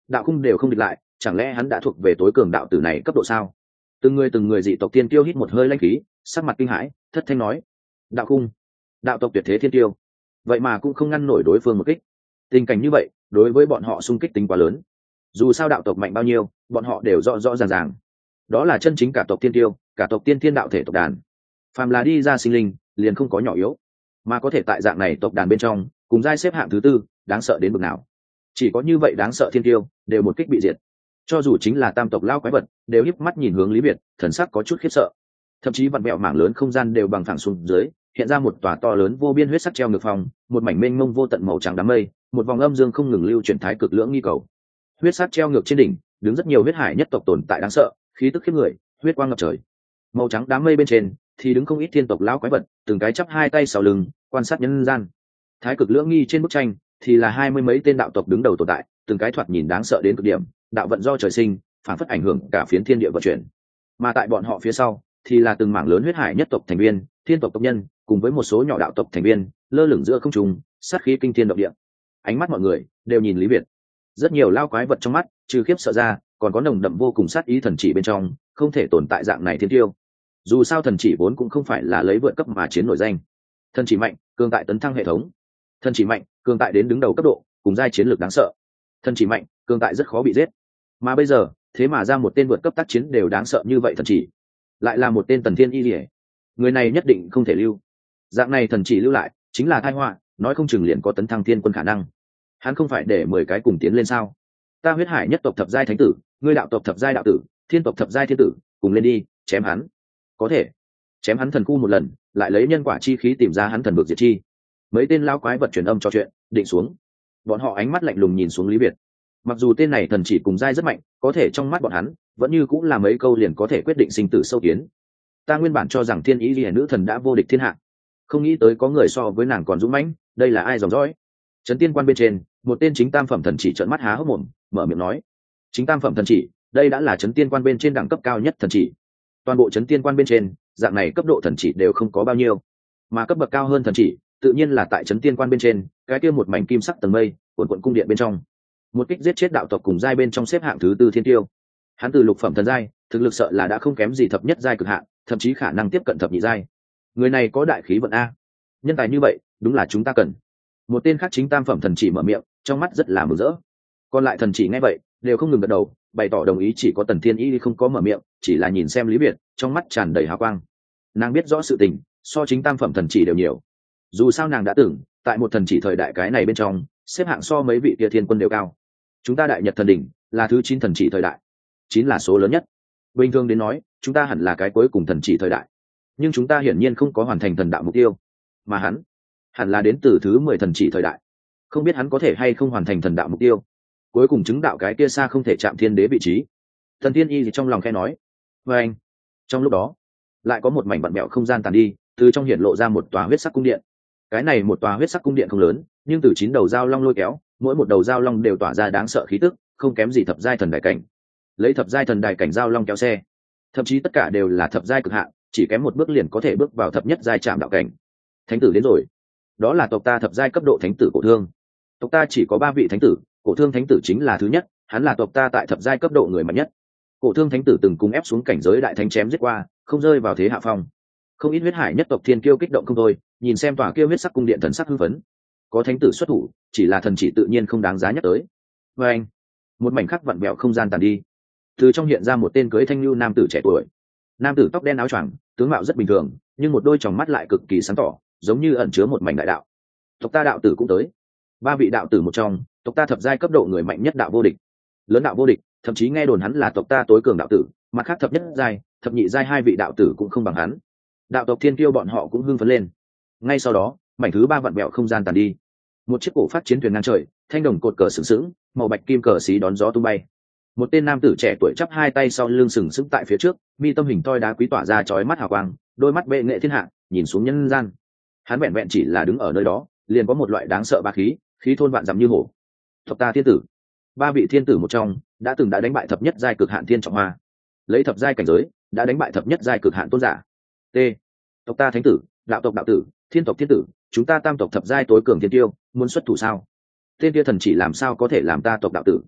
đạo khung đều không địch lại, chẳng lẽ hắn đã thuộc về tối cường đạo tử này cấp độ sao? Từng người từng người dị tộc tiên tiêu hít một hơi lãnh khí, sắc mặt kinh hãi, thất thanh nói: đạo khung, đạo tộc tuyệt thế thiên tiêu, vậy mà cũng không ngăn nổi đối phương một kích. Tình cảnh như vậy đối với bọn họ xung kích tính quá lớn. Dù sao đạo tộc mạnh bao nhiêu, bọn họ đều rõ rõ ràng ràng. Đó là chân chính cả tộc tiên tiêu, cả tộc tiên thiên đạo thể tộc đàn. Phàm là đi ra sinh linh, liền không có nhỏ yếu, mà có thể tại dạng này tộc đàn bên trong cùng giai xếp hạng thứ tư, đáng sợ đến mức nào. Chỉ có như vậy đáng sợ thiên tiêu đều một kích bị diệt. Cho dù chính là tam tộc lao quái vật đều híp mắt nhìn hướng Lý Việt, thần sắc có chút khiếp sợ. Thậm chí vặn vẹo mảng lớn không gian đều bằng thẳng xuống dưới, hiện ra một tòa to lớn vô biên huyết sắc treo ngược phòng, một mảnh mênh mông vô tận màu trắng đám mây, một vòng âm dương không ngừng lưu chuyển thái cực lưỡng nghi cầu. Huyết sắc treo ngược trên đỉnh, đứng rất nhiều huyết hải nhất tộc tồn tại đáng sợ, khí tức khiếp người, huyết quang ngập trời. Màu trắng đám mây bên trên thì đứng không ít thiên tộc lão quái vật, từng cái chắp hai tay sau lưng, quan sát nhân gian. Thái cực lưỡng nghi trên bức tranh thì là hai mươi mấy tên đạo tộc đứng đầu tồn tại, từng cái thoạt nhìn đáng sợ đến cực điểm, đạo vận do trời sinh, phản phất ảnh hưởng cả phiến thiên địa vận chuyển. Mà tại bọn họ phía sau thì là từng mảng lớn huyết hải nhất tộc thành viên, thiên tộc tộc nhân, cùng với một số nhỏ đạo tộc thành viên, lơ lửng giữa không trung, sát khí kinh thiên động địa. Ánh mắt mọi người đều nhìn Lý Việt. Rất nhiều lao quái vật trong mắt, trừ khiếp sợ ra, còn có nồng đậm vô cùng sát ý thần chỉ bên trong, không thể tồn tại dạng này thiên tiêu. Dù sao thần chỉ vốn cũng không phải là lấy vượt cấp mà chiến nổi danh. Thần chỉ mạnh, cường tại tấn thăng hệ thống. Thần chỉ mạnh, cường tại đến đứng đầu cấp độ, cùng giai chiến lược đáng sợ. Thần chỉ mạnh, cường tại rất khó bị giết. Mà bây giờ, thế mà ra một tên vượt cấp tác chiến đều đáng sợ như vậy thần chỉ, lại là một tên Tần Thiên Y Lìa. Người này nhất định không thể lưu. Dạng này thần chỉ lưu lại, chính là tai họa, nói không chừng liền có tấn thăng thiên quân khả năng. Hắn không phải để mười cái cùng tiến lên sao? Ta huyết hải nhất tộc thập giai thánh tử, ngươi đạo tộc thập giai đạo tử, thiên tộc thập giai thiên tử, cùng lên đi, chém hắn. Có thể chém hắn thần khu một lần, lại lấy nhân quả chi khí tìm ra hắn thần vực diệt chi. Mấy tên lao quái vật truyền âm trò chuyện, định xuống. Bọn họ ánh mắt lạnh lùng nhìn xuống Lý Việt. Mặc dù tên này thần chỉ cùng giai rất mạnh, có thể trong mắt bọn hắn vẫn như cũng là mấy câu liền có thể quyết định sinh tử sâu kiến. Ta nguyên bản cho rằng Thiên Ý Liễu nữ thần đã vô địch thiên hạ, không nghĩ tới có người so với nàng còn dũng mãnh. Đây là ai dòng dõi? Trấn Tiên Quan bên trên, một tên chính tam phẩm thần chỉ trợn mắt há hốc mồm, mở miệng nói: chính tam phẩm thần chỉ, đây đã là Trấn Tiên Quan bên trên đẳng cấp cao nhất thần chỉ. Toàn bộ Trấn Tiên Quan bên trên, dạng này cấp độ thần chỉ đều không có bao nhiêu, mà cấp bậc cao hơn thần chỉ tự nhiên là tại Trấn Tiên Quan bên trên, cái kia một mảnh kim sắc tầng mây, cuộn cuộn cung điện bên trong. Một kích giết chết đạo tộc cùng giai bên trong xếp hạng thứ tư thiên tiêu. Hắn từ lục phẩm thần giai, thực lực sợ là đã không kém gì thập nhất giai cực hạn, thậm chí khả năng tiếp cận thập nhị giai. Người này có đại khí vận a, nhân tài như vậy đúng là chúng ta cần. Một tên khác chính tam phẩm thần chỉ mở miệng, trong mắt rất là mừng rỡ. Còn lại thần chỉ nghe vậy đều không ngừng gật đầu, bày tỏ đồng ý. Chỉ có Tần Thiên Y không có mở miệng, chỉ là nhìn xem Lý Việt, trong mắt tràn đầy hào quang. Nàng biết rõ sự tình so chính tam phẩm thần chỉ đều nhiều. Dù sao nàng đã từng tại một thần chỉ thời đại cái này bên trong xếp hạng so mấy vị kia thiên quân đều cao. Chúng ta đại nhật thần đỉnh là thứ chín thần chỉ thời đại, chín là số lớn nhất. Bình thường đến nói chúng ta hẳn là cái cuối cùng thần chỉ thời đại, nhưng chúng ta hiển nhiên không có hoàn thành thần đạo mục tiêu, mà hắn hẳn là đến từ thứ mười thần chỉ thời đại. Không biết hắn có thể hay không hoàn thành thần đạo mục tiêu, cuối cùng chứng đạo cái kia xa không thể chạm thiên đế vị trí. Thần Thiên Y gì trong lòng khe nói. Và anh, trong lúc đó lại có một mảnh vặn bẹo không gian tàn đi, từ trong hiện lộ ra một tòa huyết sắc cung điện. Cái này một tòa huyết sắc cung điện không lớn, nhưng từ chín đầu dao long lôi kéo, mỗi một đầu dao long đều tỏa ra đáng sợ khí tức, không kém gì thập giai thần đại cảnh. Lấy thập giai thần đại cảnh dao long kéo xe, thậm chí tất cả đều là thập giai cực hạn, chỉ kém một bước liền có thể bước vào thập nhất giai trạm đạo cảnh. Thánh tử đến rồi. Đó là tộc ta thập giai cấp độ thánh tử Cổ Thương. Tộc ta chỉ có ba vị thánh tử, Cổ Thương thánh tử chính là thứ nhất, hắn là tộc ta tại thập giai cấp độ người mạnh nhất. Cổ Thương thánh tử từng cùng ép xuống cảnh giới đại thánh chém giết qua, không rơi vào thế hạ phong. Không ít huyết hải nhất tộc thiên kiêu kích động không thôi, nhìn xem tòa kia huyết sắc cung điện thần sắc hưng phấn. Có thánh tử xuất thủ, chỉ là thần chỉ tự nhiên không đáng giá nhắc tới. Và anh, một mảnh khắc vặn vẹo không gian tàn đi, từ trong hiện ra một tên cưới thanh lưu nam tử trẻ tuổi. Nam tử tóc đen áo choàng, tướng mạo rất bình thường, nhưng một đôi tròng mắt lại cực kỳ sáng tỏ, giống như ẩn chứa một mảnh đại đạo. Tộc ta đạo tử cũng tới. Ba vị đạo tử một trong, tộc ta thập giai cấp độ người mạnh nhất đạo vô địch. Lớn đạo vô địch, thậm chí nghe đồn hắn là tộc ta tối cường đạo tử, mặt khác thập nhất giai, thập nhị giai hai vị đạo tử cũng không bằng hắn. Đạo tộc thiên kiêu bọn họ cũng hưng phấn lên. Ngay sau đó, mảnh thứ ba vặn vẹo không gian tàn đi. Một chiếc cổ phát chiến thuyền ngang trời, thanh đồng cột cờ sừng sững, màu bạch kim cờ xí đón gió tung bay. Một tên nam tử trẻ tuổi chắp hai tay sau lưng sừng sững tại phía trước, mi tâm hình toi đá quý tỏa ra chói mắt hào quang, đôi mắt bệ nghệ thiên hạ, nhìn xuống nhân gian. Hắn vẹn vẹn chỉ là đứng ở nơi đó, liền có một loại đáng sợ bá khí, khí thôn vạn dặm như hổ. Tộc ta thiên tử, ba vị thiên tử một trong, đã từng đã đánh bại thập nhất giai cực hạn thiên trọng hoa, lấy thập giai cảnh giới, đã đánh bại thập nhất giai cực hạn tôn giả. T. Tộc ta thánh tử, đạo tộc đạo tử, thiên tộc thiên tử, chúng ta tam tộc thập giai tối cường thiên tiêu, muốn xuất thủ sao? Tên kia thần chỉ làm sao có thể làm ta tộc đạo tử?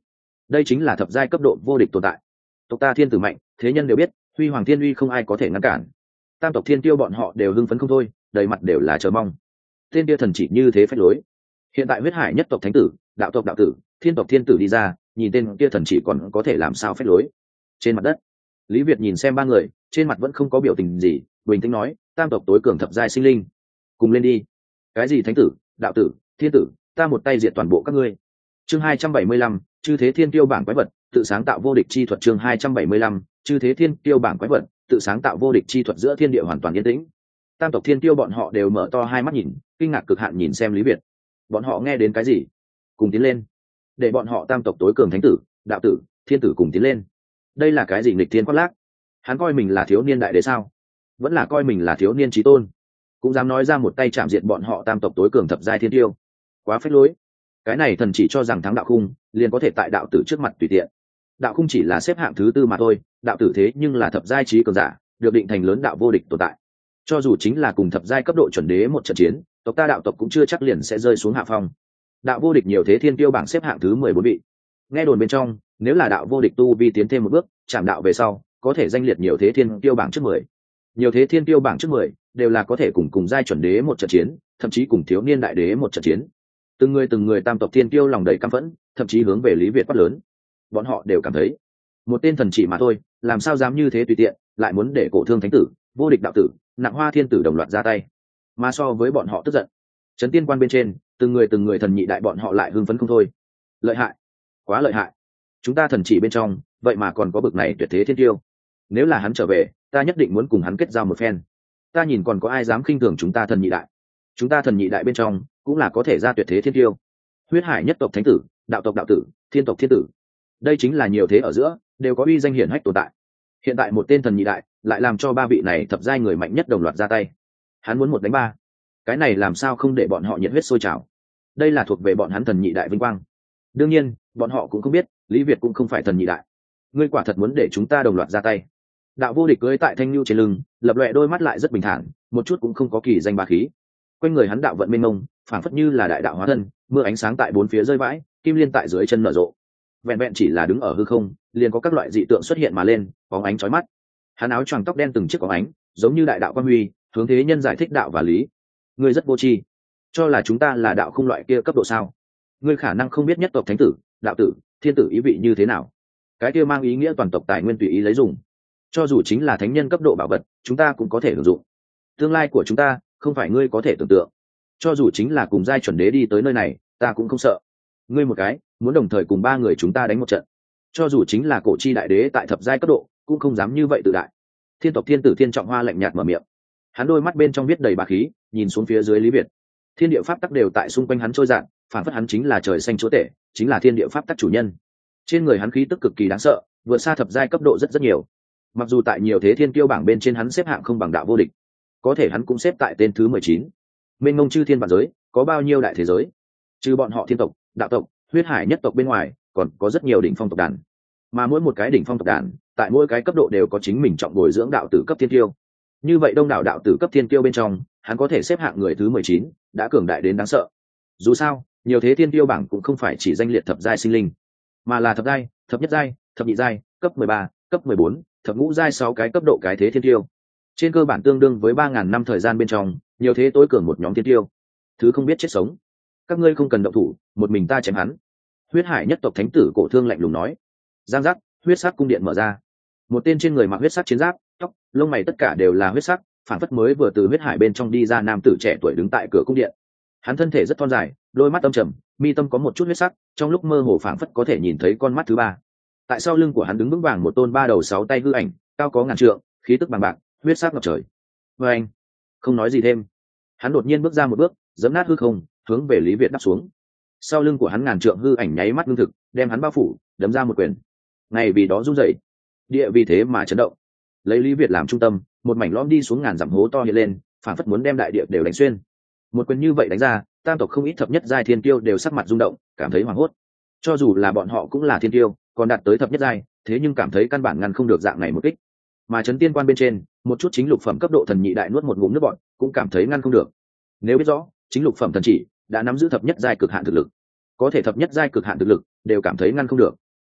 đây chính là thập giai cấp độ vô địch tồn tại. Tộc ta thiên tử mạnh, thế nhân đều biết, huy hoàng thiên uy không ai có thể ngăn cản. Tam tộc thiên tiêu bọn họ đều hưng phấn không thôi, đầy mặt đều là chờ mong. Tên kia thần chỉ như thế phách lối. Hiện tại huyết hải nhất tộc thánh tử, đạo tộc đạo tử, thiên tộc thiên tử đi ra, nhìn tên kia thần chỉ còn có thể làm sao phách lối. Trên mặt đất, Lý Việt nhìn xem ba người, trên mặt vẫn không có biểu tình gì, bình tĩnh nói, tam tộc tối cường thập giai sinh linh, cùng lên đi. Cái gì thánh tử, đạo tử, thiên tử, ta một tay diệt toàn bộ các ngươi. Chương hai trăm bảy mươi lăm, chư thế thiên tiêu bảng quái vật, tự sáng tạo vô địch chi thuật. Chương hai trăm bảy mươi lăm, chư thế thiên tiêu bảng quái vật, tự sáng tạo vô địch chi thuật. Giữa thiên địa hoàn toàn yên tĩnh. Tam tộc thiên tiêu bọn họ đều mở to hai mắt nhìn, kinh ngạc cực hạn nhìn xem Lý Việt. Bọn họ nghe đến cái gì? Cùng tiến lên. Để bọn họ tam tộc tối cường thánh tử, đạo tử, thiên tử cùng tiến lên. Đây là cái gì nghịch thiên quát lác? Hắn coi mình là thiếu niên đại đế sao? Vẫn là coi mình là thiếu niên chí tôn? Cũng dám nói ra một tay chạm diện bọn họ tam tộc tối cường thập giai thiên tiêu. Quá phách lối. Cái này thần chỉ cho rằng thắng đạo khung liền có thể tại đạo tử trước mặt tùy tiện. Đạo khung chỉ là xếp hạng thứ tư mà thôi, đạo tử thế nhưng là thập giai trí cường giả, được định thành lớn đạo vô địch tồn tại. Cho dù chính là cùng thập giai cấp độ chuẩn đế một trận chiến, tộc ta đạo tộc cũng chưa chắc liền sẽ rơi xuống hạ phong. Đạo vô địch nhiều thế thiên tiêu bảng xếp hạng thứ mười bốn vị. Nghe đồn bên trong, nếu là đạo vô địch tu vi tiến thêm một bước, chạm đạo về sau, có thể danh liệt nhiều thế thiên tiêu bảng trước mười. Nhiều thế thiên tiêu bảng trước mười đều là có thể cùng cùng giai chuẩn đế một trận chiến, thậm chí cùng thiếu niên đại đế một trận chiến. Từng người từng người tam tộc thiên tiêu lòng đầy căm phẫn, thậm chí hướng về Lý Việt quát lớn. Bọn họ đều cảm thấy, một tên thần chỉ mà thôi, làm sao dám như thế tùy tiện, lại muốn để cổ thương thánh tử, vô địch đạo tử, nặng hoa thiên tử đồng loạt ra tay. Mà so với bọn họ tức giận, trấn tiên quan bên trên, từng người từng người thần nhị đại bọn họ lại hưng phấn không thôi. Lợi hại, quá lợi hại. Chúng ta thần chỉ bên trong, vậy mà còn có bực này tuyệt thế thiên tiêu. Nếu là hắn trở về, ta nhất định muốn cùng hắn kết giao một phen. Ta nhìn còn có ai dám khinh thường chúng ta thần nhị đại. Chúng ta thần nhị đại bên trong cũng là có thể ra tuyệt thế thiên tiêu. Huyết hải nhất tộc thánh tử, đạo tộc đạo tử, thiên tộc thiên tử, đây chính là nhiều thế ở giữa đều có uy danh hiển hách tồn tại. Hiện tại một tên thần nhị đại lại làm cho ba vị này thập giai người mạnh nhất đồng loạt ra tay. Hắn muốn một đánh ba, cái này làm sao không để bọn họ nhiệt huyết sôi trào. Đây là thuộc về bọn hắn thần nhị đại vinh quang. Đương nhiên bọn họ cũng không biết Lý Việt cũng không phải thần nhị đại. Ngươi quả thật muốn để chúng ta đồng loạt ra tay? Đạo vô địch cưỡi tại thanh lưu trên lưng, lập lòe đôi mắt lại rất bình thản, một chút cũng không có kỳ danh ba khí. Quanh người hắn đạo vận mênh mông, phảng phất như là đại đạo hóa thân, mưa ánh sáng tại bốn phía rơi vãi, kim liên tại dưới chân nở rộ. Vẹn vẹn chỉ là đứng ở hư không, liền có các loại dị tượng xuất hiện mà lên, bóng ánh chói mắt. Hắn áo choàng tóc đen từng chiếc bóng ánh, giống như đại đạo quan huy, hướng thế nhân giải thích đạo và lý. Ngươi rất vô tri, cho là chúng ta là đạo không loại kia cấp độ sao? Ngươi khả năng không biết nhất tộc thánh tử, đạo tử, thiên tử ý vị như thế nào. Cái kia mang ý nghĩa toàn tộc tài nguyên tùy ý lấy dùng. Cho dù chính là thánh nhân cấp độ bảo vật, chúng ta cũng có thể sử dụng. Tương lai của chúng ta không phải ngươi có thể tưởng tượng. Cho dù chính là cùng giai chuẩn đế đi tới nơi này, ta cũng không sợ. Ngươi một cái muốn đồng thời cùng ba người chúng ta đánh một trận, cho dù chính là cổ chi đại đế tại thập giai cấp độ cũng không dám như vậy tự đại. Thiên tộc thiên tử Thiên Trọng Hoa lạnh nhạt mở miệng, hắn đôi mắt bên trong viết đầy bá khí, nhìn xuống phía dưới Lý Việt. Thiên địa pháp tắc đều tại xung quanh hắn trôi dạt, phản phất hắn chính là trời xanh chúa tể, chính là thiên địa pháp tắc chủ nhân. Trên người hắn khí tức cực kỳ đáng sợ, vượt xa thập giai cấp độ rất rất nhiều. Mặc dù tại nhiều thế thiên kiêu bảng bên trên hắn xếp hạng không bằng đạo vô địch, có thể hắn cũng xếp tại tên thứ mười chín. Mênh mông chư thiên vạn giới, có bao nhiêu đại thế giới, trừ bọn họ thiên tộc, đạo tộc, huyết hải nhất tộc bên ngoài, còn có rất nhiều đỉnh phong tộc đàn. Mà mỗi một cái đỉnh phong tộc đàn, tại mỗi cái cấp độ đều có chính mình trọng bồi dưỡng đạo tử cấp thiên kiêu. Như vậy đông đảo đạo tử cấp thiên kiêu bên trong, hắn có thể xếp hạng người thứ mười chín, đã cường đại đến đáng sợ. Dù sao, nhiều thế thiên kiêu bảng cũng không phải chỉ danh liệt thập giai sinh linh, mà là thập giai, thập nhất giai, thập nhị giai, cấp mười ba, cấp mười bốn, thập ngũ giai sáu cái cấp độ cái thế thiên kiêu. Trên cơ bản tương đương với ba ngàn năm thời gian bên trong, nhiều thế tối cường một nhóm thiên kiêu. Thứ không biết chết sống, các ngươi không cần động thủ, một mình ta chém hắn. Huyết hải nhất tộc thánh tử Cổ Thương lạnh lùng nói. Giang giác, huyết sắc cung điện mở ra. Một tên trên người mặc huyết sắc chiến giáp, tóc, lông mày tất cả đều là huyết sắc, phản phất mới vừa từ huyết hải bên trong đi ra nam tử trẻ tuổi đứng tại cửa cung điện. Hắn thân thể rất thon dài, đôi mắt âm trầm, mi tâm có một chút huyết sắc, trong lúc mơ hồ phản phất có thể nhìn thấy con mắt thứ ba. Tại sau lưng của hắn đứng vững vàng một tôn ba đầu sáu tay hư ảnh, cao có ngàn trượng, khí tức bằng bạc, huyết sắc ngập trời. Và anh không nói gì thêm, hắn đột nhiên bước ra một bước, giẫm nát hư không, hướng về Lý Việt đáp xuống. Sau lưng của hắn ngàn trượng hư ảnh nháy mắt ngưng thực, đem hắn bao phủ, đấm ra một quyền. Ngày vì đó rung rẩy, địa vì thế mà chấn động. Lấy Lý Việt làm trung tâm, một mảnh lõm đi xuống ngàn dặm hố to hiện lên, phản phất muốn đem đại địa đều đánh xuyên. Một quyền như vậy đánh ra, tam tộc không ít thập nhất giai thiên kiêu đều sắc mặt rung động, cảm thấy hoảng hốt. Cho dù là bọn họ cũng là thiên kiêu, còn đạt tới thập nhất giai, thế nhưng cảm thấy căn bản ngăn không được dạng này một kích. Mà chấn tiên quan bên trên, một chút chính lục phẩm cấp độ thần nhị đại nuốt một ngụm nước bọt, cũng cảm thấy ngăn không được. Nếu biết rõ, chính lục phẩm thần chỉ đã nắm giữ thập nhất giai cực hạn thực lực, có thể thập nhất giai cực hạn thực lực đều cảm thấy ngăn không được.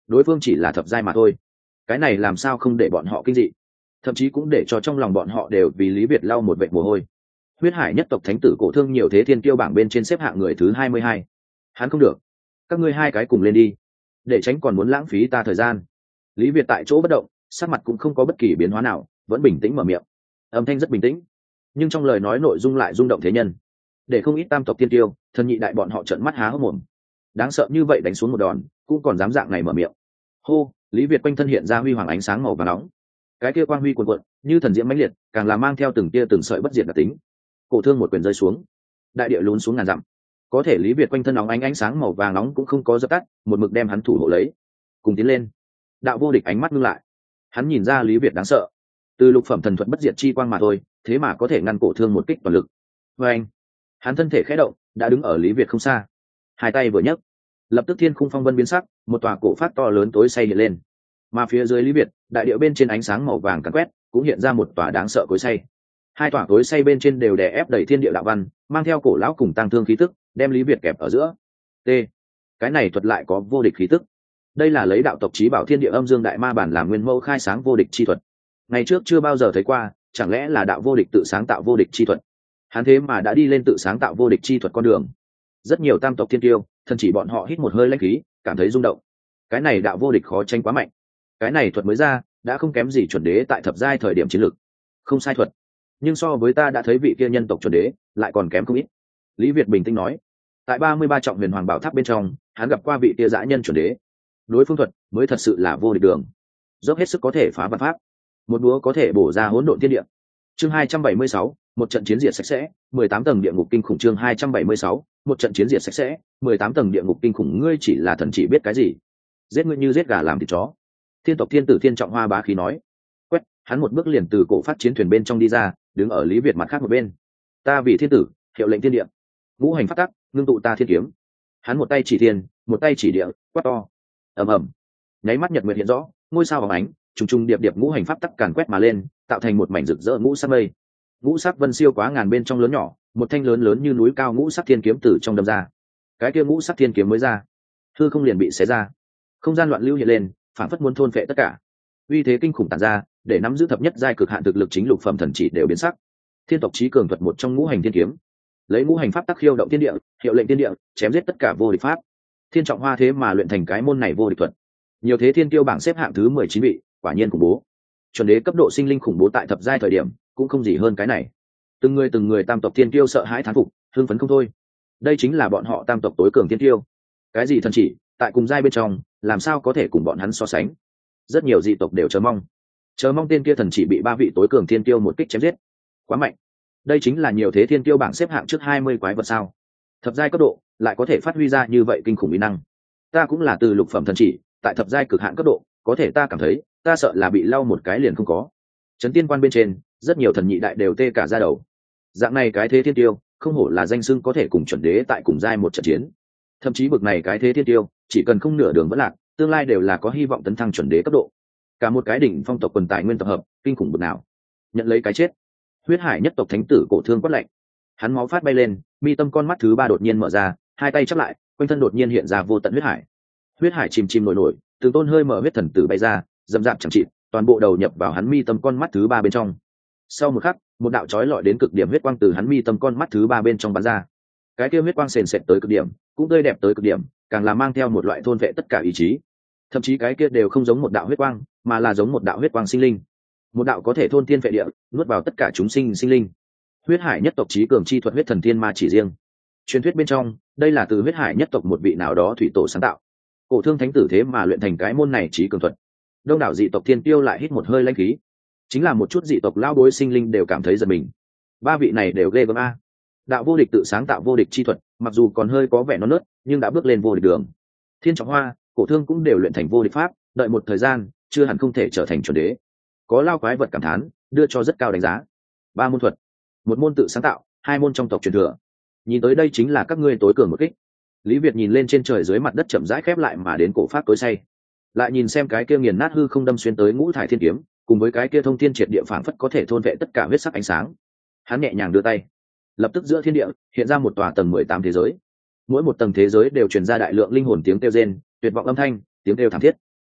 đối phương chỉ là thập giai mà thôi, cái này làm sao không để bọn họ kinh dị, thậm chí cũng để cho trong lòng bọn họ đều vì Lý Việt lau một vệt mồ hôi. Huyết Hải nhất tộc thánh tử Cổ Thương nhiều thế thiên kiêu bảng bên trên xếp hạng người thứ hai mươi hai. Hắn không được, các ngươi hai cái cùng lên đi, để tránh còn muốn lãng phí ta thời gian. Lý Việt tại chỗ bất động, sắc mặt cũng không có bất kỳ biến hóa nào, vẫn bình tĩnh mở miệng, âm thanh rất bình tĩnh, nhưng trong lời nói nội dung lại rung động thế nhân, để không ít tam tộc thiên tiêu thần nhị đại bọn họ trợn mắt há hốc mồm. Đáng sợ như vậy đánh xuống một đòn cũng còn dám dạng này mở miệng. Hô, Lý Việt quanh thân hiện ra huy hoàng ánh sáng màu vàng nóng, cái kia quang huy cuồn cuộn như thần diễm mãnh liệt, càng là mang theo từng tia từng sợi bất diệt đặc tính. Cổ Thương một quyền rơi xuống, đại địa lún xuống ngàn dặm, có thể Lý Việt quanh thân nóng ánh ánh sáng màu vàng nóng cũng không có dập tắt, một mực đem hắn thủ hộ lấy. Cùng tiến lên. Đạo Vô Địch ánh mắt ngưng lại, hắn nhìn ra Lý Việt đáng sợ, từ lục phẩm thần thuật bất diệt chi quang mà thôi, thế mà có thể ngăn Cổ Thương một kích toàn lực. Và anh, hắn thân thể khẽ động, đã đứng ở Lý Việt không xa, hai tay vừa nhấc, lập tức thiên khung phong vân biến sắc, một tòa cổ phát to lớn tối say hiện lên, mà phía dưới Lý Việt, đại điệu bên trên ánh sáng màu vàng càn quét, cũng hiện ra một tòa đáng sợ cối say. Hai tòa cối say bên trên đều đè ép đầy thiên địa đạo văn, mang theo cổ lão cùng tăng thương khí tức, đem Lý Việt kẹp ở giữa. T, cái này thuật lại có vô địch khí tức. Đây là lấy đạo tộc chí bảo thiên địa âm dương đại ma bản làm nguyên mẫu khai sáng vô địch chi thuật. Ngày trước chưa bao giờ thấy qua, chẳng lẽ là đạo vô địch tự sáng tạo vô địch chi thuật? Hắn thế mà đã đi lên tự sáng tạo vô địch chi thuật con đường. Rất nhiều tam tộc thiên tiêu, thần chỉ bọn họ hít một hơi lãnh khí, cảm thấy rung động. Cái này đạo vô địch khó tranh quá mạnh. Cái này thuật mới ra, đã không kém gì chuẩn đế tại thập giai thời điểm chiến lược. Không sai thuật, nhưng so với ta đã thấy vị kia nhân tộc chuẩn đế, lại còn kém không ít. Lý Việt bình tĩnh nói. Tại ba mươi ba trọng huyền hoàng bảo tháp bên trong, hắn gặp qua vị kia dã nhân chuẩn đế. Đối phương thuật mới thật sự là vô địch đường, dốc hết sức có thể phá vạn pháp, một búa có thể bổ ra hỗn độn thiên địa. Chương hai trăm bảy mươi sáu, một trận chiến diệt sạch sẽ, mười tám tầng địa ngục kinh khủng. Chương hai trăm bảy mươi sáu, một trận chiến diệt sạch sẽ, mười tám tầng địa ngục kinh khủng. Ngươi chỉ là thần chỉ biết cái gì? Giết ngươi như giết gà làm thịt chó. Thiên tộc thiên tử Thiên Trọng Hoa bá khí nói. Quét, hắn một bước liền từ cổ phát chiến thuyền bên trong đi ra, đứng ở Lý Việt mặt khác một bên. Ta vì thiên tử, hiệu lệnh thiên địa, ngũ hành phát tắc, ngưng tụ ta thiên kiếm. Hắn một tay chỉ thiên, một tay chỉ địa, quát to. Ầm ầm, nháy mắt nhật nguyệt hiện rõ, ngôi sao bóng ánh, trùng trùng điệp điệp ngũ hành pháp tắc càn quét mà lên, tạo thành một mảnh rực rỡ ngũ sắc mây. Ngũ sắc vân siêu quá ngàn bên trong lớn nhỏ, một thanh lớn lớn như núi cao ngũ sắc thiên kiếm từ trong đâm ra. Cái kia ngũ sắc thiên kiếm mới ra, hư không liền bị xé ra, không gian loạn lưu hiện lên, phản phất muốn thôn phệ tất cả. Uy thế kinh khủng tản ra, để nắm giữ thập nhất giai cực hạn thực lực chính lục phẩm thần chỉ đều biến sắc. Thiên tộc chí cường thuật một trong ngũ hành thiên kiếm, lấy ngũ hành pháp tắc khiêu động thiên địa, hiệu lệnh thiên địa, chém giết tất cả vô địch pháp. Thiên Trọng Hoa thế mà luyện thành cái môn này vô địch thuật. Nhiều thế thiên tiêu bảng xếp hạng thứ mười chín vị, quả nhiên khủng bố. Chuẩn đế cấp độ sinh linh khủng bố tại thập giai thời điểm, cũng không gì hơn cái này. Từng người từng người tam tộc thiên tiêu sợ hãi thán phục, hưng phấn không thôi. Đây chính là bọn họ tam tộc tối cường thiên tiêu. Cái gì thần chỉ, tại cùng giai bên trong, làm sao có thể cùng bọn hắn so sánh? Rất nhiều dị tộc đều chờ mong, chờ mong tên kia thần chỉ bị ba vị tối cường thiên tiêu một kích chém giết. Quá mạnh. Đây chính là nhiều thế thiên tiêu bảng xếp hạng trước hai mươi quái vật sao? Thập giai cấp độ lại có thể phát huy ra như vậy kinh khủng uy năng. Ta cũng là từ lục phẩm thần chỉ, tại thập giai cực hạn cấp độ, có thể ta cảm thấy, ta sợ là bị lau một cái liền không có. Trấn tiên quan bên trên, rất nhiều thần nhị đại đều tê cả da đầu. Dạng này cái thế thiên tiêu, không hổ là danh xưng có thể cùng chuẩn đế tại cùng giai một trận chiến. Thậm chí bực này cái thế thiên tiêu, chỉ cần không nửa đường vẫn lạc, tương lai đều là có hy vọng tấn thăng chuẩn đế cấp độ. Cả một cái đỉnh phong tộc quần tài nguyên tập hợp, kinh khủng bực nào. Nhận lấy cái chết. Huyết Hải nhất tộc thánh tử Cổ Thương quát lạnh. Hắn máu phát bay lên, mi tâm con mắt thứ ba đột nhiên mở ra, hai tay chắp lại, quanh thân đột nhiên hiện ra vô tận huyết hải. Huyết hải chìm chìm nổi nổi, từng tôn hơi mở huyết thần tử bay ra, dầm dạp chẳng chịt, toàn bộ đầu nhập vào hắn mi tâm con mắt thứ ba bên trong. Sau một khắc, một đạo chói lọi đến cực điểm huyết quang từ hắn mi tâm con mắt thứ ba bên trong bắn ra. Cái kia huyết quang sền sệt tới cực điểm, cũng tươi đẹp tới cực điểm, càng là mang theo một loại thôn vệ tất cả ý chí. Thậm chí cái kia đều không giống một đạo huyết quang, mà là giống một đạo huyết quang sinh linh. Một đạo có thể thôn thiên vệ địa, nuốt vào tất cả chúng sinh sinh linh. Huyết Hải nhất tộc chí cường chi thuật huyết thần thiên ma chỉ riêng. Truyền thuyết bên trong, đây là từ Huyết Hải nhất tộc một vị nào đó thủy tổ sáng tạo. Cổ Thương thánh tử thế mà luyện thành cái môn này chí cường thuật. Đông đảo dị tộc thiên tiêu lại hít một hơi lãnh khí. Chính là một chút dị tộc lao bối sinh linh đều cảm thấy giật mình. Ba vị này đều ghê gớm a. Đạo vô địch tự sáng tạo vô địch chi thuật, mặc dù còn hơi có vẻ non nớt, nhưng đã bước lên vô địch đường. Thiên Trọng Hoa, Cổ Thương cũng đều luyện thành vô địch pháp, đợi một thời gian, chưa hẳn không thể trở thành chuẩn đế. Có lao quái vật cảm thán, đưa cho rất cao đánh giá. Ba môn thuật, một môn tự sáng tạo, hai môn trong tộc truyền thừa. Nhìn tới đây chính là các ngươi tối cường một kích. Lý Việt nhìn lên trên trời dưới mặt đất chậm rãi khép lại mà đến cổ phát tối say, lại nhìn xem cái kia nghiền nát hư không đâm xuyên tới ngũ thải thiên kiếm, cùng với cái kia thông thiên triệt địa phảng phất có thể thôn vệ tất cả huyết sắc ánh sáng. Hắn nhẹ nhàng đưa tay, lập tức giữa thiên địa hiện ra một tòa tầng mười tám thế giới. Mỗi một tầng thế giới đều truyền ra đại lượng linh hồn tiếng kêu rên, tuyệt vọng âm thanh, tiếng kêu thảm thiết.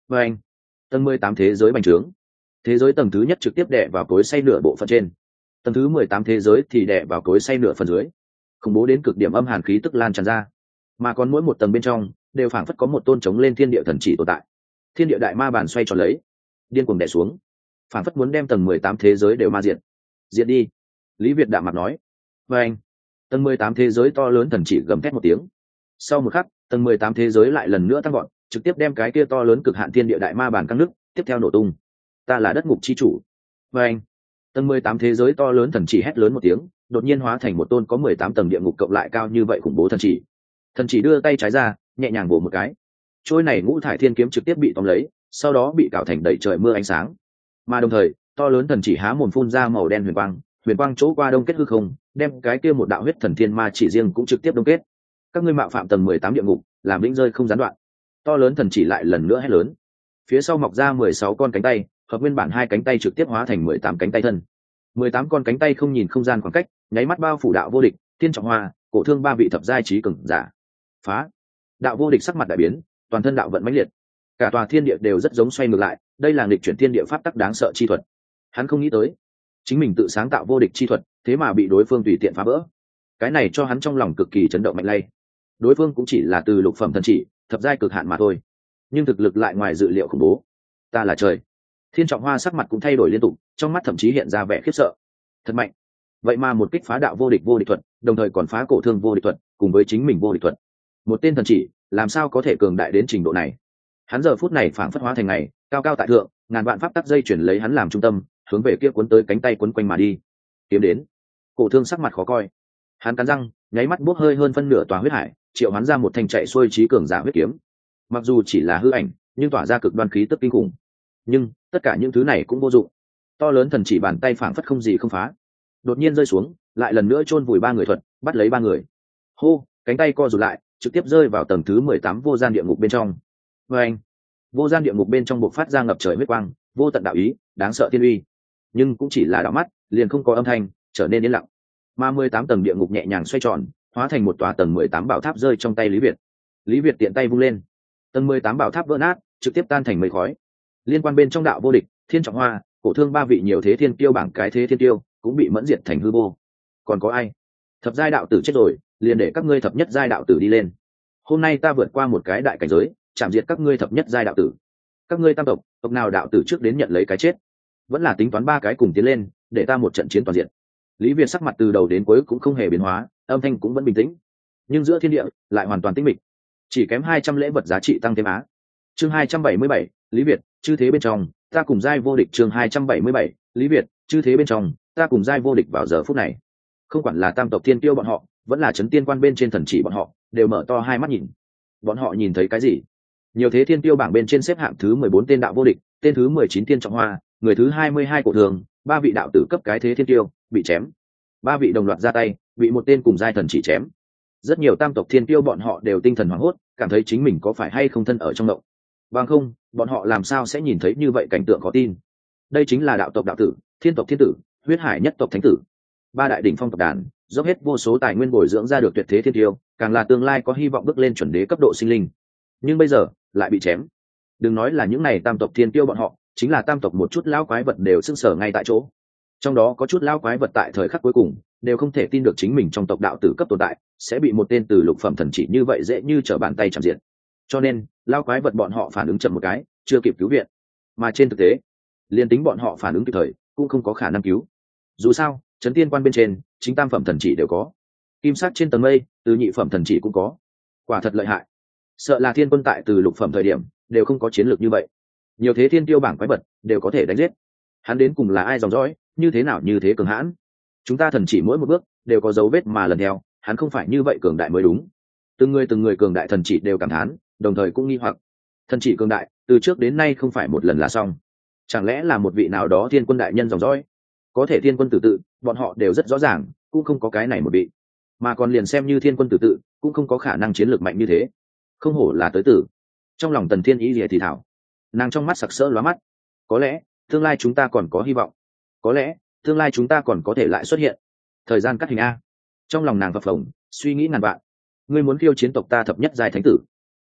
và anh tầng mười tám thế giới bành trướng, thế giới tầng thứ nhất trực tiếp đè vào cối xay nửa bộ phận trên, tầng thứ mười tám thế giới thì đè vào cối xay nửa phần dưới, khủng bố đến cực điểm âm hàn khí tức lan tràn ra, mà còn mỗi một tầng bên trong đều phảng phất có một tôn chống lên thiên địa thần chỉ tồn tại. Thiên địa đại ma bàn xoay tròn lấy, điên cuồng đè xuống, phảng phất muốn đem tầng mười tám thế giới đều ma diệt. Diệt đi, Lý Việt đạm mặt nói. Và anh tầng mười tám thế giới to lớn thần chỉ gầm thét một tiếng, sau một khắc tầng mười tám thế giới lại lần nữa tăng gọn, trực tiếp đem cái kia to lớn cực hạn thiên địa đại ma bàn căng nước tiếp theo nổ tung. Ta là đất ngục chi chủ. Và anh tầng mười tám thế giới to lớn thần chỉ hét lớn một tiếng, đột nhiên hóa thành một tôn có mười tám tầng địa ngục cộng lại cao như vậy khủng bố thần chỉ. Thần chỉ đưa tay trái ra, nhẹ nhàng vồ một cái, trôi này ngũ thải thiên kiếm trực tiếp bị tóm lấy, sau đó bị cạo thành đầy trời mưa ánh sáng. Mà đồng thời to lớn thần chỉ há mồm phun ra màu đen huyền quang, huyền quang chỗ qua đông kết hư không, đem cái kia một đạo huyết thần thiên ma chỉ riêng cũng trực tiếp đông kết. Các ngươi mạo phạm tầng mười tám địa ngục, làm vĩnh rơi không gián đoạn. To lớn thần chỉ lại lần nữa hét lớn, phía sau mọc ra mười sáu con cánh tay, hợp nguyên bản hai cánh tay trực tiếp hóa thành mười tám cánh tay thân. mười tám con cánh tay không nhìn không gian khoảng cách, nháy mắt bao phủ đạo vô địch, thiên trọng hoa, cổ thương ba vị thập giai trí cường giả. Phá! Đạo vô địch sắc mặt đại biến, toàn thân đạo vận mãnh liệt, cả tòa thiên địa đều rất giống xoay ngược lại, đây là nghịch chuyển thiên địa pháp tắc đáng sợ chi thuật. Hắn không nghĩ tới, chính mình tự sáng tạo vô địch chi thuật, thế mà bị đối phương tùy tiện phá vỡ. Cái này cho hắn trong lòng cực kỳ chấn động mạnh lay. Đối phương cũng chỉ là từ lục phẩm thần chỉ, thập giai cực hạn mà thôi, nhưng thực lực lại ngoài dự liệu khủng bố. Ta là trời. Thiên trọng hoa sắc mặt cũng thay đổi liên tục, trong mắt thậm chí hiện ra vẻ khiếp sợ. Thật mạnh, vậy mà một kích phá đạo vô địch vô địch thuật, đồng thời còn phá cổ thương vô địch thuật, cùng với chính mình vô địch thuật. Một tên thần chỉ làm sao có thể cường đại đến trình độ này? Hắn giờ phút này phảng phất hóa thành ngày cao cao tại thượng, ngàn vạn pháp tắc dây chuyển lấy hắn làm trung tâm, hướng về kia cuốn tới cánh tay cuốn quanh mà đi. Kiếm đến. Cổ thương sắc mặt khó coi, hắn cắn răng, nháy mắt bốc hơi hơn phân nửa tòa huyết hải, triệu hắn ra một thanh chạy xuôi trí cường giả huyết kiếm. Mặc dù chỉ là hư ảnh, nhưng tỏa ra cực đoan khí tức kinh khủng. Nhưng tất cả những thứ này cũng vô dụng. To lớn thần chỉ bàn tay phảng phất không gì không phá, đột nhiên rơi xuống, lại lần nữa chôn vùi ba người thuật, bắt lấy ba người. Hô, cánh tay co rụt lại, trực tiếp rơi vào tầng thứ mười tám vô gian địa ngục bên trong. Và anh, vô gian địa ngục bên trong bộc phát ra ngập trời huyết quang, vô tận đạo ý, đáng sợ thiên uy. Nhưng cũng chỉ là đạo mắt, liền không có âm thanh, trở nên yên lặng. Mà mười tám tầng địa ngục nhẹ nhàng xoay tròn, hóa thành một tòa tầng mười tám bảo tháp rơi trong tay Lý Việt. Lý Việt tiện tay vung lên, tầng mười tám bảo tháp vỡ nát, trực tiếp tan thành mây khói. Liên quan bên trong đạo vô địch, thiên trọng hoa, cổ thương ba vị nhiều thế thiên tiêu bảng cái thế thiên tiêu cũng bị mẫn diệt thành hư vô. Còn có ai? Thập giai đạo tử chết rồi, liền để các ngươi thập nhất giai đạo tử đi lên. Hôm nay ta vượt qua một cái đại cảnh giới, chạm diệt các ngươi thập nhất giai đạo tử. Các ngươi tam tộc, tộc nào đạo tử trước đến nhận lấy cái chết, vẫn là tính toán ba cái cùng tiến lên, để ta một trận chiến toàn diện. Lý Việt sắc mặt từ đầu đến cuối cũng không hề biến hóa, âm thanh cũng vẫn bình tĩnh, nhưng giữa thiên địa lại hoàn toàn tĩnh mịch, chỉ kém hai trăm lễ vật giá trị tăng thêm á. Chương hai trăm bảy mươi bảy, Lý Việt, chư thế bên trong, ta cùng giai vô địch. Chương hai trăm bảy mươi bảy, Lý Việt, chư thế bên trong, ta cùng giai vô địch. Vào giờ phút này, không quản là tam tộc thiên tiêu bọn họ, vẫn là chấn tiên quan bên trên thần chỉ bọn họ, đều mở to hai mắt nhìn. Bọn họ nhìn thấy cái gì? Nhiều thế thiên tiêu bảng bên trên xếp hạng thứ mười bốn tên đạo vô địch, tên thứ mười chín thiên trọng hoa, người thứ hai mươi hai cổ thường, ba vị đạo tử cấp cái thế thiên tiêu bị chém, ba vị đồng loạt ra tay, bị một tên cùng giai thần chỉ chém. Rất nhiều tam tộc thiên tiêu bọn họ đều tinh thần hoảng hốt, cảm thấy chính mình có phải hay không thân ở trong động. Bằng không, bọn họ làm sao sẽ nhìn thấy như vậy cảnh tượng khó tin. Đây chính là đạo tộc đạo tử, thiên tộc thiên tử, huyết hải nhất tộc thánh tử, ba đại đỉnh phong tộc đàn, dốc hết vô số tài nguyên bồi dưỡng ra được tuyệt thế thiên tiêu, càng là tương lai có hy vọng bước lên chuẩn đế cấp độ sinh linh. Nhưng bây giờ lại bị chém. Đừng nói là những này tam tộc thiên tiêu bọn họ, chính là tam tộc một chút lão quái vật đều sững sờ ngay tại chỗ. Trong đó có chút lão quái vật tại thời khắc cuối cùng đều không thể tin được chính mình trong tộc đạo tử cấp tồn tại sẽ bị một tên từ lục phẩm thần chỉ như vậy dễ như trở bàn tay chạm diện. Cho nên lão quái vật bọn họ phản ứng chậm một cái, chưa kịp cứu viện. Mà trên thực tế, liên tính bọn họ phản ứng kịp thời cũng không có khả năng cứu. Dù sao, chấn tiên quan bên trên chính tam phẩm thần chỉ đều có, kim sắc trên tầng mây từ nhị phẩm thần chỉ cũng có. Quả thật lợi hại. Sợ là thiên quân tại từ lục phẩm thời điểm đều không có chiến lược như vậy, nhiều thế thiên tiêu bảng quái vật đều có thể đánh giết. Hắn đến cùng là ai dòng dõi, như thế nào như thế cường hãn? Chúng ta thần chỉ mỗi một bước đều có dấu vết mà lần theo, hắn không phải như vậy cường đại mới đúng. Từng người từng người cường đại thần chỉ đều cảm thán, đồng thời cũng nghi hoặc, thần chỉ cường đại từ trước đến nay không phải một lần là xong, chẳng lẽ là một vị nào đó thiên quân đại nhân dòng dõi? Có thể thiên quân tử tự bọn họ đều rất rõ ràng, cũng không có cái này một vị, mà còn liền xem như thiên quân tử tự cũng không có khả năng chiến lược mạnh như thế. Không hổ là tới tử. Trong lòng Tần Thiên Ý lìa thì thảo, nàng trong mắt sặc sỡ lóa mắt. Có lẽ tương lai chúng ta còn có hy vọng, có lẽ tương lai chúng ta còn có thể lại xuất hiện. Thời gian cắt hình a. Trong lòng nàng phập phồng, suy nghĩ ngàn vạn. Ngươi muốn khiêu chiến tộc ta thập nhất giai thánh tử,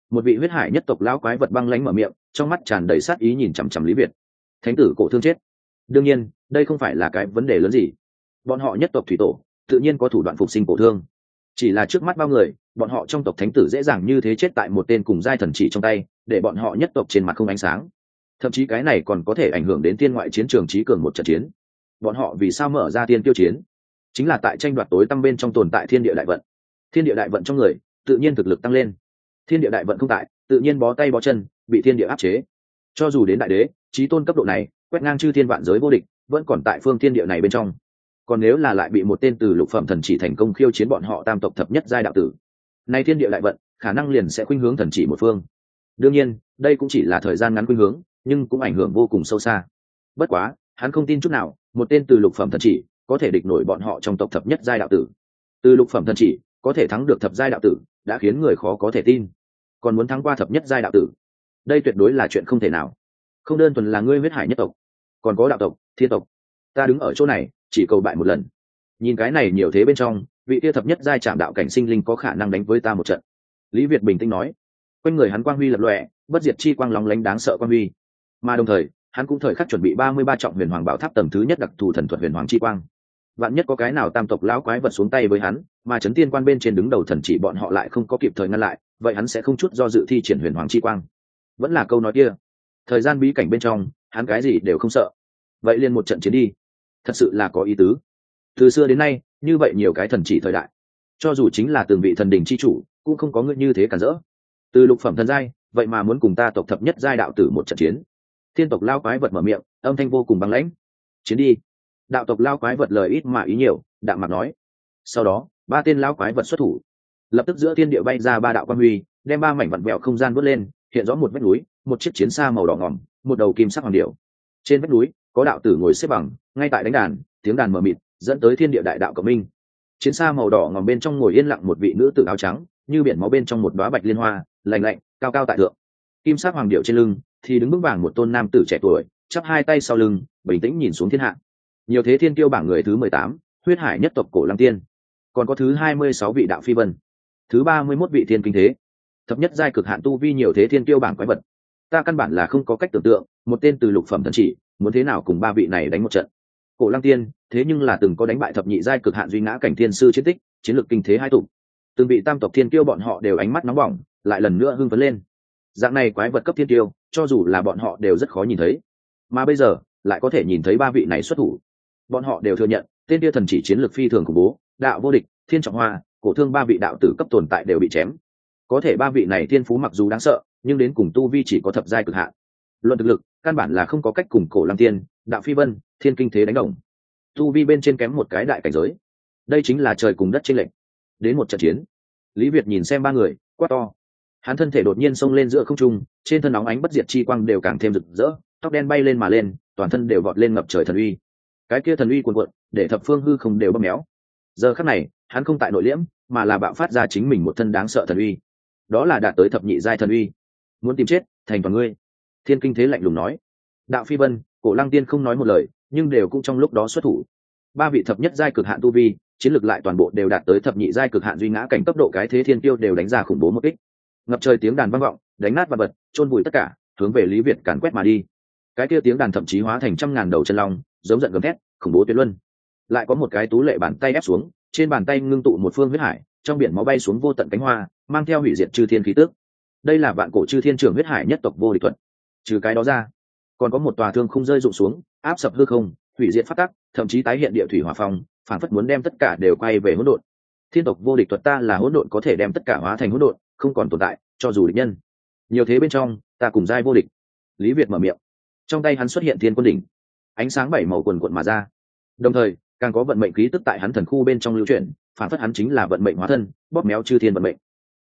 một vị huyết hải nhất tộc lão quái vật băng lãnh mở miệng, trong mắt tràn đầy sát ý nhìn chằm chằm Lý Việt. Thánh tử cổ thương chết. Đương nhiên đây không phải là cái vấn đề lớn gì, bọn họ nhất tộc thủy tổ tự nhiên có thủ đoạn phục sinh cổ thương, chỉ là trước mắt bao người bọn họ trong tộc thánh tử dễ dàng như thế chết tại một tên cùng giai thần chỉ trong tay, để bọn họ nhất tộc trên mặt không ánh sáng, thậm chí cái này còn có thể ảnh hưởng đến thiên ngoại chiến trường trí cường một trận chiến. Bọn họ vì sao mở ra tiên tiêu chiến? Chính là tại tranh đoạt tối tăm bên trong tồn tại thiên địa đại vận. Thiên địa đại vận trong người tự nhiên thực lực tăng lên, thiên địa đại vận không tại tự nhiên bó tay bó chân, bị thiên địa áp chế. Cho dù đến đại đế chí tôn cấp độ này quét ngang chư thiên vạn giới vô địch, vẫn còn tại phương thiên địa này bên trong. Còn nếu là lại bị một tên từ lục phẩm thần chỉ thành công khiêu chiến bọn họ tam tộc thập nhất giai đạo tử, nay thiên địa đại vận khả năng liền sẽ khuynh hướng thần chỉ một phương. Đương nhiên đây cũng chỉ là thời gian ngắn khuynh hướng, nhưng cũng ảnh hưởng vô cùng sâu xa. Bất quá hắn không tin chút nào một tên từ lục phẩm thần chỉ có thể địch nổi bọn họ trong tộc thập nhất giai đạo tử. Từ lục phẩm thần chỉ có thể thắng được thập giai đạo tử đã khiến người khó có thể tin, còn muốn thắng qua thập nhất giai đạo tử, đây tuyệt đối là chuyện không thể nào. Không đơn thuần là ngươi huyết hải nhất tộc, còn có đạo tộc, thiên tộc. Ta đứng ở chỗ này chỉ cầu bại một lần. Nhìn cái này nhiều thế bên trong, vị kia thập nhất giai chạm đạo cảnh sinh linh có khả năng đánh với ta một trận. Lý Việt bình tĩnh nói. Quanh người hắn quang huy lập lòe, bất diệt chi quang lóng lánh đáng sợ quang huy. Mà đồng thời, hắn cũng thời khắc chuẩn bị ba mươi ba trọng huyền hoàng bảo tháp tầng thứ nhất đặc thù thần thuật huyền hoàng chi quang. Vạn nhất có cái nào tam tộc lão quái vật xuống tay với hắn, mà chấn tiên quan bên trên đứng đầu thần chỉ bọn họ lại không có kịp thời ngăn lại, vậy hắn sẽ không chút do dự thi triển huyền hoàng chi quang. Vẫn là câu nói kia, thời gian bí cảnh bên trong, hắn cái gì đều không sợ. Vậy liền một trận chiến đi. Thật sự là có ý tứ. Từ xưa đến nay, như vậy nhiều cái thần chỉ thời đại, cho dù chính là từng vị thần đình chi chủ, cũng không có người như thế cản rỡ. Từ lục phẩm thần giai, vậy mà muốn cùng ta tộc thập nhất giai đạo tử một trận chiến. Thiên tộc lao quái vật mở miệng, âm thanh vô cùng băng lãnh. Chiến đi. Đạo tộc lao quái vật lời ít mà ý nhiều, đạm mặt nói. Sau đó ba tên lao quái vật xuất thủ, lập tức giữa thiên địa bay ra ba đạo quang huy, đem ba mảnh vặn vẹo không gian vớt lên, hiện rõ một vách núi, một chiếc chiến xa màu đỏ ngòm, một đầu kim sắc hoàng điểu. Trên vách núi có đạo tử ngồi xếp bằng, ngay tại đánh đàn, tiếng đàn mờ mịt dẫn tới thiên địa đại đạo cộng minh. Chiến xa màu đỏ ngòm bên trong ngồi yên lặng một vị nữ tử áo trắng, như biển máu bên trong một đóa bạch liên hoa, lạnh lạnh cao cao tại thượng. Kim sắc hoàng điểu trên lưng thì đứng vững vàng một tôn nam tử trẻ tuổi, chắp hai tay sau lưng, bình tĩnh nhìn xuống thiên hạ. Nhiều thế thiên tiêu bảng người thứ mười tám, huyết hải nhất tộc cổ lăng tiên, còn có thứ hai mươi sáu vị đạo phi vân, thứ ba mươi mốt vị thiên kinh thế, thập nhất giai cực hạn tu vi nhiều thế thiên tiêu bảng quái vật. Ta căn bản là không có cách tưởng tượng, một tên từ lục phẩm thần chỉ muốn thế nào cùng ba vị này đánh một trận. Cổ lăng tiên thế nhưng là từng có đánh bại thập nhị giai cực hạn duy ngã cảnh thiên sư chiến tích, chiến lược kinh thế hai tụ. Từng vị tam tộc thiên tiêu bọn họ đều ánh mắt nóng bỏng, lại lần nữa hưng phấn lên. Dạng này quái vật cấp thiên tiêu, cho dù là bọn họ đều rất khó nhìn thấy, mà bây giờ lại có thể nhìn thấy ba vị này xuất thủ. Bọn họ đều thừa nhận tên kia thần chỉ chiến lược phi thường khủng bố, đạo vô địch, thiên trọng hoa, cổ thương ba vị đạo tử cấp tồn tại đều bị chém. Có thể ba vị này thiên phú mặc dù đáng sợ, nhưng đến cùng tu vi chỉ có thập giai cực hạn. Luận thực lực, căn bản là không có cách cùng cổ lăng tiên, đạo phi vân, thiên kinh thế đánh đồng. Tu vi bên trên kém một cái đại cảnh giới. Đây chính là trời cùng đất chênh lệch. Đến một trận chiến, Lý Việt nhìn xem ba người, quát to. Hắn thân thể đột nhiên xông lên giữa không trung, trên thân nóng ánh bất diệt chi quang đều càng thêm rực rỡ, tóc đen bay lên mà lên, toàn thân đều vọt lên ngập trời thần uy. Cái kia thần uy cuồn cuộn, để thập phương hư không đều bóp méo. Giờ khắc này, hắn không tại nội liễm, mà là bạo phát ra chính mình một thân đáng sợ thần uy. Đó là đạt tới thập nhị giai thần uy. Muốn tìm chết, thành toàn ngươi. Thiên kinh thế lạnh lùng nói. Đạo phi vân, cổ lăng tiên không nói một lời, nhưng đều cũng trong lúc đó xuất thủ. Ba vị thập nhất giai cực hạn tu vi, chiến lược lại toàn bộ đều đạt tới thập nhị giai cực hạn duy ngã cảnh cấp độ, cái thế thiên tiêu đều đánh ra khủng bố một kích. Ngập trời tiếng đàn vang vọng, đánh nát vật vật, chôn vùi tất cả, hướng về Lý Việt càn quét mà đi. Cái kia tiếng đàn thậm chí hóa thành trăm ngàn đầu chân long, giống giận gầm thét, khủng bố tuyệt luân. Lại có một cái tú lệ bàn tay ép xuống, trên bàn tay ngưng tụ một phương huyết hải, trong biển máu bay xuống vô tận cánh hoa, mang theo hủy diệt chư thiên khí tức. Đây là vạn cổ chư thiên trưởng huyết hải nhất tộc vô địch thuật. Trừ cái đó ra, còn có một tòa thương không rơi rụng xuống, áp sập hư không, hủy diệt phát tắc, thậm chí tái hiện địa thủy hỏa phong, phản phất muốn đem tất cả đều quay về hỗn độn. Thiên tộc vô địch thuật ta là hỗn độn có thể đem tất cả hóa thành hỗn độn, không còn tồn tại, cho dù địch nhân. Nhiều thế bên trong, ta cùng giai vô địch. Lý Việt mở miệng. Trong tay hắn xuất hiện thiên quân đỉnh, ánh sáng bảy màu quần quần mà ra. Đồng thời, càng có vận mệnh khí tức tại hắn thần khu bên trong lưu chuyển, phản phất hắn chính là vận mệnh hóa thân, bóp méo chư thiên vận mệnh.